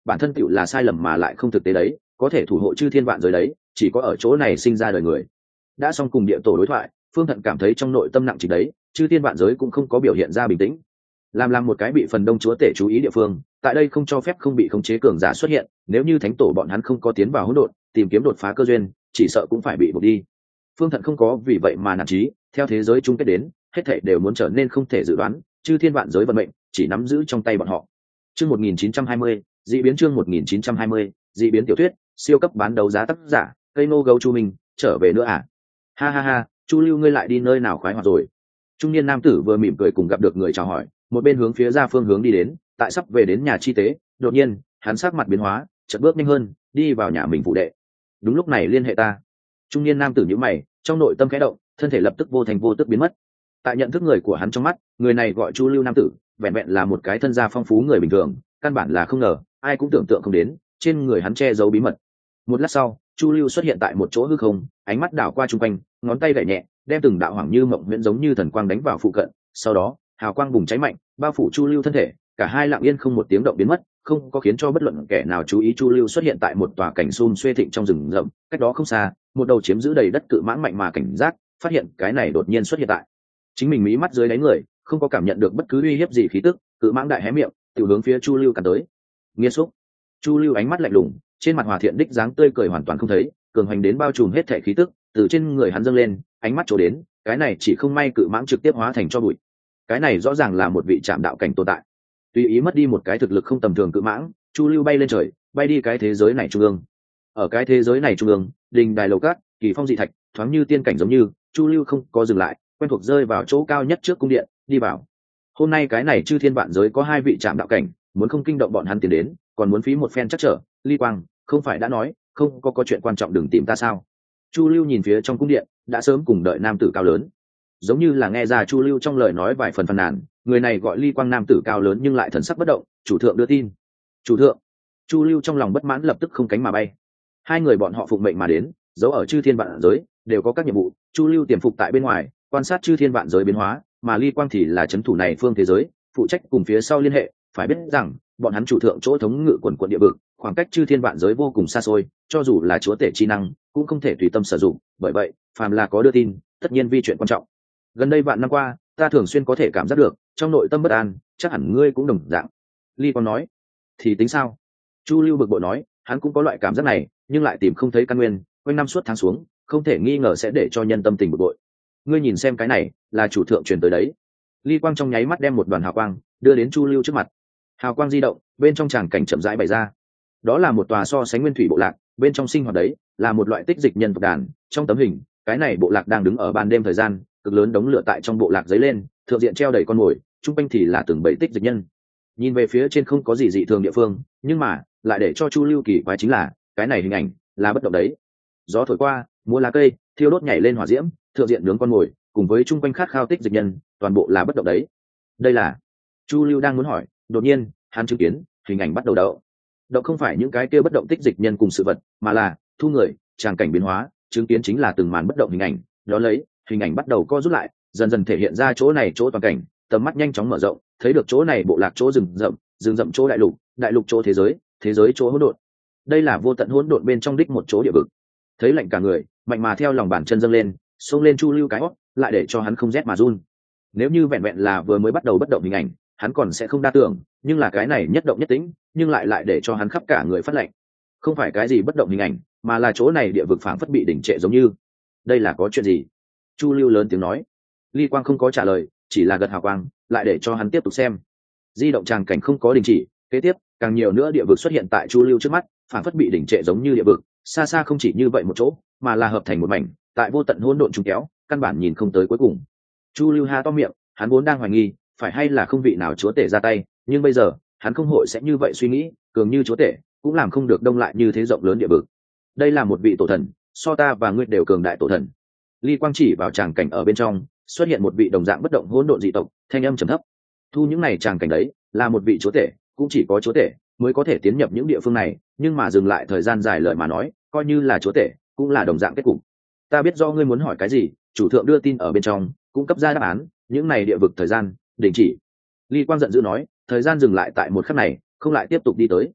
bản thân tựu là sai lầm mà lại không thực tế đấy, có thể thủ hộ chư thiên vạn giới đấy chỉ có ở chỗ này sinh ra đời người. Đã xong cùng địa tổ đối thoại, Phương Thận cảm thấy trong nội tâm nặng trịch đấy, chư thiên vạn giới cũng không có biểu hiện ra bình tĩnh. Làm làm một cái bị phần đông chúa tể chú ý địa phương, tại đây không cho phép không bị khống chế cường giả xuất hiện, nếu như thánh tổ bọn hắn không có tiến vào hỗn độn, tìm kiếm đột phá cơ duyên, chỉ sợ cũng phải bị buộc đi. Phương Thận không có vì vậy mà nản chí, theo thế giới chung kết đến, hết thảy đều muốn trở nên không thể dự đoán, chư thiên vạn giới vận mệnh chỉ nắm giữ trong tay bọn họ. Chương một nghìn chín trăm hai mươi, dị biến chương một nghìn chín trăm hai mươi, dị biến tiểu thuyết, siêu cấp bán đấu giá tác giả, cây nô gấu Chu Minh, trở về nữa à? Ha ha ha, Chu Lưu ngươi lại đi nơi nào khoái hoạt rồi? Trung niên nam tử vừa mỉm cười cùng gặp được người chào hỏi, một bên hướng phía ra phương hướng đi đến, tại sắp về đến nhà chi tế, đột nhiên, hắn sắc mặt biến hóa, chợt bước nhanh hơn, đi vào nhà mình phụ đệ. Đúng lúc này liên hệ ta. Trung niên nam tử nhíu mày, trong nội tâm khẽ động, thân thể lập tức vô thành vô tức biến mất. Tại nhận thức người của hắn trong mắt, người này gọi Chu Lưu nam tử, vẹn vẹn là một cái thân gia phong phú người bình thường, căn bản là không ngờ, ai cũng tưởng tượng không đến, trên người hắn che giấu bí mật. Một lát sau, Chu Lưu xuất hiện tại một chỗ hư không, ánh mắt đảo qua chung quanh, ngón tay gảy nhẹ, đem từng đạo hoàng như mộng huyễn giống như thần quang đánh vào phụ cận, sau đó, hào quang bùng cháy mạnh, bao phủ Chu Lưu thân thể, cả hai lặng yên không một tiếng động biến mất, không có khiến cho bất luận kẻ nào chú ý. Chu Lưu xuất hiện tại một tòa cảnh xum xuê thịnh trong rừng rậm, cách đó không xa, một đầu chiếm giữ đầy đất cự mãng mạnh mà cảnh giác, phát hiện cái này đột nhiên xuất hiện tại chính mình mí mắt dưới đáy người, không có cảm nhận được bất cứ uy hiếp gì khí tức, cự mãng đại hé miệng, tiểu hướng phía Chu Lưu cắn tới. Nghiên xúc. Chu Lưu ánh mắt lạnh lùng, trên mặt hòa thiện đích dáng tươi cười hoàn toàn không thấy, cường hành đến bao trùm hết thể khí tức, từ trên người hắn dâng lên, ánh mắt chỗ đến, cái này chỉ không may cự mãng trực tiếp hóa thành cho bụi. Cái này rõ ràng là một vị trạm đạo cảnh tồn tại. Tùy ý mất đi một cái thực lực không tầm thường cự mãng, Chu Lưu bay lên trời, bay đi cái thế giới này trung ương. Ở cái thế giới này trung ương, đình đài lầu cát, kỳ phong dị thạch, thoáng như tiên cảnh giống như, Chu Lưu không có dừng lại, quen thuộc rơi vào chỗ cao nhất trước cung điện, đi vào. Hôm nay cái này chư thiên vạn giới có hai vị trạm đạo cảnh, muốn không kinh động bọn hắn tiến đến, còn muốn phí một phen chắc trở. Ly Quang, không phải đã nói, không có có chuyện quan trọng đừng tìm ta sao? Chu Lưu nhìn phía trong cung điện, đã sớm cùng đợi nam tử cao lớn, giống như là nghe ra Chu Lưu trong lời nói vài phần phàn nàn. Người này gọi Ly Quang nam tử cao lớn nhưng lại thần sắc bất động. Chủ thượng đưa tin. Chủ thượng. Chu Lưu trong lòng bất mãn lập tức không cánh mà bay. Hai người bọn họ phụng mệnh mà đến, giấu ở chư thiên vạn giới, đều có các nhiệm vụ. Chu Lưu tiềm phục tại bên ngoài, quan sát chư thiên vạn giới biến hóa, mà Ly Quang thì là chấn thủ này phương thế giới, phụ trách cùng phía sau liên hệ. Phải biết rằng, bọn hắn chủ thượng chỗ thống ngự quần quận địa vực, khoảng cách chư thiên vạn giới vô cùng xa xôi, cho dù là chúa tể chi năng, cũng không thể tùy tâm sử dụng. Bởi vậy, phàm là có đưa tin, tất nhiên vi chuyện quan trọng. Gần đây vạn năm qua, ta thường xuyên có thể cảm giác được trong nội tâm bất an, chắc hẳn ngươi cũng đồng dạng. Ly Quang nói. Thì tính sao? Chu Lưu bực bội nói, hắn cũng có loại cảm giác này, nhưng lại tìm không thấy căn nguyên, quanh năm suốt tháng xuống, không thể nghi ngờ sẽ để cho nhân tâm tình bực bội. Ngươi nhìn xem cái này, là chủ thượng truyền tới đấy. Ly Quang trong nháy mắt đem một đoàn hào quang đưa đến Chu Lưu trước mặt. Hào quang di động, bên trong tràng cảnh chậm rãi bày ra. Đó là một tòa so sánh nguyên thủy bộ lạc, bên trong sinh hoạt đấy là một loại tích dịch nhân tộc đàn. Trong tấm hình, cái này bộ lạc đang đứng ở ban đêm thời gian, cực lớn đống lửa tại trong bộ lạc dấy lên, thượng diện treo đầy con mồi, trung quanh thì là từng bầy tích dịch nhân. Nhìn về phía trên không có gì dị thường địa phương, nhưng mà lại để cho Chu Lưu kỳ quái chính là cái này hình ảnh là bất động đấy. Gió thổi qua, múa lá cây, thiêu đốt nhảy lên hỏa diễm, thượng diện nướng con mồi, cùng với trung quanh khát khao tích dịch nhân, toàn bộ là bất động đấy. Đây là Chu Lưu đang muốn hỏi, đột nhiên hắn chứng kiến hình ảnh bắt đầu đậu. Động không phải những cái kia bất động tích dịch nhân cùng sự vật, mà là thu người, tràng cảnh biến hóa, chứng kiến chính là từng màn bất động hình ảnh. Đó lấy hình ảnh bắt đầu co rút lại, dần dần thể hiện ra chỗ này chỗ toàn cảnh, tầm mắt nhanh chóng mở rộng, thấy được chỗ này bộ lạc chỗ rừng rậm, rừng rậm chỗ đại lục, đại lục chỗ thế giới, thế giới chỗ hỗn độn. Đây là vô tận hỗn độn bên trong đích một chỗ địa vực. Thấy lạnh cả người, mạnh mà theo lòng bàn chân dâng lên, xông lên Chu Lưu cái hót, lại để cho hắn không rét mà run. Nếu như vẹn vẹn là vừa mới bắt đầu bất động hình ảnh, hắn còn sẽ không đa tưởng, nhưng là cái này nhất động nhất tĩnh, nhưng lại lại để cho hắn khắp cả người phát lạnh. Không phải cái gì bất động hình ảnh, mà là chỗ này địa vực phảng phất bị đỉnh trệ giống như. Đây là có chuyện gì? Chu Lưu lớn tiếng nói. Ly Quang không có trả lời, chỉ là gật hào quang, lại để cho hắn tiếp tục xem. Di động tràng cảnh không có đình chỉ, kế tiếp càng nhiều nữa địa vực xuất hiện tại Chu Lưu trước mắt, phảng phất bị đỉnh trệ giống như địa vực, xa xa không chỉ như vậy một chỗ, mà là hợp thành một mảnh, tại vô tận hỗn độn trùng kéo, căn bản nhìn không tới cuối cùng. Chu Lưu ha to miệng, hắn vốn đang hoài nghi, phải hay là không vị nào chúa tể ra tay, nhưng bây giờ, hắn không hội sẽ như vậy suy nghĩ, cường như chúa tể, cũng làm không được đông lại như thế rộng lớn địa vực. Đây là một vị tổ thần, so ta và ngươi đều cường đại tổ thần. Ly Quang chỉ vào tràng cảnh ở bên trong, xuất hiện một vị đồng dạng bất động hỗn độn dị tộc, thanh âm trầm thấp. Thu những này tràng cảnh đấy, là một vị chúa tể, cũng chỉ có chúa tể mới có thể tiến nhập những địa phương này, nhưng mà dừng lại thời gian dài lời mà nói, coi như là chúa tể, cũng là đồng dạng kết cục. Ta biết do ngươi muốn hỏi cái gì, chủ thượng đưa tin ở bên trong, cung cấp ra đáp án, những này địa vực thời gian đình chỉ. Ly Quang giận dữ nói, thời gian dừng lại tại một khắc này, không lại tiếp tục đi tới.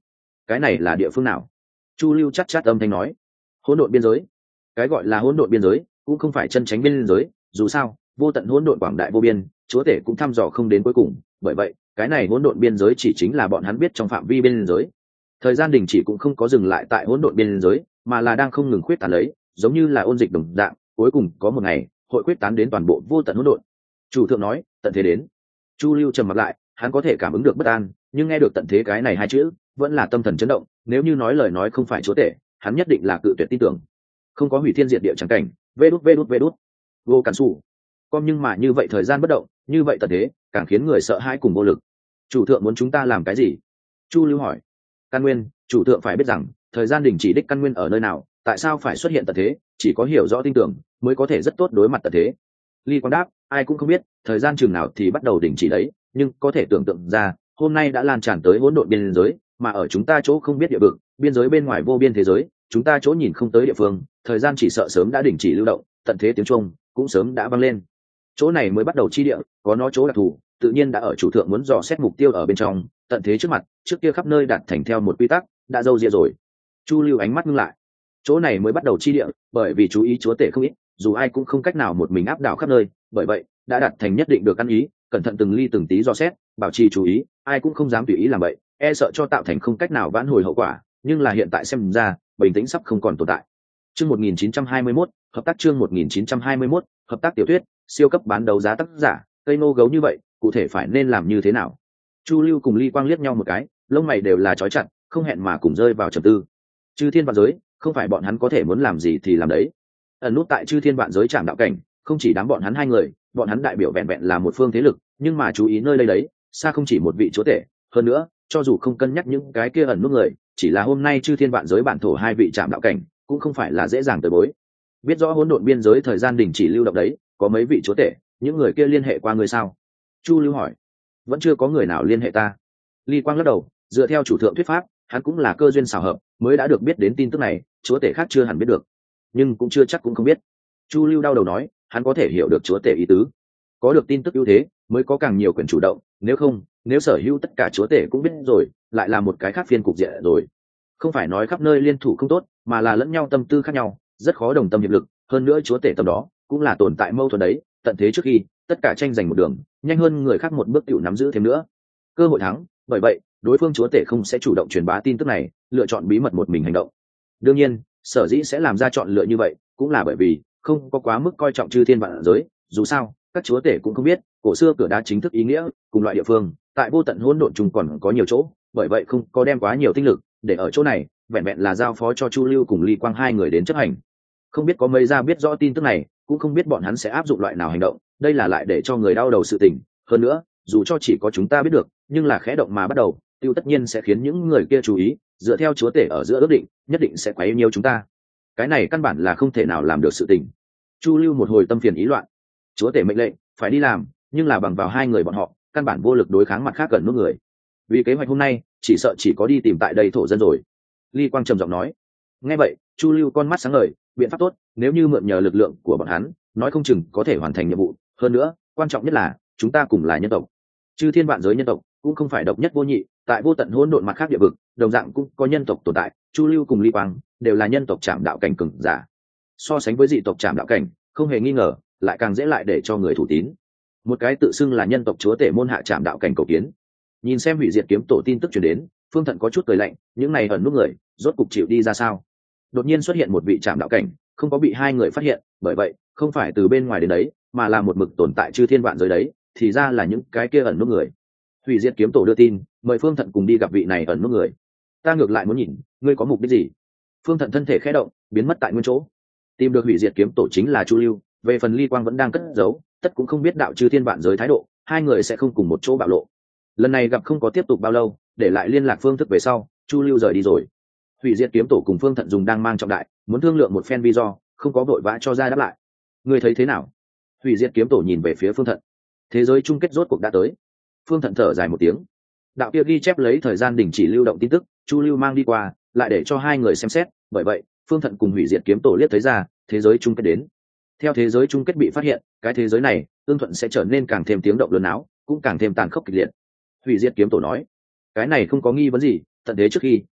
cái này là địa phương nào? Chu Lưu chắc chắn âm thanh nói. Hỗn độn biên giới. Cái gọi là hỗn độn biên giới cũng không phải chân chính biên giới, dù sao vô tận hỗn độn quảng đại vô biên, chúa tể cũng thăm dò không đến cuối cùng, bởi vậy cái này hỗn độn biên giới chỉ chính là bọn hắn biết trong phạm vi biên giới. Thời gian đình chỉ cũng không có dừng lại tại hỗn độn biên giới, mà là đang không ngừng khuyết tán lấy, giống như là ôn dịch đồng dạng, cuối cùng có một ngày hội khuyết tán đến toàn bộ vô tận hỗn độn. Chủ thượng nói, tận thế đến. Chu Lưu trầm mặt lại, hắn có thể cảm ứng được bất an, nhưng nghe được tận thế cái này hai chữ, vẫn là tâm thần chấn động. Nếu như nói lời nói không phải chúa tể, hắn nhất định là cự tuyệt tin tưởng. Không có hủy thiên diệt địa chẳng cảnh, vê đút vê đút vê đút, vô cản sủ. Con nhưng mà như vậy thời gian bất động, như vậy tận thế, càng khiến người sợ hãi cùng vô lực. Chủ thượng muốn chúng ta làm cái gì? Chu Lưu hỏi. Căn nguyên, chủ thượng phải biết rằng, thời gian đình chỉ đích căn nguyên ở nơi nào, tại sao phải xuất hiện tận thế, chỉ có hiểu rõ tin tưởng mới có thể rất tốt đối mặt tận thế. Ly Quang đáp, ai cũng không biết thời gian chừng nào thì bắt đầu đình chỉ đấy, nhưng có thể tưởng tượng ra, hôm nay đã lan tràn tới hỗn độn biên giới, mà ở chúng ta chỗ không biết địa vực, biên giới bên ngoài vô biên thế giới, chúng ta chỗ nhìn không tới địa phương, thời gian chỉ sợ sớm đã đình chỉ lưu động, tận thế tiếng chuông cũng sớm đã vang lên. Chỗ này mới bắt đầu chi địa, có nó chỗ đặc thù, tự nhiên đã ở chủ thượng muốn dò xét mục tiêu ở bên trong, tận thế trước mặt, trước kia khắp nơi đạt thành theo một quy tắc, đã dâu ria rồi. Chu Lưu ánh mắt ngưng lại. Chỗ này mới bắt đầu chi địa, bởi vì chú ý chúa tể không ít, dù ai cũng không cách nào một mình áp đảo khắp nơi, bởi vậy đã đạt thành nhất định được ăn ý, cẩn thận từng ly từng tí dò xét, bảo trì chú ý, ai cũng không dám tùy ý làm vậy, e sợ cho tạo thành không cách nào vãn hồi hậu quả. Nhưng là hiện tại xem ra, bình tĩnh sắp không còn tồn tại. Chương một nghìn chín trăm hai mươi mốt, hợp tác chương một nghìn chín trăm hai mươi mốt, hợp tác tiểu thuyết, siêu cấp bán đấu giá tác giả, cây nô gấu như vậy, cụ thể phải nên làm như thế nào? Chu Lưu cùng Ly Quang liếc nhau một cái, lông mày đều là chói chặt, không hẹn mà cùng rơi vào trầm tư. Chư thiên vạn giới, không phải bọn hắn có thể muốn làm gì thì làm đấy. Ẩn nút tại chư thiên vạn giới trạm đạo cảnh, không chỉ đám bọn hắn hai người, bọn hắn đại biểu vẹn vẹn là một phương thế lực, nhưng mà chú ý nơi đây đấy, xa không chỉ một vị chúa tể, hơn nữa, cho dù không cân nhắc những cái kia ẩn nút người, chỉ là hôm nay chư thiên vạn giới bản thổ hai vị trạm đạo cảnh, cũng không phải là dễ dàng tới bối. Biết rõ hỗn độn biên giới thời gian đình chỉ lưu động đấy, có mấy vị chúa tể, những người kia liên hệ qua người sao? Chu Lưu hỏi. Vẫn chưa có người nào liên hệ ta. Ly Quang lắc đầu, dựa theo chủ thượng thuyết pháp, hắn cũng là cơ duyên xảo hợp mới đã được biết đến tin tức này, chúa tể khác chưa hẳn biết được, nhưng cũng chưa chắc cũng không biết. Chu Lưu đau đầu nói, hắn có thể hiểu được chúa tể ý tứ, có được tin tức ưu thế mới có càng nhiều quyền chủ động, nếu không, nếu sở hữu tất cả chúa tể cũng biết rồi, lại là một cái khác phiên cục diện rồi. Không phải nói khắp nơi liên thủ không tốt, mà là lẫn nhau tâm tư khác nhau, rất khó đồng tâm hiệp lực. Hơn nữa chúa tể tâm đó cũng là tồn tại mâu thuẫn đấy, tận thế trước khi tất cả tranh giành một đường, nhanh hơn người khác một bước tiểu nắm giữ thêm nữa cơ hội thắng. Bởi vậy đối phương chúa tể không sẽ chủ động truyền bá tin tức này, lựa chọn bí mật một mình hành động. Đương nhiên, sở dĩ sẽ làm ra chọn lựa như vậy, cũng là bởi vì không có quá mức coi trọng chư thiên vạn giới. Dù sao, các chúa tể cũng không biết cổ xưa cửa đá chính thức ý nghĩa, cùng loại địa phương tại vô tận hỗn độn chung còn có nhiều chỗ, bởi vậy không có đem quá nhiều tinh lực để ở chỗ này, vẹn vẹn là giao phó cho Chu Lưu cùng Ly Quang hai người đến chấp hành. Không biết có mấy gia biết rõ tin tức này, cũng không biết bọn hắn sẽ áp dụng loại nào hành động, đây là lại để cho người đau đầu sự tình. Hơn nữa, dù cho chỉ có chúng ta biết được, nhưng là khẽ động mà bắt đầu, tiêu tất nhiên sẽ khiến những người kia chú ý, dựa theo chúa tể ở giữa ước định, nhất định sẽ quấy nhiễu chúng ta. Cái này căn bản là không thể nào làm được sự tình. Chu Lưu một hồi tâm phiền ý loạn. Chúa tể mệnh lệnh, phải đi làm, nhưng là bằng vào hai người bọn họ, căn bản vô lực đối kháng mặt khác gần nút người. Vì kế hoạch hôm nay, chỉ sợ chỉ có đi tìm tại đây thổ dân rồi. Ly Quang trầm giọng nói. Nghe vậy, Chu Lưu con mắt sáng ngời, biện pháp tốt, nếu như mượn nhờ lực lượng của bọn hắn, nói không chừng có thể hoàn thành nhiệm vụ. Hơn nữa, quan trọng nhất là chúng ta cùng là nhân tộc, chư thiên vạn giới nhân tộc cũng không phải độc nhất vô nhị, tại vô tận hỗn độn mặt khác địa vực, đồng dạng cũng có nhân tộc tồn tại. Chu Lưu cùng Ly Quang đều là nhân tộc trảm đạo cảnh cường giả, so sánh với dị tộc trảm đạo cảnh, không hề nghi ngờ, lại càng dễ lại để cho người thủ tín. Một cái tự xưng là nhân tộc chúa tể môn hạ trảm đạo cảnh cầu kiến. Nhìn xem hủy diệt kiếm tổ tin tức truyền đến, Phương Thận có chút cười lạnh, những này ẩn nút người, rốt cục chịu đi ra sao? Đột nhiên xuất hiện một vị trảm đạo cảnh, không có bị hai người phát hiện, bởi vậy không phải từ bên ngoài đến đấy, mà là một mực tồn tại chư thiên vạn giới đấy, thì ra là những cái kia ẩn nút người. Hủy diệt kiếm tổ đưa tin, mời Phương Thận cùng đi gặp vị này ẩn nút người. Ta ngược lại muốn nhìn, ngươi có mục đích gì? Phương Thận thân thể khẽ động, biến mất tại nguyên chỗ. Tìm được hủy diệt kiếm tổ chính là Chu Lưu, về phần Ly Quang vẫn đang cất giấu, tất cũng không biết đạo chư thiên vạn giới thái độ, hai người sẽ không cùng một chỗ bạo lộ. Lần này gặp không có tiếp tục bao lâu, để lại liên lạc phương thức về sau, Chu Lưu rời đi rồi. Hủy diệt kiếm tổ cùng Phương Thận dùng đang mang trọng đại, muốn thương lượng một phen video, không có vội vã cho ra đáp lại. Ngươi thấy thế nào? Hủy diệt kiếm tổ nhìn về phía Phương Thận. Thế giới chung kết rốt cuộc đã tới. Phương Thận thở dài một tiếng. Đạo kia ghi chép lấy thời gian đình chỉ lưu động tin tức, Chu Lưu mang đi qua, lại để cho hai người xem xét, bởi vậy, Phương Thận cùng hủy diệt kiếm tổ liếc thấy ra, thế giới chung kết đến. Theo thế giới chung kết bị phát hiện, cái thế giới này, tương thuận sẽ trở nên càng thêm tiếng động lớn áo, cũng càng thêm tàn khốc kịch liệt. Hủy diệt kiếm tổ nói, cái này không có nghi vấn gì, tận thế trước khi,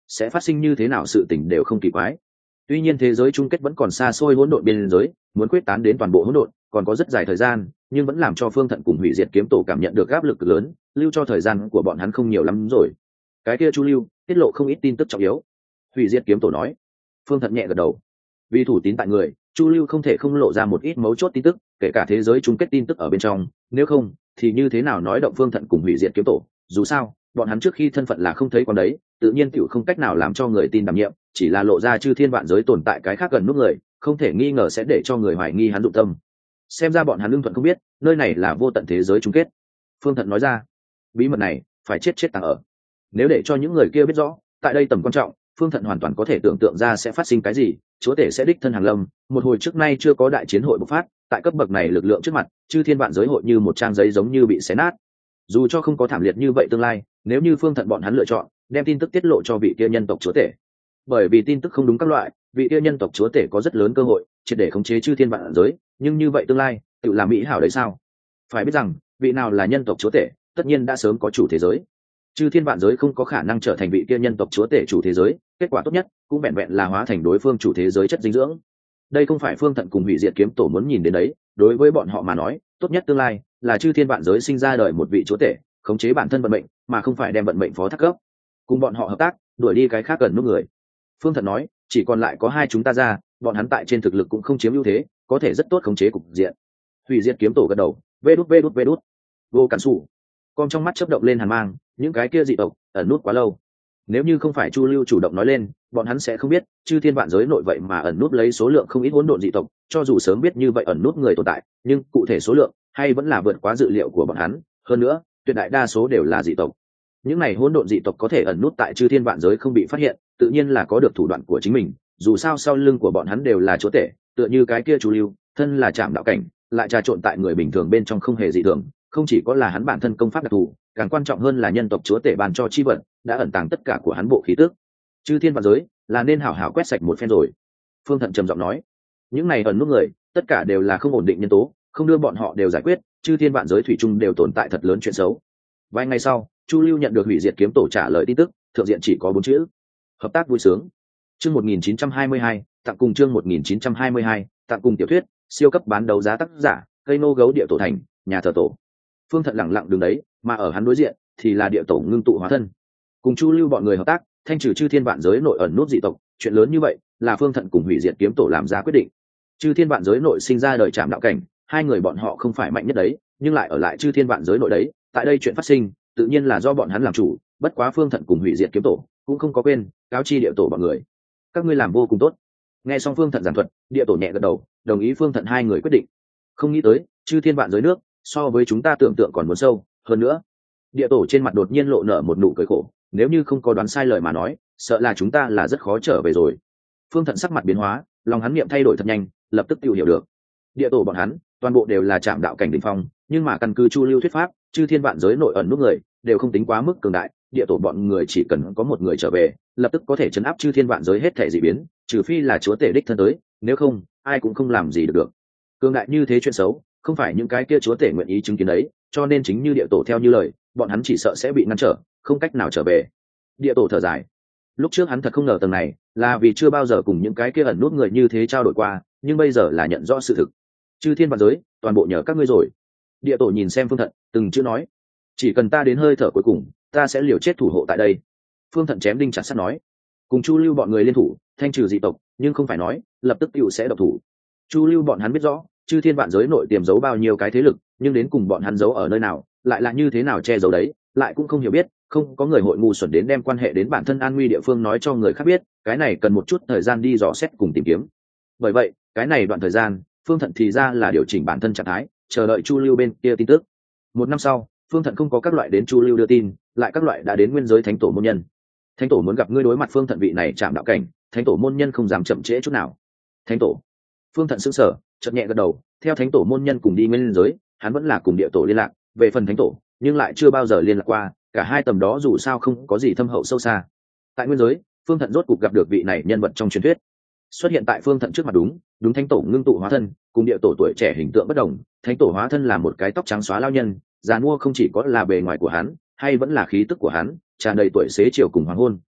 sẽ phát sinh như thế nào sự tình đều không kỳ quái. Tuy nhiên thế giới chung kết vẫn còn xa xôi hỗn độn biên giới, muốn quyết tán đến toàn bộ hỗn độn còn có rất dài thời gian, nhưng vẫn làm cho Phương Thận cùng Hủy Diệt kiếm tổ cảm nhận được áp lực lớn, lưu cho thời gian của bọn hắn không nhiều lắm rồi. Cái kia Chu Lưu tiết lộ không ít tin tức trọng yếu. Hủy Diệt kiếm tổ nói. Phương Thận nhẹ gật đầu. Vì thủ tín tại người, Chu Lưu không thể không lộ ra một ít mấu chốt tin tức, kể cả thế giới chung kết tin tức ở bên trong, nếu không thì như thế nào nói động Phương Thận cùng Hủy Diệt kiếm tổ. Dù sao bọn hắn trước khi thân phận là không thấy con đấy, tự nhiên tiểu không cách nào làm cho người tin đảm nhiệm, chỉ là lộ ra chư thiên vạn giới tồn tại cái khác gần nút người, không thể nghi ngờ sẽ để cho người hoài nghi hắn dụng tâm. Xem ra bọn hắn lương thuận không biết nơi này là vô tận thế giới chung kết. Phương Thận nói ra, bí mật này phải chết chết tàng ở. Nếu để cho những người kia biết rõ tại đây tầm quan trọng, Phương Thận hoàn toàn có thể tưởng tượng ra sẽ phát sinh cái gì. Chúa tể sẽ đích thân hàng lâm, một hồi trước nay chưa có đại chiến hội bộc phát, tại cấp bậc này lực lượng trước mặt, chư thiên vạn giới hội như một trang giấy giống như bị xé nát. Dù cho không có thảm liệt như vậy tương lai, nếu như Phương Thận bọn hắn lựa chọn đem tin tức tiết lộ cho vị kia nhân tộc chúa tể, bởi vì tin tức không đúng các loại, vị kia nhân tộc chúa tể có rất lớn cơ hội triệt để khống chế chư thiên vạn giới, nhưng như vậy tương lai tự làm mỹ hảo đấy sao? Phải biết rằng vị nào là nhân tộc chúa tể, tất nhiên đã sớm có chủ thế giới. Chư thiên vạn giới không có khả năng trở thành vị kia nhân tộc chúa tể chủ thế giới, kết quả tốt nhất cũng vẹn vẹn là hóa thành đối phương chủ thế giới chất dinh dưỡng. Đây không phải Phương Thận cùng Hủy Diệt kiếm tổ muốn nhìn đến đấy, đối với bọn họ mà nói, tốt nhất tương lai là chư thiên vạn giới sinh ra đời một vị chúa tể, khống chế bản thân vận mệnh, mà không phải đem vận mệnh phó thác cấp. Cùng bọn họ hợp tác, đuổi đi cái khác cần nút người. Phương Thận nói, chỉ còn lại có hai chúng ta ra, bọn hắn tại trên thực lực cũng không chiếm ưu thế, có thể rất tốt khống chế cục diện. Hủy Diệt kiếm tổ gật đầu, vê đút vê đút vê đút. Vô Cản Sủ, con trong mắt chớp động lên hàn mang, những cái kia dị tộc ẩn nút quá lâu. Nếu như không phải Chu Lưu chủ động nói lên, bọn hắn sẽ không biết chư thiên vạn giới nội vậy mà ẩn nút lấy số lượng không ít hỗn độn dị tộc, cho dù sớm biết như vậy ẩn nút người tồn tại, nhưng cụ thể số lượng hay vẫn là vượt quá dự liệu của bọn hắn, hơn nữa, tuyệt đại đa số đều là dị tộc. Những này hỗn độn dị tộc có thể ẩn nút tại chư thiên vạn giới không bị phát hiện, tự nhiên là có được thủ đoạn của chính mình, dù sao sau lưng của bọn hắn đều là chúa tể, tựa như cái kia Chu Lưu, thân là Trảm đạo cảnh, lại trà trộn tại người bình thường bên trong không hề dị thường, không chỉ có là hắn bản thân công pháp đặc thù, càng quan trọng hơn là nhân tộc chúa tể ban cho chi vận đã ẩn tàng tất cả của hắn bộ khí tức. Chư thiên vạn giới là nên hảo hảo quét sạch một phen rồi. Phương Thận trầm giọng nói, những này ẩn nút người tất cả đều là không ổn định nhân tố, không đưa bọn họ đều giải quyết, chư thiên vạn giới thủy chung đều tồn tại thật lớn chuyện xấu. Vài ngày sau, Chu Lưu nhận được Hủy Diệt kiếm tổ trả lời tin tức, thượng diện chỉ có bốn chữ: hợp tác vui sướng. Chương một nghìn chín trăm hai mươi hai, tặng cùng chương một nghìn chín trăm hai mươi hai, tặng cùng tiểu thuyết, siêu cấp bán đấu giá tác giả, cây nô gấu địa tổ thành, nhà thờ tổ. Phương Thận lẳng lặng đứng đấy, mà ở hắn đối diện thì là địa tổ ngưng tụ hóa thân. Cùng Chu Lưu bọn người hợp tác, thanh trừ chư thiên vạn giới nội ẩn nút dị tộc, chuyện lớn như vậy là Phương Thận cùng Hủy Diệt kiếm tổ làm ra quyết định. Chư thiên vạn giới nội sinh ra đời Trảm đạo cảnh, hai người bọn họ không phải mạnh nhất đấy, nhưng lại ở lại chư thiên vạn giới nội đấy, tại đây chuyện phát sinh, tự nhiên là do bọn hắn làm chủ, bất quá Phương Thận cùng Hủy Diệt kiếm tổ cũng không có quên cáo chi địa tổ bọn người. Các ngươi làm vô cùng tốt. Nghe xong Phương Thận giảng thuật, địa tổ nhẹ gật đầu, đồng ý Phương Thận hai người quyết định. Không nghĩ tới, chư thiên vạn giới nước so với chúng ta tưởng tượng còn muốn sâu hơn nữa. Địa tổ trên mặt đột nhiên lộ nở một nụ cười khổ, nếu như không có đoán sai lời mà nói, sợ là chúng ta là rất khó trở về rồi. Phương Thận sắc mặt biến hóa, lòng hắn niệm thay đổi thật nhanh, lập tức tự hiểu được. Địa tổ bọn hắn toàn bộ đều là Trảm đạo cảnh đỉnh phong, nhưng mà căn cứ Chu Lưu thuyết pháp, chư thiên vạn giới nội ẩn nút người đều không tính quá mức cường đại, địa tổ bọn người chỉ cần có một người trở về, lập tức có thể chấn áp chư thiên vạn giới hết thể dị biến, trừ phi là chúa tể đích thân tới, nếu không, ai cũng không làm gì được được. Cường đại như thế chuyện xấu, không phải những cái kia chúa tể nguyện ý chứng kiến đấy, cho nên chính như địa tổ theo như lời, bọn hắn chỉ sợ sẽ bị ngăn trở, không cách nào trở về. Địa tổ thở dài, lúc trước hắn thật không ngờ tầng này là vì chưa bao giờ cùng những cái kia ẩn nút người như thế trao đổi qua, nhưng bây giờ là nhận rõ sự thực. Chư thiên vạn giới toàn bộ nhờ các ngươi rồi. Địa tổ nhìn xem Phương Thận, từng chữ nói, chỉ cần ta đến hơi thở cuối cùng, ta sẽ liều chết thủ hộ tại đây. Phương Thận chém đinh chặt sắt nói, cùng Chu Lưu bọn người liên thủ thanh trừ dị tộc, nhưng không phải nói lập tức tựu sẽ độc thủ. Chu Lưu bọn hắn biết rõ chư thiên vạn giới nội tiềm giấu bao nhiêu cái thế lực, nhưng đến cùng bọn hắn giấu ở nơi nào, lại là như thế nào che giấu đấy, lại cũng không hiểu biết, không có người hội ngu xuẩn đến đem quan hệ đến bản thân an nguy địa phương nói cho người khác biết, cái này cần một chút thời gian đi dò xét cùng tìm kiếm. Bởi vậy, cái này đoạn thời gian, Phương Thận thì ra là điều chỉnh bản thân trạng thái, chờ đợi Chu Lưu bên kia tin tức. Một năm sau, Phương Thận không có các loại đến Chu Lưu đưa tin, lại các loại đã đến nguyên giới thánh tổ môn nhân. Thánh tổ muốn gặp ngươi, đối mặt Phương Thận vị này Trảm đạo cảnh, thánh tổ môn nhân không dám chậm trễ chút nào. Thánh tổ. Phương Thận sững sờ, chợt nhẹ gật đầu, theo thánh tổ môn nhân cùng đi nguyên giới, hắn vẫn là cùng địa tổ liên lạc, về phần thánh tổ, nhưng lại chưa bao giờ liên lạc qua, cả hai tầm đó dù sao không có gì thâm hậu sâu xa. Tại nguyên giới, Phương Thận rốt cục gặp được vị này nhân vật trong truyền thuyết. Xuất hiện tại Phương Thận trước mặt đúng, đúng thánh tổ ngưng tụ hóa thân, cùng địa tổ tuổi trẻ hình tượng bất đồng, thánh tổ hóa thân là một cái tóc trắng xóa lao nhân, già mua không chỉ có là bề ngoài của hắn, hay vẫn là khí tức của hắn, tràn đầy tuổi xế chiều cùng hoàng hôn.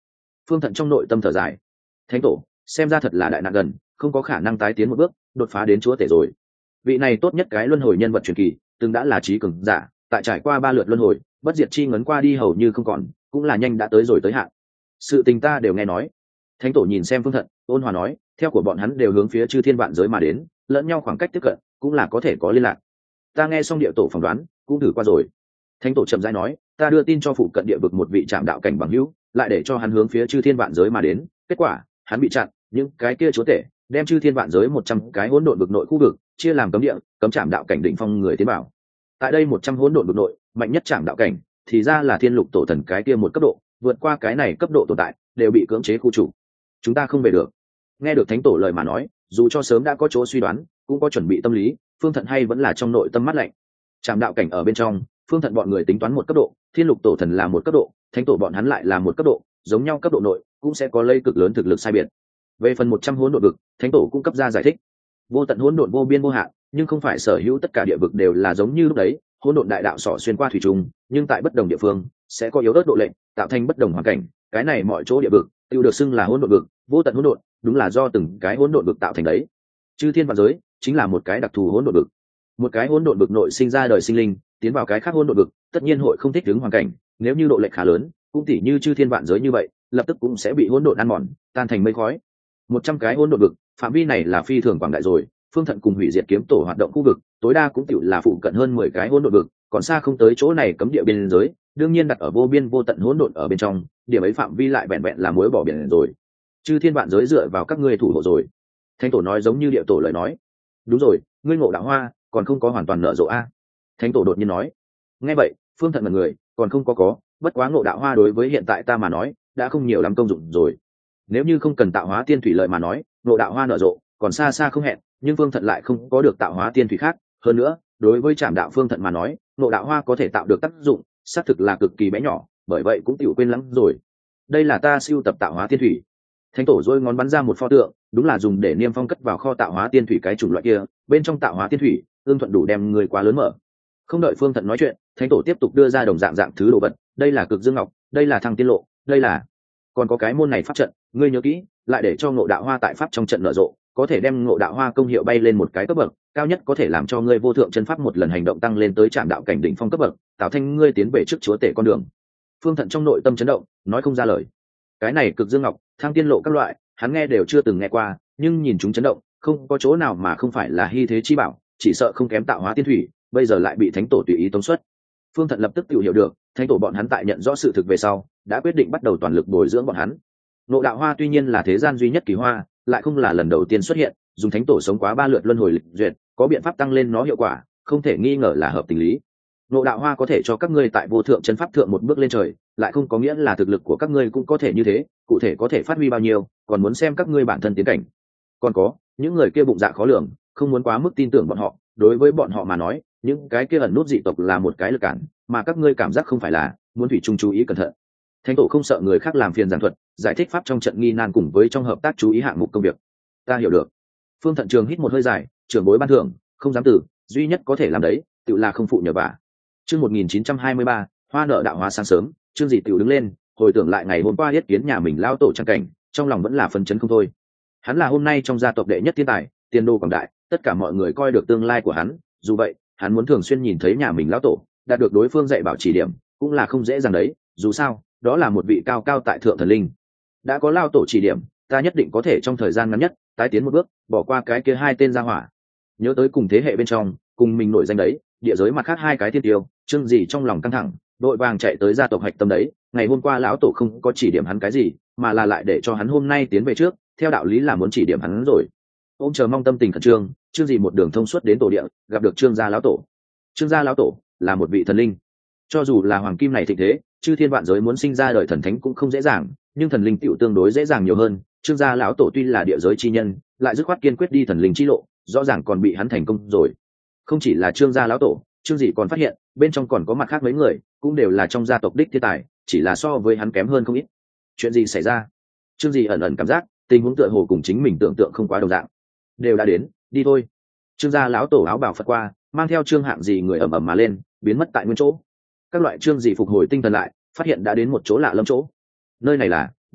Phương Thận trong nội tâm thở dài. Thánh tổ xem ra thật là đại nạn gần, không có khả năng tái tiến một bước đột phá đến chúa tể rồi. Vị này tốt nhất cái luân hồi nhân vật truyền kỳ từng đã là trí cường giả, tại trải qua ba lượt luân hồi bất diệt chi ngấn qua đi hầu như không còn, cũng là nhanh đã tới rồi tới hạn. Sự tình ta đều nghe nói. Thánh tổ nhìn xem Phương Thận ôn hòa nói, theo của bọn hắn đều hướng phía chư thiên vạn giới mà đến, lẫn nhau khoảng cách tiếp cận cũng là có thể có liên lạc. Ta nghe xong địa tổ phỏng đoán cũng thử qua rồi. Thánh tổ chậm rãi nói, ta đưa tin cho phụ cận địa vực một vị trạm đạo cảnh bằng hữu, lại để cho hắn hướng phía chư thiên vạn giới mà đến, kết quả hắn bị chặn, những cái kia chúa tể đem chư thiên vạn giới một trăm cái hỗn độn vực nội khu vực chia làm cấm địa, cấm trạm đạo cảnh đỉnh phong người tiến bảo. Tại đây một trăm hỗn độn vực nội, mạnh nhất trạm đạo cảnh thì ra là thiên lục tổ thần cái kia một cấp độ, vượt qua cái này cấp độ tồn tại đều bị cưỡng chế khu trục. Chúng ta không về được. Nghe được thánh tổ lời mà nói, dù cho sớm đã có chỗ suy đoán, cũng có chuẩn bị tâm lý, Phương Thận hay vẫn là trong nội tâm mát lạnh. Trạm đạo cảnh ở bên trong, Phương Thận bọn người tính toán một cấp độ, thiên lục tổ thần là một cấp độ, thánh tổ bọn hắn lại là một cấp độ, giống nhau cấp độ nội cũng sẽ có lây cực lớn thực lực sai biệt. Về phần một trăm hỗn độn vực, thánh tổ cũng cấp ra giải thích. Vô tận hỗn độn vô biên vô hạn, nhưng không phải sở hữu tất cả địa vực đều là giống như lúc đấy, hỗn độn đại đạo xỏ xuyên qua thủy trùng, nhưng tại bất đồng địa phương sẽ có yếu ớt độ lệnh, tạo thành bất đồng hoàn cảnh, cái này mọi chỗ địa vực tiêu được xưng là hỗn độn vực, vô tận hỗn độn, đúng là do từng cái hỗn độn vực tạo thành đấy. Chư thiên vạn giới chính là một cái đặc thù hỗn độn vực. Một cái hỗn độn vực nội sinh ra đời sinh linh, tiến vào cái khác hỗn độn vực, tất nhiên hội không thích ứng hoàn cảnh, nếu như độ lệch khá lớn, cũng tỉ như chư thiên vạn giới như vậy, lập tức cũng sẽ bị hỗn độn ăn mòn, tan thành mây khói. Một trăm cái hỗn độn vực, phạm vi này là phi thường quảng đại rồi, Phương Thận cùng hủy diệt kiếm tổ hoạt động khu vực, tối đa cũng tiểu là phụ cận hơn mười cái hỗn độn vực, còn xa không tới chỗ này cấm địa biên giới, đương nhiên đặt ở vô biên vô tận hỗn độn ở bên trong, điểm ấy phạm vi lại vẹn vẹn là muối bỏ biển rồi. Chư thiên vạn giới dựa vào các ngươi thủ hộ rồi. Thánh tổ nói giống như địa tổ lời nói. Đúng rồi, ngươi Ngộ Đạo Hoa còn không có hoàn toàn nở rộ a. Thánh tổ đột nhiên nói. Nghe vậy, Phương Thận mật người, còn không có có, bất quá Ngộ Đạo Hoa đối với hiện tại ta mà nói, đã không nhiều lắm công dụng rồi. Nếu như không cần tạo hóa tiên thủy lợi mà nói, Ngộ Đạo Hoa nở rộ, còn xa xa không hẹn, nhưng Phương Thận lại không có được tạo hóa tiên thủy khác, hơn nữa, đối với Trảm Đạo Phương Thận mà nói, Ngộ Đạo Hoa có thể tạo được tác dụng, xác thực là cực kỳ bé nhỏ, bởi vậy cũng tiểu quên lắm rồi. Đây là ta siêu tập tạo hóa tiên thủy. Thánh tổ rôi ngón bắn ra một pho tượng, đúng là dùng để niêm phong cất vào kho tạo hóa tiên thủy cái chủng loại kia, bên trong tạo hóa tiên thủy ương thuận đủ đem người quá lớn mở. Không đợi Phương Thận nói chuyện, thánh tổ tiếp tục đưa ra đồng dạng dạng thứ đồ vật, đây là cực dương ngọc, đây là thăng tiên lộ, đây là còn có cái môn này pháp trận, ngươi nhớ kỹ, lại để cho Ngộ Đạo Hoa tại pháp trong trận nở rộ, có thể đem Ngộ Đạo Hoa công hiệu bay lên một cái cấp bậc, cao nhất có thể làm cho ngươi vô thượng chân pháp một lần hành động tăng lên tới trạm đạo cảnh đỉnh phong cấp bậc, tạo thành ngươi tiến về trước chúa tể con đường. Phương Thận trong nội tâm chấn động, nói không ra lời. Cái này cực dương ngọc, thăng tiên lộ các loại, hắn nghe đều chưa từng nghe qua, nhưng nhìn chúng chấn động, không có chỗ nào mà không phải là hy thế chi bảo, chỉ sợ không kém tạo hóa tiên thủy, bây giờ lại bị thánh tổ tùy ý tống xuất. Phương Thận lập tức tự hiểu được, thánh tổ bọn hắn tại nhận rõ sự thực về sau, đã quyết định bắt đầu toàn lực bồi dưỡng bọn hắn. Ngộ Đạo Hoa tuy nhiên là thế gian duy nhất kỳ hoa, lại không là lần đầu tiên xuất hiện, dùng thánh tổ sống quá ba lượt luân hồi lịch duyệt, có biện pháp tăng lên nó hiệu quả, không thể nghi ngờ là hợp tình lý. Ngộ Đạo Hoa có thể cho các ngươi tại vô thượng chân pháp thượng một bước lên trời, lại không có nghĩa là thực lực của các ngươi cũng có thể như thế, cụ thể có thể phát huy bao nhiêu, còn muốn xem các ngươi bản thân tiến cảnh. Còn có, những người kia bụng dạ khó lường, không muốn quá mức tin tưởng bọn họ, đối với bọn họ mà nói, những cái kia ẩn nút dị tộc là một cái lực cản, mà các ngươi cảm giác không phải là, muốn thủy chung chú ý cẩn thận. Thánh tổ không sợ người khác làm phiền giảng thuật, giải thích pháp trong trận nghi nan cùng với trong hợp tác chú ý hạng mục công việc. Ta hiểu được. Phương Thận Trường hít một hơi dài, trưởng bối ban thưởng, không dám từ, duy nhất có thể làm đấy, tự là không phụ nhờ vả. Chương một nghìn chín trăm hai mươi ba, hoa nợ đạo hóa sáng sớm, Trương Dị tiểu đứng lên, hồi tưởng lại ngày hôm qua yết kiến nhà mình lao tổ trang cảnh, trong lòng vẫn là phấn chấn không thôi. Hắn là hôm nay trong gia tộc đệ nhất thiên tài, tiền đồ quảng đại, tất cả mọi người coi được tương lai của hắn, dù vậy, hắn muốn thường xuyên nhìn thấy nhà mình lão tổ, đạt được đối phương dạy bảo chỉ điểm, cũng là không dễ dàng đấy, dù sao, đó là một vị cao cao tại thượng thần linh. Đã có lao tổ chỉ điểm, ta nhất định có thể trong thời gian ngắn nhất, tái tiến một bước, bỏ qua cái kia hai tên gia hỏa. Nhớ tới cùng thế hệ bên trong, cùng mình nổi danh đấy, địa giới mặt khác hai cái thiên tiêu, Trương Dị trong lòng căng thẳng, đội vàng chạy tới gia tộc hạch tâm đấy, ngày hôm qua lão tổ không có chỉ điểm hắn cái gì, mà là lại để cho hắn hôm nay tiến về trước, theo đạo lý là muốn chỉ điểm hắn rồi. Ôm chờ mong tâm tình khẩn trương, Trương Dị một đường thông suốt đến tổ địa, gặp được Trương gia lão tổ. Trương gia lão tổ là một vị thần linh, cho dù là hoàng kim này thịnh thế, chư thiên vạn giới muốn sinh ra đời thần thánh cũng không dễ dàng, nhưng thần linh tiểu tương đối dễ dàng nhiều hơn. Trương gia lão tổ tuy là địa giới chi nhân, lại dứt khoát kiên quyết đi thần linh chi lộ, rõ ràng còn bị hắn thành công rồi. Không chỉ là Trương gia lão tổ, Trương Dị còn phát hiện bên trong còn có mặt khác mấy người, cũng đều là trong gia tộc đích thiên tài, chỉ là so với hắn kém hơn không ít. Chuyện gì xảy ra? Trương Dị ẩn ẩn cảm giác tình huống tựa hồ cùng chính mình tưởng tượng không quá đồng dạng. Đều đã đến, đi thôi. Trương gia lão tổ áo bào phật qua, mang theo Trương Hạng Dị người ầm ầm mà lên, biến mất tại nguyên chỗ. Các loại Trương Dị phục hồi tinh thần lại, phát hiện đã đến một chỗ lạ lẫm chỗ. Nơi này là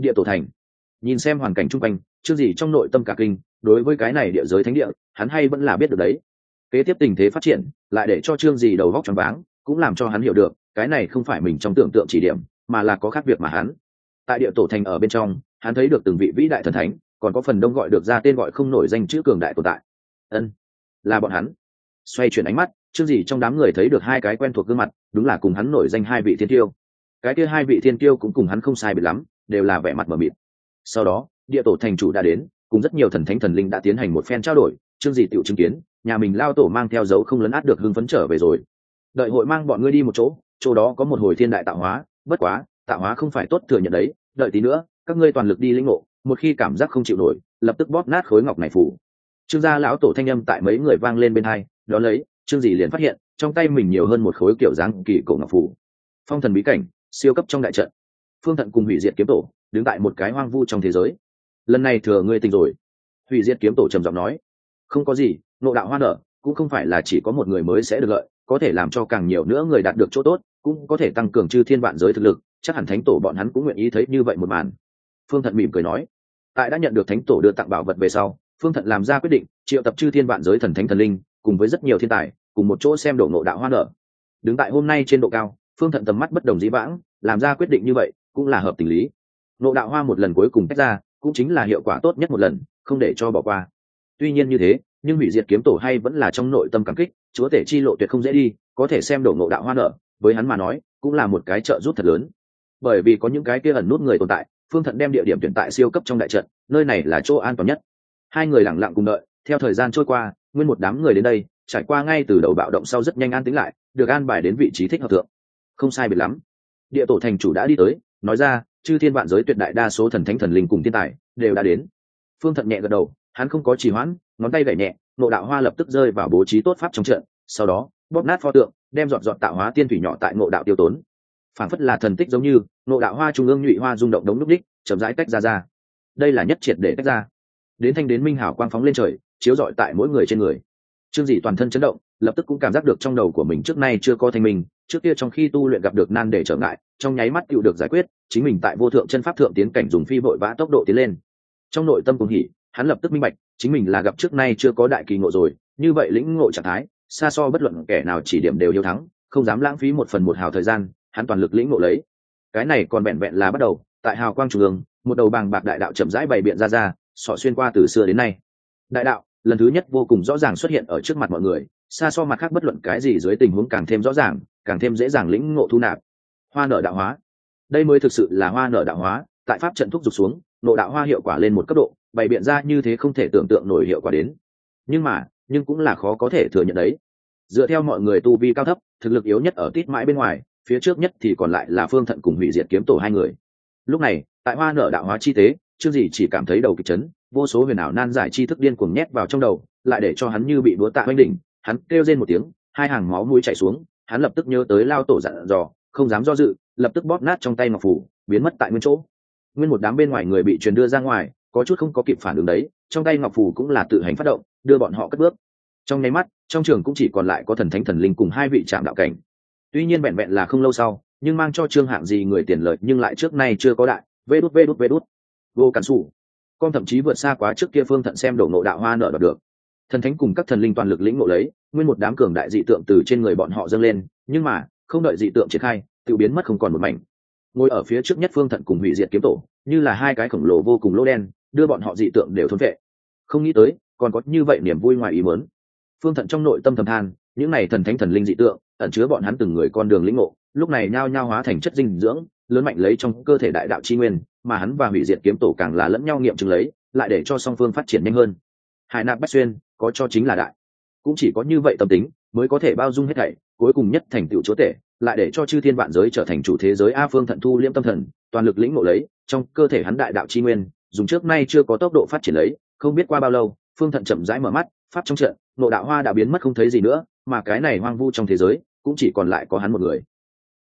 Địa tổ thành. Nhìn xem hoàn cảnh chung quanh, Trương Dị trong nội tâm cả kinh, đối với cái này địa giới thánh địa, hắn hay vẫn là biết được đấy. Kế tiếp tình thế phát triển, lại để cho Trương Dị đầu óc choáng váng, cũng làm cho hắn hiểu được, cái này không phải mình trong tưởng tượng chỉ điểm, mà là có khác việc mà hắn. Tại địa tổ thành ở bên trong, hắn thấy được từng vị vĩ đại thần thánh, còn có phần đông gọi được ra tên gọi không nổi danh chữ cường đại tồn tại. Ân, là bọn hắn. Xoay chuyển ánh mắt, Trương Dị trong đám người thấy được hai cái quen thuộc gương mặt, đúng là cùng hắn nổi danh hai vị thiên tiêu. Cái kia hai vị thiên tiêu cũng cùng hắn không sai biệt lắm, đều là vẻ mặt mờ mịt. Sau đó, địa tổ thành chủ đã đến, cùng rất nhiều thần thánh thần linh đã tiến hành một phen trao đổi. Trương Dị tiểu chứng kiến, nhà mình lao tổ mang theo dấu không lấn át được hưng phấn trở về rồi. Đợi hội mang bọn ngươi đi một chỗ, chỗ đó có một hồi thiên đại tạo hóa, bất quá, tạo hóa không phải tốt thừa nhận đấy, đợi tí nữa, các ngươi toàn lực đi lĩnh ngộ, một khi cảm giác không chịu nổi, lập tức bóp nát khối ngọc này phủ. Trương gia lão tổ thanh âm tại mấy người vang lên bên hai, đó lấy, Trương Dị liền phát hiện, trong tay mình nhiều hơn một khối kiểu dáng kỳ cổ ngọc phủ. Phong thần bí cảnh, siêu cấp trong đại trận. Phương Thận cùng Hủy Diệt kiếm tổ, đứng tại một cái hoang vu trong thế giới. Lần này thừa ngươi tình rồi. Hủy Diệt kiếm tổ trầm giọng nói, không có gì, ngộ đạo hoa nở, cũng không phải là chỉ có một người mới sẽ được lợi, có thể làm cho càng nhiều nữa người đạt được chỗ tốt, cũng có thể tăng cường chư thiên vạn giới thực lực, chắc hẳn thánh tổ bọn hắn cũng nguyện ý thấy như vậy một màn. Phương Thận mỉm cười nói, tại đã nhận được thánh tổ đưa tặng bảo vật về sau, Phương Thận làm ra quyết định triệu tập chư thiên vạn giới thần thánh thần linh, cùng với rất nhiều thiên tài, cùng một chỗ xem đổ ngộ đạo hoa nở. Đứng tại hôm nay trên độ cao, Phương Thận tầm mắt bất đồng dĩ vãng, làm ra quyết định như vậy cũng là hợp tình lý. Ngộ đạo hoa một lần cuối cùng tách ra, cũng chính là hiệu quả tốt nhất một lần, không để cho bỏ qua. Tuy nhiên như thế, nhưng Hủy Diệt kiếm tổ hay vẫn là trong nội tâm cảm kích, chúa tể chi lộ tuyệt không dễ đi, có thể xem đổ ngộ đạo hoa nở, với hắn mà nói, cũng là một cái trợ giúp thật lớn. Bởi vì có những cái kia ẩn nút người tồn tại, Phương Thận đem địa điểm tuyển tại siêu cấp trong đại trận, nơi này là chỗ an toàn nhất. Hai người lặng lặng cùng đợi, theo thời gian trôi qua, nguyên một đám người đến đây, trải qua ngay từ đầu bạo động sau rất nhanh an tĩnh lại, được an bài đến vị trí thích hợp thượng. Không sai biệt lắm. Địa tổ thành chủ đã đi tới, nói ra, chư thiên vạn giới tuyệt đại đa số thần thánh thần linh cùng thiên tài đều đã đến. Phương Thận nhẹ gật đầu, hắn không có trì hoãn, ngón tay gảy nhẹ, ngộ đạo hoa lập tức rơi vào bố trí tốt pháp trong trận, sau đó bóp nát pho tượng, đem giọt giọt tạo hóa tiên thủy nhỏ tại ngộ đạo tiêu tốn. Phản phất là thần tích giống như, ngộ đạo hoa trung ương nhụy hoa rung động đống lúc đích, chậm rãi tách ra ra. Đây là nhất triệt để tách ra. Đến thanh đến minh hào quang phóng lên trời, chiếu rọi tại mỗi người trên người. Trương Dị toàn thân chấn động, lập tức cũng cảm giác được trong đầu của mình trước nay chưa có thanh minh, trước kia trong khi tu luyện gặp được nan đề trở ngại, trong nháy mắt tựu được giải quyết, chính mình tại vô thượng chân pháp thượng tiến cảnh dùng phi vội vã tốc độ tiến lên. Trong nội tâm cuồng hỉ, hắn lập tức minh bạch, chính mình là gặp trước nay chưa có đại kỳ ngộ rồi, như vậy lĩnh ngộ trạng thái, xa so bất luận kẻ nào chỉ điểm đều hiếu thắng, không dám lãng phí một phần một hào thời gian, hắn toàn lực lĩnh ngộ lấy. Cái này còn vẹn vẹn là bắt đầu, tại hào quang trung ương, một đầu bàng bạc đại đạo chậm rãi bày biện ra ra, sọ xuyên qua từ xưa đến nay. Đại đạo, lần thứ nhất vô cùng rõ ràng xuất hiện ở trước mặt mọi người, xa so mặt khác bất luận cái gì dưới tình huống càng thêm rõ ràng, càng thêm dễ dàng lĩnh ngộ thu nạp. Hoa nở đạo hóa, đây mới thực sự là hoa nở đạo hóa, tại pháp trận thúc giục xuống, nộ đạo hoa hiệu quả lên một cấp độ, bày biện ra như thế không thể tưởng tượng nổi hiệu quả đến. Nhưng mà, nhưng cũng là khó có thể thừa nhận đấy. Dựa theo mọi người tu vi cao thấp, thực lực yếu nhất ở tít mãi bên ngoài, phía trước nhất thì còn lại là Phương Thận cùng Hủy Diệt kiếm tổ hai người. Lúc này, tại hoa nở đạo hóa chi tế, Trương Dị chỉ cảm thấy đầu kịch chấn, vô số huyền ảo nan giải chi thức điên cuồng nhét vào trong đầu, lại để cho hắn như bị búa tạ oanh đỉnh, hắn kêu rên một tiếng, hai hàng máu mũi chảy xuống, hắn lập tức nhớ tới lao tổ dặn dò, không dám do dự, lập tức bóp nát trong tay ngọc phủ, biến mất tại nguyên chỗ. Nguyên một đám bên ngoài người bị truyền đưa ra ngoài, có chút không có kịp phản ứng đấy, trong tay ngọc phủ cũng là tự hành phát động, đưa bọn họ cất bước. Trong nháy mắt, trong trường cũng chỉ còn lại có thần thánh thần linh cùng hai vị trạm đạo cảnh. Tuy nhiên vẹn vẹn là không lâu sau, nhưng mang cho Trương Hạng gì người tiền lợi nhưng lại trước nay chưa có đại, vê đút vê đút vê đút. Vô cản sủ. Con thậm chí vượt xa quá trước kia Phương Thận xem đổ ngộ đạo hoa nở đoạt được. Thần thánh cùng các thần linh toàn lực lĩnh ngộ lấy, nguyên một đám cường đại dị tượng từ trên người bọn họ dâng lên, nhưng mà, không đợi dị tượng triển khai, tự biến mất không còn một mảnh. Ngồi ở phía trước nhất Phương Thận cùng Hủy Diệt kiếm tổ, như là hai cái khổng lồ vô cùng lỗ đen, đưa bọn họ dị tượng đều thôn phệ. Không nghĩ tới, còn có như vậy niềm vui ngoài ý muốn. Phương Thận trong nội tâm thầm than, những này thần thánh thần linh dị tượng, ẩn chứa bọn hắn từng người con đường lĩnh ngộ, lúc này nhao nhao hóa thành chất dinh dưỡng, lớn mạnh lấy trong cơ thể đại đạo chi nguyên, mà hắn và Hủy Diệt kiếm tổ càng là lẫn nhau nghiệm chứng lấy, lại để cho song phương phát triển nhanh hơn. Hải nạp bách xuyên, có cho chính là đại. Cũng chỉ có như vậy tâm tính, mới có thể bao dung hết thảy, cuối cùng nhất thành tựu chúa tể, lại để cho chư thiên vạn giới trở thành chủ thế giới. A Phương Thận thu liễm tâm thần, toàn lực lĩnh ngộ lấy, trong cơ thể hắn đại đạo chi nguyên, dùng trước nay chưa có tốc độ phát triển lấy, không biết qua bao lâu, Phương Thận chậm rãi mở mắt, pháp trong trận, nộ đạo hoa đã biến mất không thấy gì nữa, mà cái này hoang vu trong thế giới, cũng chỉ còn lại có hắn một người.